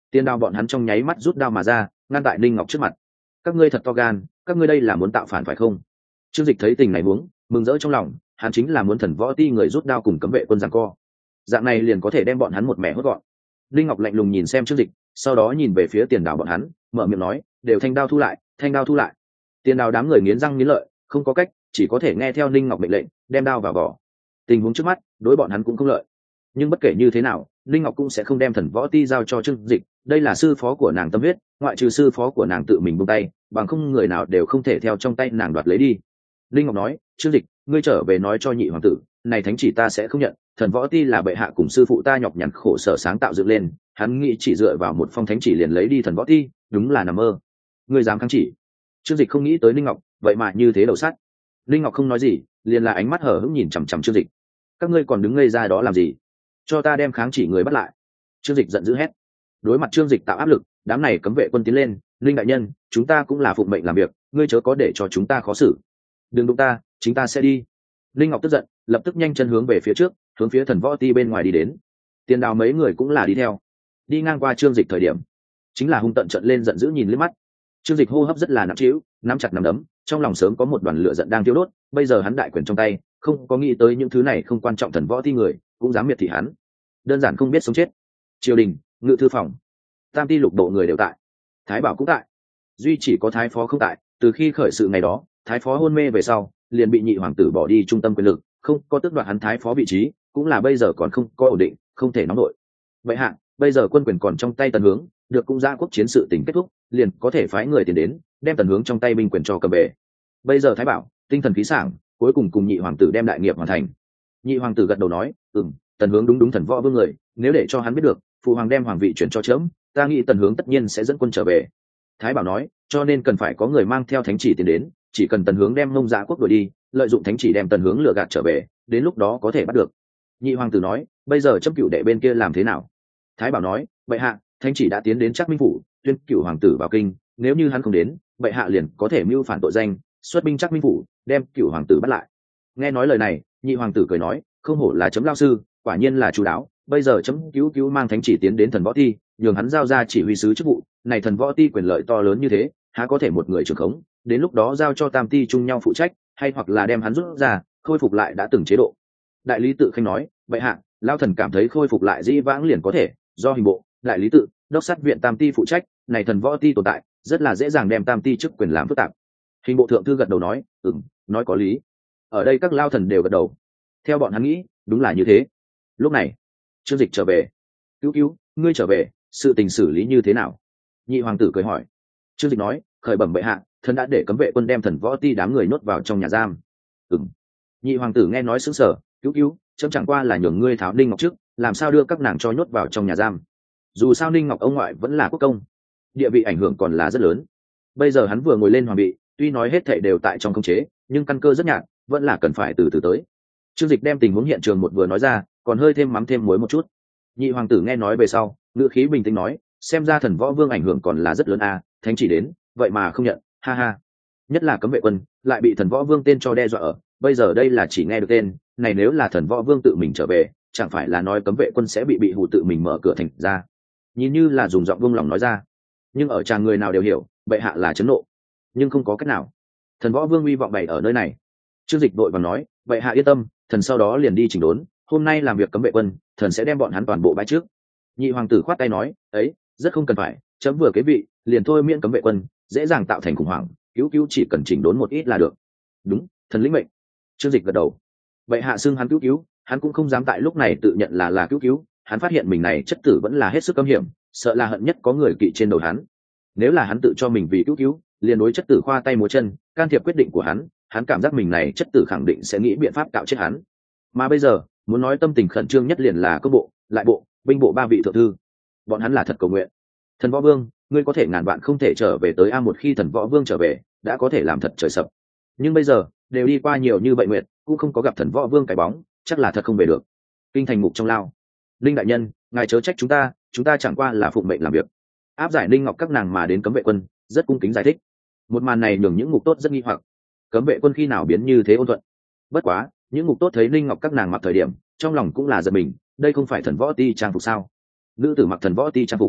Tiền Đào bọn hắn trong nháy mắt rút đao mà ra, ngăn tại Ninh Ngọc trước mặt. Các ngươi thật to gan, các ngươi đây là muốn tạo phản phải không? Trương Dịch thấy tình này huống, mừng rỡ trong lòng, hắn chính là muốn Thần Võ Ti người rút đao cùng cấm vệ quân giằng co. Dạng này liền có thể đem bọn hắn một mẻ hốt gọn. Ninh Ngọc lạnh lùng nhìn xem Trương Dịch, sau đó nhìn về phía Tiền Đào bọn hắn, mở miệng nói, đều thanh đao thu lại, thanh đao thu lại. Tiền Đào đám người nghiến răng nghiến lợi, không có cách, chỉ có thể nghe theo Ninh Ngọc mệnh lệnh, đem đao vào vỏ. Tình huống trước mắt, đối bọn hắn cũng không lợi. Nhưng bất kể như thế nào, Ninh Ngọc cũng sẽ không đem Thần Võ Ti giao cho Trương Dịch, đây là sư phó của nàng tâm huyết, ngoại trừ sư phó của nàng tự mình buông tay, bằng không người nào đều không thể theo trong tay nàng đoạt lấy đi. Ninh Ngọc nói, Trương Dịch, ngươi trở về nói cho nhị hoàng tử, này thánh chỉ ta sẽ không nhận, Thần Võ Ti là bệ hạ cùng sư phụ ta nhọc nhằn khổ sở sáng tạo dựng lên, hắn nghĩ chỉ dựa vào một phong thánh chỉ liền lấy đi Thần Võ Ti, đúng là nằm mơ. Ngươi dám kháng chỉ? Trương Dịch không nghĩ tới Ninh Ngọc, vậy mà như thế đầu sắt. Ninh Ngọc không nói gì, liền là ánh mắt hở hững nhìn chằm chằm Trương Dịch. Các ngươi còn đứng ngây ra đó làm gì? Cho ta đem kháng chỉ người bắt lại. Trương Dịch giận dữ hét. Đối mặt Trương Dịch tạo áp lực, đám này cấm vệ quân tiến lên, Linh đại nhân, chúng ta cũng là phụng mệnh làm việc, ngươi chớ có để cho chúng ta khó xử. Đừng đụng ta, chính ta sẽ đi. Linh Ngọc tức giận, lập tức nhanh chân hướng về phía trước, hướng phía Thần Võ Ti bên ngoài đi đến. Tiền Đào mấy người cũng là đi theo. Đi ngang qua Trương Dịch thời điểm, chính là hung tận trợn lên giận dữ nhìn liếc mắt. Trương Dịch hô hấp rất là nặng trĩu, nắm chặt nắm đấm, trong lòng sớm có một đoàn lửa giận đang thiêu đốt, bây giờ hắn đại quyền trong tay, không có nghĩ tới những thứ này không quan trọng Thần Võ Ti người, cũng dám miệt thị hắn. Đơn giản không biết sống chết. Triều đình, ngự thư phòng, Tam Ti lục bộ người đều tại, Thái Bảo cũng tại, duy chỉ có Thái Phó không tại. Từ khi khởi sự ngày đó, Thái Phó hôn mê về sau, liền bị nhị hoàng tử bỏ đi trung tâm quyền lực, không có tước đoạt hắn Thái Phó vị trí, cũng là bây giờ còn không có ổn định, không thể nóng nổi. Vậy hạ, bây giờ quân quyền còn trong tay Tần Hướng, được cung gia quốc chiến sự tình kết thúc, liền có thể phái người tiền đến, đem Tần Hướng trong tay binh quyền cho cầm về. Bây giờ Thái Bảo tinh thần khí sảng, cuối cùng cùng nhị hoàng tử đem đại nghiệp hoàn thành. Nhị hoàng tử gật đầu nói, Tần Hướng đúng Thần Võ Vương người, nếu để cho hắn biết được phụ hoàng đem hoàng vị chuyển cho trẫm, ta nghĩ Tần Hướng tất nhiên sẽ dẫn quân trở về. Thái Bảo nói, cho nên cần phải có người mang theo thánh chỉ tiền đến, chỉ cần Tần Hướng đem Ngông Giá quốc đuổi đi, lợi dụng thánh chỉ đem Tần Hướng lừa gạt trở về, đến lúc đó có thể bắt được. Nhị hoàng tử nói, bây giờ Trẫm Cửu đệ bên kia làm thế nào? Thái Bảo nói, bệ hạ, thánh chỉ đã tiến đến Trác Minh phủ, tuyên Cửu hoàng tử vào kinh, nếu như hắn không đến, bệ hạ liền có thể mưu phản tội danh, xuất binh Trác Minh phủ, đem Cửu hoàng tử bắt lại. Nghe nói lời này, nhị hoàng tử cười nói, không hổ là Chấm lao sư, quả nhiên là chú đáo. Bây giờ Chấm cứu mang thánh chỉ tiến đến Thần Võ Ti, nhường hắn giao ra chỉ huy sứ chức vụ, này Thần Võ Ti quyền lợi to lớn như thế, há có thể một người trưởng khống, đến lúc đó giao cho Tam Ti chung nhau phụ trách, hay hoặc là đem hắn rút ra, khôi phục lại đã từng chế độ. Đại lý tự khanh nói, bệ hạ, lao thần cảm thấy khôi phục lại dĩ vãng liền có thể, do hình bộ, đại lý tự, đốc sát viện Tam Ti phụ trách, này Thần Võ Ti tồn tại, rất là dễ dàng đem Tam Ti chức quyền làm phức tạp. Hình bộ thượng thư gật đầu nói, nói có lý. Ở đây các lao thần đều gật đầu. Theo bọn hắn nghĩ, đúng là như thế. Lúc này, Trương Dịch trở về. Cứu, ngươi trở về, sự tình xử lý như thế nào? Nhị hoàng tử cười hỏi. Trương Dịch nói, khởi bẩm bệ hạ, thần đã để cấm vệ quân đem Thần Võ Ti đám người nhốt vào trong nhà giam. Nhị hoàng tử nghe nói sững sờ, cứu, chấm chẳng qua là nhường ngươi tháo Ninh Ngọc trước, làm sao đưa các nàng cho nhốt vào trong nhà giam? Dù sao Ninh Ngọc ông ngoại vẫn là quốc công, địa vị ảnh hưởng còn là rất lớn. Bây giờ hắn vừa ngồi lên hoàng vị, tuy nói hết thảy đều tại trong khống chế, nhưng căn cơ rất nhạt, vẫn là cần phải từ từ tới. Trương Dịch đem tình huống hiện trường một vừa nói ra, còn hơi thêm mắm thêm muối một chút. Nhị hoàng tử nghe nói về sau, ngữ khí bình tĩnh nói, xem ra Thần Võ Vương ảnh hưởng còn là rất lớn a, thánh chỉ đến, vậy mà không nhận, ha ha. Nhất là cấm vệ quân, lại bị Thần Võ Vương tên cho đe dọa ở, bây giờ đây là chỉ nghe được tên, này nếu là Thần Võ Vương tự mình trở về, chẳng phải là nói cấm vệ quân sẽ bị hù tự mình mở cửa thành ra. Nhìn như là dùng giọng vương lòng nói ra, nhưng ở tràng người nào đều hiểu, bệ hạ là chấn nộ, nhưng không có cách nào. Thần Võ Vương uy vọng bày ở nơi này. Trương Dịch đội và nói, bệ hạ yên tâm, thần sau đó liền đi chỉnh đốn, hôm nay làm việc cấm vệ quân, thần sẽ đem bọn hắn toàn bộ bãi trước. Nhị hoàng tử khoát tay nói, ấy, rất không cần phải, chấm vừa kế vị, liền thôi miễn cấm vệ quân, dễ dàng tạo thành khủng hoảng, cứu chỉ cần chỉnh đốn một ít là được. Đúng, thần lĩnh mệnh. Trương Dịch gật đầu. Bệ hạ xưng hắn cứu, hắn cũng không dám tại lúc này tự nhận là cứu, hắn phát hiện mình này chất tử vẫn là hết sức cấm hiểm, sợ là hận nhất có người kỵ trên đầu hắn. Nếu là hắn tự cho mình vì cứu, liền đối chất tử khoa tay múa chân, can thiệp quyết định của hắn cảm giác mình này chất tử khẳng định sẽ nghĩ biện pháp cạo chết hắn. Mà bây giờ, muốn nói tâm tình khẩn trương nhất liền là cơ bộ, lại bộ, binh bộ ba vị thượng thư. Bọn hắn là thật cầu nguyện. Thần Võ Vương, ngươi có thể ngàn vạn không thể trở về tới a, một khi Thần Võ Vương trở về, đã có thể làm thật trời sập. Nhưng bây giờ, đều đi qua nhiều như vậy nguyện, cũng không có gặp Thần Võ Vương cái bóng, chắc là thật không về được. Kinh thành ngục trong lao. Linh đại nhân, ngài chớ trách chúng ta chẳng qua là phụng mệnh làm việc. Áp giải Linh Ngọc các nàng mà đến cấm vệ quân, rất cung kính giải thích. Một màn này nhường những ngục tốt rất nghi hoặc, cấm vệ quân khi nào biến như thế ôn thuận. Bất quá, những ngục tốt thấy Linh Ngọc các nàng mặc thời điểm, trong lòng cũng là giật mình, đây không phải Thần Võ Ti trang phục sao? Nữ tử mặc Thần Võ Ti trang phục,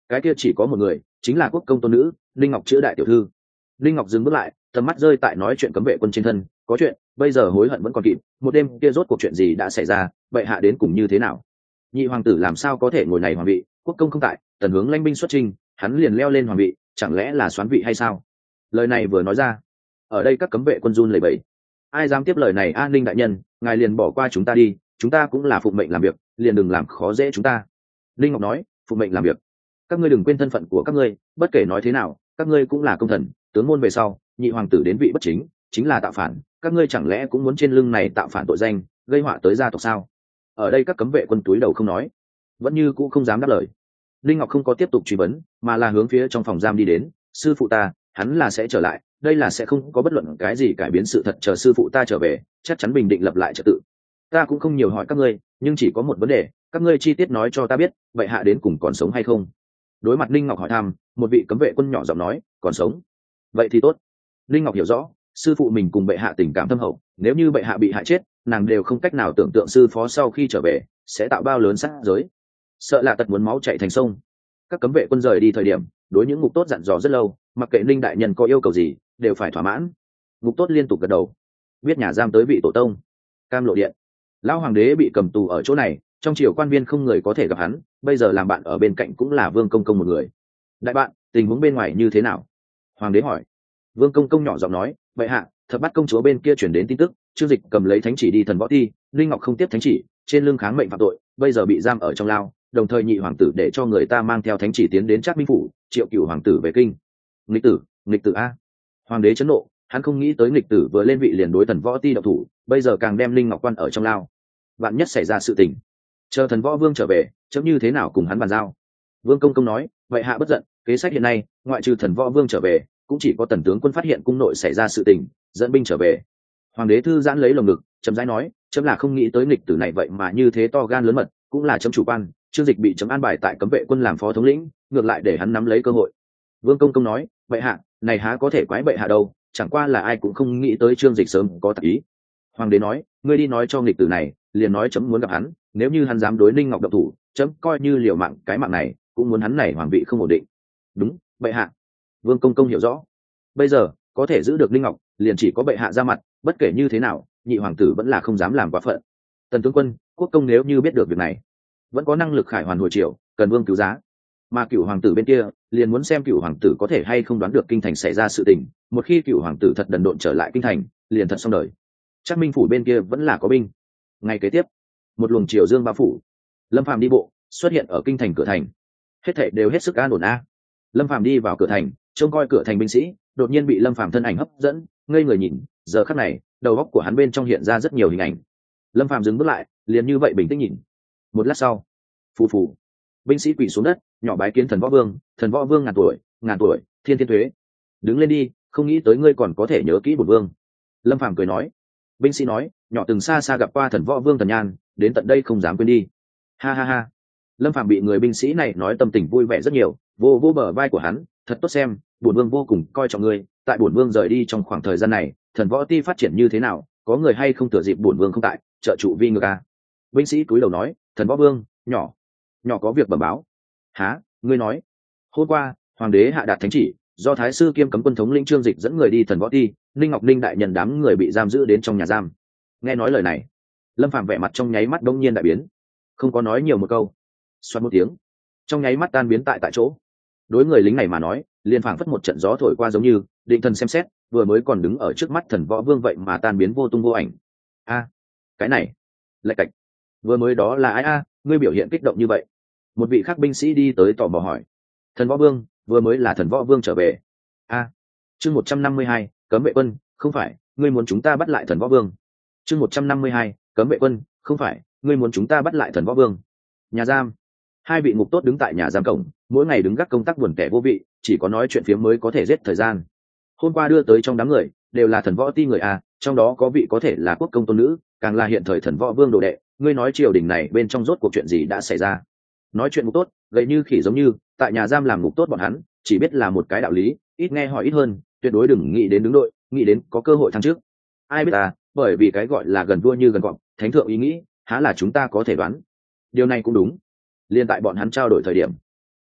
cái kia chỉ có một người, chính là quốc công tôn nữ linh ngọc chữa đại tiểu thư. Linh ngọc dừng bước lại, tầm mắt rơi tại nói chuyện cấm vệ quân trên thân. Có chuyện bây giờ hối hận vẫn còn kịp, một đêm kia rốt cuộc chuyện gì đã xảy ra, bệ hạ đến cùng như thế nào? Nhị hoàng tử làm sao có thể ngồi này hoàng vị, quốc công không tại, tần hướng lãnh binh xuất chinh, hắn liền leo lên hoàng vị, chẳng lẽ là soán vị hay sao? Lời này vừa nói ra, ở đây các cấm vệ quân run lẩy bẩy. Ai dám tiếp lời này? An ninh đại nhân, ngài liền bỏ qua chúng ta đi, chúng ta cũng là phụng mệnh làm việc, liền đừng làm khó dễ chúng ta. Linh ngọc nói, phụng mệnh làm việc, các ngươi đừng quên thân phận của các ngươi, bất kể nói thế nào các ngươi cũng là công thần tướng môn về sau, nhị hoàng tử đến vị bất chính, chính là tạo phản, các ngươi chẳng lẽ cũng muốn trên lưng này tạo phản tội danh, gây họa tới gia tộc sao? Ở đây các cấm vệ quân túi đầu không nói, vẫn như cũng không dám đáp lời. Linh ngọc không có tiếp tục truy vấn, mà là hướng phía trong phòng giam đi đến. Sư phụ ta, hắn là sẽ trở lại, đây là sẽ không có bất luận cái gì cải biến sự thật, chờ sư phụ ta trở về chắc chắn bình định lập lại trật tự. Ta cũng không nhiều hỏi các ngươi, nhưng chỉ có một vấn đề, các ngươi chi tiết nói cho ta biết, vậy hạ đến cùng còn sống hay không? Đối mặt Linh ngọc hỏi thăm, một vị cấm vệ quân nhỏ giọng nói, còn sống. Vậy thì tốt. Linh ngọc hiểu rõ sư phụ mình cùng bệ hạ tình cảm thâm hậu, nếu như bệ hạ bị hại chết, nàng đều không cách nào tưởng tượng sư phó sau khi trở về sẽ tạo bao lớn sát giới, sợ là tật muốn máu chảy thành sông. Các cấm vệ quân rời đi thời điểm, đối những ngục tốt dặn dò rất lâu, mặc kệ Linh đại nhân có yêu cầu gì đều phải thỏa mãn. Ngục tốt liên tục gật đầu. Biết nhà giam tới vị tổ tông Cam Lộ điện, lão hoàng đế bị cầm tù ở chỗ này, trong triều quan viên không người có thể gặp hắn, bây giờ làm bạn ở bên cạnh cũng là Vương Công Công một người. Đại bạn, tình huống bên ngoài như thế nào? Hoàng đế hỏi. Vương Công Công nhỏ giọng nói, bệ hạ, Thập Bát công chúa bên kia chuyển đến tin tức, Trương Dịch cầm lấy thánh chỉ đi Thần Võ Ti, Linh ngọc không tiếp thánh chỉ, trên lưng kháng mệnh phạm tội, bây giờ bị giam ở trong lao, đồng thời nhị hoàng tử để cho người ta mang theo thánh chỉ tiến đến Trác Minh phủ, triệu cửu hoàng tử về kinh. Nghịch tử a! Hoàng đế chấn nộ, hắn không nghĩ tới nghịch tử vừa lên vị liền đối Thần Võ Ti động thủ, bây giờ càng đem Linh ngọc quan ở trong lao. Vạn nhất xảy ra sự tình, chờ Thần Võ Vương trở về, chấm như thế nào cùng hắn bàn giao? Vương Công Công nói, vậy hạ bất giận, kế sách hiện nay, ngoại trừ Thần Võ Vương trở về, cũng chỉ có Tần tướng quân phát hiện cung nội xảy ra sự tình, dẫn binh trở về. Hoàng đế thư giãn lấy lồng ngực, chấm rãi nói, chấm là không nghĩ tới nghịch tử này vậy mà như thế to gan lớn mật, cũng là chấm chủ quan. Trương Dịch bị chấm an bài tại cấm vệ quân làm phó thống lĩnh, ngược lại để hắn nắm lấy cơ hội. Vương Công Công nói, bệ hạ, này há có thể quái bệ hạ đâu, chẳng qua là ai cũng không nghĩ tới Trương Dịch sớm có tặc ý. Hoàng đế nói, ngươi đi nói cho nghịch tử này, liền nói chấm muốn gặp hắn, nếu như hắn dám đối Ninh Ngọc động thủ, chấm coi như liều mạng cái mạng này cũng muốn hắn này hoàng vị không ổn định. Đúng, bệ hạ. Vương Công Công hiểu rõ, bây giờ có thể giữ được Ninh Ngọc liền chỉ có bệ hạ ra mặt, bất kể như thế nào nhị hoàng tử vẫn là không dám làm quá phận. Tần tướng quân, quốc công nếu như biết được việc này, vẫn có năng lực khải hoàn hồi triều, cần vương cứu giá. Mà cửu hoàng tử bên kia liền muốn xem cửu hoàng tử có thể hay không đoán được kinh thành xảy ra sự tình, một khi cửu hoàng tử thật đần độn trở lại kinh thành, liền thật xong đời. Trác Minh phủ bên kia vẫn là có binh. Ngày kế tiếp, một luồng triều dương bao phủ, Lâm Phàm đi bộ xuất hiện ở kinh thành cửa thành, hết thảy đều hết sức an ổn a. Lâm Phàm đi vào cửa thành, trông coi cửa thành binh sĩ đột nhiên bị Lâm Phàm thân ảnh hấp dẫn, ngây người nhìn. Giờ khắc này, đầu óc của hắn bên trong hiện ra rất nhiều hình ảnh. Lâm Phàm dừng bước lại, liền như vậy bình tĩnh nhìn. Một lát sau, phù phù, binh sĩ quỳ xuống đất, nhỏ bái kiến Thần Võ Vương. Thần Võ Vương ngàn tuổi, thiên thiên thuế. Đứng lên đi, không nghĩ tới ngươi còn có thể nhớ kỹ bổn vương. Lâm Phàm cười nói. Binh sĩ nói, nhỏ từng xa xa gặp qua Thần Võ Vương Tần Nhan, đến tận đây không dám quên đi. Ha ha ha. Lâm Phàm bị người binh sĩ này nói tâm tình vui vẻ rất nhiều, vô vô bờ vai của hắn, thật tốt xem, bổn vương vô cùng coi trọng ngươi, tại bổn vương rời đi trong khoảng thời gian này, Thần Võ Ti phát triển như thế nào, có người hay không thừa dịp bổn vương không tại, trợ trụ vi ngược a. Binh sĩ cúi đầu nói, Thần Võ Vương, nhỏ có việc bẩm báo. Há, ngươi nói. Hôm qua, hoàng đế hạ đạt thánh chỉ, do thái sư kiêm cấm quân thống lĩnh Trương Dịch dẫn người đi Thần Võ Ti, Ninh Ngọc Ninh đại nhân đám người bị giam giữ đến trong nhà giam. Nghe nói lời này, Lâm Phàm vẻ mặt trong nháy mắt đông nhiên đại biến, không có nói nhiều một câu, xoát một tiếng, trong nháy mắt tan biến tại chỗ. Đối người lính này mà nói, liền phảng phất một trận gió thổi qua giống như, định thần xem xét, vừa mới còn đứng ở trước mắt Thần Võ Vương vậy mà tan biến vô tung vô ảnh. A, cái này, lạch cạch, vừa mới đó là ai a? Ngươi biểu hiện kích động như vậy. Một vị khác binh sĩ đi tới tò mò hỏi. Thần Võ Vương, vừa mới là Thần Võ Vương trở về. A, chương 152, cấm vệ quân, không phải, ngươi muốn chúng ta bắt lại Thần Võ Vương. Chương 152, cấm vệ quân, không phải, ngươi muốn chúng ta bắt lại Thần Võ Vương. Nhà giam. Hai vị ngục tốt đứng tại nhà giam cổng, mỗi ngày đứng gác công tác buồn tẻ vô vị, chỉ có nói chuyện phiếm mới có thể giết thời gian. Hôm qua đưa tới trong đám người đều là Thần Võ Ti người a, trong đó có vị có thể là quốc công tôn nữ, càng là hiện thời Thần Võ Vương đồ đệ. Ngươi nói triều đình này bên trong rốt cuộc chuyện gì đã xảy ra? Nói chuyện ngục tốt gầy như khỉ giống như, tại nhà giam làm ngục tốt bọn hắn chỉ biết là một cái đạo lý, ít nghe hỏi ít hơn, tuyệt đối đừng nghĩ đến đứng đội, nghĩ đến có cơ hội thăng trước. Ai biết à, bởi vì cái gọi là gần vua như gần cọp, thánh thượng ý nghĩ há là chúng ta có thể đoán. Điều này cũng đúng. Liên tại bọn hắn trao đổi thời điểm,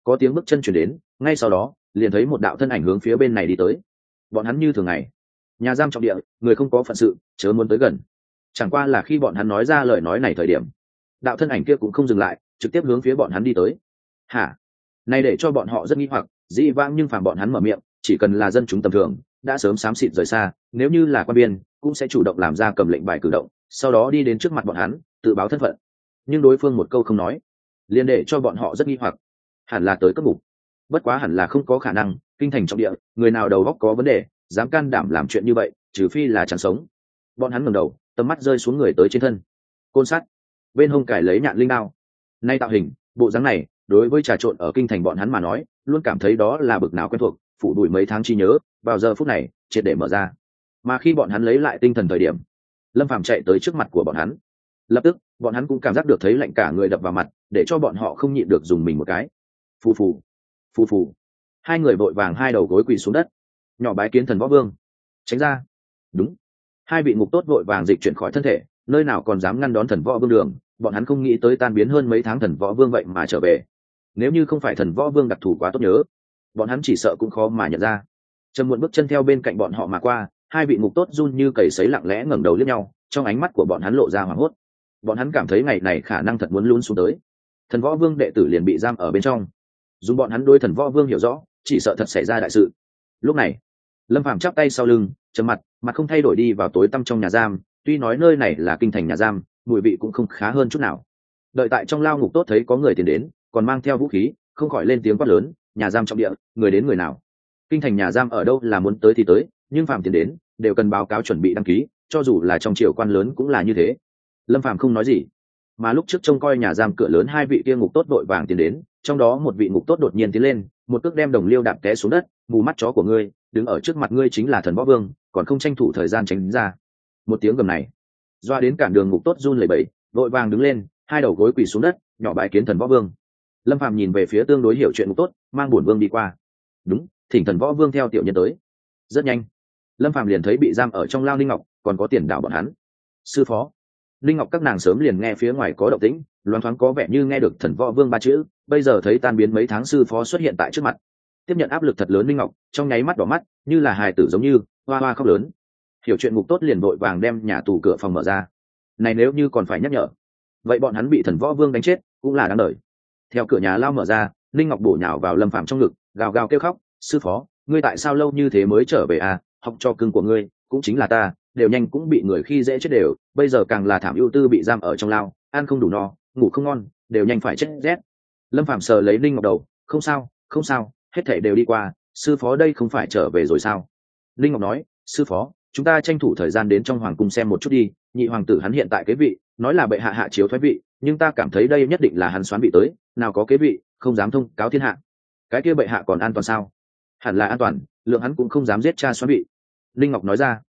có tiếng bước chân chuyển đến, ngay sau đó liền thấy một đạo thân ảnh hướng phía bên này đi tới. Bọn hắn như thường ngày, nhà giam trọng địa, người không có phận sự chớ muốn tới gần. Chẳng qua là khi bọn hắn nói ra lời nói này thời điểm, đạo thân ảnh kia cũng không dừng lại, trực tiếp hướng phía bọn hắn đi tới. Hả? Này để cho bọn họ rất nghi hoặc, dĩ vãng nhưng phàm bọn hắn mở miệng, chỉ cần là dân chúng tầm thường đã sớm xám xịt rời xa, nếu như là quan biên cũng sẽ chủ động làm ra cầm lệnh bài cử động, sau đó đi đến trước mặt bọn hắn tự báo thân phận. Nhưng đối phương một câu không nói, liền để cho bọn họ rất nghi hoặc. Hẳn là tới cấp ngục, bất quá hẳn là không có khả năng, kinh thành trọng địa, người nào đầu óc có vấn đề dám can đảm làm chuyện như vậy, trừ phi là chẳng sống. Bọn hắn ngẩng đầu, tầm mắt rơi xuống người tới trên thân, côn sắt bên hông cài lấy nhạn linh đao. Nay tạo hình, bộ dáng này, đối với trà trộn ở kinh thành bọn hắn mà nói luôn cảm thấy đó là bực nào quen thuộc, phủ đuổi mấy tháng chi nhớ vào giờ phút này triệt để mở ra. Mà khi bọn hắn lấy lại tinh thần thời điểm, Lâm Phàm chạy tới trước mặt của bọn hắn, lập tức bọn hắn cũng cảm giác được thấy lạnh cả người đập vào mặt, để cho bọn họ không nhịn được dùng mình một cái. Phù phù phù phù, hai người vội vàng hai đầu gối quỳ xuống đất, nhỏ bái kiến thần võ vương. Tránh ra. Đúng, hai vị ngục tốt vội vàng dịch chuyển khỏi thân thể, nơi nào còn dám ngăn đón thần võ vương đường. Bọn hắn không nghĩ tới tan biến hơn mấy tháng thần võ vương vậy mà trở về. Nếu như không phải thần võ vương đặc thù quá tốt nhớ, bọn hắn chỉ sợ cũng khó mà nhận ra. Trầm Muộn bước chân theo bên cạnh bọn họ mà qua, hai vị ngục tốt run như cầy sấy lặng lẽ ngẩng đầu liếc nhau, trong ánh mắt của bọn hắn lộ ra hoảng hốt. Bọn hắn cảm thấy ngày này khả năng thật muốn lún xuống tới. Thần võ vương đệ tử liền bị giam ở bên trong. Dùng bọn hắn đối thần võ vương hiểu rõ, chỉ sợ thật xảy ra đại sự. Lúc này, Lâm Phàm chắp tay sau lưng, trầm mặt không thay đổi đi vào tối tăm trong nhà giam. Tuy nói nơi này là kinh thành nhà giam, mùi vị cũng không khá hơn chút nào. Đợi tại trong lao ngục tốt thấy có người tiến đến, còn mang theo vũ khí, không khỏi lên tiếng quát lớn: nhà giam trọng địa, người đến người nào? Kinh thành nhà giam ở đâu là muốn tới thì tới, nhưng Phàm tiến đến đều cần báo cáo chuẩn bị đăng ký, cho dù là trong triều quan lớn cũng là như thế. Lâm Phàm không nói gì, mà lúc trước trông coi nhà giam cửa lớn hai vị kia ngục tốt vội vàng tiến đến, trong đó một vị ngục tốt đột nhiên tiến lên, một cước đem Đồng Liêu đạp té xuống đất: mù mắt chó của ngươi, đứng ở trước mặt ngươi chính là thần võ vương, còn không tranh thủ thời gian tránh ra. Một tiếng gầm này doa đến cản đường ngục tốt run lẩy bẩy, vội vàng đứng lên, hai đầu gối quỳ xuống đất, nhỏ bái kiến thần võ vương. Lâm Phàm nhìn về phía tương đối hiểu chuyện ngục tốt, mang bổn vương đi qua. Đúng, thỉnh thần võ vương theo tiểu nhân tới. Rất nhanh, Lâm Phàm liền thấy bị giam ở trong lao Linh Ngọc, còn có Tiền Đảo bọn hắn. Sư phó. Linh Ngọc các nàng sớm liền nghe phía ngoài có động tĩnh, loáng thoáng có vẻ như nghe được thần võ vương ba chữ, bây giờ thấy tan biến mấy tháng sư phó xuất hiện tại trước mặt, tiếp nhận áp lực thật lớn. Linh Ngọc trong nháy mắt đỏ mắt, như là hài tử giống như hoa hoa khóc lớn. Hiểu chuyện ngục tốt liền vội vàng đem nhà tù cửa phòng mở ra. Này nếu như còn phải nhắc nhở, vậy bọn hắn bị thần võ vương đánh chết cũng là đáng đời. Theo cửa nhà lao mở ra, Linh Ngọc bổ nhào vào Lâm Phàm trong ngực, gào gào kêu khóc: sư phó, ngươi tại sao lâu như thế mới trở về à? Học trò cưng của ngươi cũng chính là ta, đều nhanh cũng bị người khi dễ chết đều, bây giờ càng là thảm ưu tư bị giam ở trong lao, ăn không đủ no, ngủ không ngon, đều nhanh phải chết rét. Lâm Phàm sờ lấy Linh Ngọc đầu: không sao, không sao, hết thảy đều đi qua, sư phó đây không phải trở về rồi sao? Linh Ngọc nói: sư phó, chúng ta tranh thủ thời gian đến trong hoàng cung xem một chút đi, nhị hoàng tử hắn hiện tại kế vị, nói là bệ hạ hạ chiếu thoái vị, nhưng ta cảm thấy đây nhất định là hắn xoán vị tới, nào có kế vị không dám thông cáo thiên hạ. Cái kia bệ hạ còn an toàn sao? Hẳn là an toàn, lượng hắn cũng không dám giết cha xoán vị. Linh Ngọc nói ra.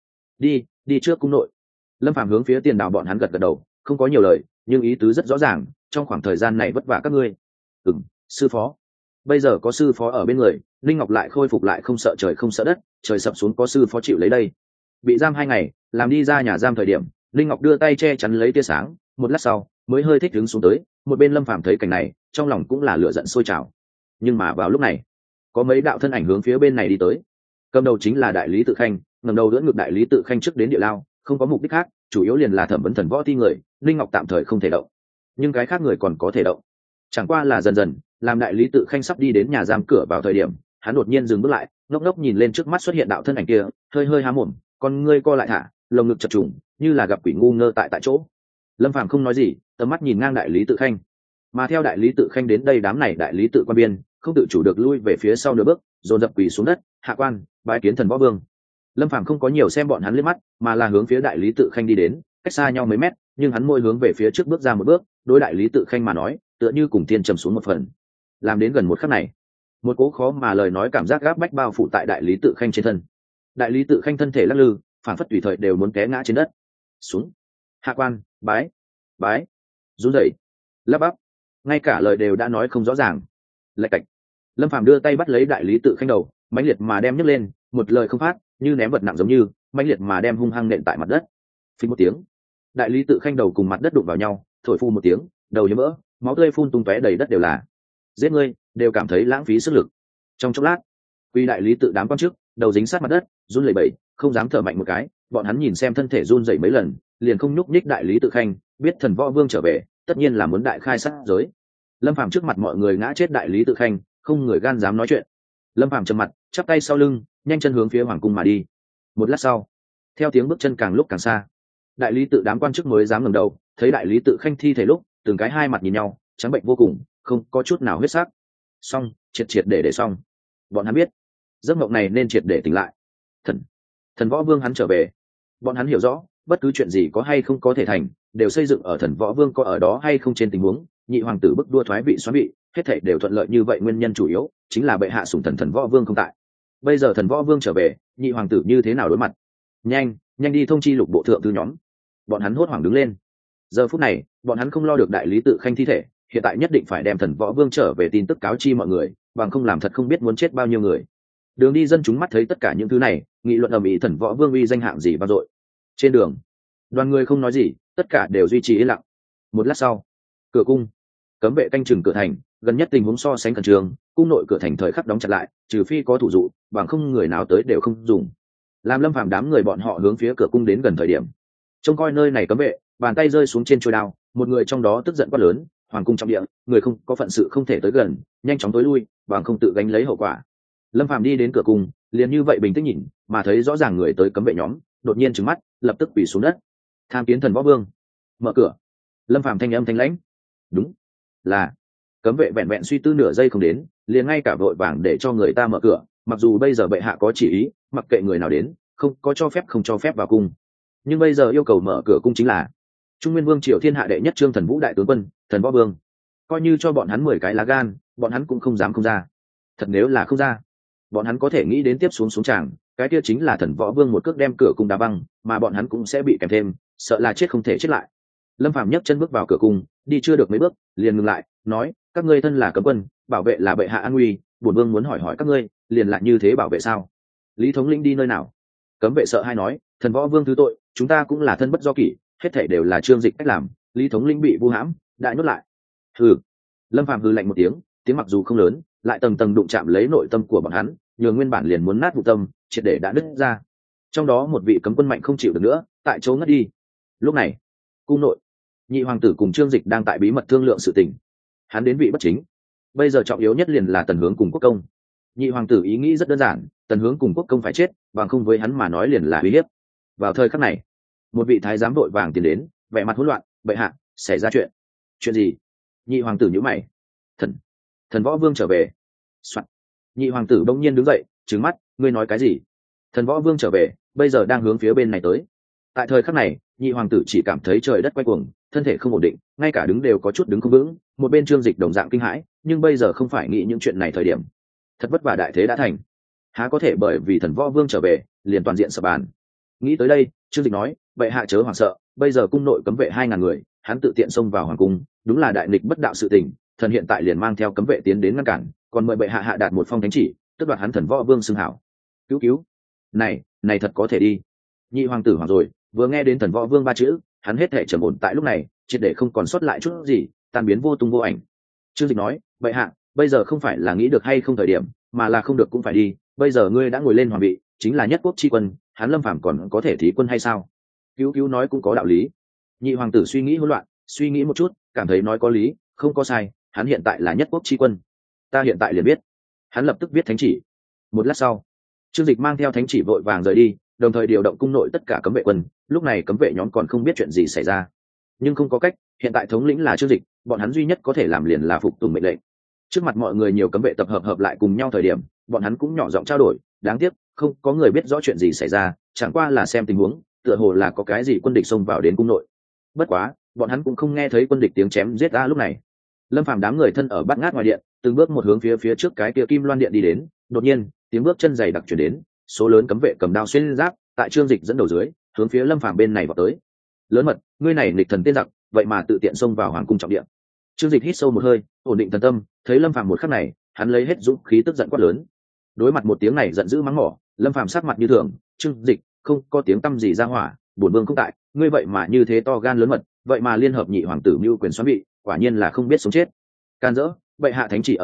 Đi trước cung nội. Lâm Phàm hướng phía Tiền Đảo bọn hắn gật gật đầu, không có nhiều lời, nhưng ý tứ rất rõ ràng, trong khoảng thời gian này vất vả các ngươi. Sư phó. Bây giờ có sư phó ở bên người, Linh Ngọc lại khôi phục lại không sợ trời không sợ đất, trời sập xuống có sư phó chịu lấy đây. Bị giam 2 ngày, làm đi ra nhà giam thời điểm, Linh Ngọc đưa tay che chắn lấy tia sáng, một lát sau mới hơi thích đứng xuống tới. Một bên Lâm Phàm thấy cảnh này, trong lòng cũng là lửa giận sôi trào. Nhưng mà vào lúc này, có mấy đạo thân ảnh hướng phía bên này đi tới. Cầm đầu chính là đại lý Tự Khanh, ngẩng đầu đỡ ngược đại lý Tự Khanh trước đến địa lao, không có mục đích khác, chủ yếu liền là thẩm vấn thần võ ti người. Linh Ngọc tạm thời không thể động, nhưng cái khác người còn có thể động. Chẳng qua là dần dần, làm đại lý Tự Khanh sắp đi đến nhà giam cửa vào thời điểm, hắn đột nhiên dừng bước lại, ngốc ngốc nhìn lên trước mắt xuất hiện đạo thân ảnh kia, hơi hơi há mồm, con ngươi co lại thả, lồng ngực chập trùng, như là gặp quỷ ngu ngơ tại chỗ. Lâm Phàm không nói gì, tầm mắt nhìn ngang đại lý Tự Khanh. Mà theo đại lý Tự Khanh đến đây, đám này đại lý tự quan biên không tự chủ được lui về phía sau nửa bước, dồn dập quỳ xuống đất: hạ quan bái kiến thần võ vương. Lâm Phàm không có nhiều xem bọn hắn liếc mắt, mà là hướng phía đại lý Tự Khanh đi đến, cách xa nhau mấy mét, nhưng hắn môi hướng về phía trước bước ra một bước, đối đại lý Tự Khanh mà nói, tựa như cùng thiên trầm xuống một phần. Làm đến gần một khắc này, một cố khó mà lời nói cảm giác gáp bách bao phủ tại đại lý Tự Khanh trên thân. Đại lý Tự Khanh thân thể lắc lư, phản phất tùy thời đều muốn té ngã trên đất. Xuống. Hạ quan bái run rẩy, lắp bắp, ngay cả lời đều đã nói không rõ ràng. Lạch cạch. Lâm Phàm đưa tay bắt lấy đại lý Tự Khanh đầu, mãnh liệt mà đem nhấc lên, một lời không phát, như ném vật nặng giống như, mãnh liệt mà đem hung hăng nện tại mặt đất. Phình một tiếng, đại lý Tự Khanh đầu cùng mặt đất đụng vào nhau, thổi phu một tiếng, đầu như mỡ, máu tươi phun tung tóe đầy đất đều là. Giết ngươi, đều cảm thấy lãng phí sức lực. Trong chốc lát, Quy đại lý tự đám quan chức đầu dính sát mặt đất, run lẩy bẩy, không dám thở mạnh một cái. Bọn hắn nhìn xem thân thể run rẩy mấy lần, liền không nhúc nhích. Đại lý tự khanh biết Thần Võ Vương trở về, tất nhiên là muốn đại khai sát giới. Lâm Phàm trước mặt mọi người ngã chết đại lý tự khanh, không người gan dám nói chuyện. Lâm Phàm trầm mặt, chắp tay sau lưng, nhanh chân hướng phía hoàng cung mà đi. Một lát sau, theo tiếng bước chân càng lúc càng xa, đại lý tự đám quan chức mới dám ngẩng đầu, thấy đại lý tự khanh thi thể lúc, từng cái hai mặt nhìn nhau, trắng bệnh vô cùng, không có chút nào huyết sắc. Xong, triệt triệt để xong. Bọn hắn biết, giấc mộng này nên triệt để tỉnh lại. Thần Võ Vương hắn trở về. Bọn hắn hiểu rõ, bất cứ chuyện gì có hay không có thể thành, đều xây dựng ở Thần Võ Vương có ở đó hay không trên tình huống. Nhị hoàng tử bức đua thoái vị xoán vị, hết thảy đều thuận lợi như vậy, nguyên nhân chủ yếu chính là bệ hạ sủng Thần Võ Vương không tại. Bây giờ Thần Võ Vương trở về, nhị hoàng tử như thế nào đối mặt? Nhanh đi thông chi lục bộ thượng thư nhóm. Bọn hắn hốt hoảng đứng lên. Giờ phút này, bọn hắn không lo được đại lý tự khanh thi thể, hiện tại nhất định phải đem Thần Võ Vương trở về tin tức cáo chi mọi người, bằng không làm thật không biết muốn chết bao nhiêu người. Đường đi dân chúng mắt thấy tất cả những thứ này, nghị luận ầm ĩ Thần Võ Vương uy danh hạng gì vang dội. Trên đường, đoàn người không nói gì, tất cả đều duy trì im lặng. Một lát sau, cửa cung, cấm vệ canh chừng cửa thành, gần nhất tình huống so sánh khẩn trương, cung nội cửa thành thời khắc đóng chặt lại, trừ phi có thủ dụ, bằng không người nào tới đều không dùng. Làm Lâm Phàm đám người bọn họ hướng phía cửa cung đến gần thời điểm, trông coi nơi này cấm vệ, bàn tay rơi xuống trên chuôi đao, một người trong đó tức giận quát lớn: "Hoàng cung trong địa, người không có phận sự không thể tới gần, nhanh chóng tối lui, bằng không tự gánh lấy hậu quả." Lâm Phàm đi đến cửa cung, liền như vậy bình tĩnh nhìn, mà thấy rõ ràng người tới cấm vệ nhóm, đột nhiên trừng mắt, lập tức quỳ xuống đất. "Tham kiến Thần Võ Vương." "Mở cửa." Lâm Phàm thanh âm thanh lãnh. "Đúng là." Cấm vệ vẹn vẹn suy tư nửa giây không đến, liền ngay cả vội vàng để cho người ta mở cửa, mặc dù bây giờ bệ hạ có chỉ ý, mặc kệ người nào đến, không có cho phép không cho phép vào cung. Nhưng bây giờ yêu cầu mở cửa cung chính là Trung Nguyên Vương triều thiên hạ đệ nhất Trương Thần Vũ đại tướng quân, Thần Võ Vương. Coi như cho bọn hắn 10 cái lá gan, bọn hắn cũng không dám không ra. Thật nếu là không ra, bọn hắn có thể nghĩ đến tiếp xuống tràng, cái kia chính là Thần Võ Vương một cước đem cửa cung đá văng, mà bọn hắn cũng sẽ bị kèm thêm, sợ là chết không thể chết lại. Lâm Phàm nhấc chân bước vào cửa cung, đi chưa được mấy bước, liền ngừng lại, nói: "Các ngươi thân là cấm quân, bảo vệ là bệ hạ an nguy, bổn vương muốn hỏi các ngươi, liền lại như thế bảo vệ sao?" "Lý thống lĩnh đi nơi nào?" Cấm vệ sợ hai nói: "Thần Võ Vương thứ tội, chúng ta cũng là thân bất do kỷ, hết thảy đều là Trương Dịch cách làm, Lý thống lĩnh bị vu hãm, đại nhốt lại." "Hừ." Lâm Phàm hừ lạnh một tiếng, tiếng mặc dù không lớn, lại tầng tầng đụng chạm lấy nội tâm của bọn hắn, nhường nguyên bản liền muốn nát vụ tâm, triệt để đã nứt ra. Trong đó một vị cấm quân mạnh không chịu được nữa, tại chỗ ngất đi. Lúc này, cung nội, nhị hoàng tử cùng Trương Dịch đang tại bí mật thương lượng sự tình. Hắn đến vị bất chính, bây giờ trọng yếu nhất liền là Tần Hướng cùng Quốc Công. Nhị hoàng tử ý nghĩ rất đơn giản, Tần Hướng cùng Quốc Công phải chết, bằng không với hắn mà nói liền là uy hiếp. Vào thời khắc này, một vị thái giám vội vàng tiến đến, vẻ mặt hỗn loạn: "Bệ hạ, xảy ra chuyện." "Chuyện gì?" Nhị hoàng tử nhíu mày. Thần Võ Vương trở về." Soạn. Nhị hoàng tử bỗng nhiên đứng dậy, trừng mắt: "Ngươi nói cái gì?" "Thần Võ Vương trở về, bây giờ đang hướng phía bên này tới." Tại thời khắc này, nhị hoàng tử chỉ cảm thấy trời đất quay cuồng, thân thể không ổn định, ngay cả đứng đều có chút đứng không vững. Một bên Trương Dịch đồng dạng kinh hãi, nhưng bây giờ không phải nghĩ những chuyện này thời điểm. Thật vất vả đại thế đã thành, há có thể bởi vì Thần Võ Vương trở về liền toàn diện sập bàn. Nghĩ tới đây, Trương Dịch nói: "Bệ hạ chớ hoảng sợ, bây giờ cung nội cấm vệ 2000 người, hắn tự tiện xông vào hoàng cung, đúng là đại nghịch bất đạo sự tình, thần hiện tại liền mang theo cấm vệ tiến đến ngăn cản, còn mời bệ hạ hạ đạt một phong thánh chỉ, tước đoạt hắn Thần Võ Vương xưng hảo." Cứu! Này thật có thể đi. Nhị hoàng tử hoảng rồi, vừa nghe đến Thần Võ Vương ba chữ, hắn hết thể trầm ổn tại lúc này, triệt để không còn sót lại chút gì, tan biến vô tung vô ảnh. Trương Dịch nói: "Bệ hạ, bây giờ không phải là nghĩ được hay không thời điểm, mà là không được cũng phải đi, bây giờ ngươi đã ngồi lên hoàng vị, chính là nhất quốc tri quân, hắn Lâm Phàm còn có thể thí quân hay sao?" Cứu nói cũng có đạo lý. Nhị hoàng tử suy nghĩ hỗn loạn, suy nghĩ một chút, cảm thấy nói có lý, không có sai, hắn hiện tại là nhất quốc tri quân. Ta hiện tại liền biết. Hắn lập tức viết thánh chỉ. Một lát sau, Trương Dịch mang theo thánh chỉ vội vàng rời đi, đồng thời điều động cung nội tất cả cấm vệ quân. Lúc này cấm vệ nhóm còn không biết chuyện gì xảy ra, nhưng không có cách, hiện tại thống lĩnh là Trương Dịch, bọn hắn duy nhất có thể làm liền là phục tùng mệnh lệnh. Trước mặt mọi người nhiều cấm vệ tập hợp lại cùng nhau thời điểm, bọn hắn cũng nhỏ giọng trao đổi, đáng tiếc không có người biết rõ chuyện gì xảy ra, chẳng qua là xem tình huống, tựa hồ là có cái gì quân địch xông vào đến cung nội. Bất quá, bọn hắn cũng không nghe thấy quân địch tiếng chém giết ra. Lúc này, Lâm Phàm đám người thân ở Bát Ngát ngoài điện, từng bước một hướng phía trước cái kia Kim Loan điện đi đến. Đột nhiên, tiếng bước chân dày đặc truyền đến, số lớn cấm vệ cầm đao xuyên giáp, tại Trương Dịch dẫn đầu dưới, hướng phía Lâm Phàm bên này vào tới. Lớn mật, ngươi này nghịch thần tiên giặc, vậy mà tự tiện xông vào hoàng cung trọng điện. Trương Dịch hít sâu một hơi, ổn định thần tâm, thấy Lâm Phàm một khắc này, hắn lấy hết dũng khí tức giận quát lớn. Đối mặt một tiếng này giận dữ mắng mỏ, Lâm Phàm sắc mặt như thường: "Trương Dịch, không có tiếng tăm gì ra hỏa, bổn vương không tại, ngươi vậy mà như thế to gan lớn mật, vậy mà liên hợp nhị hoàng tử mưu quyền xoán vị, quả nhiên là không biết sống chết. Can dỡ, bệ hạ thánh chỉ ở đây,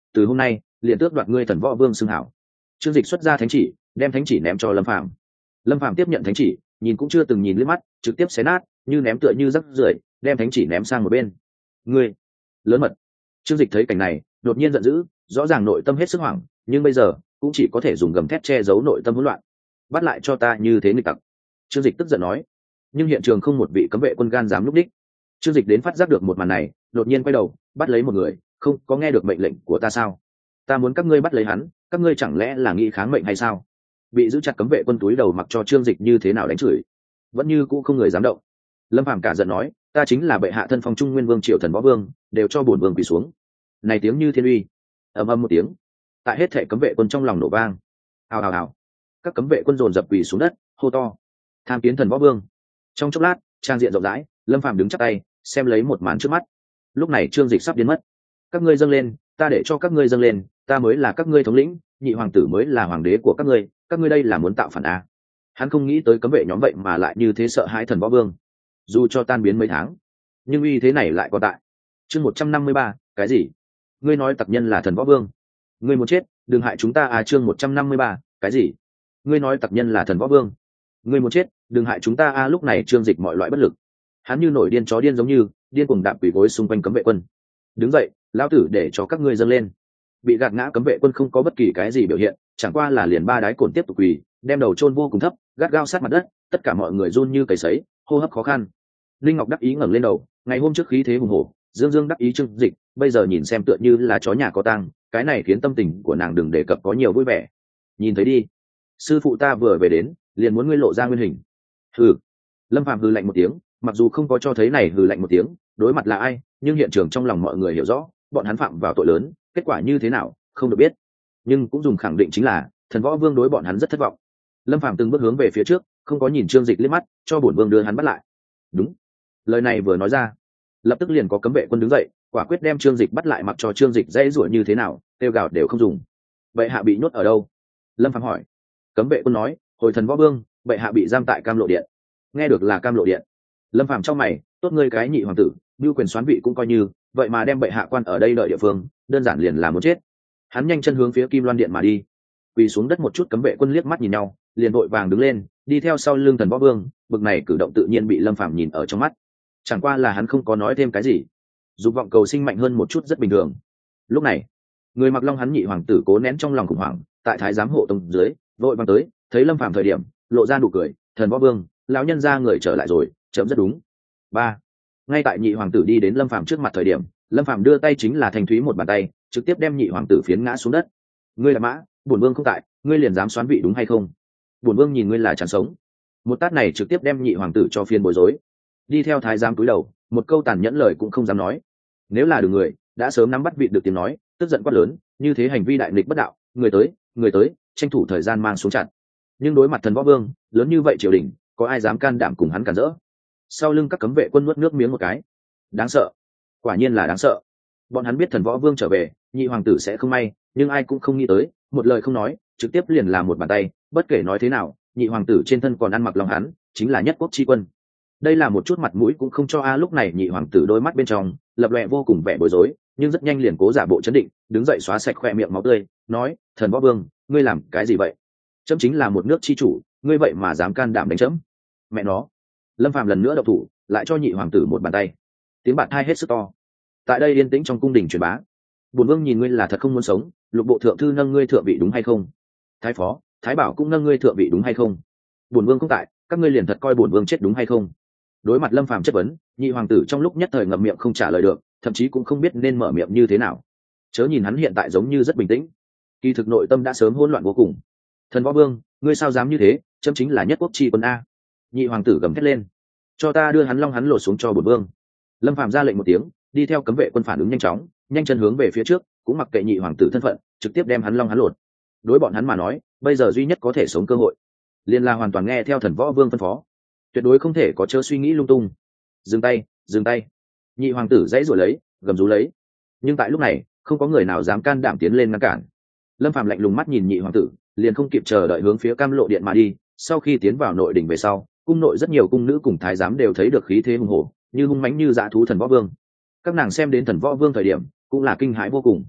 từ hôm nay liền tước đoạt ngươi thần võ vương xưng hảo. Trương Dịch xuất ra thánh chỉ, đem thánh chỉ ném cho Lâm Phàm. Lâm Phàm tiếp nhận thánh chỉ, nhìn cũng chưa từng nhìn liếc mắt, trực tiếp xé nát, như ném tựa như rắc rưởi, đem thánh chỉ ném sang một bên. Ngươi lớn mật. Trương Dịch thấy cảnh này, đột nhiên giận dữ, rõ ràng nội tâm hết sức hoảng, nhưng bây giờ cũng chỉ có thể dùng gầm thét che giấu nội tâm hỗn loạn. Bắt lại cho ta như thế nghịch tặc. Trương Dịch tức giận nói. Nhưng hiện trường không một vị cấm vệ quân gan dám lúc đích. Trương Dịch đến phát giác được một màn này, đột nhiên quay đầu, bắt lấy một người, không có nghe được mệnh lệnh của ta sao? Ta muốn các ngươi bắt lấy hắn, các ngươi chẳng lẽ là nghĩ kháng mệnh hay sao? Bị giữ chặt cấm vệ quân túi đầu mặc cho Trương Dịch như thế nào đánh chửi, vẫn như cũ không người dám động. Lâm Phàm cả giận nói, ta chính là bệ hạ thân phong trung nguyên vương triệu thần võ vương, đều cho bổn vương quỳ xuống. Này tiếng như thiên uy. Ầm ầm một tiếng, tại hết thảy cấm vệ quân trong lòng nổ vang. Hào hào hào. Các cấm vệ quân dồn dập quỳ xuống đất, hô to, tham kiến thần võ vương. Trong chốc lát, trang diện rộng rãi, Lâm Phàm đứng chắp tay, xem lấy một màn trước mắt. Lúc này Trương Dịch sắp biến mất. Các ngươi dâng lên, ta để cho các ngươi dâng lên, ta mới là các ngươi thống lĩnh, nhị hoàng tử mới là hoàng đế của các ngươi đây là muốn tạo phản à? Hắn không nghĩ tới cấm vệ nhóm vậy mà lại như thế sợ hãi thần võ vương. Dù cho tan biến mấy tháng, nhưng uy thế này lại còn tại. Chương 153, cái gì? Ngươi nói tặc nhân là thần võ vương? Ngươi muốn chết, đừng hại chúng ta à? Chương 153, cái gì? Ngươi nói tặc nhân là thần võ vương? Ngươi muốn chết, đừng hại chúng ta à? Lúc này Trương Dịch mọi loại bất lực, hắn như nổi điên chó điên giống như điên cuồng đạp quỳ gối xung quanh cấm vệ quân. Đứng dậy, lão tử để cho các ngươi dâng lên. Bị gạt ngã cấm vệ quân không có bất kỳ cái gì biểu hiện, chẳng qua là liền ba đái cồn tiếp tục quỳ, đem đầu chôn vô cùng thấp, gắt gao sát mặt đất. Tất cả mọi người run như cầy sấy, hô hấp khó khăn. Linh Ngọc đắc ý ngẩng lên đầu, ngày hôm trước khí thế hùng hổ, dương dương đắc ý Trương Dịch bây giờ nhìn xem tựa như là chó nhà có tang, cái này khiến tâm tình của nàng đừng đề cập có nhiều vui vẻ. Nhìn thấy đi, sư phụ ta vừa về đến, liền muốn ngươi lộ ra nguyên hình. Hừ. Lâm Phàm hừ lạnh một tiếng, mặc dù không có cho thấy này hừ lạnh một tiếng đối mặt là ai, nhưng hiện trường trong lòng mọi người hiểu rõ bọn hắn phạm vào tội lớn, kết quả như thế nào không được biết, nhưng cũng dùng khẳng định chính là thần võ vương đối bọn hắn rất thất vọng. Lâm Phàm từng bước hướng về phía trước, không có nhìn Trương Dịch liếc mắt, cho bổn vương đưa hắn bắt lại. Đúng. Lời này vừa nói ra, lập tức liền có cấm vệ quân đứng dậy, quả quyết đem Trương Dịch bắt lại, mặc cho Trương Dịch dãy rủa như thế nào kêu gào đều không dùng. Bệ hạ bị nhốt ở đâu? Lâm Phàm hỏi. Cấm vệ quân nói, hồi thần võ vương, bệ hạ bị giam tại Cam Lộ Điện. Nghe được là Cam Lộ Điện. Lâm Phàm trong mày, tốt ngươi cái nhị hoàng tử, mưu quyền xoán vị cũng coi như, vậy mà đem bệ hạ quan ở đây đợi địa phương, đơn giản liền là muốn chết. Hắn nhanh chân hướng phía Kim Loan Điện mà đi. Quỳ xuống đất một chút cấm vệ quân liếc mắt nhìn nhau, liền vội vàng đứng lên, đi theo sau lưng thần võ vương. Bực này cử động tự nhiên bị Lâm Phàm nhìn ở trong mắt. Chẳng qua là hắn không có nói thêm cái gì, dục vọng cầu sinh mạnh hơn một chút rất bình thường. Lúc này, người mặc long hắn nhị hoàng tử cố nén trong lòng khủng hoảng, tại thái giám hộ tông dưới, vội vàng tới, thấy Lâm Phàm thời điểm, lộ ra nụ cười, thần võ vương, lão nhân gia người trở lại rồi, chấm rất đúng. Ba. Ngay tại nhị hoàng tử đi đến Lâm Phàm trước mặt thời điểm, Lâm Phàm đưa tay chính là thanh thúy một bàn tay, trực tiếp đem nhị hoàng tử phiến ngã xuống đất. Ngươi là mã, bổn vương không tại, ngươi liền dám xoán vị đúng hay không? Bổn vương nhìn ngươi là chẳng sống. Một tát này trực tiếp đem nhị hoàng tử cho phiền bối rối. Đi theo thái giám cúi đầu, một câu tàn nhẫn lời cũng không dám nói. Nếu là đường người, đã sớm nắm bắt vị được tiếng nói, tức giận quát lớn, như thế hành vi đại nghịch bất đạo, người tới, tranh thủ thời gian mang xuống chặn. Nhưng đối mặt thần võ vương, lớn như vậy triều đình, có ai dám can đảm cùng hắn cản rỡ? Sau lưng các cấm vệ quân nuốt nước miếng một cái. Đáng sợ, quả nhiên là đáng sợ. Bọn hắn biết thần võ vương trở về, nhị hoàng tử sẽ không may, nhưng ai cũng không nghĩ tới, một lời không nói, trực tiếp liền làm một bàn tay. Bất kể nói thế nào, nhị hoàng tử trên thân còn ăn mặc lòng hắn, chính là nhất quốc chi quân. Đây là một chút mặt mũi cũng không cho. Lúc này nhị hoàng tử đôi mắt bên trong lập lòe vô cùng vẻ bối rối, nhưng rất nhanh liền cố giả bộ chấn định, đứng dậy xóa sạch khoe miệng máu tươi, nói, thần võ vương, ngươi làm cái gì vậy? Chấm chính là một nước chi chủ, ngươi vậy mà dám can đảm đánh chấm? Mẹ nó. Lâm Phàm lần nữa độc thủ, lại cho nhị hoàng tử một bàn tay. Tiếng bạt thai hết sức to. Tại đây yên tĩnh trong cung đình truyền bá. Bổn vương nhìn ngươi là thật không muốn sống, lục bộ thượng thư nâng ngươi thượng vị đúng hay không? Thái phó, thái bảo cũng nâng ngươi thượng vị đúng hay không? Bổn vương không tại, các ngươi liền thật coi bổn vương chết đúng hay không? Đối mặt Lâm Phàm chất vấn, nhị hoàng tử trong lúc nhất thời ngậm miệng không trả lời được, thậm chí cũng không biết nên mở miệng như thế nào. Chớ nhìn hắn hiện tại giống như rất bình tĩnh, kỳ thực nội tâm đã sớm hỗn loạn vô cùng. Thần võ vương, ngươi sao dám như thế? Chấm chính là nhất quốc chi quân a. Nhị hoàng tử gầm thét lên, cho ta đưa hắn long hắn lột xuống cho bổn vương. Lâm Phàm ra lệnh một tiếng, đi theo cấm vệ quân phản ứng nhanh chóng, nhanh chân hướng về phía trước, cũng mặc kệ nhị hoàng tử thân phận, trực tiếp đem hắn long hắn lột. Đối bọn hắn mà nói, bây giờ duy nhất có thể sống cơ hội, liên là hoàn toàn nghe theo thần võ vương phân phó, tuyệt đối không thể có chớ suy nghĩ lung tung. Dừng tay, dừng tay. Nhị hoàng tử dãy rồi lấy, gầm rú lấy, nhưng tại lúc này không có người nào dám can đảm tiến lên ngăn cản. Lâm Phàm lạnh lùng mắt nhìn nhị hoàng tử, liền không kịp chờ đợi hướng phía Cam Lộ Điện mà đi. Sau khi tiến vào nội đình về sau, cung nội rất nhiều cung nữ cùng thái giám đều thấy được khí thế hùng hổ, như hung mãnh như dã thú thần võ vương. Các nàng xem đến thần võ vương thời điểm cũng là kinh hãi vô cùng.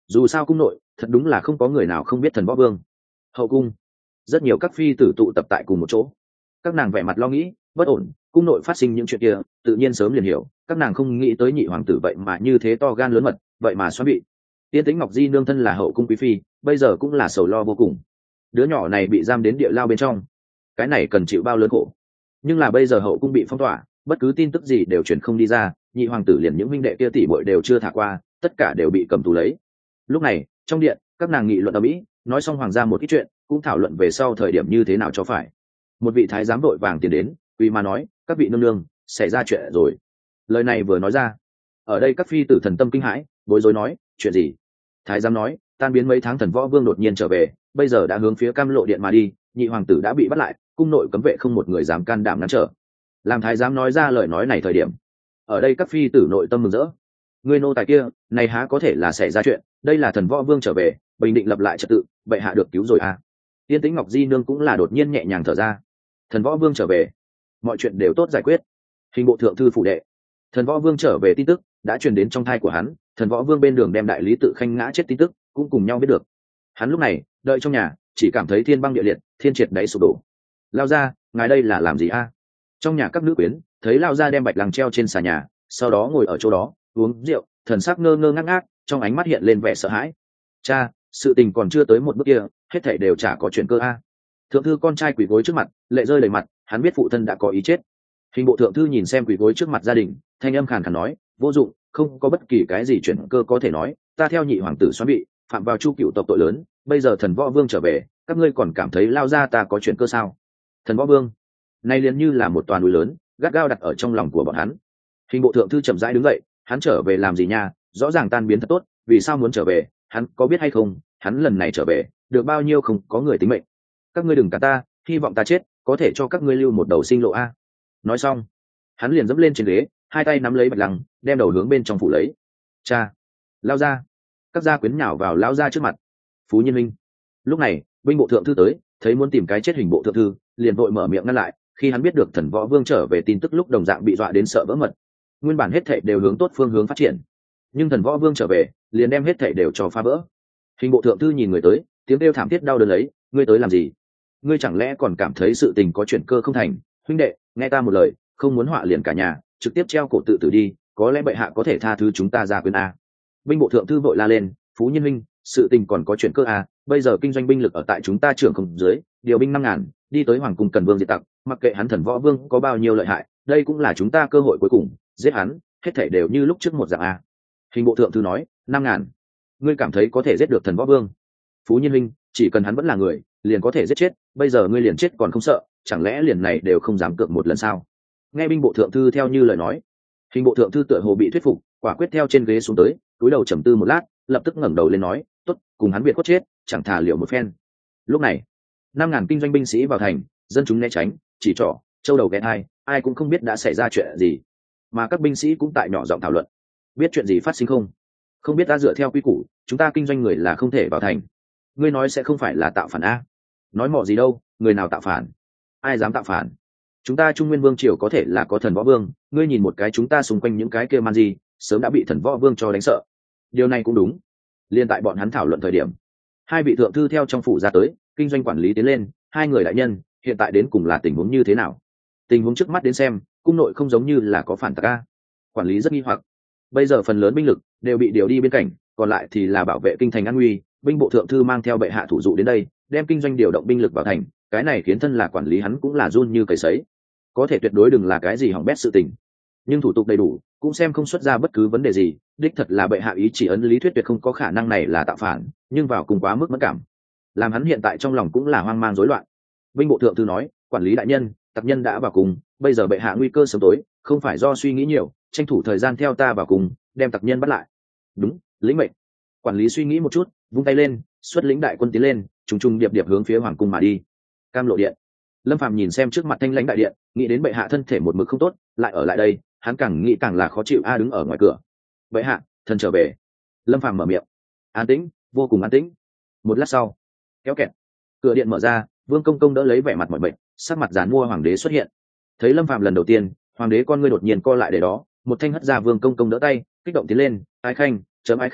dù sao cung nội thật đúng là không có người nào không biết thần võ vương. Hậu cung, rất nhiều các phi tử tụ tập tại cùng một chỗ, các nàng vẻ mặt lo nghĩ bất ổn, cung nội phát sinh những chuyện kia tự nhiên sớm liền hiểu, các nàng không nghĩ tới nhị hoàng tử vậy mà như thế to gan lớn mật, vậy mà xoắn bị. Tiên Tĩnh Ngọc Di nương thân là hậu cung quý phi, bây giờ cũng là sầu lo vô cùng. Đứa nhỏ này bị giam đến địa lao bên trong, cái này cần chịu bao lớn khổ. Nhưng là bây giờ hậu cung bị phong tỏa, bất cứ tin tức gì đều truyền không đi ra, nhị hoàng tử liền những huynh đệ kia tỷ muội đều chưa thả qua, tất cả đều bị cầm tù lấy. Lúc này trong điện, các nàng nghị luận ở mỹ, nói xong hoàng gia một ít chuyện, cũng thảo luận về sau thời điểm như thế nào cho phải. Một vị thái giám vội vàng tiến đến, quỳ mà nói, các vị nương nương, xảy ra chuyện rồi. Lời này vừa nói ra, ở đây các phi tử thần tâm kinh hãi, bối rối nói, chuyện gì? Thái giám nói, tan biến mấy tháng thần võ vương đột nhiên trở về, bây giờ đã hướng phía Cam Lộ điện mà đi, nhị hoàng tử đã bị bắt lại, cung nội cấm vệ không một người dám can đảm ngăn trở. Làm thái giám nói ra lời nói này thời điểm, ở đây các phi tử nội tâm mừng rỡ. Người nô tài kia, này há có thể là xảy ra chuyện, đây là thần võ vương trở về, bình định lập lại trật tự, bệ hạ được cứu rồi à. Tiên Tĩnh Ngọc Di nương cũng là đột nhiên nhẹ nhàng thở ra. Thần võ vương trở về, mọi chuyện đều tốt giải quyết. Hình bộ thượng thư phủ đệ, thần võ vương trở về tin tức đã truyền đến trong thai của hắn, thần võ vương bên đường đem đại lý tự khanh ngã chết tin tức cũng cùng nhau biết được. Hắn lúc này đợi trong nhà, chỉ cảm thấy thiên băng địa liệt, thiên triệt đáy sụp đổ. Lao ra, ngài đây là làm gì a? Trong nhà các nữ quyến thấy Lao ra đem bạch lăng treo trên xà nhà, sau đó ngồi ở chỗ đó uống rượu, thần sắc ngơ ngơ ngác ngác, trong ánh mắt hiện lên vẻ sợ hãi. Cha, sự tình còn chưa tới một bước kia, hết thảy đều chả có chuyện cơ a. Thượng thư con trai quỳ gối trước mặt, lệ rơi đầy mặt, hắn biết phụ thân đã có ý chết. Hình bộ thượng thư nhìn xem quỳ gối trước mặt gia đình, thanh âm khàn khàn nói, vô dụng, không có bất kỳ cái gì chuyện cơ có thể nói, ta theo nhị hoàng tử xoắn bị phạm vào chu cựu tộc tội lớn, bây giờ thần võ vương trở về, các ngươi còn cảm thấy Lao ra ta có chuyện cơ sao? Thần võ vương nay liền như là một toàn núi lớn, gắt gao đặt ở trong lòng của bọn hắn. Hình bộ thượng thư chậm rãi đứng dậy, hắn trở về làm gì nha? Rõ ràng tan biến thật tốt, vì sao muốn trở về? Hắn có biết hay không, hắn lần này trở về được bao nhiêu không có người tính mệnh. Các ngươi đừng cả ta, hy vọng ta chết có thể cho các ngươi lưu một đầu sinh lộ a. Nói xong, hắn liền dẫm lên trên ghế, hai tay nắm lấy bạch lăng, đem đầu hướng bên trong phủ lấy. Cha, Lao ra. Các gia quyến nhào vào Lao ra trước mặt. Phú Nhiên Minh. Lúc này binh bộ thượng thư tới, thấy muốn tìm cái chết hình bộ thượng thư, liền vội mở miệng ngăn lại. Khi hắn biết được thần võ vương trở về tin tức lúc đồng dạng bị dọa đến sợ vỡ mật. Nguyên bản hết thảy đều hướng tốt phương hướng phát triển, nhưng thần võ vương trở về liền đem hết thảy đều cho phá vỡ. Hình bộ thượng thư nhìn người tới, tiếng kêu thảm thiết đau đớn lấy, ngươi tới làm gì? Ngươi chẳng lẽ còn cảm thấy sự tình có chuyển cơ không thành? Huynh đệ, nghe ta một lời, không muốn họa liền cả nhà, trực tiếp treo cổ tự tử đi, có lẽ bệ hạ có thể tha thứ chúng ta ra quyến a. Binh bộ thượng thư vội la lên, Phú Nhiên Minh, sự tình còn có chuyển cơ a, bây giờ kinh doanh binh lực ở tại chúng ta trưởng không dưới, điều binh 5.000, đi tới hoàng cung cần vương diệt tặc, mặc kệ hắn thần võ vương có bao nhiêu lợi hại, đây cũng là chúng ta cơ hội cuối cùng, giết hắn, hết thảy đều như lúc trước một dạng a. Hình bộ thượng thư nói, 5.000, ngươi cảm thấy có thể giết được thần võ vương? Phú Nhiên Minh, chỉ cần hắn vẫn là người, liền có thể giết chết, bây giờ ngươi liền chết còn không sợ, chẳng lẽ liền này đều không dám cược một lần sao? Nghe binh bộ thượng thư theo như lời nói, hình bộ thượng thư tựa hồ bị thuyết phục, quả quyết theo trên ghế xuống tới, cúi đầu trầm tư một lát, lập tức ngẩng đầu lên nói, tốt, cùng hắn biệt cốt chết, chẳng thà liệu một phen. Lúc này 5.000 kinh doanh binh sĩ vào thành, dân chúng né tránh, chỉ trỏ châu đầu ghé hai, ai cũng không biết đã xảy ra chuyện gì, mà các binh sĩ cũng tại nhỏ giọng thảo luận, biết chuyện gì phát sinh không? Không biết, ta dựa theo quy củ, chúng ta kinh doanh người là không thể vào thành. Ngươi nói sẽ không phải là tạo phản a? Nói mọ gì đâu, người nào tạo phản? Ai dám tạo phản? Chúng ta Trung Nguyên Vương triều có thể là có thần võ vương, ngươi nhìn một cái chúng ta xung quanh những cái kia man gì, sớm đã bị thần võ vương cho đánh sợ. Điều này cũng đúng. Liên tại bọn hắn thảo luận thời điểm, hai vị thượng thư theo trong phủ ra tới, kinh doanh quản lý tiến lên, hai người đại nhân, hiện tại đến cùng là tình huống như thế nào? Tình huống trước mắt đến xem, cung nội không giống như là có phản tặc a. Quản lý rất nghi hoặc. Bây giờ phần lớn binh lực đều bị điều đi bên cạnh, còn lại thì là bảo vệ kinh thành an nguy. Binh bộ thượng thư mang theo bệ hạ thủ dụ đến đây, đem kinh doanh điều động binh lực vào thành, cái này khiến thân là quản lý hắn cũng là run như cầy sấy. Có thể tuyệt đối đừng là cái gì hỏng bét sự tình, nhưng thủ tục đầy đủ, cũng xem không xuất ra bất cứ vấn đề gì. Đích thật là bệ hạ ý chỉ ấn, lý thuyết tuyệt không có khả năng này là tạo phản, nhưng vào cùng quá mức mất cảm, làm hắn hiện tại trong lòng cũng là hoang mang rối loạn. Binh bộ thượng thư nói, quản lý đại nhân, tặc nhân đã vào cùng, bây giờ bệ hạ nguy cơ sớm tối, không phải do suy nghĩ nhiều, tranh thủ thời gian theo ta vào cùng, đem tặc nhân bắt lại. Đúng, lĩnh mệnh. Quản lý suy nghĩ một chút, vung tay lên, xuất lĩnh đại quân tiến lên, trùng trùng điệp điệp hướng phía hoàng cung mà đi. Cam Lộ điện, Lâm Phàm nhìn xem trước mặt thanh lãnh đại điện, nghĩ đến bệ hạ thân thể một mực không tốt, lại ở lại đây, hắn càng nghĩ càng là khó chịu. A đứng ở ngoài cửa. Bệ hạ, thần trở về. Lâm Phàm mở miệng. An tĩnh, vô cùng an tĩnh. Một lát sau, kéo kẹt, cửa điện mở ra, Vương Công Công đỡ lấy vẻ mặt mỏi mệt, sắc mặt giàn mua hoàng đế xuất hiện. Thấy Lâm Phàm lần đầu tiên, hoàng đế con ngươi đột nhiên co lại để đó, một thanh hất ra Vương Công Công đỡ tay, kích động tiến lên, Ái Khanh, chấm Ái Khanh,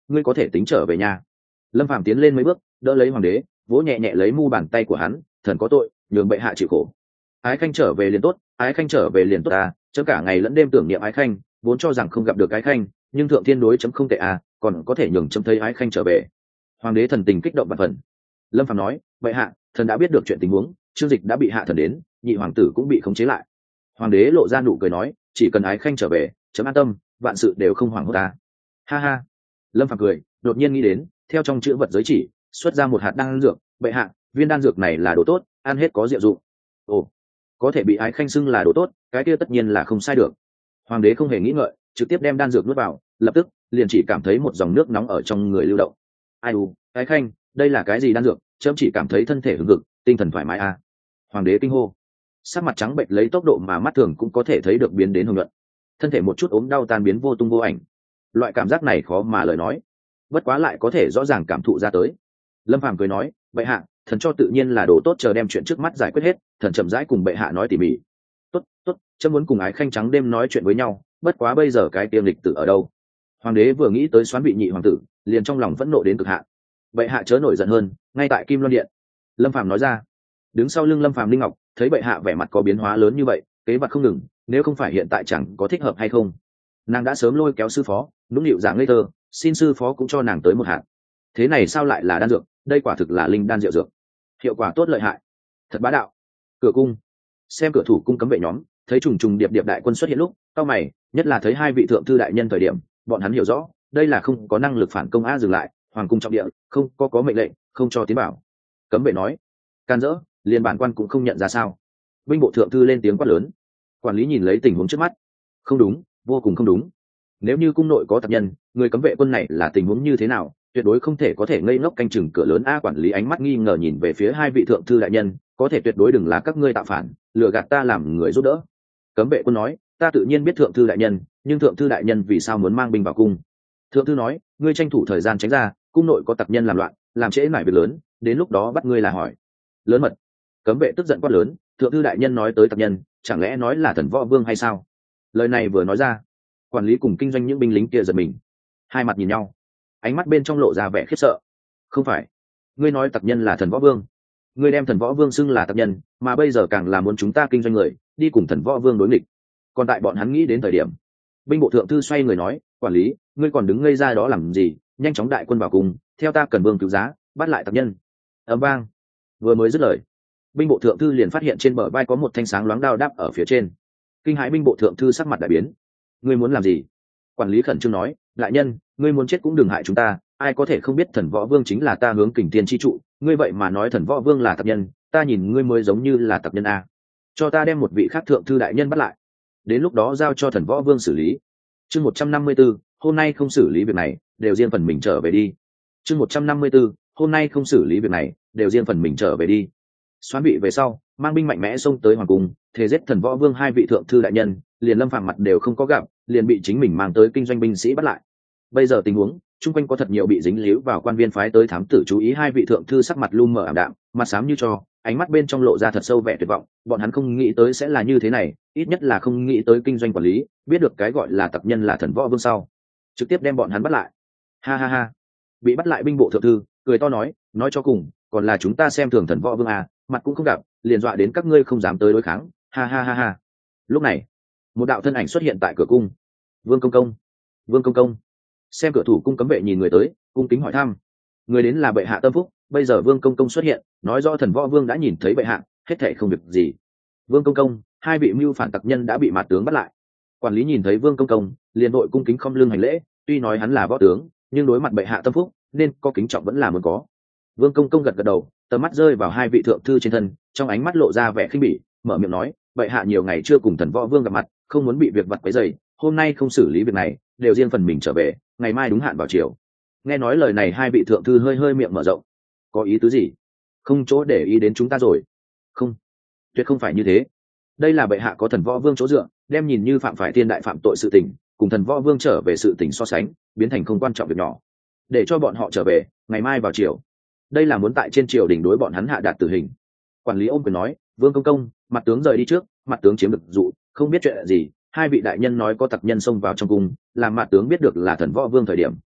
ngươi có thể tính trở về nhà. Lâm Phàm tiến lên mấy bước, đỡ lấy hoàng đế, vỗ nhẹ nhẹ lấy mu bàn tay của hắn, thần có tội, nhường bệ hạ chịu khổ. Ái khanh trở về liền tốt, ái khanh trở về liền tốt à, chấm cả ngày lẫn đêm tưởng niệm ái khanh, vốn cho rằng không gặp được ái khanh, nhưng thượng thiên đối chấm không tệ à, còn có thể nhường chấm thấy ái khanh trở về. Hoàng đế thần tình kích động vạn phần. Lâm Phàm nói, bệ hạ, thần đã biết được chuyện tình huống, Trương Dịch đã bị hạ thần đến, nhị hoàng tử cũng bị khống chế lại. Hoàng đế lộ ra nụ cười nói, chỉ cần ái khanh trở về, chấm an tâm, vạn sự đều không hoảng hốt ta. Ha ha. Lâm Phàm cười, đột nhiên nghĩ đến, theo trong chữ vật giới chỉ xuất ra một hạt đan dược, bệ hạ, viên đan dược này là đồ tốt, ăn hết có diệu dụng. Ồ, có thể bị ái khanh xưng là đồ tốt, cái kia tất nhiên là không sai được. Hoàng đế không hề nghĩ ngợi, trực tiếp đem đan dược nuốt vào, lập tức liền chỉ cảm thấy một dòng nước nóng ở trong người lưu động. Ai u, ái khanh, đây là cái gì đan dược? Chấm chỉ cảm thấy thân thể hưng hực, tinh thần thoải mái a. Hoàng đế kinh hô, sắc mặt trắng bệch lấy tốc độ mà mắt thường cũng có thể thấy được biến đến hồng nhuận, thân thể một chút ốm đau tan biến vô tung vô ảnh. Loại cảm giác này khó mà lời nói, bất quá lại có thể rõ ràng cảm thụ ra tới. Lâm Phàm cười nói, bệ hạ, thần cho tự nhiên là đồ tốt, chờ đem chuyện trước mắt giải quyết hết, thần chậm rãi cùng bệ hạ nói tỉ mỉ. Tốt, tốt, chấm muốn cùng ái khanh trắng đêm nói chuyện với nhau, bất quá bây giờ cái tiêm lịch tử ở đâu? Hoàng đế vừa nghĩ tới xoán vị nhị hoàng tử, liền trong lòng phẫn nộ đến cực hạn. Bệ hạ chớ nổi giận hơn, ngay tại Kim Loan điện. Lâm Phàm nói ra. Đứng sau lưng Lâm Phàm Linh Ngọc thấy bệ hạ vẻ mặt có biến hóa lớn như vậy, kế vật không ngừng, nếu không phải hiện tại chẳng có thích hợp hay không. Nàng đã sớm lôi kéo sư phó, nũng nịu dạng ngây thơ, xin sư phó cũng cho nàng tới một hạt. Thế này sao lại là đan dược, đây quả thực là linh đan diệu dược, hiệu quả tốt lợi hại, thật bá đạo. Cửa cung, xem cửa thủ cung cấm vệ nhóm thấy trùng trùng điệp điệp đại quân xuất hiện lúc cao mày, nhất là thấy hai vị thượng thư đại nhân thời điểm, bọn hắn hiểu rõ đây là không có năng lực phản công a. Dừng lại, hoàng cung trọng địa, không có mệnh lệnh, không cho tiến bảo. Cấm vệ nói, can dỡ, liền bản quan cũng không nhận ra sao? Binh bộ thượng thư lên tiếng quát lớn. Quản lý nhìn lấy tình huống trước mắt, không đúng, vô cùng không đúng. Nếu như cung nội có tặc nhân, người cấm vệ quân này là tình huống như thế nào? Tuyệt đối không thể có thể ngây ngốc canh chừng cửa lớn a. Quản lý ánh mắt nghi ngờ nhìn về phía hai vị thượng thư đại nhân, có thể tuyệt đối đừng là các ngươi tạo phản, lừa gạt ta làm người giúp đỡ. Cấm vệ quân nói, ta tự nhiên biết thượng thư đại nhân, nhưng thượng thư đại nhân vì sao muốn mang binh vào cung? Thượng thư nói, ngươi tranh thủ thời gian tránh ra, cung nội có tặc nhân làm loạn, làm trễ nải việc lớn, đến lúc đó bắt ngươi là hỏi. Lớn mật. Cấm vệ tức giận quát lớn, thượng thư đại nhân nói tới tặc nhân, chẳng lẽ nói là Thần Võ Vương hay sao? Lời này vừa nói ra, quản lý cùng kinh doanh những binh lính kia giật mình, hai mặt nhìn nhau, ánh mắt bên trong lộ ra vẻ khiếp sợ. Không phải, ngươi nói tặc nhân là Thần Võ Vương, ngươi đem Thần Võ Vương xưng là tặc nhân, mà bây giờ càng là muốn chúng ta kinh doanh người đi cùng Thần Võ Vương đối nghịch. Còn tại bọn hắn nghĩ đến thời điểm, binh bộ thượng thư xoay người nói, quản lý, ngươi còn đứng ngây ra đó làm gì, nhanh chóng đại quân vào cùng, theo ta cần vương cứu giá, bắt lại tặc nhân. Ầm vang, vừa mới dứt lời, binh bộ thượng thư liền phát hiện trên bờ vai có một thanh sáng loáng đao đáp ở phía trên. Kinh hãi binh bộ thượng thư sắc mặt đại biến. Ngươi muốn làm gì? Quản lý khẩn trương nói, đại nhân, ngươi muốn chết cũng đừng hại chúng ta, ai có thể không biết Thần Võ Vương chính là ta hướng Kình Thiên chi trụ, ngươi vậy mà nói Thần Võ Vương là tặc nhân, ta nhìn ngươi mới giống như là tặc nhân a. Cho ta đem một vị khác thượng thư đại nhân bắt lại, đến lúc đó giao cho Thần Võ Vương xử lý. Chương 154, hôm nay không xử lý việc này, đều riêng phần mình trở về đi. Chương 154, hôm nay không xử lý việc này, đều riêng phần mình trở về đi. Xoán vị về sau, mang binh mạnh mẽ xông tới hoàng cung, thế giết Thần Võ Vương hai vị thượng thư đại nhân, liền Lâm Phàm mặt đều không có gặp, liền bị chính mình mang tới kinh doanh binh sĩ bắt lại. Bây giờ tình huống, chung quanh có thật nhiều bị dính líu vào quan viên phái tới thám tử chú ý hai vị thượng thư sắc mặt lu mờ ảm đạm, mặt xám như tro, ánh mắt bên trong lộ ra thật sâu vẻ tuyệt vọng. Bọn hắn không nghĩ tới sẽ là như thế này, ít nhất là không nghĩ tới kinh doanh quản lý biết được cái gọi là tặc nhân là Thần Võ Vương sau, trực tiếp đem bọn hắn bắt lại. Ha ha ha. Bị bắt lại binh bộ thượng thư cười to nói cho cùng, còn là chúng ta xem thường Thần Võ Vương à, mặt cũng không gặp, liền dọa đến các ngươi không dám tới đối kháng. Ha ha ha ha. Lúc này, một đạo thân ảnh xuất hiện tại cửa cung. Vương công công, Vương công công. Xem cửa thủ cung cấm vệ nhìn người tới, cung kính hỏi thăm. Người đến là bệ hạ tâm phúc, bây giờ Vương công công xuất hiện, nói rõ Thần Võ Vương đã nhìn thấy bệ hạ, hết thảy không việc gì. Vương công công, hai vị mưu phản tặc nhân đã bị mạt tướng bắt lại. Quản lý nhìn thấy Vương công công, liền đội cung kính không lưng hành lễ, tuy nói hắn là võ tướng, nhưng đối mặt bệ hạ tâm phúc, nên có kính trọng vẫn là muốn có. Vương công công gật gật đầu, tầm mắt rơi vào hai vị thượng thư trên thân, trong ánh mắt lộ ra vẻ khinh bỉ, mở miệng nói, bệ hạ nhiều ngày chưa cùng Thần Võ Vương gặp mặt, không muốn bị việc vặt quấy rầy, hôm nay không xử lý việc này, đều riêng phần mình trở về, ngày mai đúng hạn vào chiều. Nghe nói lời này, hai vị thượng thư hơi miệng mở rộng. Có ý tứ gì? Không chỗ để ý đến chúng ta rồi? Không, tuyệt không phải như thế. Đây là bệ hạ có Thần Võ Vương chỗ dựa, đem nhìn như phạm phải thiên đại phạm tội sự tình, cùng Thần Võ Vương trở về sự tình so sánh, biến thành không quan trọng việc nhỏ. Để cho bọn họ trở về, ngày mai vào chiều. Đây là muốn tại trên triều đình đối bọn hắn hạ đạt tử hình. Quản lý ôm quyền nói, Vương công công, mặt tướng rời đi trước, mặt tướng chiếm được dụ, không biết chuyện gì. Hai vị đại nhân nói có tặc nhân xông vào trong cung, làm mặt tướng biết được là Thần Võ Vương thời điểm.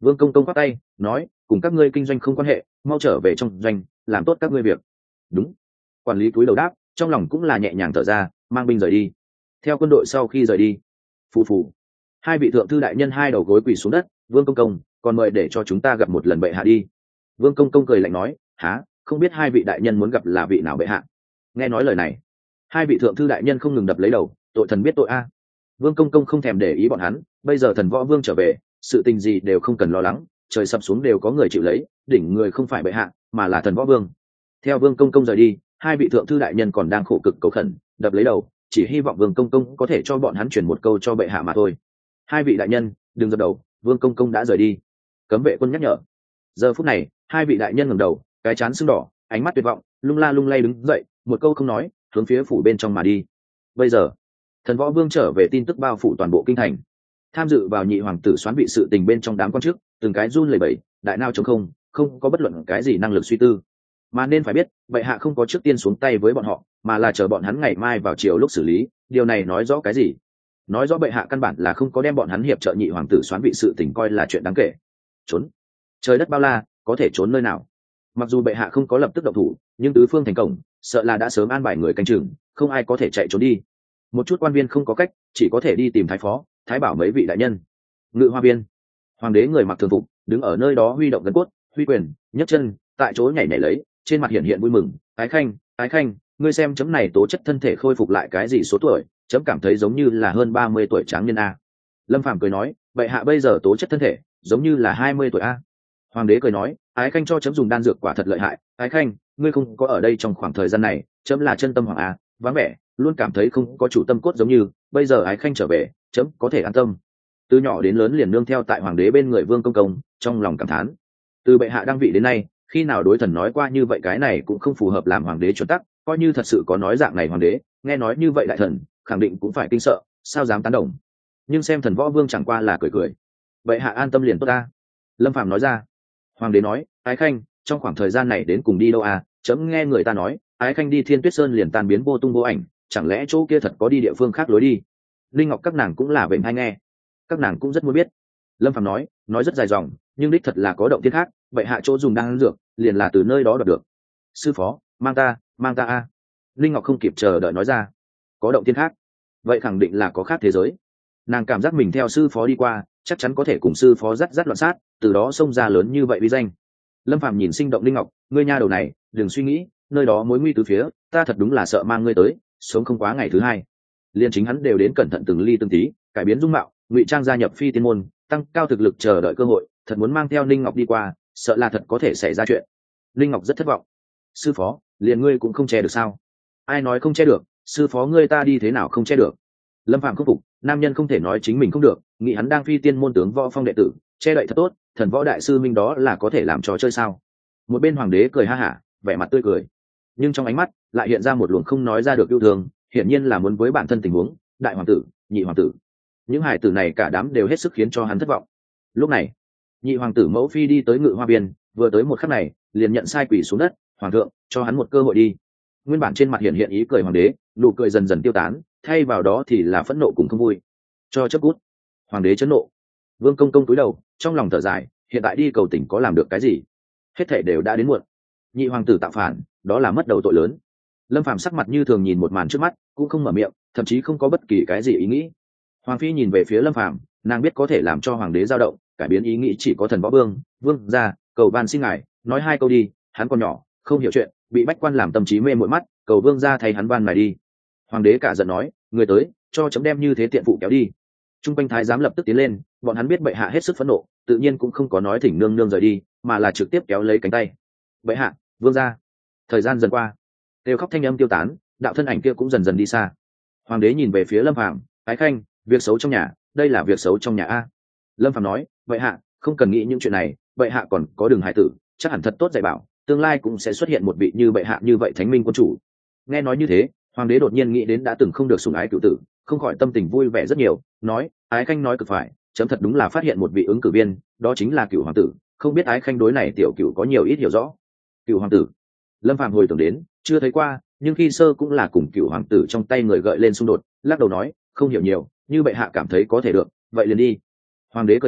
Vương Công Công quát tay nói, cùng các ngươi kinh doanh không quan hệ, mau trở về trong doanh làm tốt các ngươi việc. Đúng. Quản lý cúi đầu đáp, trong lòng cũng là nhẹ nhàng thở ra, mang binh rời đi. Theo quân đội sau khi rời đi, phù phù, hai vị thượng thư đại nhân hai đầu gối quỳ xuống đất. Vương Công Công, còn mời để cho chúng ta gặp một lần bệ hạ đi. Vương Công Công cười lạnh nói, há, không biết hai vị đại nhân muốn gặp là vị nào bệ hạ? Nghe nói lời này, hai vị thượng thư đại nhân không ngừng đập lấy đầu, tội thần biết tội a. Vương Công Công không thèm để ý bọn hắn, bây giờ thần võ vương trở về, sự tình gì đều không cần lo lắng, trời sập xuống đều có người chịu lấy, đỉnh người không phải bệ hạ mà là thần võ vương. Theo Vương Công Công rời đi, hai vị thượng thư đại nhân còn đang khổ cực cầu khẩn, đập lấy đầu, chỉ hy vọng Vương Công Công có thể cho bọn hắn truyền một câu cho bệ hạ mà thôi. Hai vị đại nhân đừng dập đầu, Vương Công Công đã rời đi. Cấm vệ quân nhắc nhở. Giờ phút này hai vị đại nhân ngẩng đầu, cái trán sưng đỏ, ánh mắt tuyệt vọng, lung la lung lay đứng dậy, một câu không nói, hướng phía phủ bên trong mà đi. Bây giờ thần võ vương trở về, tin tức bao phủ toàn bộ kinh thành. Tham dự vào nhị hoàng tử xoán vị sự tình bên trong đám quan chức, từng cái run lẩy bẩy, đại nao trống không, không có bất luận cái gì năng lực suy tư. Mà nên phải biết, bệ hạ không có trước tiên xuống tay với bọn họ, mà là chờ bọn hắn ngày mai vào chiều lúc xử lý. Điều này nói rõ cái gì? Nói rõ bệ hạ căn bản là không có đem bọn hắn hiệp trợ nhị hoàng tử xoán vị sự tình coi là chuyện đáng kể. Trốn, trời đất bao la, có thể trốn nơi nào? Mặc dù bệ hạ không có lập tức động thủ, nhưng tứ phương thành cổng, sợ là đã sớm an bài người canh chừng, không ai có thể chạy trốn đi. Một chút quan viên không có cách, chỉ có thể đi tìm thái phó, thái bảo mấy vị đại nhân. Ngự hoa viên, hoàng đế người mặc thường phục, đứng ở nơi đó huy động gân cốt, huy quyền, nhấc chân, tại chỗ nhảy nhảy lấy, trên mặt hiện hiện vui mừng. Ái khanh, ngươi xem chấm này tố chất thân thể khôi phục lại cái gì số tuổi, chấm cảm thấy giống như là hơn 30 tuổi tráng niên a. Lâm Phàm cười nói, bệ hạ bây giờ tố chất thân thể giống như là 20 tuổi a. Hoàng đế cười nói, ái khanh cho chấm dùng đan dược quả thật lợi hại. Ái khanh, ngươi không có ở đây trong khoảng thời gian này, chấm là chân tâm hoàng a, vắng vẻ, luôn cảm thấy không có chủ tâm cốt giống như, bây giờ ái khanh trở về, chấm có thể an tâm. Từ nhỏ đến lớn liền nương theo tại hoàng đế bên người Vương Công Công, trong lòng cảm thán, từ bệ hạ đăng vị đến nay, khi nào đối thần nói qua như vậy, cái này cũng không phù hợp làm hoàng đế chuẩn tắc. Coi như thật sự có nói dạng này hoàng đế, nghe nói như vậy đại thần khẳng định cũng phải kinh sợ, sao dám tán đồng. Nhưng xem thần võ vương chẳng qua là cười cười. Bệ hạ an tâm liền tốt ta. Lâm Phàm nói ra. Hoàng đế nói, ái khanh, trong khoảng thời gian này đến cùng đi đâu à? Chấm nghe người ta nói, ái khanh đi Thiên Tuyết Sơn liền tan biến vô tung vô ảnh, chẳng lẽ chỗ kia thật có đi địa phương khác lối đi? Linh Ngọc các nàng cũng là bệnh hay nghe, các nàng cũng rất muốn biết. Lâm Phàm nói rất dài dòng, nhưng đích thật là có động thiên khác, bệ hạ chỗ dùng đan dược liền là từ nơi đó đoạt được. Sư phó, mang ta a. Linh Ngọc không kịp chờ đợi nói ra. Có động thiên khác, vậy khẳng định là có khác thế giới. Nàng cảm giác mình theo sư phó đi qua, chắc chắn có thể cùng sư phó dắt loạn sát, từ đó xông ra lớn như vậy uy danh. Lâm Phàm nhìn sinh động Linh Ngọc, ngươi nha đầu này đừng suy nghĩ, nơi đó mối nguy từ phía, ta thật đúng là sợ mang ngươi tới, sống không quá ngày thứ hai. Liên chính hắn đều đến cẩn thận từng ly từng tí, cải biến dung mạo, ngụy trang gia nhập phi tiên môn, tăng cao thực lực chờ đợi cơ hội, thật muốn mang theo Linh Ngọc đi qua, sợ là thật có thể xảy ra chuyện. Linh Ngọc rất thất vọng. Sư phó, liền ngươi cũng không che được sao? Ai nói không che được, sư phó ngươi ta đi thế nào không che được? Lâm Phạm khâm phục, nam nhân không thể nói chính mình không được, nghĩ hắn đang phi tiên môn tướng võ phong đệ tử, che đậy thật tốt, thần võ đại sư minh đó là có thể làm trò chơi sao? Một bên hoàng đế cười ha hả, vẻ mặt tươi cười, nhưng trong ánh mắt lại hiện ra một luồng không nói ra được yêu thương, hiển nhiên là muốn với bản thân tình huống, đại hoàng tử, nhị hoàng tử, những hải tử này cả đám đều hết sức khiến cho hắn thất vọng. Lúc này, nhị hoàng tử mẫu phi đi tới Ngự Hoa Viên, vừa tới một khắc này, liền nhận sai quỷ xuống đất, hoàng thượng, cho hắn một cơ hội đi. Nguyên bản trên mặt hiện hiện ý cười hoàng đế, nụ cười dần dần tiêu tán, thay vào đó thì là phẫn nộ cùng không vui. Cho chấp cút. Hoàng đế chấn nộ. Vương Công Công cúi đầu, trong lòng thở dài, hiện tại đi cầu tỉnh có làm được cái gì? Hết thảy đều đã đến muộn. Nhị hoàng tử tạo phản, đó là mất đầu tội lớn. Lâm Phàm sắc mặt như thường nhìn một màn trước mắt, cũng không mở miệng, thậm chí không có bất kỳ cái gì ý nghĩ. Hoàng phi nhìn về phía Lâm Phàm, nàng biết có thể làm cho hoàng đế dao động, cải biến ý nghĩ chỉ có thần võ vương ra, cầu van xin ngài, nói hai câu đi, hắn còn nhỏ, không hiểu chuyện, bị bách quan làm tâm trí mê muội mắt, cầu vương ra thay hắn van mài đi. Hoàng đế cả giận nói, người tới, cho chấm đem như thế tiện phụ kéo đi. Trung quanh thái giám lập tức tiến lên, bọn hắn biết bệ hạ hết sức phẫn nộ, tự nhiên cũng không có nói thỉnh nương nương rời đi, mà là trực tiếp kéo lấy cánh tay. Bệ hạ, vương ra. Thời gian dần qua, kêu khóc thanh âm tiêu tán, đạo thân ảnh kia cũng dần dần đi xa. Hoàng đế nhìn về phía Lâm Phàm, ái khanh, việc xấu trong nhà, đây là việc xấu trong nhà a. Lâm Phàm nói, bệ hạ không cần nghĩ những chuyện này, bệ hạ còn có đường hải tử, chắc hẳn thật tốt dạy bảo, tương lai cũng sẽ xuất hiện một vị như bệ hạ như vậy thánh minh quân chủ. Nghe nói như thế, hoàng đế đột nhiên nghĩ đến đã từng không được sủng ái cựu tử, không khỏi tâm tình vui vẻ rất nhiều, nói, ái khanh nói cực phải, chấm thật đúng là phát hiện một vị ứng cử viên, đó chính là Cửu hoàng tử, không biết ái khanh đối này tiểu Cửu có nhiều ít hiểu rõ. Cửu hoàng tử. Lâm Phàm hồi tưởng đến, chưa thấy qua, nhưng khi sơ cũng là cùng Cửu hoàng tử trong tay người gợi lên xung đột, lắc đầu nói, không hiểu nhiều, như bệ hạ cảm thấy có thể được, vậy liền đi. Hoàng đế cười nói,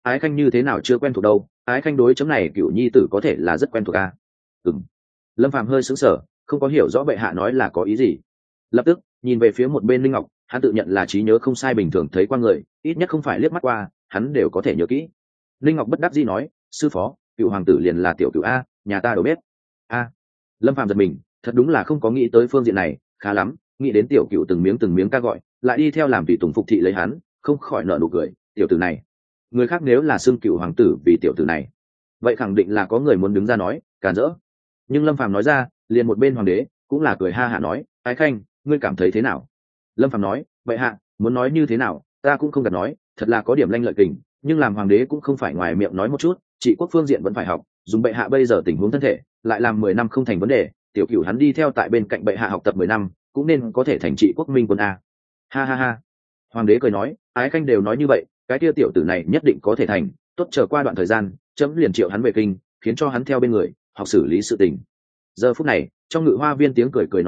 ái khanh như thế nào chưa quen thuộc đâu, ái khanh đối chấm này cựu nhi tử có thể là rất quen thuộc à. Lâm Phàm hơi sững sờ, không có hiểu rõ bệ hạ nói là có ý gì. Lập tức nhìn về phía một bên Linh Ngọc, hắn tự nhận là trí nhớ không sai, bình thường thấy qua người ít nhất không phải liếc mắt qua hắn đều có thể nhớ kỹ. Linh Ngọc bất đắc dĩ nói, sư phó, cựu hoàng tử liền là tiểu cựu a, nhà ta đâu biết. A. Lâm Phàm giật mình, thật đúng là không có nghĩ tới phương diện này, khá lắm, nghĩ đến tiểu cựu từng miếng ca gọi, lại đi theo làm tùy tùng phục thị lấy hắn, không khỏi nở nụ cười. Tiểu tử này, người khác nếu là xưng cựu hoàng tử vì tiểu tử này, vậy khẳng định là có người muốn đứng ra nói cản rỡ. Nhưng Lâm Phàm nói ra, liền một bên hoàng đế cũng là cười ha hả nói, ái khanh, ngươi cảm thấy thế nào? Lâm Phàm nói, vậy hạ, muốn nói như thế nào, ta cũng không cần nói, thật là có điểm lanh lợi kình, nhưng làm hoàng đế cũng không phải ngoài miệng nói một chút, trị quốc phương diện vẫn phải học, dùng bệ hạ bây giờ tình huống thân thể, lại làm 10 năm không thành vấn đề, tiểu cửu hắn đi theo tại bên cạnh bệ hạ học tập 10 năm, cũng nên có thể thành trị quốc minh quân a. Ha ha ha. Hoàng đế cười nói, ái khanh đều nói như vậy, cái kia tiểu tử này nhất định có thể thành, tốt, chờ qua đoạn thời gian, chấm liền triệu hắn về kinh, khiến cho hắn theo bên người, học xử lý sự tình. Giờ phút này, trong ngự hoa viên tiếng cười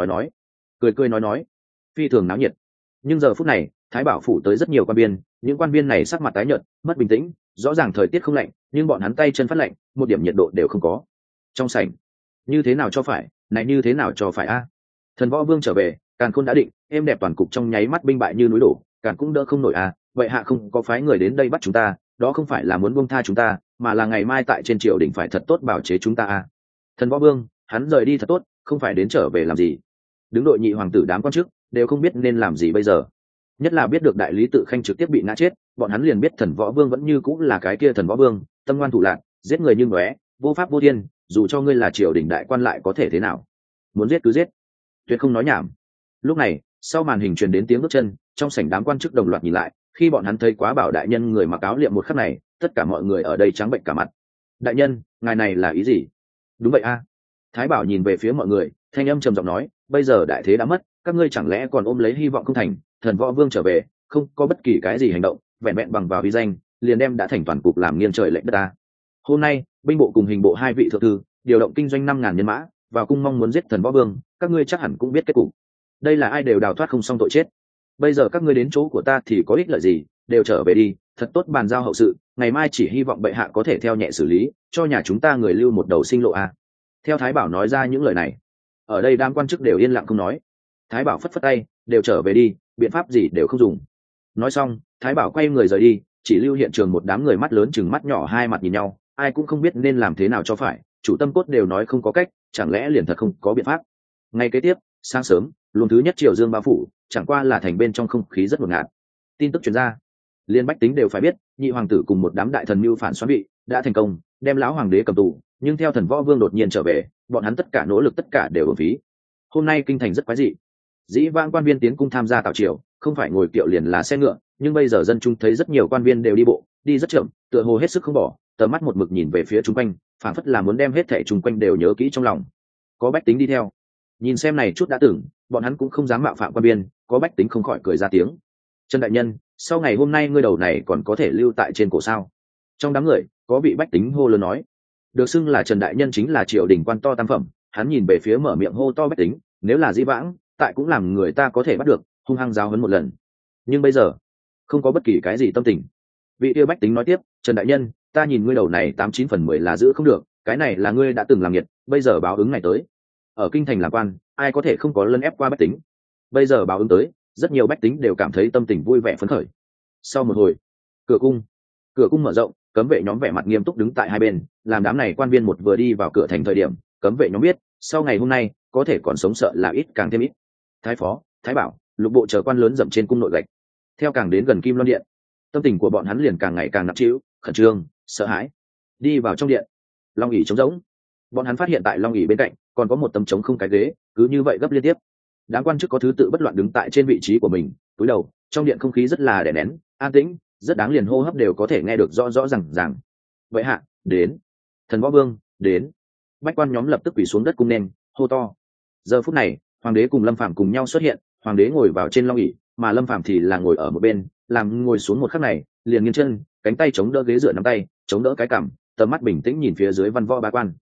nói, phi thường náo nhiệt. Nhưng giờ phút này, Thái Bảo phủ tới rất nhiều quan viên, những quan viên này sắc mặt tái nhợt, mất bình tĩnh, rõ ràng thời tiết không lạnh, nhưng bọn hắn tay chân phát lạnh, một điểm nhiệt độ đều không có. Trong sảnh, như thế nào cho phải, này như thế nào cho phải a? Thần Võ Vương trở về, Càn Khôn đã định, êm đẹp toàn cục trong nháy mắt binh bại như núi đổ, Càn cũng đỡ không nổi a, vậy hạ không có phái người đến đây bắt chúng ta, đó không phải là muốn buông tha chúng ta, mà là ngày mai tại trên triều đình phải thật tốt bảo chế chúng ta a. Thần Võ Vương, hắn rời đi thật tốt, không phải đến trở về làm gì? Đứng đội nhị hoàng tử đám quan chức đều không biết nên làm gì bây giờ, nhất là biết được đại lý Tự Khanh trực tiếp bị ngã chết, bọn hắn liền biết Thần Võ Vương vẫn như cũng là cái kia Thần Võ Vương, tâm ngoan thủ lạn, giết người như ngóe, vô pháp vô thiên, dù cho ngươi là triều đình đại quan lại có thể thế nào, muốn giết cứ giết, tuyệt không nói nhảm. Lúc này, sau màn hình truyền đến tiếng bước chân, trong sảnh đám quan chức đồng loạt nhìn lại, khi bọn hắn thấy Quá Bảo đại nhân người mặc áo liệm một khắc này, tất cả mọi người ở đây trắng bệnh cả mặt. Đại nhân, ngài này là ý gì? Đúng vậy a. Thái Bảo nhìn về phía mọi người, thanh âm trầm giọng nói, bây giờ đại thế đã mất, các ngươi chẳng lẽ còn ôm lấy hy vọng không thành? Thần Võ Vương trở về, không có bất kỳ cái gì hành động, vẹn vẹn bằng vào uy danh, liền đem đã thành toàn cục làm nghiêng trời lệch đất ta. Hôm nay, binh bộ cùng hình bộ hai vị thượng thư điều động kinh doanh 5.000 nhân mã vào cung, mong muốn giết Thần Võ Vương, các ngươi chắc hẳn cũng biết kết cục. Đây là ai đều đào thoát không xong tội chết. Bây giờ các ngươi đến chỗ của ta thì có ích lợi gì, đều trở về đi, thật tốt bàn giao hậu sự, ngày mai chỉ hy vọng bệ hạ có thể theo nhẹ xử lý, cho nhà chúng ta người lưu một đầu sinh lộ a. Theo Thái Bảo nói ra những lời này, ở đây đám quan chức đều yên lặng không nói. Thái Bảo phất phất tay, đều trở về đi, biện pháp gì đều không dùng. Nói xong, Thái Bảo quay người rời đi, chỉ lưu hiện trường một đám người mắt lớn chừng mắt nhỏ, hai mặt nhìn nhau, ai cũng không biết nên làm thế nào cho phải, chủ tâm cốt đều nói không có cách, chẳng lẽ liền thật không có biện pháp. Ngay kế tiếp, sáng sớm, luồng thứ nhất triều dương bao phủ, chẳng qua là thành bên trong không khí rất ngột ngạt. Tin tức truyền ra, liên bách tính đều phải biết, nhị hoàng tử cùng một đám đại thần mưu phản xoán vị đã thành công đem lão hoàng đế cầm tù, nhưng theo Thần Võ Vương đột nhiên trở về, bọn hắn tất cả nỗ lực tất cả đều uổng phí. Hôm nay kinh thành rất quái dị, dĩ vãng quan viên tiến cung tham gia tào triều không phải ngồi kiệu liền là xe ngựa, nhưng bây giờ dân chúng thấy rất nhiều quan viên đều đi bộ, đi rất chậm, tựa hồ hết sức không bỏ, tầm mắt một mực nhìn về phía chung quanh, phảng phất là muốn đem hết thảy chung quanh đều nhớ kỹ trong lòng. Có bách tính đi theo, nhìn xem này chút đã tưởng, bọn hắn cũng không dám mạo phạm quan viên, có bách tính không khỏi cười ra tiếng. Trần đại nhân, sau ngày hôm nay ngươi đầu này còn có thể lưu tại trên cổ sao? Trong đám người có vị bách tính hô lớn nói, được xưng là Trần đại nhân chính là triều đình quan to tam phẩm, hắn nhìn về phía mở miệng hô to bách tính, nếu là dĩ vãng tại cũng làm người ta có thể bắt được, hung hăng giáo huấn một lần, nhưng bây giờ không có bất kỳ cái gì tâm tình. Vị tiêu bách tính nói tiếp, Trần đại nhân, ta nhìn ngươi đầu này 89/10 là giữ không được, cái này là ngươi đã từng làm nghiệt, bây giờ báo ứng này tới. Ở kinh thành làm quan, ai có thể không có lấn ép qua bách tính, bây giờ báo ứng tới, rất nhiều bách tính đều cảm thấy tâm tình vui vẻ phấn khởi. Sau một hồi, cửa cung mở rộng, cấm vệ nhóm vẻ mặt nghiêm túc đứng tại hai bên, làm đám này quan viên một vừa đi vào cửa thành thời điểm, cấm vệ nhóm biết sau ngày hôm nay có thể còn sống sợ là ít càng thêm ít. Thái phó, Thái Bảo, Lục bộ chờ quan lớn dậm trên cung nội gạch, theo càng đến gần Kim Loan điện, tâm tình của bọn hắn liền càng ngày càng nặng trĩu, khẩn trương, sợ hãi. Đi vào trong điện, long ỷ trống rỗng, bọn hắn phát hiện tại long ỷ bên cạnh còn có một tấm trống không cái ghế, cứ như vậy gấp liên tiếp. Đám quan chức có thứ tự bất loạn đứng tại trên vị trí của mình, cúi đầu, trong điện không khí rất là đè nén, an tĩnh, rất đáng liền hô hấp đều có thể nghe được rõ rõ ràng. Vậy hạ, đến. Thần Võ Vương, đến. Bách quan nhóm lập tức quỳ xuống đất cung nên, hô to. Giờ phút này, hoàng đế cùng Lâm Phàm cùng nhau xuất hiện, hoàng đế ngồi vào trên long ỷ, mà Lâm Phàm thì là ngồi ở một bên, làm ngồi xuống một khắc này, liền nghiêng chân, cánh tay chống đỡ ghế dựa nắm tay, chống đỡ cái cằm, tầm mắt bình tĩnh nhìn phía dưới văn võ bá quan.